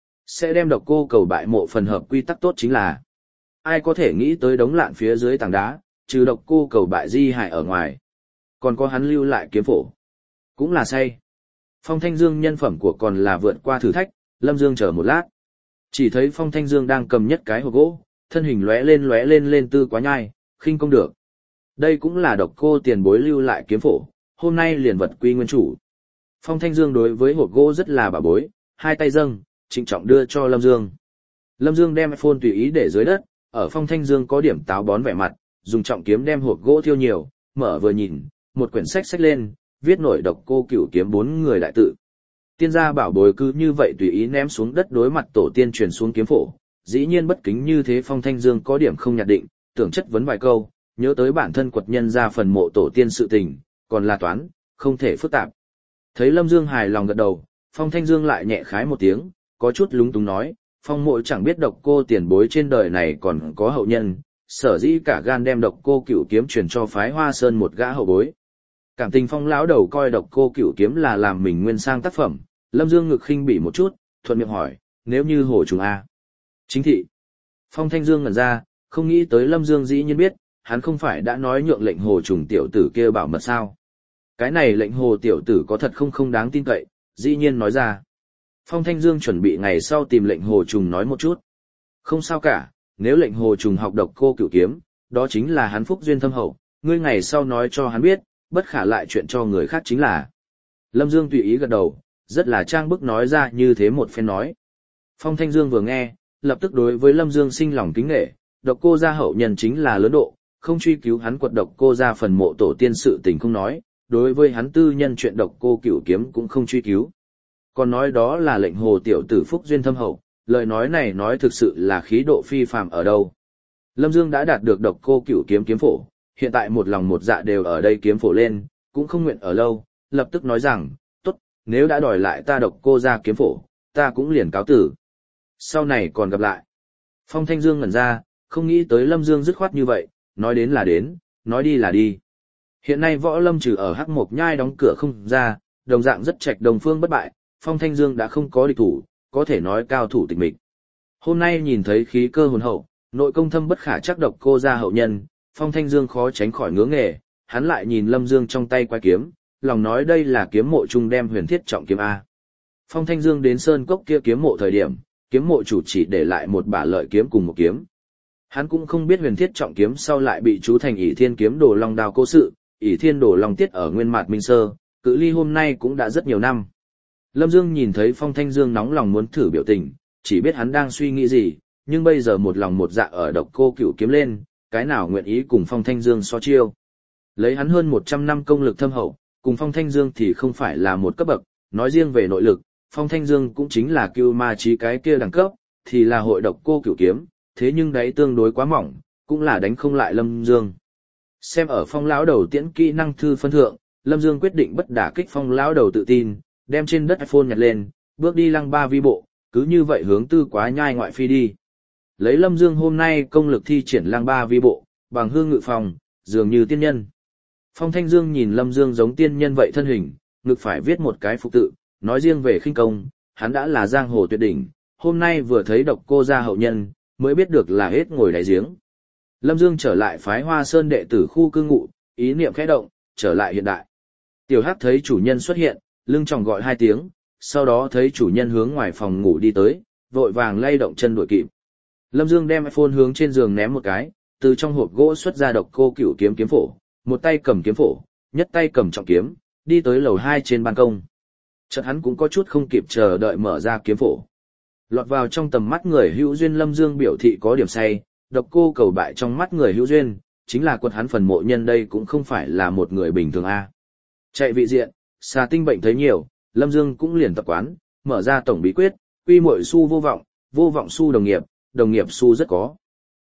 Sẽ đem độc cô cầu bại mộ phần hợp quy tắc tốt chính là. Ai có thể nghĩ tới đống lạn phía dưới tảng đá, trừ độc cô cầu bại di hại ở ngoài. Còn có hắn lưu lại kiếm phổ. Cũng là say. Phong Thanh Dương nhân phẩm của còn là vượt qua thử thách, Lâm Dương chờ một lát. Chỉ thấy Phong Thanh Dương đang cầm nhất cái hộp gỗ, thân hình lóe lên lóe lên lên Tư Quá Nhai, khinh công được. Đây cũng là độc cô tiền bối lưu lại kiếm phổ, hôm nay liền vật quy nguyên chủ. Phong Thanh Dương đối với hộp gỗ rất là bà bối, hai tay dâng, trịnh trọng đưa cho Lâm Dương. Lâm Dương đem phone tùy ý để dưới đất, ở Phong Thanh Dương có điểm táo bón vẻ mặt, dùng trọng kiếm đem hộp gỗ thiêu nhiều, mở vừa nhìn, một quyển sách xách lên, viết nổi độc cô cửu kiếm bốn người đại tự. Tiên gia bảo bối cứ như vậy tùy ý ném xuống đất đối mặt tổ tiên truyền xuống kiếm phổ, dĩ nhiên bất kính như thế. Phong Thanh Dương có điểm không nhạt định, tưởng chất vấn vài câu, nhớ tới bản thân quật nhân ra phần mộ tổ tiên sự tình, còn là toán, không thể phức tạp. Thấy Lâm Dương hài lòng gật đầu, Phong Thanh Dương lại nhẹ khái một tiếng, có chút lúng túng nói, Phong mộ chẳng biết độc cô tiền bối trên đời này còn có hậu nhân, sở dĩ cả gan đem độc cô cửu kiếm truyền cho phái Hoa Sơn một gã hậu bối. Cảm tình Phong lão đầu coi độc cô cửu kiếm là làm mình nguyên sang tác phẩm, Lâm Dương ngực khinh bỉ một chút, thuận miệng hỏi, nếu như hồ trùng A. Chính thị. Phong Thanh Dương ngẩn ra, không nghĩ tới Lâm Dương dĩ nhiên biết, hắn không phải đã nói nhượng lệnh hồ trùng tiểu tử kia bảo mật sao. Cái này lệnh hồ tiểu tử có thật không không đáng tin cậy, dĩ nhiên nói ra. Phong Thanh Dương chuẩn bị ngày sau tìm lệnh hồ trùng nói một chút. Không sao cả, nếu lệnh hồ trùng học độc cô cửu kiếm, đó chính là hắn phúc duyên thâm hậu, ngươi ngày sau nói cho hắn biết, bất khả lại chuyện cho người khác chính là. Lâm Dương tùy ý gật đầu, rất là trang bức nói ra như thế một phen nói. Phong Thanh Dương vừa nghe, lập tức đối với Lâm Dương sinh lòng kính nể, độc cô gia hậu nhân chính là lớn độ, không truy cứu hắn quật độc cô gia phần mộ tổ tiên sự tình không nói, đối với hắn tư nhân chuyện độc cô cửu kiếm cũng không truy cứu. Còn nói đó là lệnh hồ tiểu tử phúc duyên thâm hậu, lời nói này nói thực sự là khí độ phi phàm ở đâu. Lâm Dương đã đạt được độc cô cửu kiếm kiếm phổ, hiện tại một lòng một dạ đều ở đây kiếm phổ lên, cũng không nguyện ở lâu, lập tức nói rằng, tốt, nếu đã đòi lại ta độc cô gia kiếm phổ, ta cũng liền cáo tử. Sau này còn gặp lại. Phong Thanh Dương ngẩn ra, không nghĩ tới Lâm Dương dứt khoát như vậy, nói đến là đến, nói đi là đi. Hiện nay võ lâm trừ ở Hắc Mộc Nhai đóng cửa không ra, đồng dạng rất trạch đồng phương bất bại, Phong Thanh Dương đã không có địch thủ, có thể nói cao thủ tịch mịch. Hôm nay nhìn thấy khí cơ hồn hậu, nội công thâm bất khả chắc độc cô gia hậu nhân, Phong Thanh Dương khó tránh khỏi ngưỡng nghề, hắn lại nhìn Lâm Dương trong tay quay kiếm, lòng nói đây là kiếm mộ trung đem huyền thiết trọng kiếm A. Phong Thanh Dương đến sơn cốc kia kiếm mộ thời điểm, kiếm mộ chủ chỉ để lại một bả lợi kiếm cùng một kiếm. Hắn cũng không biết huyền thiết trọng kiếm sau lại bị chú thành ỷ thiên kiếm đồ long đao cố sự, ỷ thiên đồ long tiết ở nguyên mạt minh sơ, cự ly hôm nay cũng đã rất nhiều năm. Lâm Dương nhìn thấy Phong Thanh Dương nóng lòng muốn thử biểu tình, chỉ biết hắn đang suy nghĩ gì, nhưng bây giờ một lòng một dạ ở độc cô cửu kiếm lên, cái nào nguyện ý cùng Phong Thanh Dương so chiêu. Lấy hắn hơn một trăm năm công lực thâm hậu, cùng Phong Thanh Dương thì không phải là một cấp bậc, nói riêng về nội lực, Phong Thanh Dương cũng chính là cưu ma chí cái kia đẳng cấp, thì là hội độc cô cửu kiếm, thế nhưng đấy tương đối quá mỏng, cũng là đánh không lại Lâm Dương. Xem ở Phong lão đầu tiễn kỹ năng thư phân thượng, Lâm Dương quyết định bất đả kích Phong lão đầu tự tin, đem trên đất iPhone nhặt lên, bước đi lăng ba vi bộ, cứ như vậy hướng Tư Quá Nhai ngoại phi đi. Lấy Lâm Dương hôm nay công lực thi triển lăng ba vi bộ, bằng hương ngự phòng, dường như tiên nhân. Phong Thanh Dương nhìn Lâm Dương giống tiên nhân vậy thân hình, ngực phải viết một cái phục tự, nói riêng về khinh công, hắn đã là giang hồ tuyệt đỉnh, hôm nay vừa thấy độc cô gia hậu nhân, mới biết được là hết ngồi đáy giếng. Lâm Dương trở lại phái Hoa Sơn đệ tử khu cư ngụ, ý niệm khẽ động, trở lại hiện đại. Tiểu Hắc thấy chủ nhân xuất hiện, lưng tròng gọi hai tiếng, sau đó thấy chủ nhân hướng ngoài phòng ngủ đi tới, vội vàng lay động chân đuổi kịp. Lâm Dương đem iPhone hướng trên giường ném một cái, từ trong hộp gỗ xuất ra độc cô cửu kiếm kiếm phổ, một tay cầm kiếm phổ, nhất tay cầm trọng kiếm, đi tới lầu hai trên ban công. Chợt hắn cũng có chút không kịp chờ đợi mở ra kiếm phổ. Lọt vào trong tầm mắt người hữu duyên, Lâm Dương biểu thị có điểm say, độc cô cầu bại trong mắt người hữu duyên, chính là quật hắn phần mộ nhân, đây cũng không phải là một người bình thường a. Chạy vị diện, xà tinh bệnh thấy nhiều, Lâm Dương cũng liền tập quán, mở ra tổng bí quyết, quy muội su vô vọng, vô vọng su đồng nghiệp, đồng nghiệp su rất có.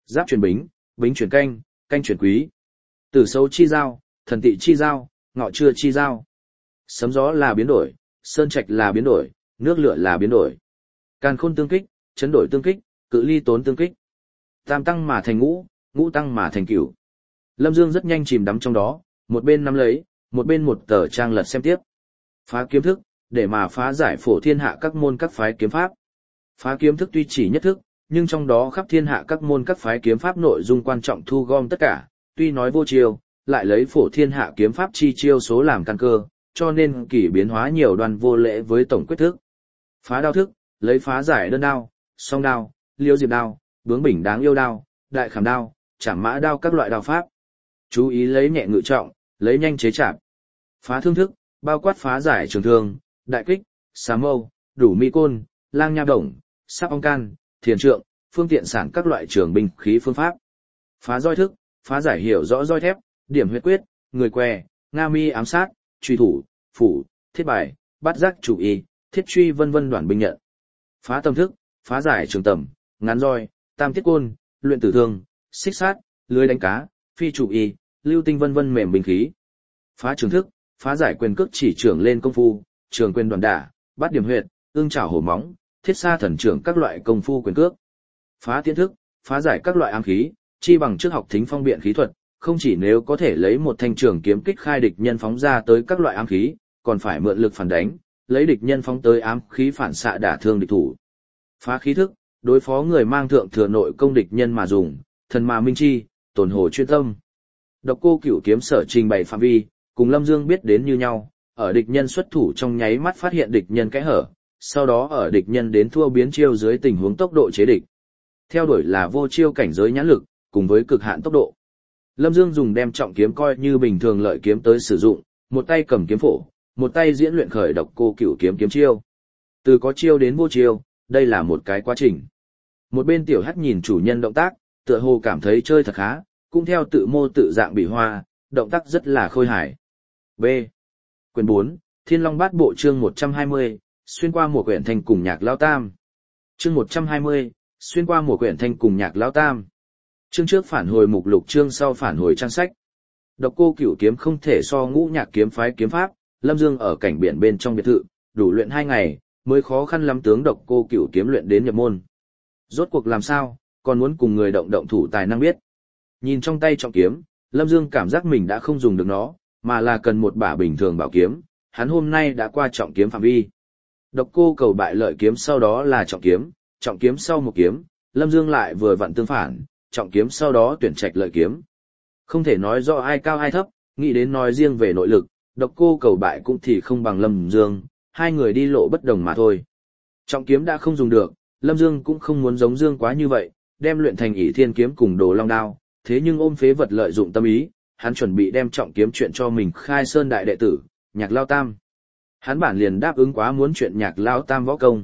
Giáp chuyển bính, bính chuyển canh, canh chuyển quý. Tử xấu chi giao, thần tị chi giao, ngọ trưa chi giao. Sấm gió là biến đổi, sơn trạch là biến đổi, nước lửa là biến đổi. Càn khôn tương kích, chấn đổi tương kích, cự ly tốn tương kích. Tam tăng mà thành ngũ, ngũ tăng mà thành cửu. Lâm Dương rất nhanh chìm đắm trong đó, một bên nắm lấy, một bên một tờ trang lật xem tiếp. Phá kiếm thức, để mà phá giải phổ thiên hạ các môn các phái kiếm pháp. Phá kiếm thức tuy chỉ nhất thức, nhưng trong đó khắp thiên hạ các môn các phái kiếm pháp nội dung quan trọng thu gom tất cả, tuy nói vô chiêu, lại lấy phổ thiên hạ kiếm pháp chi chiêu số làm căn cơ, cho nên kỳ biến hóa nhiều đoan vô lễ với tổng quyết thức. Phá đao thức, lấy phá giải đơn đao, song đao, liêu diệp đao, bướng bỉnh đáng yêu đao, đại khảm đao, chảm mã đao các loại đao pháp. Chú ý lấy nhẹ ngự trọng, lấy nhanh chế chạm. Phá thương thức, bao quát phá giải trường thương, đại kích, xá mâu, đủ mi côn, lang nha đồng, sáp ong can, thiền trượng, phương tiện sản các loại trường binh khí phương pháp. Phá roi thức, phá giải hiểu rõ roi thép, điểm huyết quyết, người què, nga mi ám sát, truy thủ, phủ, thiết bài, bát giác chủ y, thiết truy vân vân đoàn binh nhận. Phá tâm thức, phá giải trường tầm, ngắn roi, tam tiết côn, luyện tử thương, xích sát, lưới đánh cá, phi chủ y, lưu tinh vân vân mềm binh khí. Phá trường thức, phá giải quyền cước chỉ trưởng lên công phu, trường quyền đoàn đả, bát điểm huyệt, ương chảo hổ móng, thiết sa thần trưởng các loại công phu quyền cước. Phá tiến thức, phá giải các loại ám khí, chi bằng trước học thính phong biện khí thuật, không chỉ nếu có thể lấy một thanh trường kiếm kích khai địch nhân phóng ra tới các loại ám khí, còn phải mượn lực phản đánh, lấy địch nhân phóng tới ám khí phản xạ đả thương địch thủ. Phá khí thức, đối phó người mang thượng thừa nội công địch nhân mà dùng, thần mà minh chi, tổn hồ chuyên tâm. Độc Cô Cửu kiếm sở trình bày phạm vi, cùng Lâm Dương biết đến như nhau, ở địch nhân xuất thủ trong nháy mắt phát hiện địch nhân kẽ hở, sau đó ở địch nhân đến thua biến chiêu dưới tình huống tốc độ chế địch. Theo đuổi là vô chiêu cảnh giới nhãn lực, cùng với cực hạn tốc độ. Lâm Dương dùng đem trọng kiếm coi như bình thường lợi kiếm tới sử dụng, một tay cầm kiếm phổ, một tay diễn luyện khởi Độc Cô Cửu kiếm kiếm chiêu. Từ có chiêu đến vô chiêu, đây là một cái quá trình. Một bên tiểu hắc nhìn chủ nhân động tác, tựa hồ cảm thấy chơi thật khá, cũng theo tự mô tự dạng bị hoa, động tác rất là khôi hài. B. Quyển bốn, Thiên Long Bát Bộ chương một trăm hai mươi, xuyên qua mùa quyển thành cùng Nhạc Lão Tam. Chương một trăm hai mươi, xuyên qua mùa quyển thành cùng Nhạc Lão Tam. Chương trước phản hồi mục lục, chương sau phản hồi trang sách. Độc Cô Cửu kiếm không thể so Ngũ Nhạc kiếm phái kiếm pháp, Lâm Dương ở cảnh biển bên trong biệt thự, đủ luyện hai ngày, mới khó khăn lắm tướng Độc Cô Cửu kiếm luyện đến nhập môn. Rốt cuộc làm sao, còn muốn cùng người động động thủ tài năng biết. Nhìn trong tay trọng kiếm, Lâm Dương cảm giác mình đã không dùng được nó, mà là cần một bả bình thường bảo kiếm, hắn hôm nay đã qua trọng kiếm phạm vi. Độc Cô cầu bại lợi kiếm sau đó là trọng kiếm, trọng kiếm sau một kiếm, Lâm Dương lại vừa vặn tương phản, trọng kiếm sau đó tuyển trạch lợi kiếm. Không thể nói rõ ai cao ai thấp, nghĩ đến nói riêng về nội lực, Độc Cô cầu bại cũng thì không bằng Lâm Dương, hai người đi lộ bất đồng mà thôi. Trọng kiếm đã không dùng được, Lâm Dương cũng không muốn giống Dương quá như vậy, đem luyện thành ỷ thiên kiếm cùng đồ long đao, thế nhưng ôm phế vật lợi dụng tâm ý, hắn chuẩn bị đem trọng kiếm chuyện cho mình khai sơn đại đệ tử, Nhạc Lao Tam. Hắn bản liền đáp ứng quá muốn chuyện Nhạc Lao Tam võ công.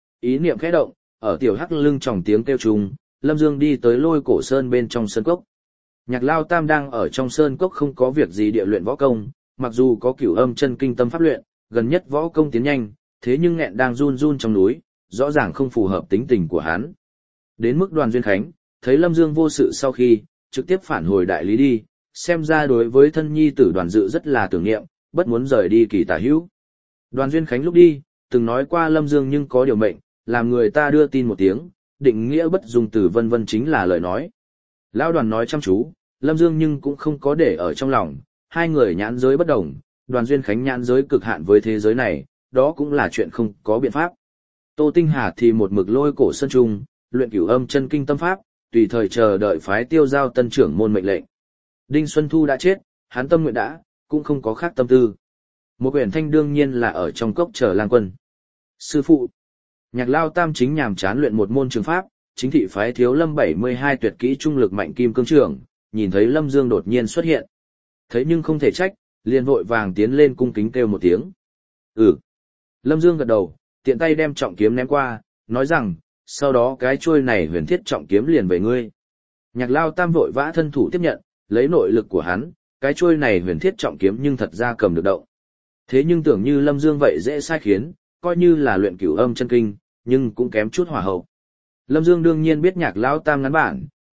Ý niệm khẽ động, ở tiểu hắc lưng tròng tiếng kêu trùng, Lâm Dương đi tới Lôi Cổ Sơn bên trong sơn cốc. Nhạc Lao Tam đang ở trong sơn cốc không có việc gì địa luyện võ công, mặc dù có Cửu Âm chân kinh tâm pháp luyện, gần nhất võ công tiến nhanh, thế nhưng nghẹn đang run run trong núi, rõ ràng không phù hợp tính tình của hắn. Đến mức Đoàn Duyên Khánh, thấy Lâm Dương vô sự sau khi, trực tiếp phản hồi đại lý đi, xem ra đối với thân nhi tử Đoàn Dự rất là tưởng niệm, bất muốn rời đi Kỳ Tả Hữu. Đoàn Duyên Khánh lúc đi, từng nói qua Lâm Dương nhưng có điều mệnh, làm người ta đưa tin một tiếng, định nghĩa bất dùng từ vân vân chính là lời nói. Lão Đoàn nói chăm chú, Lâm Dương nhưng cũng không có để ở trong lòng, hai người nhãn giới bất đồng, Đoàn Duyên Khánh nhãn giới cực hạn với thế giới này, đó cũng là chuyện không có biện pháp. Tô Tinh Hà thì một mực Lôi Cổ Sơn trung, luyện Cửu Âm chân kinh tâm pháp, tùy thời chờ đợi phái Tiêu Giao tân trưởng môn mệnh lệnh. Đinh Xuân Thu đã chết, hắn tâm nguyện đã, cũng không có khác tâm tư. Một quyển thanh đương nhiên là ở trong cốc chờ Lang Quân. Sư phụ, Nhạc Lao Tam chính nhàm chán luyện một môn trường pháp, chính thị phái Thiếu Lâm bảy mươi hai tuyệt kỹ trung lực mạnh kim cương trưởng, nhìn thấy Lâm Dương đột nhiên xuất hiện. Thấy nhưng không thể trách, liền vội vàng tiến lên cung kính kêu một tiếng. Ừ. Lâm Dương gật đầu, tiện tay đem trọng kiếm ném qua, nói rằng, sau đó cái chuôi này huyền thiết trọng kiếm liền về ngươi. Nhạc Lao Tam vội vã thân thủ tiếp nhận, lấy nội lực của hắn, cái chuôi này huyền thiết trọng kiếm nhưng thật ra cầm được động. Thế nhưng tưởng như Lâm Dương vậy dễ sai khiến, coi như là luyện Cửu Âm chân kinh, nhưng cũng kém chút hỏa hậu. Lâm Dương đương nhiên biết Nhạc Lao Tam ngắn bản,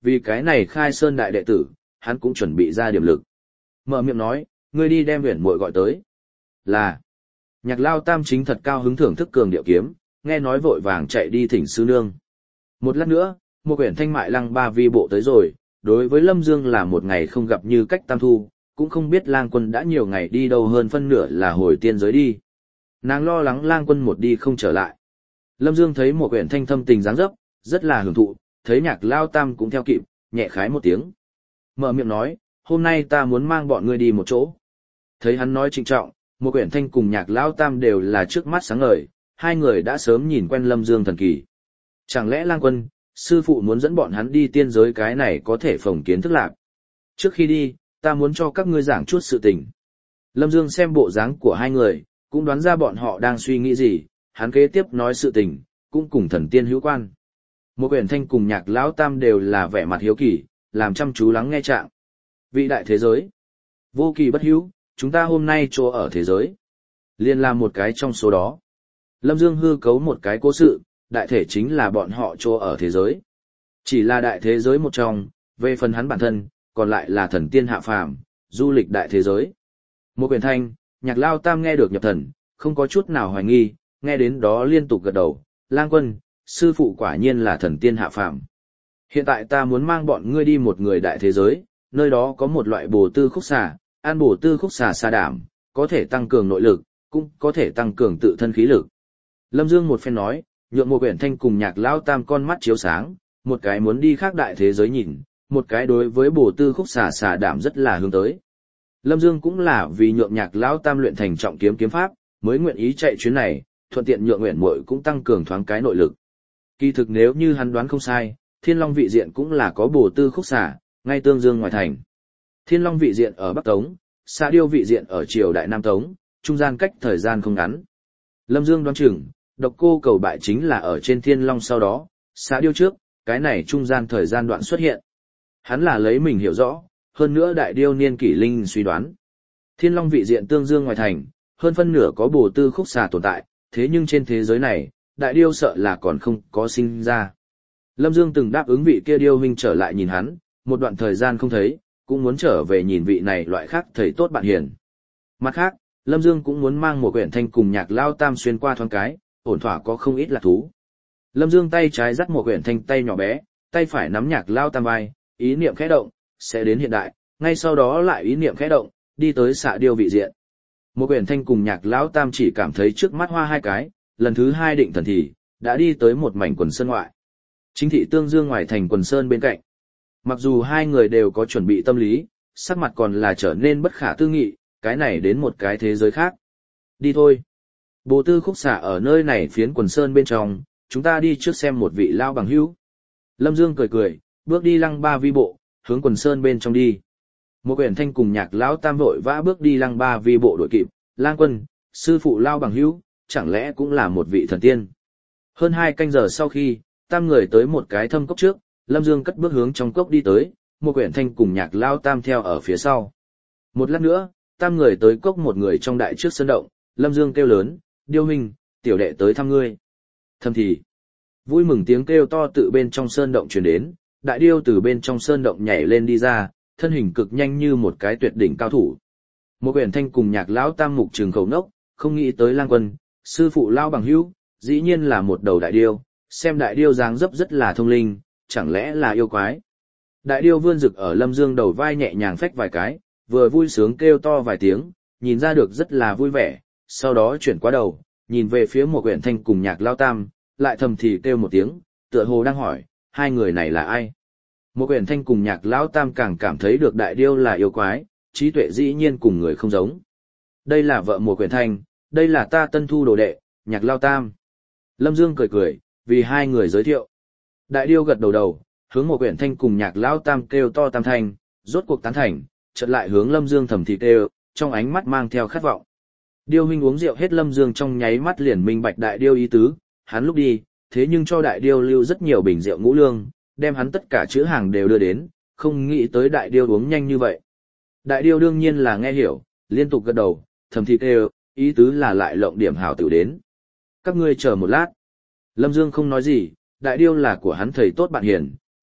Vì cái này khai sơn đại đệ tử, hắn cũng chuẩn bị ra điểm lực. Mở miệng nói, ngươi đi đem Uyển muội gọi tới. Là. Nhạc Lao Tam chính thật cao hứng thưởng thức cường điệu kiếm, nghe nói vội vàng chạy đi thỉnh sư nương. Một lát nữa, một quyển thanh mại lăng ba vi bộ tới rồi, đối với Lâm Dương là một ngày không gặp như cách tam thu, cũng không biết lang quân đã nhiều ngày đi đâu hơn phân nửa là hồi tiên giới đi. Nàng lo lắng lang quân một đi không trở lại. Lâm Dương thấy một quyển thanh thâm tình dáng dấp, rất là hưởng thụ, thấy Nhạc Lao Tam cũng theo kịp, nhẹ khái một tiếng. Mở miệng nói, hôm nay ta muốn mang bọn ngươi đi một chỗ. Thấy hắn nói trịnh trọng, một quyển thanh cùng Nhạc Lao Tam đều là trước mắt sáng ngời, hai người đã sớm nhìn quen Lâm Dương thần kỳ. Chẳng lẽ lang quân, sư phụ muốn dẫn bọn hắn đi tiên giới cái này có thể phồng kiến thức lạc. Trước khi đi, ta muốn cho các ngươi giảng chút sự tình. Lâm Dương xem bộ dáng của hai người, cũng đoán ra bọn họ đang suy nghĩ gì, hắn kế tiếp nói sự tình, cũng cùng thần tiên hữu quan. Một quyển thanh cùng Nhạc Lão Tam đều là vẻ mặt hiếu kỳ, làm chăm chú lắng nghe trạng. Vị đại thế giới, vô kỳ bất hữu, chúng ta hôm nay chỗ ở thế giới. Liên là một cái trong số đó. Lâm Dương hư cấu một cái cố sự, đại thể chính là bọn họ chỗ ở thế giới. Chỉ là đại thế giới một trong, về phần hắn bản thân, còn lại là thần tiên hạ phàm, du lịch đại thế giới. Một quyển thanh, Nhạc Lao Tam nghe được nhập thần, không có chút nào hoài nghi, nghe đến đó liên tục gật đầu, lang quân, sư phụ quả nhiên là thần tiên hạ phàm. Hiện tại ta muốn mang bọn ngươi đi một người đại thế giới, nơi đó có một loại bổ tư khúc xà, ăn bổ tư khúc xà xà đảm, có thể tăng cường nội lực, cũng có thể tăng cường tự thân khí lực. Lâm Dương một phen nói, nhượng một quyển thanh cùng Nhạc Lao Tam con mắt chiếu sáng, một cái muốn đi khác đại thế giới nhìn, một cái đối với bổ tư khúc xà xà đảm rất là hướng tới. Lâm Dương cũng là vì nhượng Nhạc Lao Tam luyện thành trọng kiếm kiếm pháp, mới nguyện ý chạy chuyến này, thuận tiện nhượng nguyện muội cũng tăng cường thoáng cái nội lực. Kỳ thực nếu như hắn đoán không sai, Thiên Long vị diện cũng là có bổ tư khúc xà, ngay tương dương ngoài thành. Thiên Long vị diện ở Bắc Tống, Sa Điêu vị diện ở triều Đại Nam Tống, trung gian cách thời gian không ngắn. Lâm Dương đoán chừng, Độc Cô Cầu Bại chính là ở trên Thiên Long sau đó, Sa Điêu trước, cái này trung gian thời gian đoạn xuất hiện. Hắn là lấy mình hiểu rõ, hơn nữa Đại Điêu niên kỷ linh suy đoán. Thiên Long vị diện tương dương ngoài thành, hơn phân nửa có bổ tư khúc xà tồn tại, thế nhưng trên thế giới này, Đại Điêu sợ là còn không có sinh ra. Lâm Dương từng đáp ứng vị kia điêu huynh trở lại nhìn hắn, một đoạn thời gian không thấy, cũng muốn trở về nhìn vị này loại khác thầy tốt bạn hiền. Mặt khác, Lâm Dương cũng muốn mang một quyển thanh cùng Nhạc Lao Tam xuyên qua thoáng cái, ổn thỏa có không ít là thú. Lâm Dương tay trái dắt một quyển thanh tay nhỏ bé, tay phải nắm Nhạc Lao Tam vai, ý niệm khẽ động, sẽ đến hiện đại, ngay sau đó lại ý niệm khẽ động, đi tới Xạ Điêu vị diện. Một quyển thanh cùng Nhạc Lao Tam chỉ cảm thấy trước mắt hoa hai cái, lần thứ hai định thần thì, đã đi tới một mảnh quần sơn ngoại. Chính thị tương dương ngoài thành quần sơn bên cạnh. Mặc dù hai người đều có chuẩn bị tâm lý, sắc mặt còn là trở nên bất khả tư nghị, cái này đến một cái thế giới khác. Đi thôi. Bồ tư khúc xả ở nơi này phiến quần sơn bên trong, chúng ta đi trước xem một vị lao bằng hữu. Lâm Dương cười cười, bước đi lăng ba vi bộ, hướng quần sơn bên trong đi. Một quyển thanh cùng Nhạc Lão Tam vội vã bước đi lăng ba vi bộ đội kịp, lang quân, sư phụ lao bằng hữu, chẳng lẽ cũng là một vị thần tiên. Hơn hai canh giờ sau khi, tam người tới một cái thâm cốc trước, Lâm Dương cất bước hướng trong cốc đi tới, một quyển thanh cùng Nhạc Lao Tam theo ở phía sau. Một lát nữa, tam người tới cốc một người trong đại trước sân động, Lâm Dương kêu lớn, điêu huynh, tiểu đệ tới thăm ngươi. Thầm thì, vui mừng tiếng kêu to tự bên trong sơn động truyền đến, đại điêu từ bên trong sơn động nhảy lên đi ra, thân hình cực nhanh như một cái tuyệt đỉnh cao thủ. Một quyển thanh cùng Nhạc Lão Tam mục trường khẩu nốc, không nghĩ tới lang quân, sư phụ lao bằng hữu, dĩ nhiên là một đầu đại điêu, xem đại điêu dáng dấp rất là thông linh, chẳng lẽ là yêu quái. Đại điêu vươn rực ở Lâm Dương đầu vai nhẹ nhàng phách vài cái, vừa vui sướng kêu to vài tiếng, nhìn ra được rất là vui vẻ, sau đó chuyển qua đầu, nhìn về phía một quyển thanh cùng Nhạc Lao Tam, lại thầm thì kêu một tiếng, tựa hồ đang hỏi, hai người này là ai. Một quyển thanh cùng Nhạc Lao Tam càng cảm thấy được đại điêu là yêu quái, trí tuệ dĩ nhiên cùng người không giống. Đây là vợ một quyển thanh, đây là ta tân thu đồ đệ, Nhạc Lao Tam. Lâm Dương cười cười, vì hai người giới thiệu. Đại điêu gật đầu đầu, hướng một quyển thanh cùng Nhạc Lão Tam kêu to tam thanh, rốt cuộc tán thành, chợt lại hướng Lâm Dương thầm thì kêu, trong ánh mắt mang theo khát vọng. Điêu huynh uống rượu hết, Lâm Dương trong nháy mắt liền minh bạch đại điêu ý tứ, hắn lúc đi, thế nhưng cho đại điêu lưu rất nhiều bình rượu ngũ lương, đem hắn tất cả chữ hàng đều đưa đến, không nghĩ tới đại điêu uống nhanh như vậy. Đại điêu đương nhiên là nghe hiểu, liên tục gật đầu, thầm thì kêu, ý tứ là lại lộng điểm hảo tiểu đến. Các ngươi chờ một lát. Lâm Dương không nói gì, đại điêu là của hắn thầy tốt bạn hiền,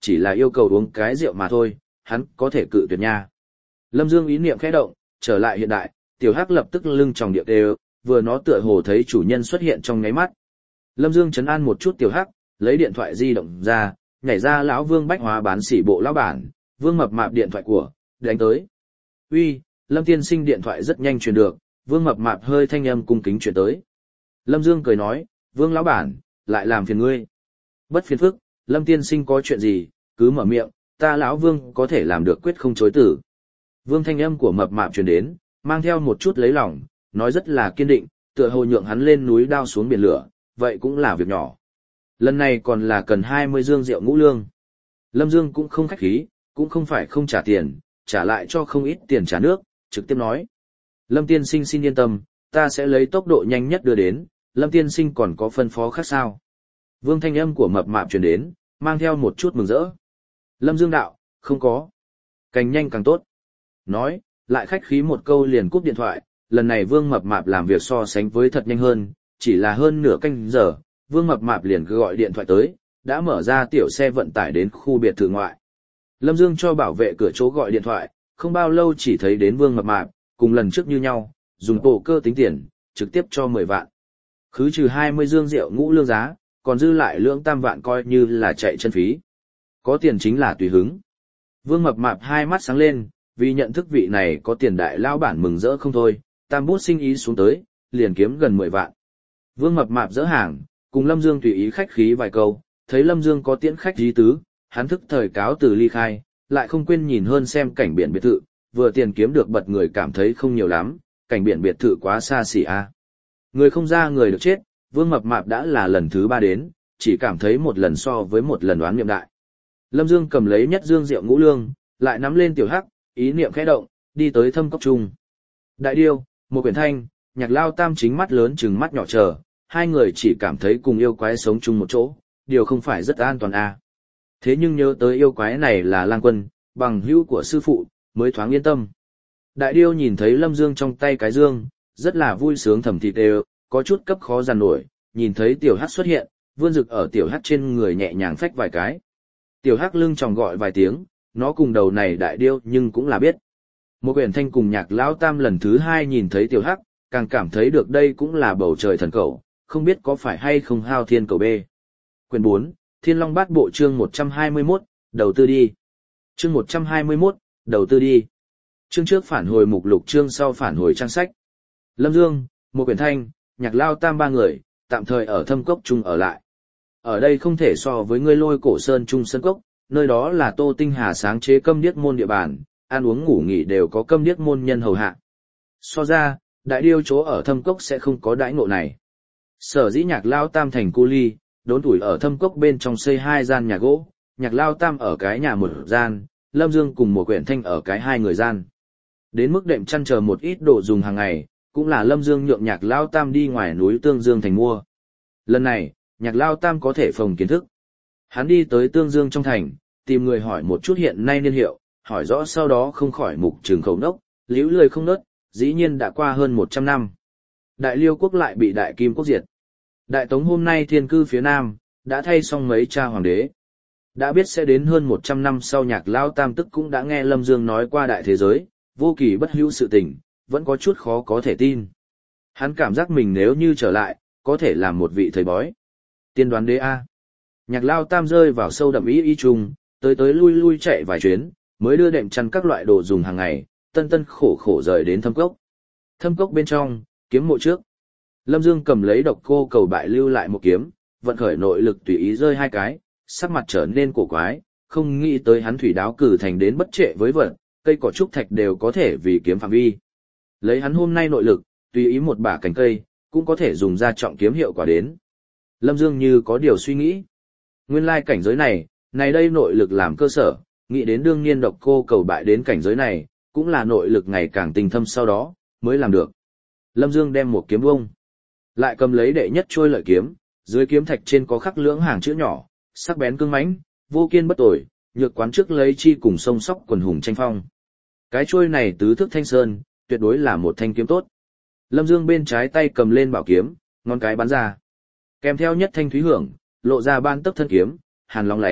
chỉ là yêu cầu uống cái rượu mà thôi, hắn có thể cự tuyệt nha. Lâm Dương ý niệm khẽ động, trở lại hiện đại, tiểu hắc lập tức lưng tròng địa đều, vừa nó tựa hồ thấy chủ nhân xuất hiện trong ngáy mắt. Lâm Dương trấn an một chút tiểu hắc, lấy điện thoại di động ra, nhảy ra lão Vương bách hóa bán sỉ bộ lão bản, Vương mập mạp điện thoại của, đánh tới. Uy, Lâm tiên sinh điện thoại rất nhanh truyền được, Vương mập mạp hơi thanh âm cung kính truyền tới. Lâm Dương cười nói, Vương lão bản, lại làm phiền ngươi. Bất phiền phức, Lâm tiên sinh có chuyện gì, cứ mở miệng, ta lão Vương có thể làm được quyết không chối từ. Vương thanh âm của mập mạp truyền đến, mang theo một chút lấy lòng, nói rất là kiên định, tựa hồ nhượng hắn lên núi đao xuống biển lửa, vậy cũng là việc nhỏ. Lần này còn là cần hai mươi dương rượu ngũ lương. Lâm Dương cũng không khách khí, cũng không phải không trả tiền, trả lại cho không ít tiền trả nước, trực tiếp nói. Lâm tiên sinh xin yên tâm, ta sẽ lấy tốc độ nhanh nhất đưa đến, Lâm tiên sinh còn có phân phó khác sao. Vương thanh âm của mập mạp truyền đến, mang theo một chút mừng rỡ. Lâm Dương đạo, không có. Càng nhanh càng tốt. Nói, lại khách khí một câu liền cúp điện thoại, lần này Vương mập mạp làm việc so sánh với thật nhanh hơn, chỉ là hơn nửa canh giờ, Vương mập mạp liền cứ gọi điện thoại tới, đã mở ra tiểu xe vận tải đến khu biệt thự ngoại. Lâm Dương cho bảo vệ cửa chỗ gọi điện thoại, không bao lâu chỉ thấy đến Vương mập mạp, cùng lần trước như nhau, dùng tổ cơ tính tiền, trực tiếp cho mười vạn. Khứ trừ hai mươi dương rượu ngũ lương giá, còn dư lại lưỡng tam vạn coi như là chạy chân phí. Có tiền chính là tùy hứng. Vương mập mạp hai mắt sáng lên, vì nhận thức vị này có tiền đại lao bản mừng rỡ không thôi, tam bút sinh ý xuống tới, liền kiếm gần mười vạn. Vương mập mạp dỡ hàng, cùng Lâm Dương tùy ý khách khí vài câu, thấy Lâm Dương có tiễn khách dí tứ, hắn thức thời cáo từ ly khai, lại không quên nhìn hơn xem cảnh biển biệt thự, vừa tiền kiếm được bật người cảm thấy không nhiều lắm, cảnh biển biệt thự quá xa xỉ a. Người không ra người được chết, Vương mập mạp đã là lần thứ ba đến, chỉ cảm thấy một lần so với một lần đoán niệm đại. Lâm Dương cầm lấy nhất dương rượu ngũ lương, lại nắm lên tiểu hắc, ý niệm khẽ động, đi tới thâm cốc trung. Đại điêu, một quyển thanh, nhạc lao tam chính mắt lớn chừng mắt nhỏ chờ, hai người chỉ cảm thấy cùng yêu quái sống chung một chỗ, điều không phải rất an toàn à. Thế nhưng nhớ tới yêu quái này là lang quân, bằng hữu của sư phụ, mới thoáng yên tâm. Đại điêu nhìn thấy Lâm Dương trong tay cái dương, rất là vui sướng thầm thịt đều, có chút cấp khó giàn nổi, nhìn thấy tiểu hắc xuất hiện, vươn rực ở tiểu hắc trên người nhẹ nhàng phách vài cái. Tiểu hắc lưng tròng gọi vài tiếng, nó cùng đầu này đại điêu nhưng cũng là biết. Một quyển thanh cùng nhạc lão tam lần thứ hai nhìn thấy tiểu hắc, càng cảm thấy được đây cũng là bầu trời thần cầu, không biết có phải hay không hao thiên cầu bê. Quyển bốn, Thiên Long Bát Bộ chương một trăm hai mươi mốt, đầu tư đi. Chương một trăm hai mươi mốt, đầu tư đi. Chương trước phản hồi mục lục, chương sau phản hồi trang sách. Lâm Dương, một quyển thanh, nhạc lao tam ba người, tạm thời ở thâm cốc chung ở lại. Ở đây không thể so với ngươi lôi cổ sơn trung sơn cốc, nơi đó là Tô Tinh Hà sáng chế câm điếc môn địa bàn, ăn uống ngủ nghỉ đều có câm điếc môn nhân hầu hạ. So ra, đại điêu chỗ ở thâm cốc sẽ không có đãi ngộ này. Sở dĩ nhạc lao tam thành cu ly, đốn tuổi ở thâm cốc bên trong xây hai gian nhà gỗ, nhạc lao tam ở cái nhà một gian, Lâm Dương cùng một quyển thanh ở cái hai người gian. Đến mức đệm chăn chờ một ít đồ dùng hàng ngày, cũng là Lâm Dương nhượng nhạc lao tam đi ngoài núi Tương Dương thành mua. Lần này, nhạc lao tam có thể phòng kiến thức. Hắn đi tới Tương Dương trong thành, tìm người hỏi một chút hiện nay niên hiệu, hỏi rõ sau đó không khỏi mục trường khẩu nốc, liễu lười không nớt, dĩ nhiên đã qua hơn một trăm năm. Đại Liêu quốc lại bị Đại Kim quốc diệt. Đại Tống hôm nay thiên cư phía Nam, đã thay xong mấy cha hoàng đế. Đã biết sẽ đến hơn một trăm năm sau nhạc lao tam tức cũng đã nghe Lâm Dương nói qua đại thế giới, vô kỳ bất hữu sự tình, vẫn có chút khó có thể tin. Hắn cảm giác mình nếu như trở lại, có thể làm một vị thầy bói. Tiên đoán đế A. Nhạc lao tam rơi vào sâu đậm ý ý trùng, tới tới lui lui chạy vài chuyến, mới đưa đệm chăn các loại đồ dùng hàng ngày, tân tân khổ khổ rời đến thâm cốc. Thâm cốc bên trong, kiếm mộ trước. Lâm Dương cầm lấy độc cô cầu bại lưu lại một kiếm, vận khởi nội lực tùy ý rơi hai cái, sắc mặt trở nên cổ quái, không nghĩ tới hắn thủy đáo cử thành đến bất trệ với vật, cây cỏ trúc thạch đều có thể vì kiếm phạm vi. Lấy hắn hôm nay nội lực, tùy ý một bả cành cây, cũng có thể dùng ra trọng kiếm hiệu quả đến. Lâm Dương như có điều suy nghĩ. Nguyên lai cảnh giới này, này đây nội lực làm cơ sở, nghĩ đến đương nhiên độc cô cầu bại đến cảnh giới này, cũng là nội lực ngày càng tinh thâm sau đó, mới làm được. Lâm Dương đem một kiếm bông, lại cầm lấy đệ nhất trôi lợi kiếm, dưới kiếm thạch trên có khắc lưỡng hàng chữ nhỏ, sắc bén cương mãnh, vô kiên bất tồi, nhược quán trước lấy chi cùng sông sóc quần hùng tranh phong. Cái trôi này tứ thước thanh sơn, tuyệt đối là một thanh kiếm tốt. Lâm Dương bên trái tay cầm lên bảo kiếm, ngón cái bắn ra. Kèm theo nhất thanh thúy hưởng, lộ ra ban tấc thân kiếm, hàn lóng lánh,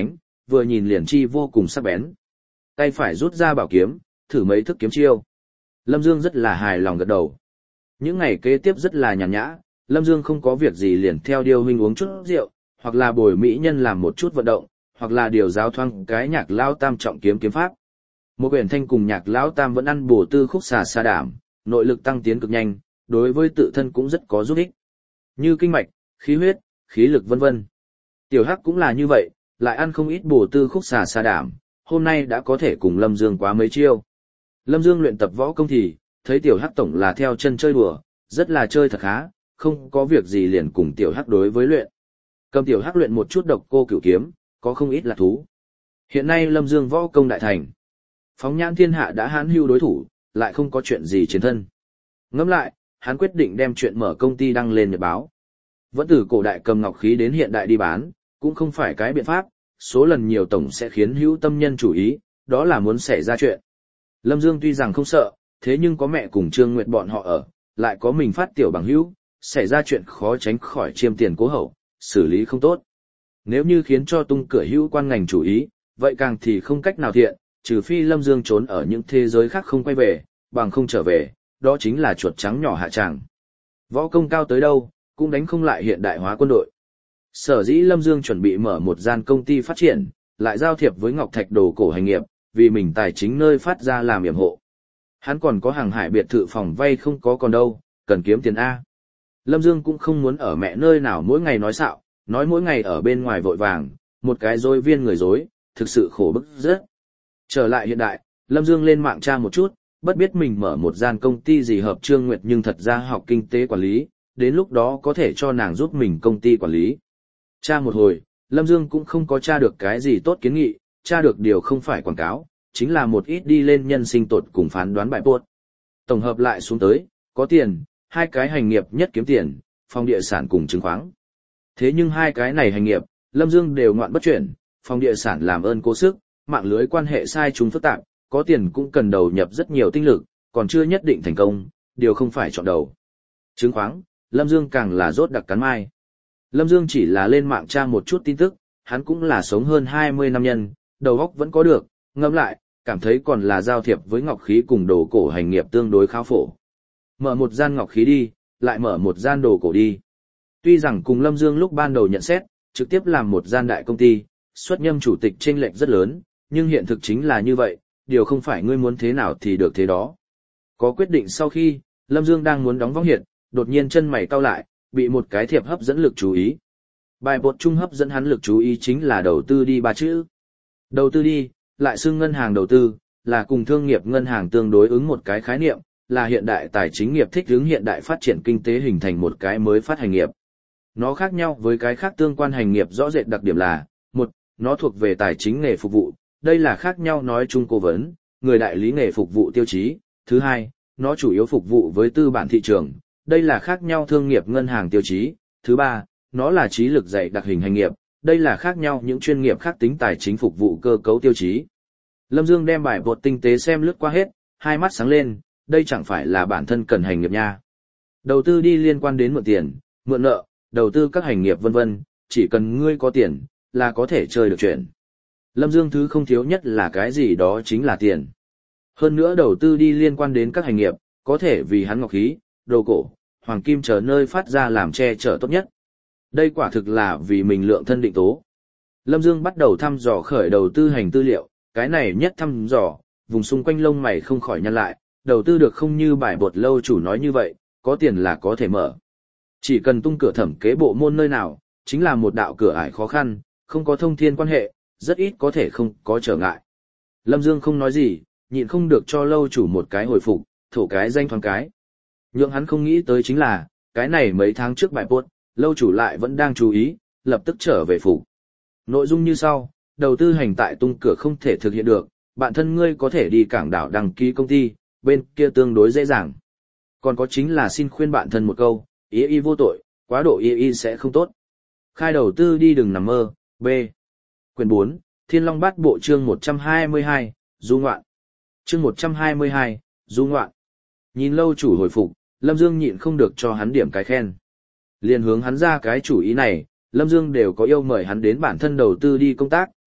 vừa nhìn liền chi vô cùng sắc bén. Tay phải rút ra bảo kiếm, thử mấy thức kiếm chiêu. Lâm Dương rất là hài lòng gật đầu. Những ngày kế tiếp rất là nhàn nhã, Lâm Dương không có việc gì liền theo Điêu huynh uống chút rượu, hoặc là bồi mỹ nhân làm một chút vận động, hoặc là điều giáo thoang cái nhạc lao tam trọng kiếm kiếm pháp. Một quyển thanh cùng nhạc lão tam vẫn ăn bổ tư khúc xà sa đảm, nội lực tăng tiến cực nhanh, đối với tự thân cũng rất có giúp ích. Như kinh mạch, khí huyết, khí lực vân vân. Tiểu Hắc cũng là như vậy, lại ăn không ít bổ tư khúc xà sa đảm, hôm nay đã có thể cùng Lâm Dương quá mấy chiêu. Lâm Dương luyện tập võ công thì, thấy Tiểu Hắc tổng là theo chân chơi đùa, rất là chơi thật khá, không có việc gì liền cùng Tiểu Hắc đối với luyện. Cầm Tiểu Hắc luyện một chút độc cô cửu kiếm, có không ít là thú. Hiện nay Lâm Dương võ công đại thành. Phóng nhãn thiên hạ đã hãn hưu đối thủ, lại không có chuyện gì chiến thân. Ngẫm lại, hắn quyết định đem chuyện mở công ty đăng lên nhật báo. Vẫn từ cổ đại cầm ngọc khí đến hiện đại đi bán, cũng không phải cái biện pháp, số lần nhiều tổng sẽ khiến hữu tâm nhân chủ ý, đó là muốn xảy ra chuyện. Lâm Dương tuy rằng không sợ, thế nhưng có mẹ cùng Trương Nguyệt bọn họ ở, lại có mình phát tiểu bằng hữu, xảy ra chuyện khó tránh khỏi chiêm tiền cố hậu, xử lý không tốt. Nếu như khiến cho tung cửa hữu quan ngành chủ ý, vậy càng thì không cách nào thiện, trừ phi Lâm Dương trốn ở những thế giới khác không quay về, bằng không trở về, đó chính là chuột trắng nhỏ hạ tràng. Võ công cao tới đâu, cũng đánh không lại hiện đại hóa quân đội. Sở dĩ Lâm Dương chuẩn bị mở một gian công ty phát triển, lại giao thiệp với Ngọc Thạch đồ cổ hành nghiệp, vì mình tài chính nơi phát ra làm yểm hộ. Hắn còn có hàng hải biệt thự phòng vay không có còn đâu, cần kiếm tiền A. Lâm Dương cũng không muốn ở mẹ nơi nào mỗi ngày nói xạo, nói mỗi ngày ở bên ngoài vội vàng, một cái dối viên người dối, thực sự khổ bức rất. Trở lại hiện đại, Lâm Dương lên mạng tra một chút, bất biết mình mở một gian công ty gì hợp Trương Nguyệt nhưng thật ra học kinh tế quản lý, đến lúc đó có thể cho nàng giúp mình công ty quản lý. Tra một hồi, Lâm Dương cũng không có tra được cái gì tốt kiến nghị, tra được điều không phải quảng cáo, chính là một ít đi lên nhân sinh tột cùng phán đoán bại buốt. Tổng hợp lại xuống tới, có tiền, hai cái hành nghiệp nhất kiếm tiền, phòng địa sản cùng chứng khoán. Thế nhưng hai cái này hành nghiệp, Lâm Dương đều ngoạn bất chuyển, phòng địa sản làm ơn cố sức, mạng lưới quan hệ sai chúng phức tạp, có tiền cũng cần đầu nhập rất nhiều tinh lực, còn chưa nhất định thành công, điều không phải chọn đầu. Chứng khoán, Lâm Dương càng là rốt đặc cắn mai. Lâm Dương chỉ là lên mạng tra một chút tin tức, hắn cũng là sống hơn hai mươi năm nhân, đầu óc vẫn có được, ngẫm lại, cảm thấy còn là giao thiệp với ngọc khí cùng đồ cổ hành nghiệp tương đối khá phổ. Mở một gian ngọc khí đi, lại mở một gian đồ cổ đi. Tuy rằng cùng Lâm Dương lúc ban đầu nhận xét, trực tiếp làm một gian đại công ty, xuất nhâm chủ tịch chênh lệch rất lớn, nhưng hiện thực chính là như vậy, điều không phải ngươi muốn thế nào thì được thế đó. Có quyết định sau khi, Lâm Dương đang muốn đóng võng hiện, đột nhiên chân mày cau lại, bị một cái thiệp hấp dẫn lực chú ý. Bài bột chung hấp dẫn hắn lực chú ý chính là đầu tư đi ba chữ. Đầu tư đi, lại xưng ngân hàng đầu tư, là cùng thương nghiệp ngân hàng tương đối ứng một cái khái niệm, là hiện đại tài chính nghiệp thích ứng hiện đại phát triển kinh tế hình thành một cái mới phát hành nghiệp. Nó khác nhau với cái khác tương quan hành nghiệp rõ rệt đặc điểm là, một, nó thuộc về tài chính nghề phục vụ, đây là khác nhau nói chung cố vấn, người đại lý nghề phục vụ tiêu chí. Thứ hai, nó chủ yếu phục vụ với tư bản thị trường, đây là khác nhau thương nghiệp ngân hàng tiêu chí. Thứ ba, nó là trí lực dạy đặc hình hành nghiệp, đây là khác nhau những chuyên nghiệp khác tính tài chính phục vụ cơ cấu tiêu chí. Lâm Dương đem bài bột tinh tế xem lướt qua hết, hai mắt sáng lên, đây chẳng phải là bản thân cần hành nghiệp nha. Đầu tư đi liên quan đến mượn tiền, mượn nợ, đầu tư các hành nghiệp vân vân, chỉ cần ngươi có tiền, là có thể chơi được chuyện. Lâm Dương thứ không thiếu nhất là cái gì đó chính là tiền. Hơn nữa đầu tư đi liên quan đến các hành nghiệp, có thể vì hắn ngọc khí, đồ cổ, hoàng kim chờ nơi phát ra làm che chở tốt nhất. Đây quả thực là vì mình lượng thân định tố. Lâm Dương bắt đầu thăm dò khởi đầu tư hành tư liệu, cái này nhất thăm dò, vùng xung quanh lông mày không khỏi nhăn lại, đầu tư được không như bài bột lâu chủ nói như vậy, có tiền là có thể mở. Chỉ cần tung cửa thẩm kế bộ môn nơi nào, chính là một đạo cửa ải khó khăn, không có thông thiên quan hệ, rất ít có thể không có trở ngại. Lâm Dương không nói gì, nhịn không được cho lâu chủ một cái hồi phục, thổ cái danh thoáng cái. Nhưng hắn không nghĩ tới chính là, cái này mấy tháng trước bài bột, lâu chủ lại vẫn đang chú ý, lập tức trở về phục. Nội dung như sau, đầu tư hành tại tung cửa không thể thực hiện được, bạn thân ngươi có thể đi cảng đảo đăng ký công ty, bên kia tương đối dễ dàng. Còn có chính là xin khuyên bạn thân một câu, ý y vô tội, quá độ ý y sẽ không tốt. Khai đầu tư đi đừng nằm mơ. B. Quyển bốn, Thiên Long Bát Bộ chương một trăm hai mươi hai, Du ngoạn. Chương một trăm hai mươi hai, Du ngoạn. Nhìn lâu chủ hồi phục, Lâm Dương nhịn không được cho hắn điểm cái khen. Liền hướng hắn ra cái chủ ý này, Lâm Dương đều có yêu mời hắn đến bản thân đầu tư đi công tác,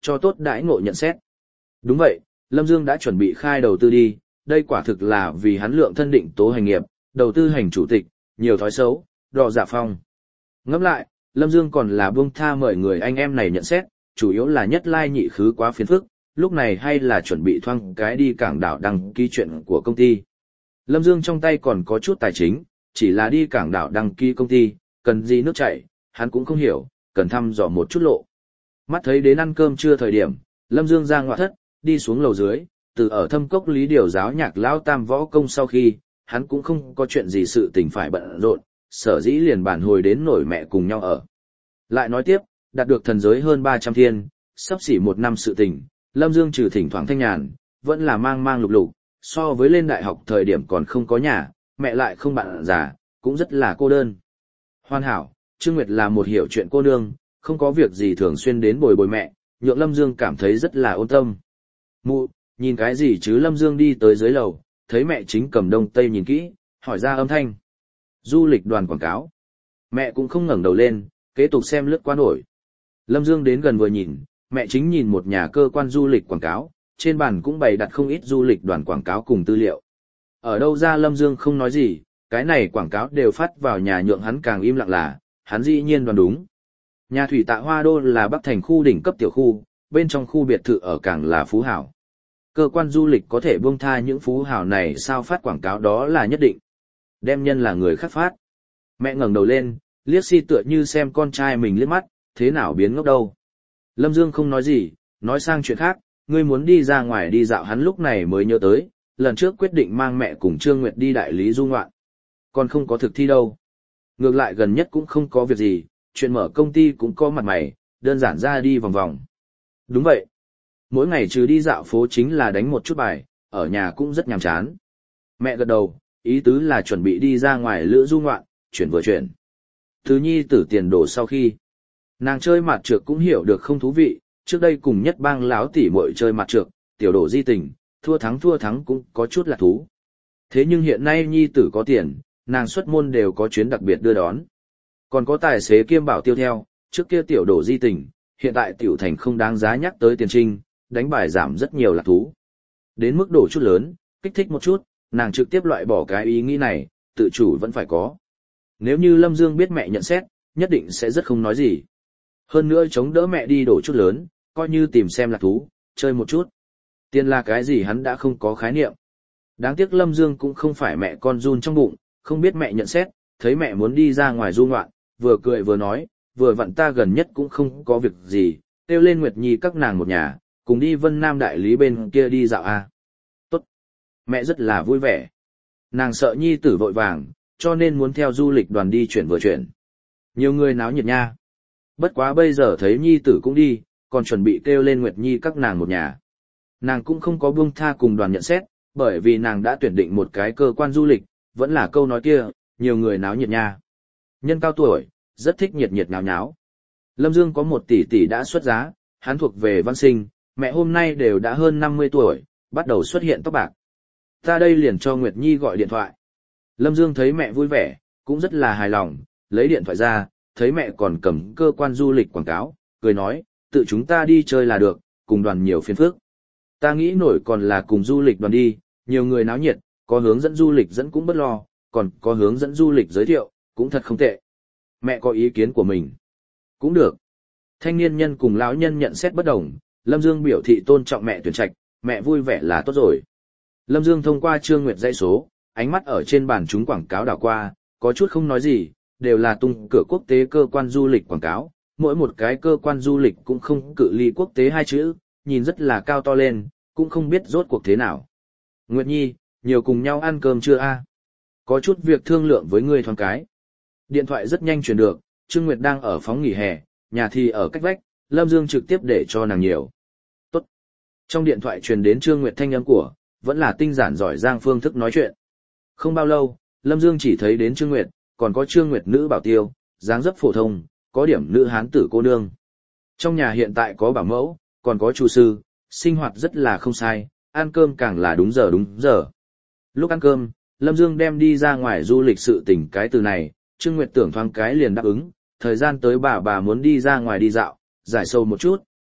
cho tốt đãi ngộ nhận xét. Đúng vậy, Lâm Dương đã chuẩn bị khai đầu tư đi, đây quả thực là vì hắn lượng thân định tố hành nghiệp, đầu tư hành chủ tịch, nhiều thói xấu, đọ dạ phong. Ngẫm lại, Lâm Dương còn là buông tha mời người anh em này nhận xét, chủ yếu là nhất lai nhị khứ quá phiền phức, lúc này hay là chuẩn bị thoang cái đi cảng đảo đăng ký chuyện của công ty. Lâm Dương trong tay còn có chút tài chính, chỉ là đi cảng đảo đăng ký công ty, cần gì nước chảy, hắn cũng không hiểu, cần thăm dò một chút lộ. Mắt thấy đến ăn cơm trưa thời điểm, Lâm Dương ra ngoại thất, đi xuống lầu dưới, từ ở thâm cốc lý điều giáo nhạc lão tam võ công sau khi, hắn cũng không có chuyện gì sự tình phải bận rộn, sở dĩ liền bản hồi đến nổi mẹ cùng nhau ở. Lại nói tiếp, đạt được thần giới hơn ba trăm thiên, sắp xỉ một năm sự tình, Lâm Dương trừ thỉnh thoảng thanh nhàn, vẫn là mang mang lục lục, so với lên đại học thời điểm còn không có nhà, mẹ lại không bạn già, cũng rất là cô đơn. Hoàn hảo, Trương Nguyệt là một hiểu chuyện cô nương, không có việc gì thường xuyên đến bồi bồi mẹ, nhượng Lâm Dương cảm thấy rất là ôn tâm. Mụ, nhìn cái gì chứ? Lâm Dương đi tới dưới lầu, thấy mẹ chính cầm đông tây nhìn kỹ, hỏi ra âm thanh. Du lịch đoàn quảng cáo. Mẹ cũng không ngẩng đầu lên, kế tục xem lướt qua nổi. Lâm Dương đến gần vừa nhìn, mẹ chính nhìn một nhà cơ quan du lịch quảng cáo, trên bàn cũng bày đặt không ít du lịch đoàn quảng cáo cùng tư liệu. Ở đâu ra Lâm Dương không nói gì, cái này quảng cáo đều phát vào nhà nhượng hắn càng im lặng là, hắn dĩ nhiên đoán đúng. Nhà thủy tạ Hoa Đô là Bắc Thành khu đỉnh cấp tiểu khu, bên trong khu biệt thự ở càng là phú hảo. Cơ quan du lịch có thể buông tha những phú hảo này sao phát quảng cáo đó là nhất định. Đem nhân là người khác phát. Mẹ ngẩng đầu lên, liếc si tựa như xem con trai mình liếc mắt, thế nào biến ngốc đâu. Lâm Dương không nói gì, nói sang chuyện khác, ngươi muốn đi ra ngoài đi dạo. Hắn lúc này mới nhớ tới, lần trước quyết định mang mẹ cùng Trương Nguyệt đi đại lý du ngoạn. Còn không có thực thi đâu. Ngược lại gần nhất cũng không có việc gì, chuyện mở công ty cũng có mặt mày, đơn giản ra đi vòng vòng. Đúng vậy. Mỗi ngày trừ đi dạo phố chính là đánh một chút bài, ở nhà cũng rất nhàm chán. Mẹ gật đầu, ý tứ là chuẩn bị đi ra ngoài lữ du ngoạn, chuyển vừa chuyển. Thứ nhi tử tiền đồ sau khi, nàng chơi mặt trược cũng hiểu được không thú vị, trước đây cùng nhất bang láo tỉ muội chơi mặt trược, tiểu đổ di tình, thua thắng thua thắng cũng có chút là thú. Thế nhưng hiện nay nhi tử có tiền, nàng xuất môn đều có chuyến đặc biệt đưa đón. Còn có tài xế kiêm bảo tiêu theo, trước kia tiểu đổ di tình, hiện tại tiểu thành không đáng giá nhắc tới tiền trinh, đánh bài giảm rất nhiều lạc thú. Đến mức độ chút lớn, kích thích một chút, nàng trực tiếp loại bỏ cái ý nghĩ này, tự chủ vẫn phải có. Nếu như Lâm Dương biết mẹ nhận xét, nhất định sẽ rất không nói gì. Hơn nữa chống đỡ mẹ đi đổ chút lớn, coi như tìm xem lạc thú, chơi một chút. Tiền là cái gì hắn đã không có khái niệm. Đáng tiếc Lâm Dương cũng không phải mẹ con run trong bụng, không biết mẹ nhận xét, thấy mẹ muốn đi ra ngoài du ngoạn, vừa cười vừa nói, vừa vặn ta gần nhất cũng không có việc gì, kêu lên Nguyệt Nhi các nàng một nhà, cùng đi Vân Nam đại lý bên kia đi dạo a. Tốt. Mẹ rất là vui vẻ. Nàng sợ Nhi tử vội vàng, cho nên muốn theo du lịch đoàn đi chuyển vừa chuyển. Nhiều người náo nhiệt nha. Bất quá bây giờ thấy Nhi tử cũng đi, còn chuẩn bị kêu lên Nguyệt Nhi các nàng một nhà. Nàng cũng không có buông tha cùng đoàn nhận xét, bởi vì nàng đã tuyển định một cái cơ quan du lịch, vẫn là câu nói kia, nhiều người náo nhiệt nha. Nhân cao tuổi, rất thích nhiệt nhiệt nháo nháo. Lâm Dương có một tỷ tỷ đã xuất giá, hắn thuộc về văn sinh, mẹ hôm nay đều đã hơn năm mươi tuổi, bắt đầu xuất hiện tóc bạc. Ta đây liền cho Nguyệt Nhi gọi điện thoại. Lâm Dương thấy mẹ vui vẻ, cũng rất là hài lòng, lấy điện thoại ra, thấy mẹ còn cầm cơ quan du lịch quảng cáo, cười nói, tự chúng ta đi chơi là được, cùng đoàn nhiều phiền phức. Ta nghĩ nổi còn là cùng du lịch đoàn đi, nhiều người náo nhiệt, có hướng dẫn du lịch dẫn cũng bất lo, còn có hướng dẫn du lịch giới thiệu, cũng thật không tệ. Mẹ có ý kiến của mình. Cũng được. Thanh niên nhân cùng lão nhân nhận xét bất đồng, Lâm Dương biểu thị tôn trọng mẹ tuyển trạch, mẹ vui vẻ là tốt rồi. Lâm Dương thông qua Trương Nguyệt dãy số, ánh mắt ở trên bàn chúng quảng cáo đảo qua, có chút không nói gì, đều là tung cửa quốc tế cơ quan du lịch quảng cáo, mỗi một cái cơ quan du lịch cũng không cự ly quốc tế hai chữ, nhìn rất là cao to lên, cũng không biết rốt cuộc thế nào. Nguyệt Nhi, nhiều cùng nhau ăn cơm chưa a? Có chút việc thương lượng với ngươi thoáng cái. Điện thoại rất nhanh truyền được, Trương Nguyệt đang ở phóng nghỉ hè, nhà thì ở cách vách, Lâm Dương trực tiếp để cho nàng nhiều. Tốt. Trong điện thoại truyền đến Trương Nguyệt thanh âm của, vẫn là tinh giản giỏi giang phương thức nói chuyện. Không bao lâu, Lâm Dương chỉ thấy đến Trương Nguyệt, còn có Trương Nguyệt nữ bảo tiêu, dáng dấp phổ thông, có điểm nữ hán tử cô nương. Trong nhà hiện tại có bảo mẫu, còn có chủ sư, sinh hoạt rất là không sai, ăn cơm càng là đúng giờ đúng giờ. Lúc ăn cơm, Lâm Dương đem đi ra ngoài du lịch sự tình cái từ này, Trương Nguyệt tưởng thoáng cái liền đáp ứng, thời gian tới bà bà muốn đi ra ngoài đi dạo, giải sâu một chút,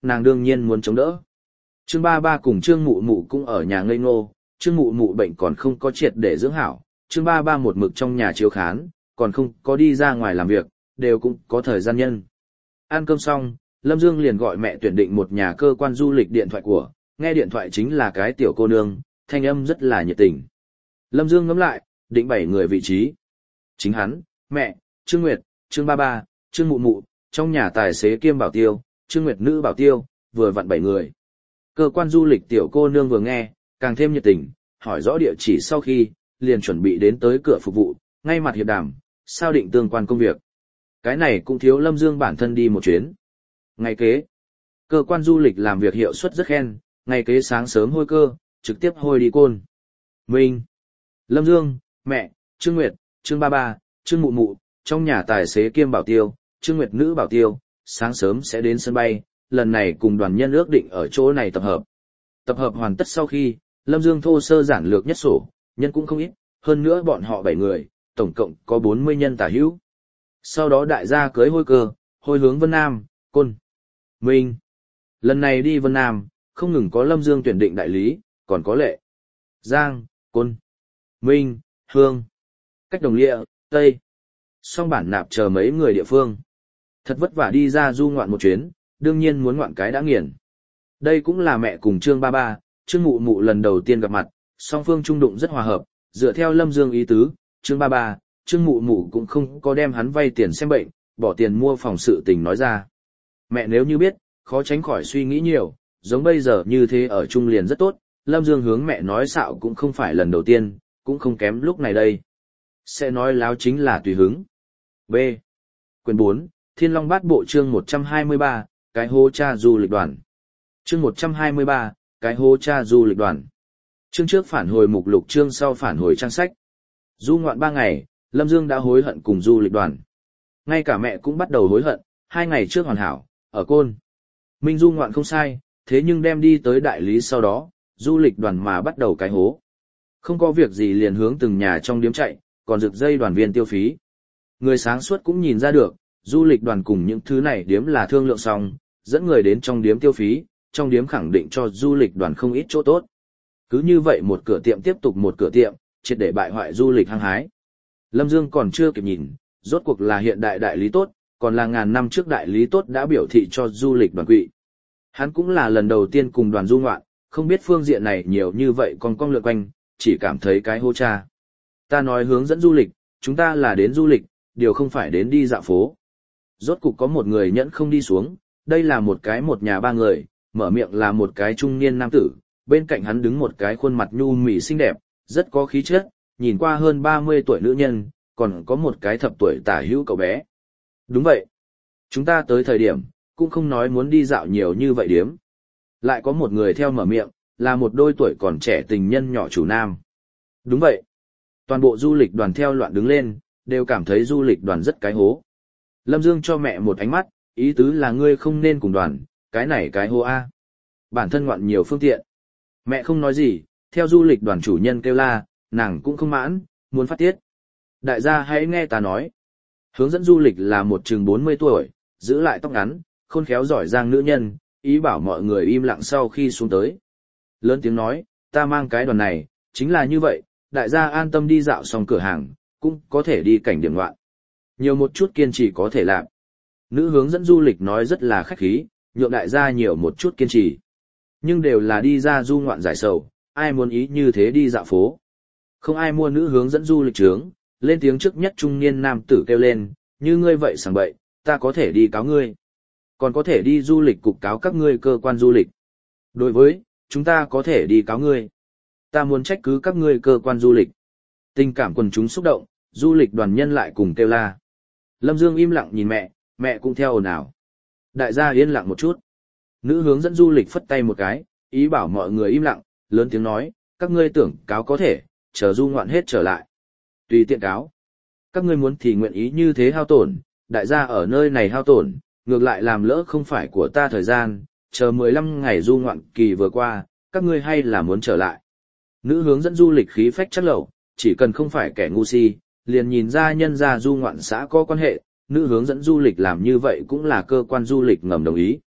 nàng đương nhiên muốn chống đỡ. Trương Ba Ba cùng Trương Mụ Mụ cũng ở nhà ngây ngô, Trương Mụ Mụ bệnh còn không có triệt để dưỡng hảo, Trương Ba Ba một mực trong nhà chiếu khán, còn không có đi ra ngoài làm việc, đều cũng có thời gian nhân. Ăn cơm xong, Lâm Dương liền gọi mẹ tuyển định một nhà cơ quan du lịch điện thoại của, nghe điện thoại chính là cái tiểu cô nương, thanh âm rất là nhiệt tình. Lâm Dương ngắm lại, định bảy người vị trí. Chính hắn, mẹ, Trương Nguyệt, Trương Ba Ba, Trương Mụ Mụ, trong nhà tài xế kiêm bảo tiêu, Trương Nguyệt nữ bảo tiêu, vừa vặn bảy người. Cơ quan du lịch tiểu cô nương vừa nghe, càng thêm nhiệt tình, hỏi rõ địa chỉ sau khi, liền chuẩn bị đến tới cửa phục vụ, ngay mặt hiệp đàm, sao định tương quan công việc. Cái này cũng thiếu Lâm Dương bản thân đi một chuyến. Ngày kế, cơ quan du lịch làm việc hiệu suất rất khen, ngày kế sáng sớm hôi cơ, trực tiếp hôi đi Côn Minh. Lâm Dương, mẹ, Trương Nguyệt, Trương Ba Ba, Trương Mụ Mụ, trong nhà tài xế kiêm bảo tiêu, Trương Nguyệt nữ bảo tiêu, sáng sớm sẽ đến sân bay, lần này cùng đoàn nhân ước định ở chỗ này tập hợp. Tập hợp hoàn tất sau khi, Lâm Dương thô sơ giản lược nhất sổ, nhân cũng không ít, hơn nữa bọn họ bảy người, tổng cộng có bốn mươi nhân tả hữu. Sau đó đại gia cưới hôi cơ, hôi hướng Vân Nam, Côn Minh. Lần này đi Vân Nam, không ngừng có Lâm Dương tuyển định đại lý, còn có Lệ, Giang, Côn Minh, Hương, cách Đồng Lịa, Tây. Song bản nạp chờ mấy người địa phương. Thật vất vả đi ra du ngoạn một chuyến, đương nhiên muốn ngoạn cái đã nghiền. Đây cũng là mẹ cùng Trương Ba Ba, Trương Mụ Mụ lần đầu tiên gặp mặt, song phương trung đụng rất hòa hợp, dựa theo Lâm Dương ý tứ, Trương Ba Ba, Trương Mụ Mụ cũng không có đem hắn vay tiền xem bệnh, bỏ tiền mua phòng sự tình nói ra. Mẹ nếu như biết, khó tránh khỏi suy nghĩ nhiều, giống bây giờ như thế ở chung liền rất tốt, Lâm Dương hướng mẹ nói xạo cũng không phải lần đầu tiên, cũng không kém lúc này đây. Sẽ nói láo chính là tùy hứng. B. Quyển bốn, Thiên Long Bát Bộ chương một trăm hai mươi ba, cái hố cha du lịch đoàn. Chương một trăm hai mươi ba, cái hố cha du lịch đoàn. Chương trước phản hồi mục lục, chương sau phản hồi trang sách. Du ngoạn ba ngày, Lâm Dương đã hối hận cùng du lịch đoàn. Ngay cả mẹ cũng bắt đầu hối hận, hai ngày trước hoàn hảo, ở Côn Minh du ngoạn không sai, thế nhưng đem đi tới đại lý sau đó, du lịch đoàn mà bắt đầu cái hố. Không có việc gì liền hướng từng nhà trong điếm chạy, còn rực dây đoàn viên tiêu phí. Người sáng suốt cũng nhìn ra được, du lịch đoàn cùng những thứ này điếm là thương lượng xong, dẫn người đến trong điếm tiêu phí, trong điếm khẳng định cho du lịch đoàn không ít chỗ tốt. Cứ như vậy một cửa tiệm tiếp tục một cửa tiệm, triệt để bại hoại du lịch hăng hái. Lâm Dương còn chưa kịp nhìn, rốt cuộc là hiện đại đại lý tốt, còn là ngàn năm trước đại lý tốt đã biểu thị cho du lịch đoàn quỵ. Hắn cũng là lần đầu tiên cùng đoàn du ngoạn, không biết phương diện này nhiều như vậy còn cong lượn quanh, chỉ cảm thấy cái hô cha. Ta nói hướng dẫn du lịch, chúng ta là đến du lịch, điều không phải đến đi dạo phố. Rốt cục có một người nhẫn không đi xuống, đây là một cái một nhà ba người, mở miệng là một cái trung niên nam tử, bên cạnh hắn đứng một cái khuôn mặt nhu mì xinh đẹp, rất có khí chất, nhìn qua hơn ba mươi tuổi nữ nhân, còn có một cái thập tuổi tả hữu cậu bé. Đúng vậy. Chúng ta tới thời điểm, cũng không nói muốn đi dạo nhiều như vậy điếm. Lại có một người theo mở miệng, là một đôi tuổi còn trẻ tình nhân nhỏ chủ nam. Đúng vậy. Toàn bộ du lịch đoàn theo loạn đứng lên, đều cảm thấy du lịch đoàn rất cái hố. Lâm Dương cho mẹ một ánh mắt, ý tứ là ngươi không nên cùng đoàn, cái này cái hố A. Bản thân ngoạn nhiều phương tiện. Mẹ không nói gì, theo du lịch đoàn chủ nhân kêu la, nàng cũng không mãn, muốn phát tiết. Đại gia hãy nghe ta nói. Hướng dẫn du lịch là một chừng bốn mươi tuổi, giữ lại tóc ngắn, khôn khéo giỏi giang nữ nhân, ý bảo mọi người im lặng sau khi xuống tới. Lớn tiếng nói, ta mang cái đoàn này, chính là như vậy, đại gia an tâm đi dạo xong cửa hàng, cũng có thể đi cảnh điểm ngoạn. Nhiều một chút kiên trì có thể làm. Nữ hướng dẫn du lịch nói rất là khách khí, nhượng đại gia nhiều một chút kiên trì. Nhưng đều là đi ra du ngoạn giải sầu, ai muốn ý như thế đi dạo phố. Không ai mua nữ hướng dẫn du lịch trướng, lên tiếng trước nhất trung niên nam tử kêu lên, như ngươi vậy sảng bậy, ta có thể đi cáo ngươi. Còn có thể đi du lịch cục cáo các ngươi cơ quan du lịch. Đối với, chúng ta có thể đi cáo ngươi. Ta muốn trách cứ các ngươi cơ quan du lịch. Tình cảm quần chúng xúc động, du lịch đoàn nhân lại cùng kêu la. Lâm Dương im lặng nhìn mẹ, mẹ cũng theo ồn ào. Đại gia yên lặng một chút. Nữ hướng dẫn du lịch phất tay một cái, ý bảo mọi người im lặng, lớn tiếng nói, các ngươi tưởng cáo có thể, chờ du ngoạn hết trở lại. Tùy tiện cáo. Các ngươi muốn thì nguyện ý như thế hao tổn, đại gia ở nơi này hao tổn, ngược lại làm lỡ không phải của ta thời gian, chờ mười lăm ngày du ngoạn kỳ vừa qua, các ngươi hay là muốn trở lại. Nữ hướng dẫn du lịch khí phách chắc lẩu, chỉ cần không phải kẻ ngu si, liền nhìn ra nhân ra du ngoạn xã có quan hệ, nữ hướng dẫn du lịch làm như vậy cũng là cơ quan du lịch ngầm đồng ý.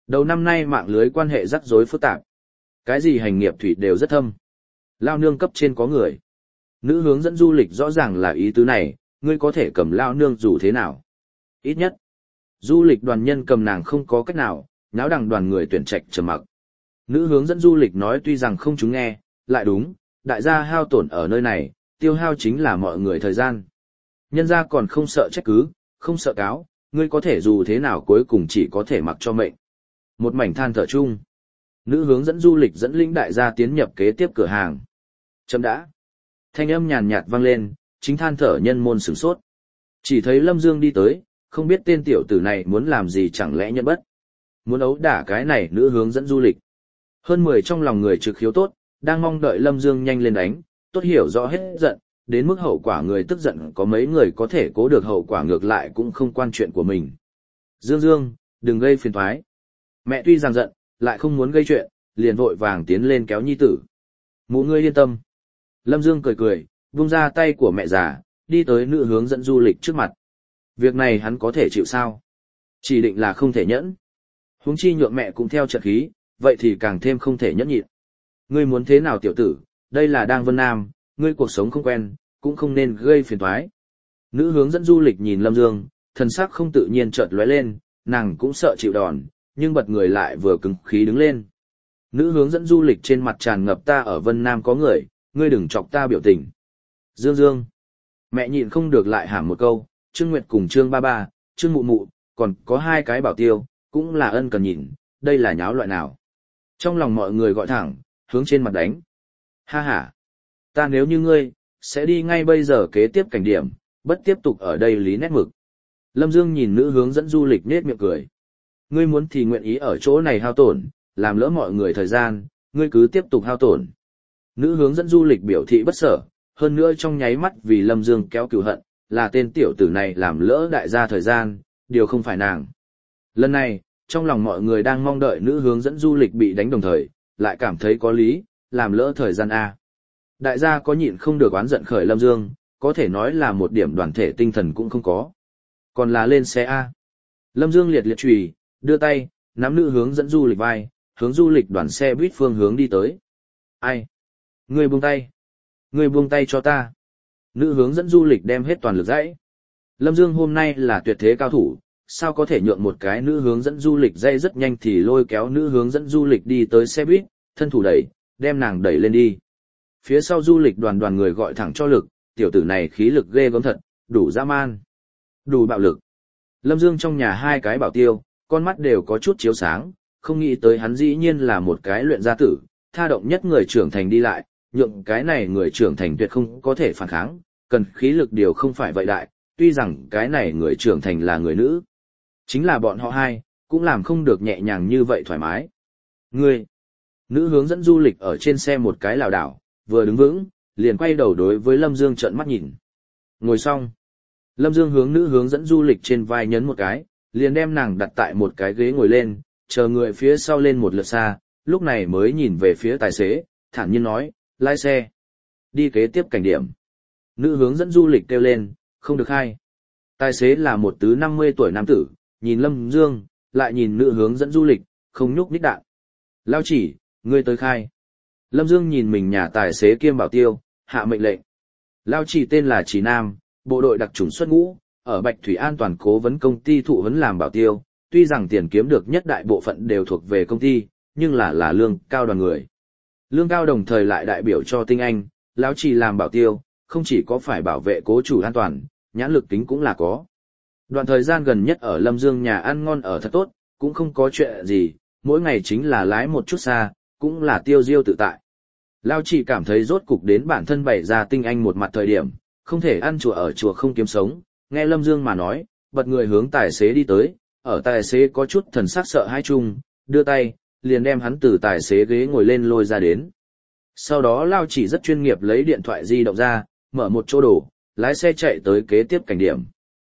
Đầu năm nay mạng lưới quan hệ rắc rối phức tạp. Cái gì hành nghiệp thủy đều rất thâm. Lao nương cấp trên có người. Nữ hướng dẫn du lịch rõ ràng là ý tứ này, ngươi có thể cầm lao nương dù thế nào. Ít nhất, du lịch đoàn nhân cầm nàng không có cách nào, náo đằng đoàn người tuyển trạch trầm mặc. Nữ hướng dẫn du lịch nói tuy rằng không chúng nghe, lại đúng, đại gia hao tổn ở nơi này, tiêu hao chính là mọi người thời gian. Nhân gia còn không sợ trách cứ, không sợ cáo, ngươi có thể dù thế nào cuối cùng chỉ có thể mặc cho mệnh. Một mảnh than thở chung. Nữ hướng dẫn du lịch dẫn linh đại gia tiến nhập kế tiếp cửa hàng. Chấm đã. Thanh âm nhàn nhạt vang lên, chính than thở nhân môn sửng sốt. Chỉ thấy Lâm Dương đi tới, không biết tên tiểu tử này muốn làm gì chẳng lẽ nhận bất. Muốn ấu đả cái này nữ hướng dẫn du lịch. Hơn mười trong lòng người trực khiếu tốt, đang mong đợi Lâm Dương nhanh lên đánh, tốt hiểu rõ hết giận, đến mức hậu quả người tức giận có mấy người có thể cố được hậu quả ngược lại cũng không quan chuyện của mình. Dương Dương, đừng gây phiền toái. Mẹ tuy rằng giận, lại không muốn gây chuyện, liền vội vàng tiến lên kéo nhi tử. Mụ ngươi yên tâm. Lâm Dương cười cười, vung ra tay của mẹ già, đi tới nữ hướng dẫn du lịch trước mặt. Việc này hắn có thể chịu sao? Chỉ định là không thể nhẫn. Huống chi nhượng mẹ cũng theo trận khí, vậy thì càng thêm không thể nhẫn nhịn. Ngươi muốn thế nào tiểu tử, đây là đang Vân Nam, ngươi cuộc sống không quen, cũng không nên gây phiền toái. Nữ hướng dẫn du lịch nhìn Lâm Dương, thần sắc không tự nhiên chợt lóe lên, nàng cũng sợ chịu đòn, nhưng bật người lại vừa cứng khí đứng lên. Nữ hướng dẫn du lịch trên mặt tràn ngập ta ở Vân Nam có người, ngươi đừng chọc ta biểu tình. Dương Dương. Mẹ nhịn không được lại hàm một câu, Trương Nguyệt cùng Trương Ba Ba, Trương Mụ Mụ, còn có hai cái bảo tiêu, cũng là ân cần nhìn, đây là nháo loại nào. Trong lòng mọi người gọi thẳng, hướng trên mặt đánh. Ha ha. Ta nếu như ngươi, sẽ đi ngay bây giờ kế tiếp cảnh điểm, bất tiếp tục ở đây lý nét mực. Lâm Dương nhìn nữ hướng dẫn du lịch nết miệng cười. Ngươi muốn thì nguyện ý ở chỗ này hao tổn, làm lỡ mọi người thời gian, ngươi cứ tiếp tục hao tổn. Nữ hướng dẫn du lịch biểu thị bất sở, hơn nữa trong nháy mắt vì Lâm Dương kéo cừu hận, là tên tiểu tử này làm lỡ đại gia thời gian, điều không phải nàng. Lần này, trong lòng mọi người đang mong đợi nữ hướng dẫn du lịch bị đánh đồng thời, lại cảm thấy có lý, làm lỡ thời gian A. Đại gia có nhịn không được oán giận khởi Lâm Dương, có thể nói là một điểm đoàn thể tinh thần cũng không có. Còn là lên xe A. Lâm Dương liệt liệt chùy, đưa tay, nắm nữ hướng dẫn du lịch vai, hướng du lịch đoàn xe buýt phương hướng đi tới. Ai? Người buông tay. Người buông tay cho ta. Nữ hướng dẫn du lịch đem hết toàn lực dãy. Lâm Dương hôm nay là tuyệt thế cao thủ, sao có thể nhượng một cái nữ hướng dẫn du lịch dây rất nhanh thì lôi kéo nữ hướng dẫn du lịch đi tới xe buýt, thân thủ đẩy, đem nàng đẩy lên đi. Phía sau du lịch đoàn đoàn người gọi thẳng cho lực, tiểu tử này khí lực ghê gớm thật, đủ dã man, đủ bạo lực. Lâm Dương trong nhà hai cái bảo tiêu, con mắt đều có chút chiếu sáng, không nghĩ tới hắn dĩ nhiên là một cái luyện gia tử, tha động nhất người trưởng thành đi lại, nhượng cái này người trưởng thành tuyệt không có thể phản kháng, cần khí lực điều không phải vậy đại, tuy rằng cái này người trưởng thành là người nữ. Chính là bọn họ hai, cũng làm không được nhẹ nhàng như vậy thoải mái. Ngươi, nữ hướng dẫn du lịch ở trên xe một cái lảo đảo, vừa đứng vững, liền quay đầu đối với Lâm Dương trợn mắt nhìn. Ngồi xong, Lâm Dương hướng nữ hướng dẫn du lịch trên vai nhấn một cái, liền đem nàng đặt tại một cái ghế ngồi lên, chờ người phía sau lên một lượt xa, lúc này mới nhìn về phía tài xế, thản nhiên nói, lái xe, đi kế tiếp cảnh điểm. Nữ hướng dẫn du lịch kêu lên, không được hay. Tài xế là một tứ năm mươi tuổi nam tử, nhìn Lâm Dương, lại nhìn nữ hướng dẫn du lịch, không nhúc nhích đạn. Lao chỉ, ngươi tới khai. Lâm Dương nhìn mình nhà tài xế kiêm bảo tiêu, hạ mệnh lệnh. Lao chỉ tên là Chỉ Nam, bộ đội đặc chủng xuất ngũ, ở Bạch Thủy An toàn cố vấn công ty thụ vấn làm bảo tiêu, tuy rằng tiền kiếm được nhất đại bộ phận đều thuộc về công ty, nhưng là là lương cao đoàn người. Lương cao đồng thời lại đại biểu cho tinh anh, Lão Chỉ làm bảo tiêu, không chỉ có phải bảo vệ cố chủ an toàn, nhãn lực tính cũng là có. Đoạn thời gian gần nhất ở Lâm Dương nhà ăn ngon ở thật tốt, cũng không có chuyện gì, mỗi ngày chính là lái một chút xa, cũng là tiêu diêu tự tại. Lão Chỉ cảm thấy rốt cục đến bản thân bày ra tinh anh một mặt thời điểm, không thể ăn chùa ở chùa không kiếm sống, nghe Lâm Dương mà nói, bật người hướng tài xế đi tới, ở tài xế có chút thần sắc sợ hãi chung, đưa tay, liền đem hắn từ tài xế ghế ngồi lên lôi ra đến. Sau đó Lao Chỉ rất chuyên nghiệp lấy điện thoại di động ra, mở một chỗ đồ, lái xe chạy tới kế tiếp cảnh điểm.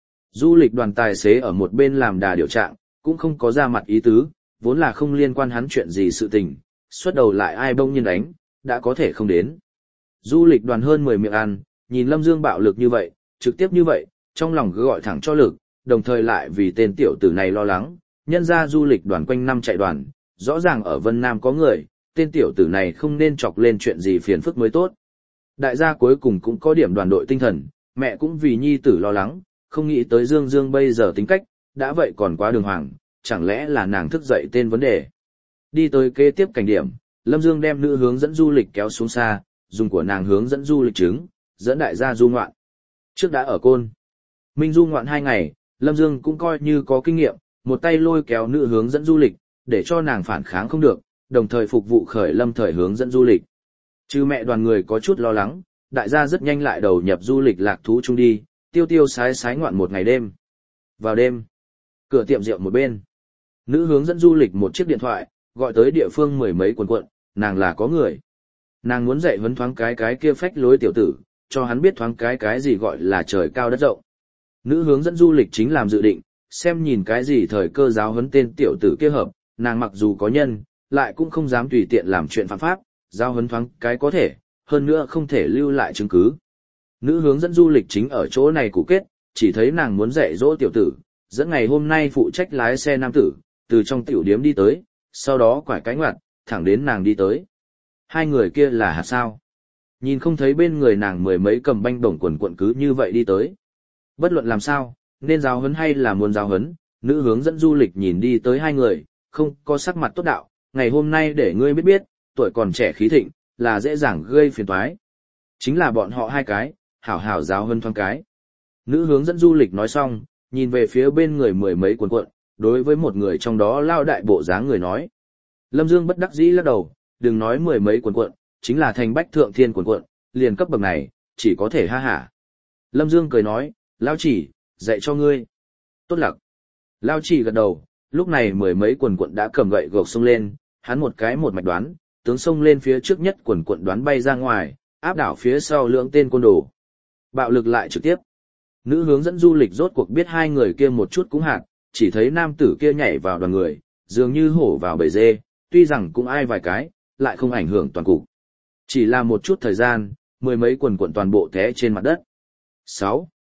Du lịch đoàn tài xế ở một bên làm đà điều trạng, cũng không có ra mặt ý tứ, vốn là không liên quan hắn chuyện gì sự tình, xuất đầu lại ai bông nhiên đánh, đã có thể không đến. Du lịch đoàn hơn mười miệng ăn, nhìn Lâm Dương bạo lực như vậy, trực tiếp như vậy, trong lòng cứ gọi thẳng cho lực, đồng thời lại vì tên tiểu tử này lo lắng, nhân ra du lịch đoàn quanh năm chạy đoàn, rõ ràng ở Vân Nam có người, tên tiểu tử này không nên chọc lên chuyện gì phiền phức mới tốt. Đại gia cuối cùng cũng có điểm đoàn đội tinh thần, mẹ cũng vì nhi tử lo lắng, không nghĩ tới Dương Dương bây giờ tính cách, đã vậy còn quá đường hoàng, chẳng lẽ là nàng thức dậy tên vấn đề. Đi tới kế tiếp cảnh điểm, Lâm Dương đem nữ hướng dẫn du lịch kéo xuống xa, dùng của nàng hướng dẫn du lịch chứng, dẫn đại gia du ngoạn. Trước đã ở Côn Minh du ngoạn hai ngày, Lâm Dương cũng coi như có kinh nghiệm, một tay lôi kéo nữ hướng dẫn du lịch, để cho nàng phản kháng không được, đồng thời phục vụ khởi lâm thời hướng dẫn du lịch. Chứ mẹ đoàn người có chút lo lắng, đại gia rất nhanh lại đầu nhập du lịch lạc thú chung đi, tiêu tiêu sái sái ngoạn một ngày đêm. Vào đêm, cửa tiệm rượu một bên, nữ hướng dẫn du lịch một chiếc điện thoại, gọi tới địa phương mười mấy quần quận, nàng là có người. Nàng muốn dạy huấn thoáng cái cái kia phách lối tiểu tử, cho hắn biết thoáng cái cái gì gọi là trời cao đất rộng. Nữ hướng dẫn du lịch chính làm dự định, xem nhìn cái gì thời cơ giáo huấn tên tiểu tử kia hợp, nàng mặc dù có nhân, lại cũng không dám tùy tiện làm chuyện phạm pháp, giáo huấn thoáng cái có thể, hơn nữa không thể lưu lại chứng cứ. Nữ hướng dẫn du lịch chính ở chỗ này cụ kết, chỉ thấy nàng muốn dạy dỗ tiểu tử, dẫn ngày hôm nay phụ trách lái xe nam tử, từ trong tiểu điếm đi tới, sau đó quải cái ngoặt, thẳng đến nàng đi tới. Hai người kia là hạt sao? Nhìn không thấy bên người nàng mười mấy cầm banh bổng quần quận cứ như vậy đi tới. Bất luận làm sao, nên giáo huấn hay là muốn giáo huấn, nữ hướng dẫn du lịch nhìn đi tới hai người, không có sắc mặt tốt đạo, ngày hôm nay để ngươi biết biết, tuổi còn trẻ khí thịnh, là dễ dàng gây phiền toái. Chính là bọn họ hai cái, hảo hảo giáo huấn thoáng cái. Nữ hướng dẫn du lịch nói xong, nhìn về phía bên người mười mấy quần quận, đối với một người trong đó lao đại bộ dáng người nói. Lâm Dương bất đắc dĩ lắc đầu, đừng nói mười mấy quần quận, chính là thành bách thượng thiên quần quận, liền cấp bậc này, chỉ có thể ha hả. Lâm Dương cười nói, lao chỉ, dạy cho ngươi. Tốt lặc. Lao chỉ gật đầu, lúc này mười mấy quần quận đã cầm gậy gộc xông lên, hắn một cái một mạch đoán, tướng xông lên phía trước nhất quần quận đoán bay ra ngoài, áp đảo phía sau lưỡng tên côn đồ. Bạo lực lại trực tiếp. Nữ hướng dẫn du lịch rốt cuộc biết hai người kia một chút cũng hạt, chỉ thấy nam tử kia nhảy vào đoàn người, dường như hổ vào bầy dê, tuy rằng cũng ai vài cái, lại không ảnh hưởng toàn cục. Chỉ là một chút thời gian, mười mấy quần quận toàn bộ té trên mặt đất. sáu.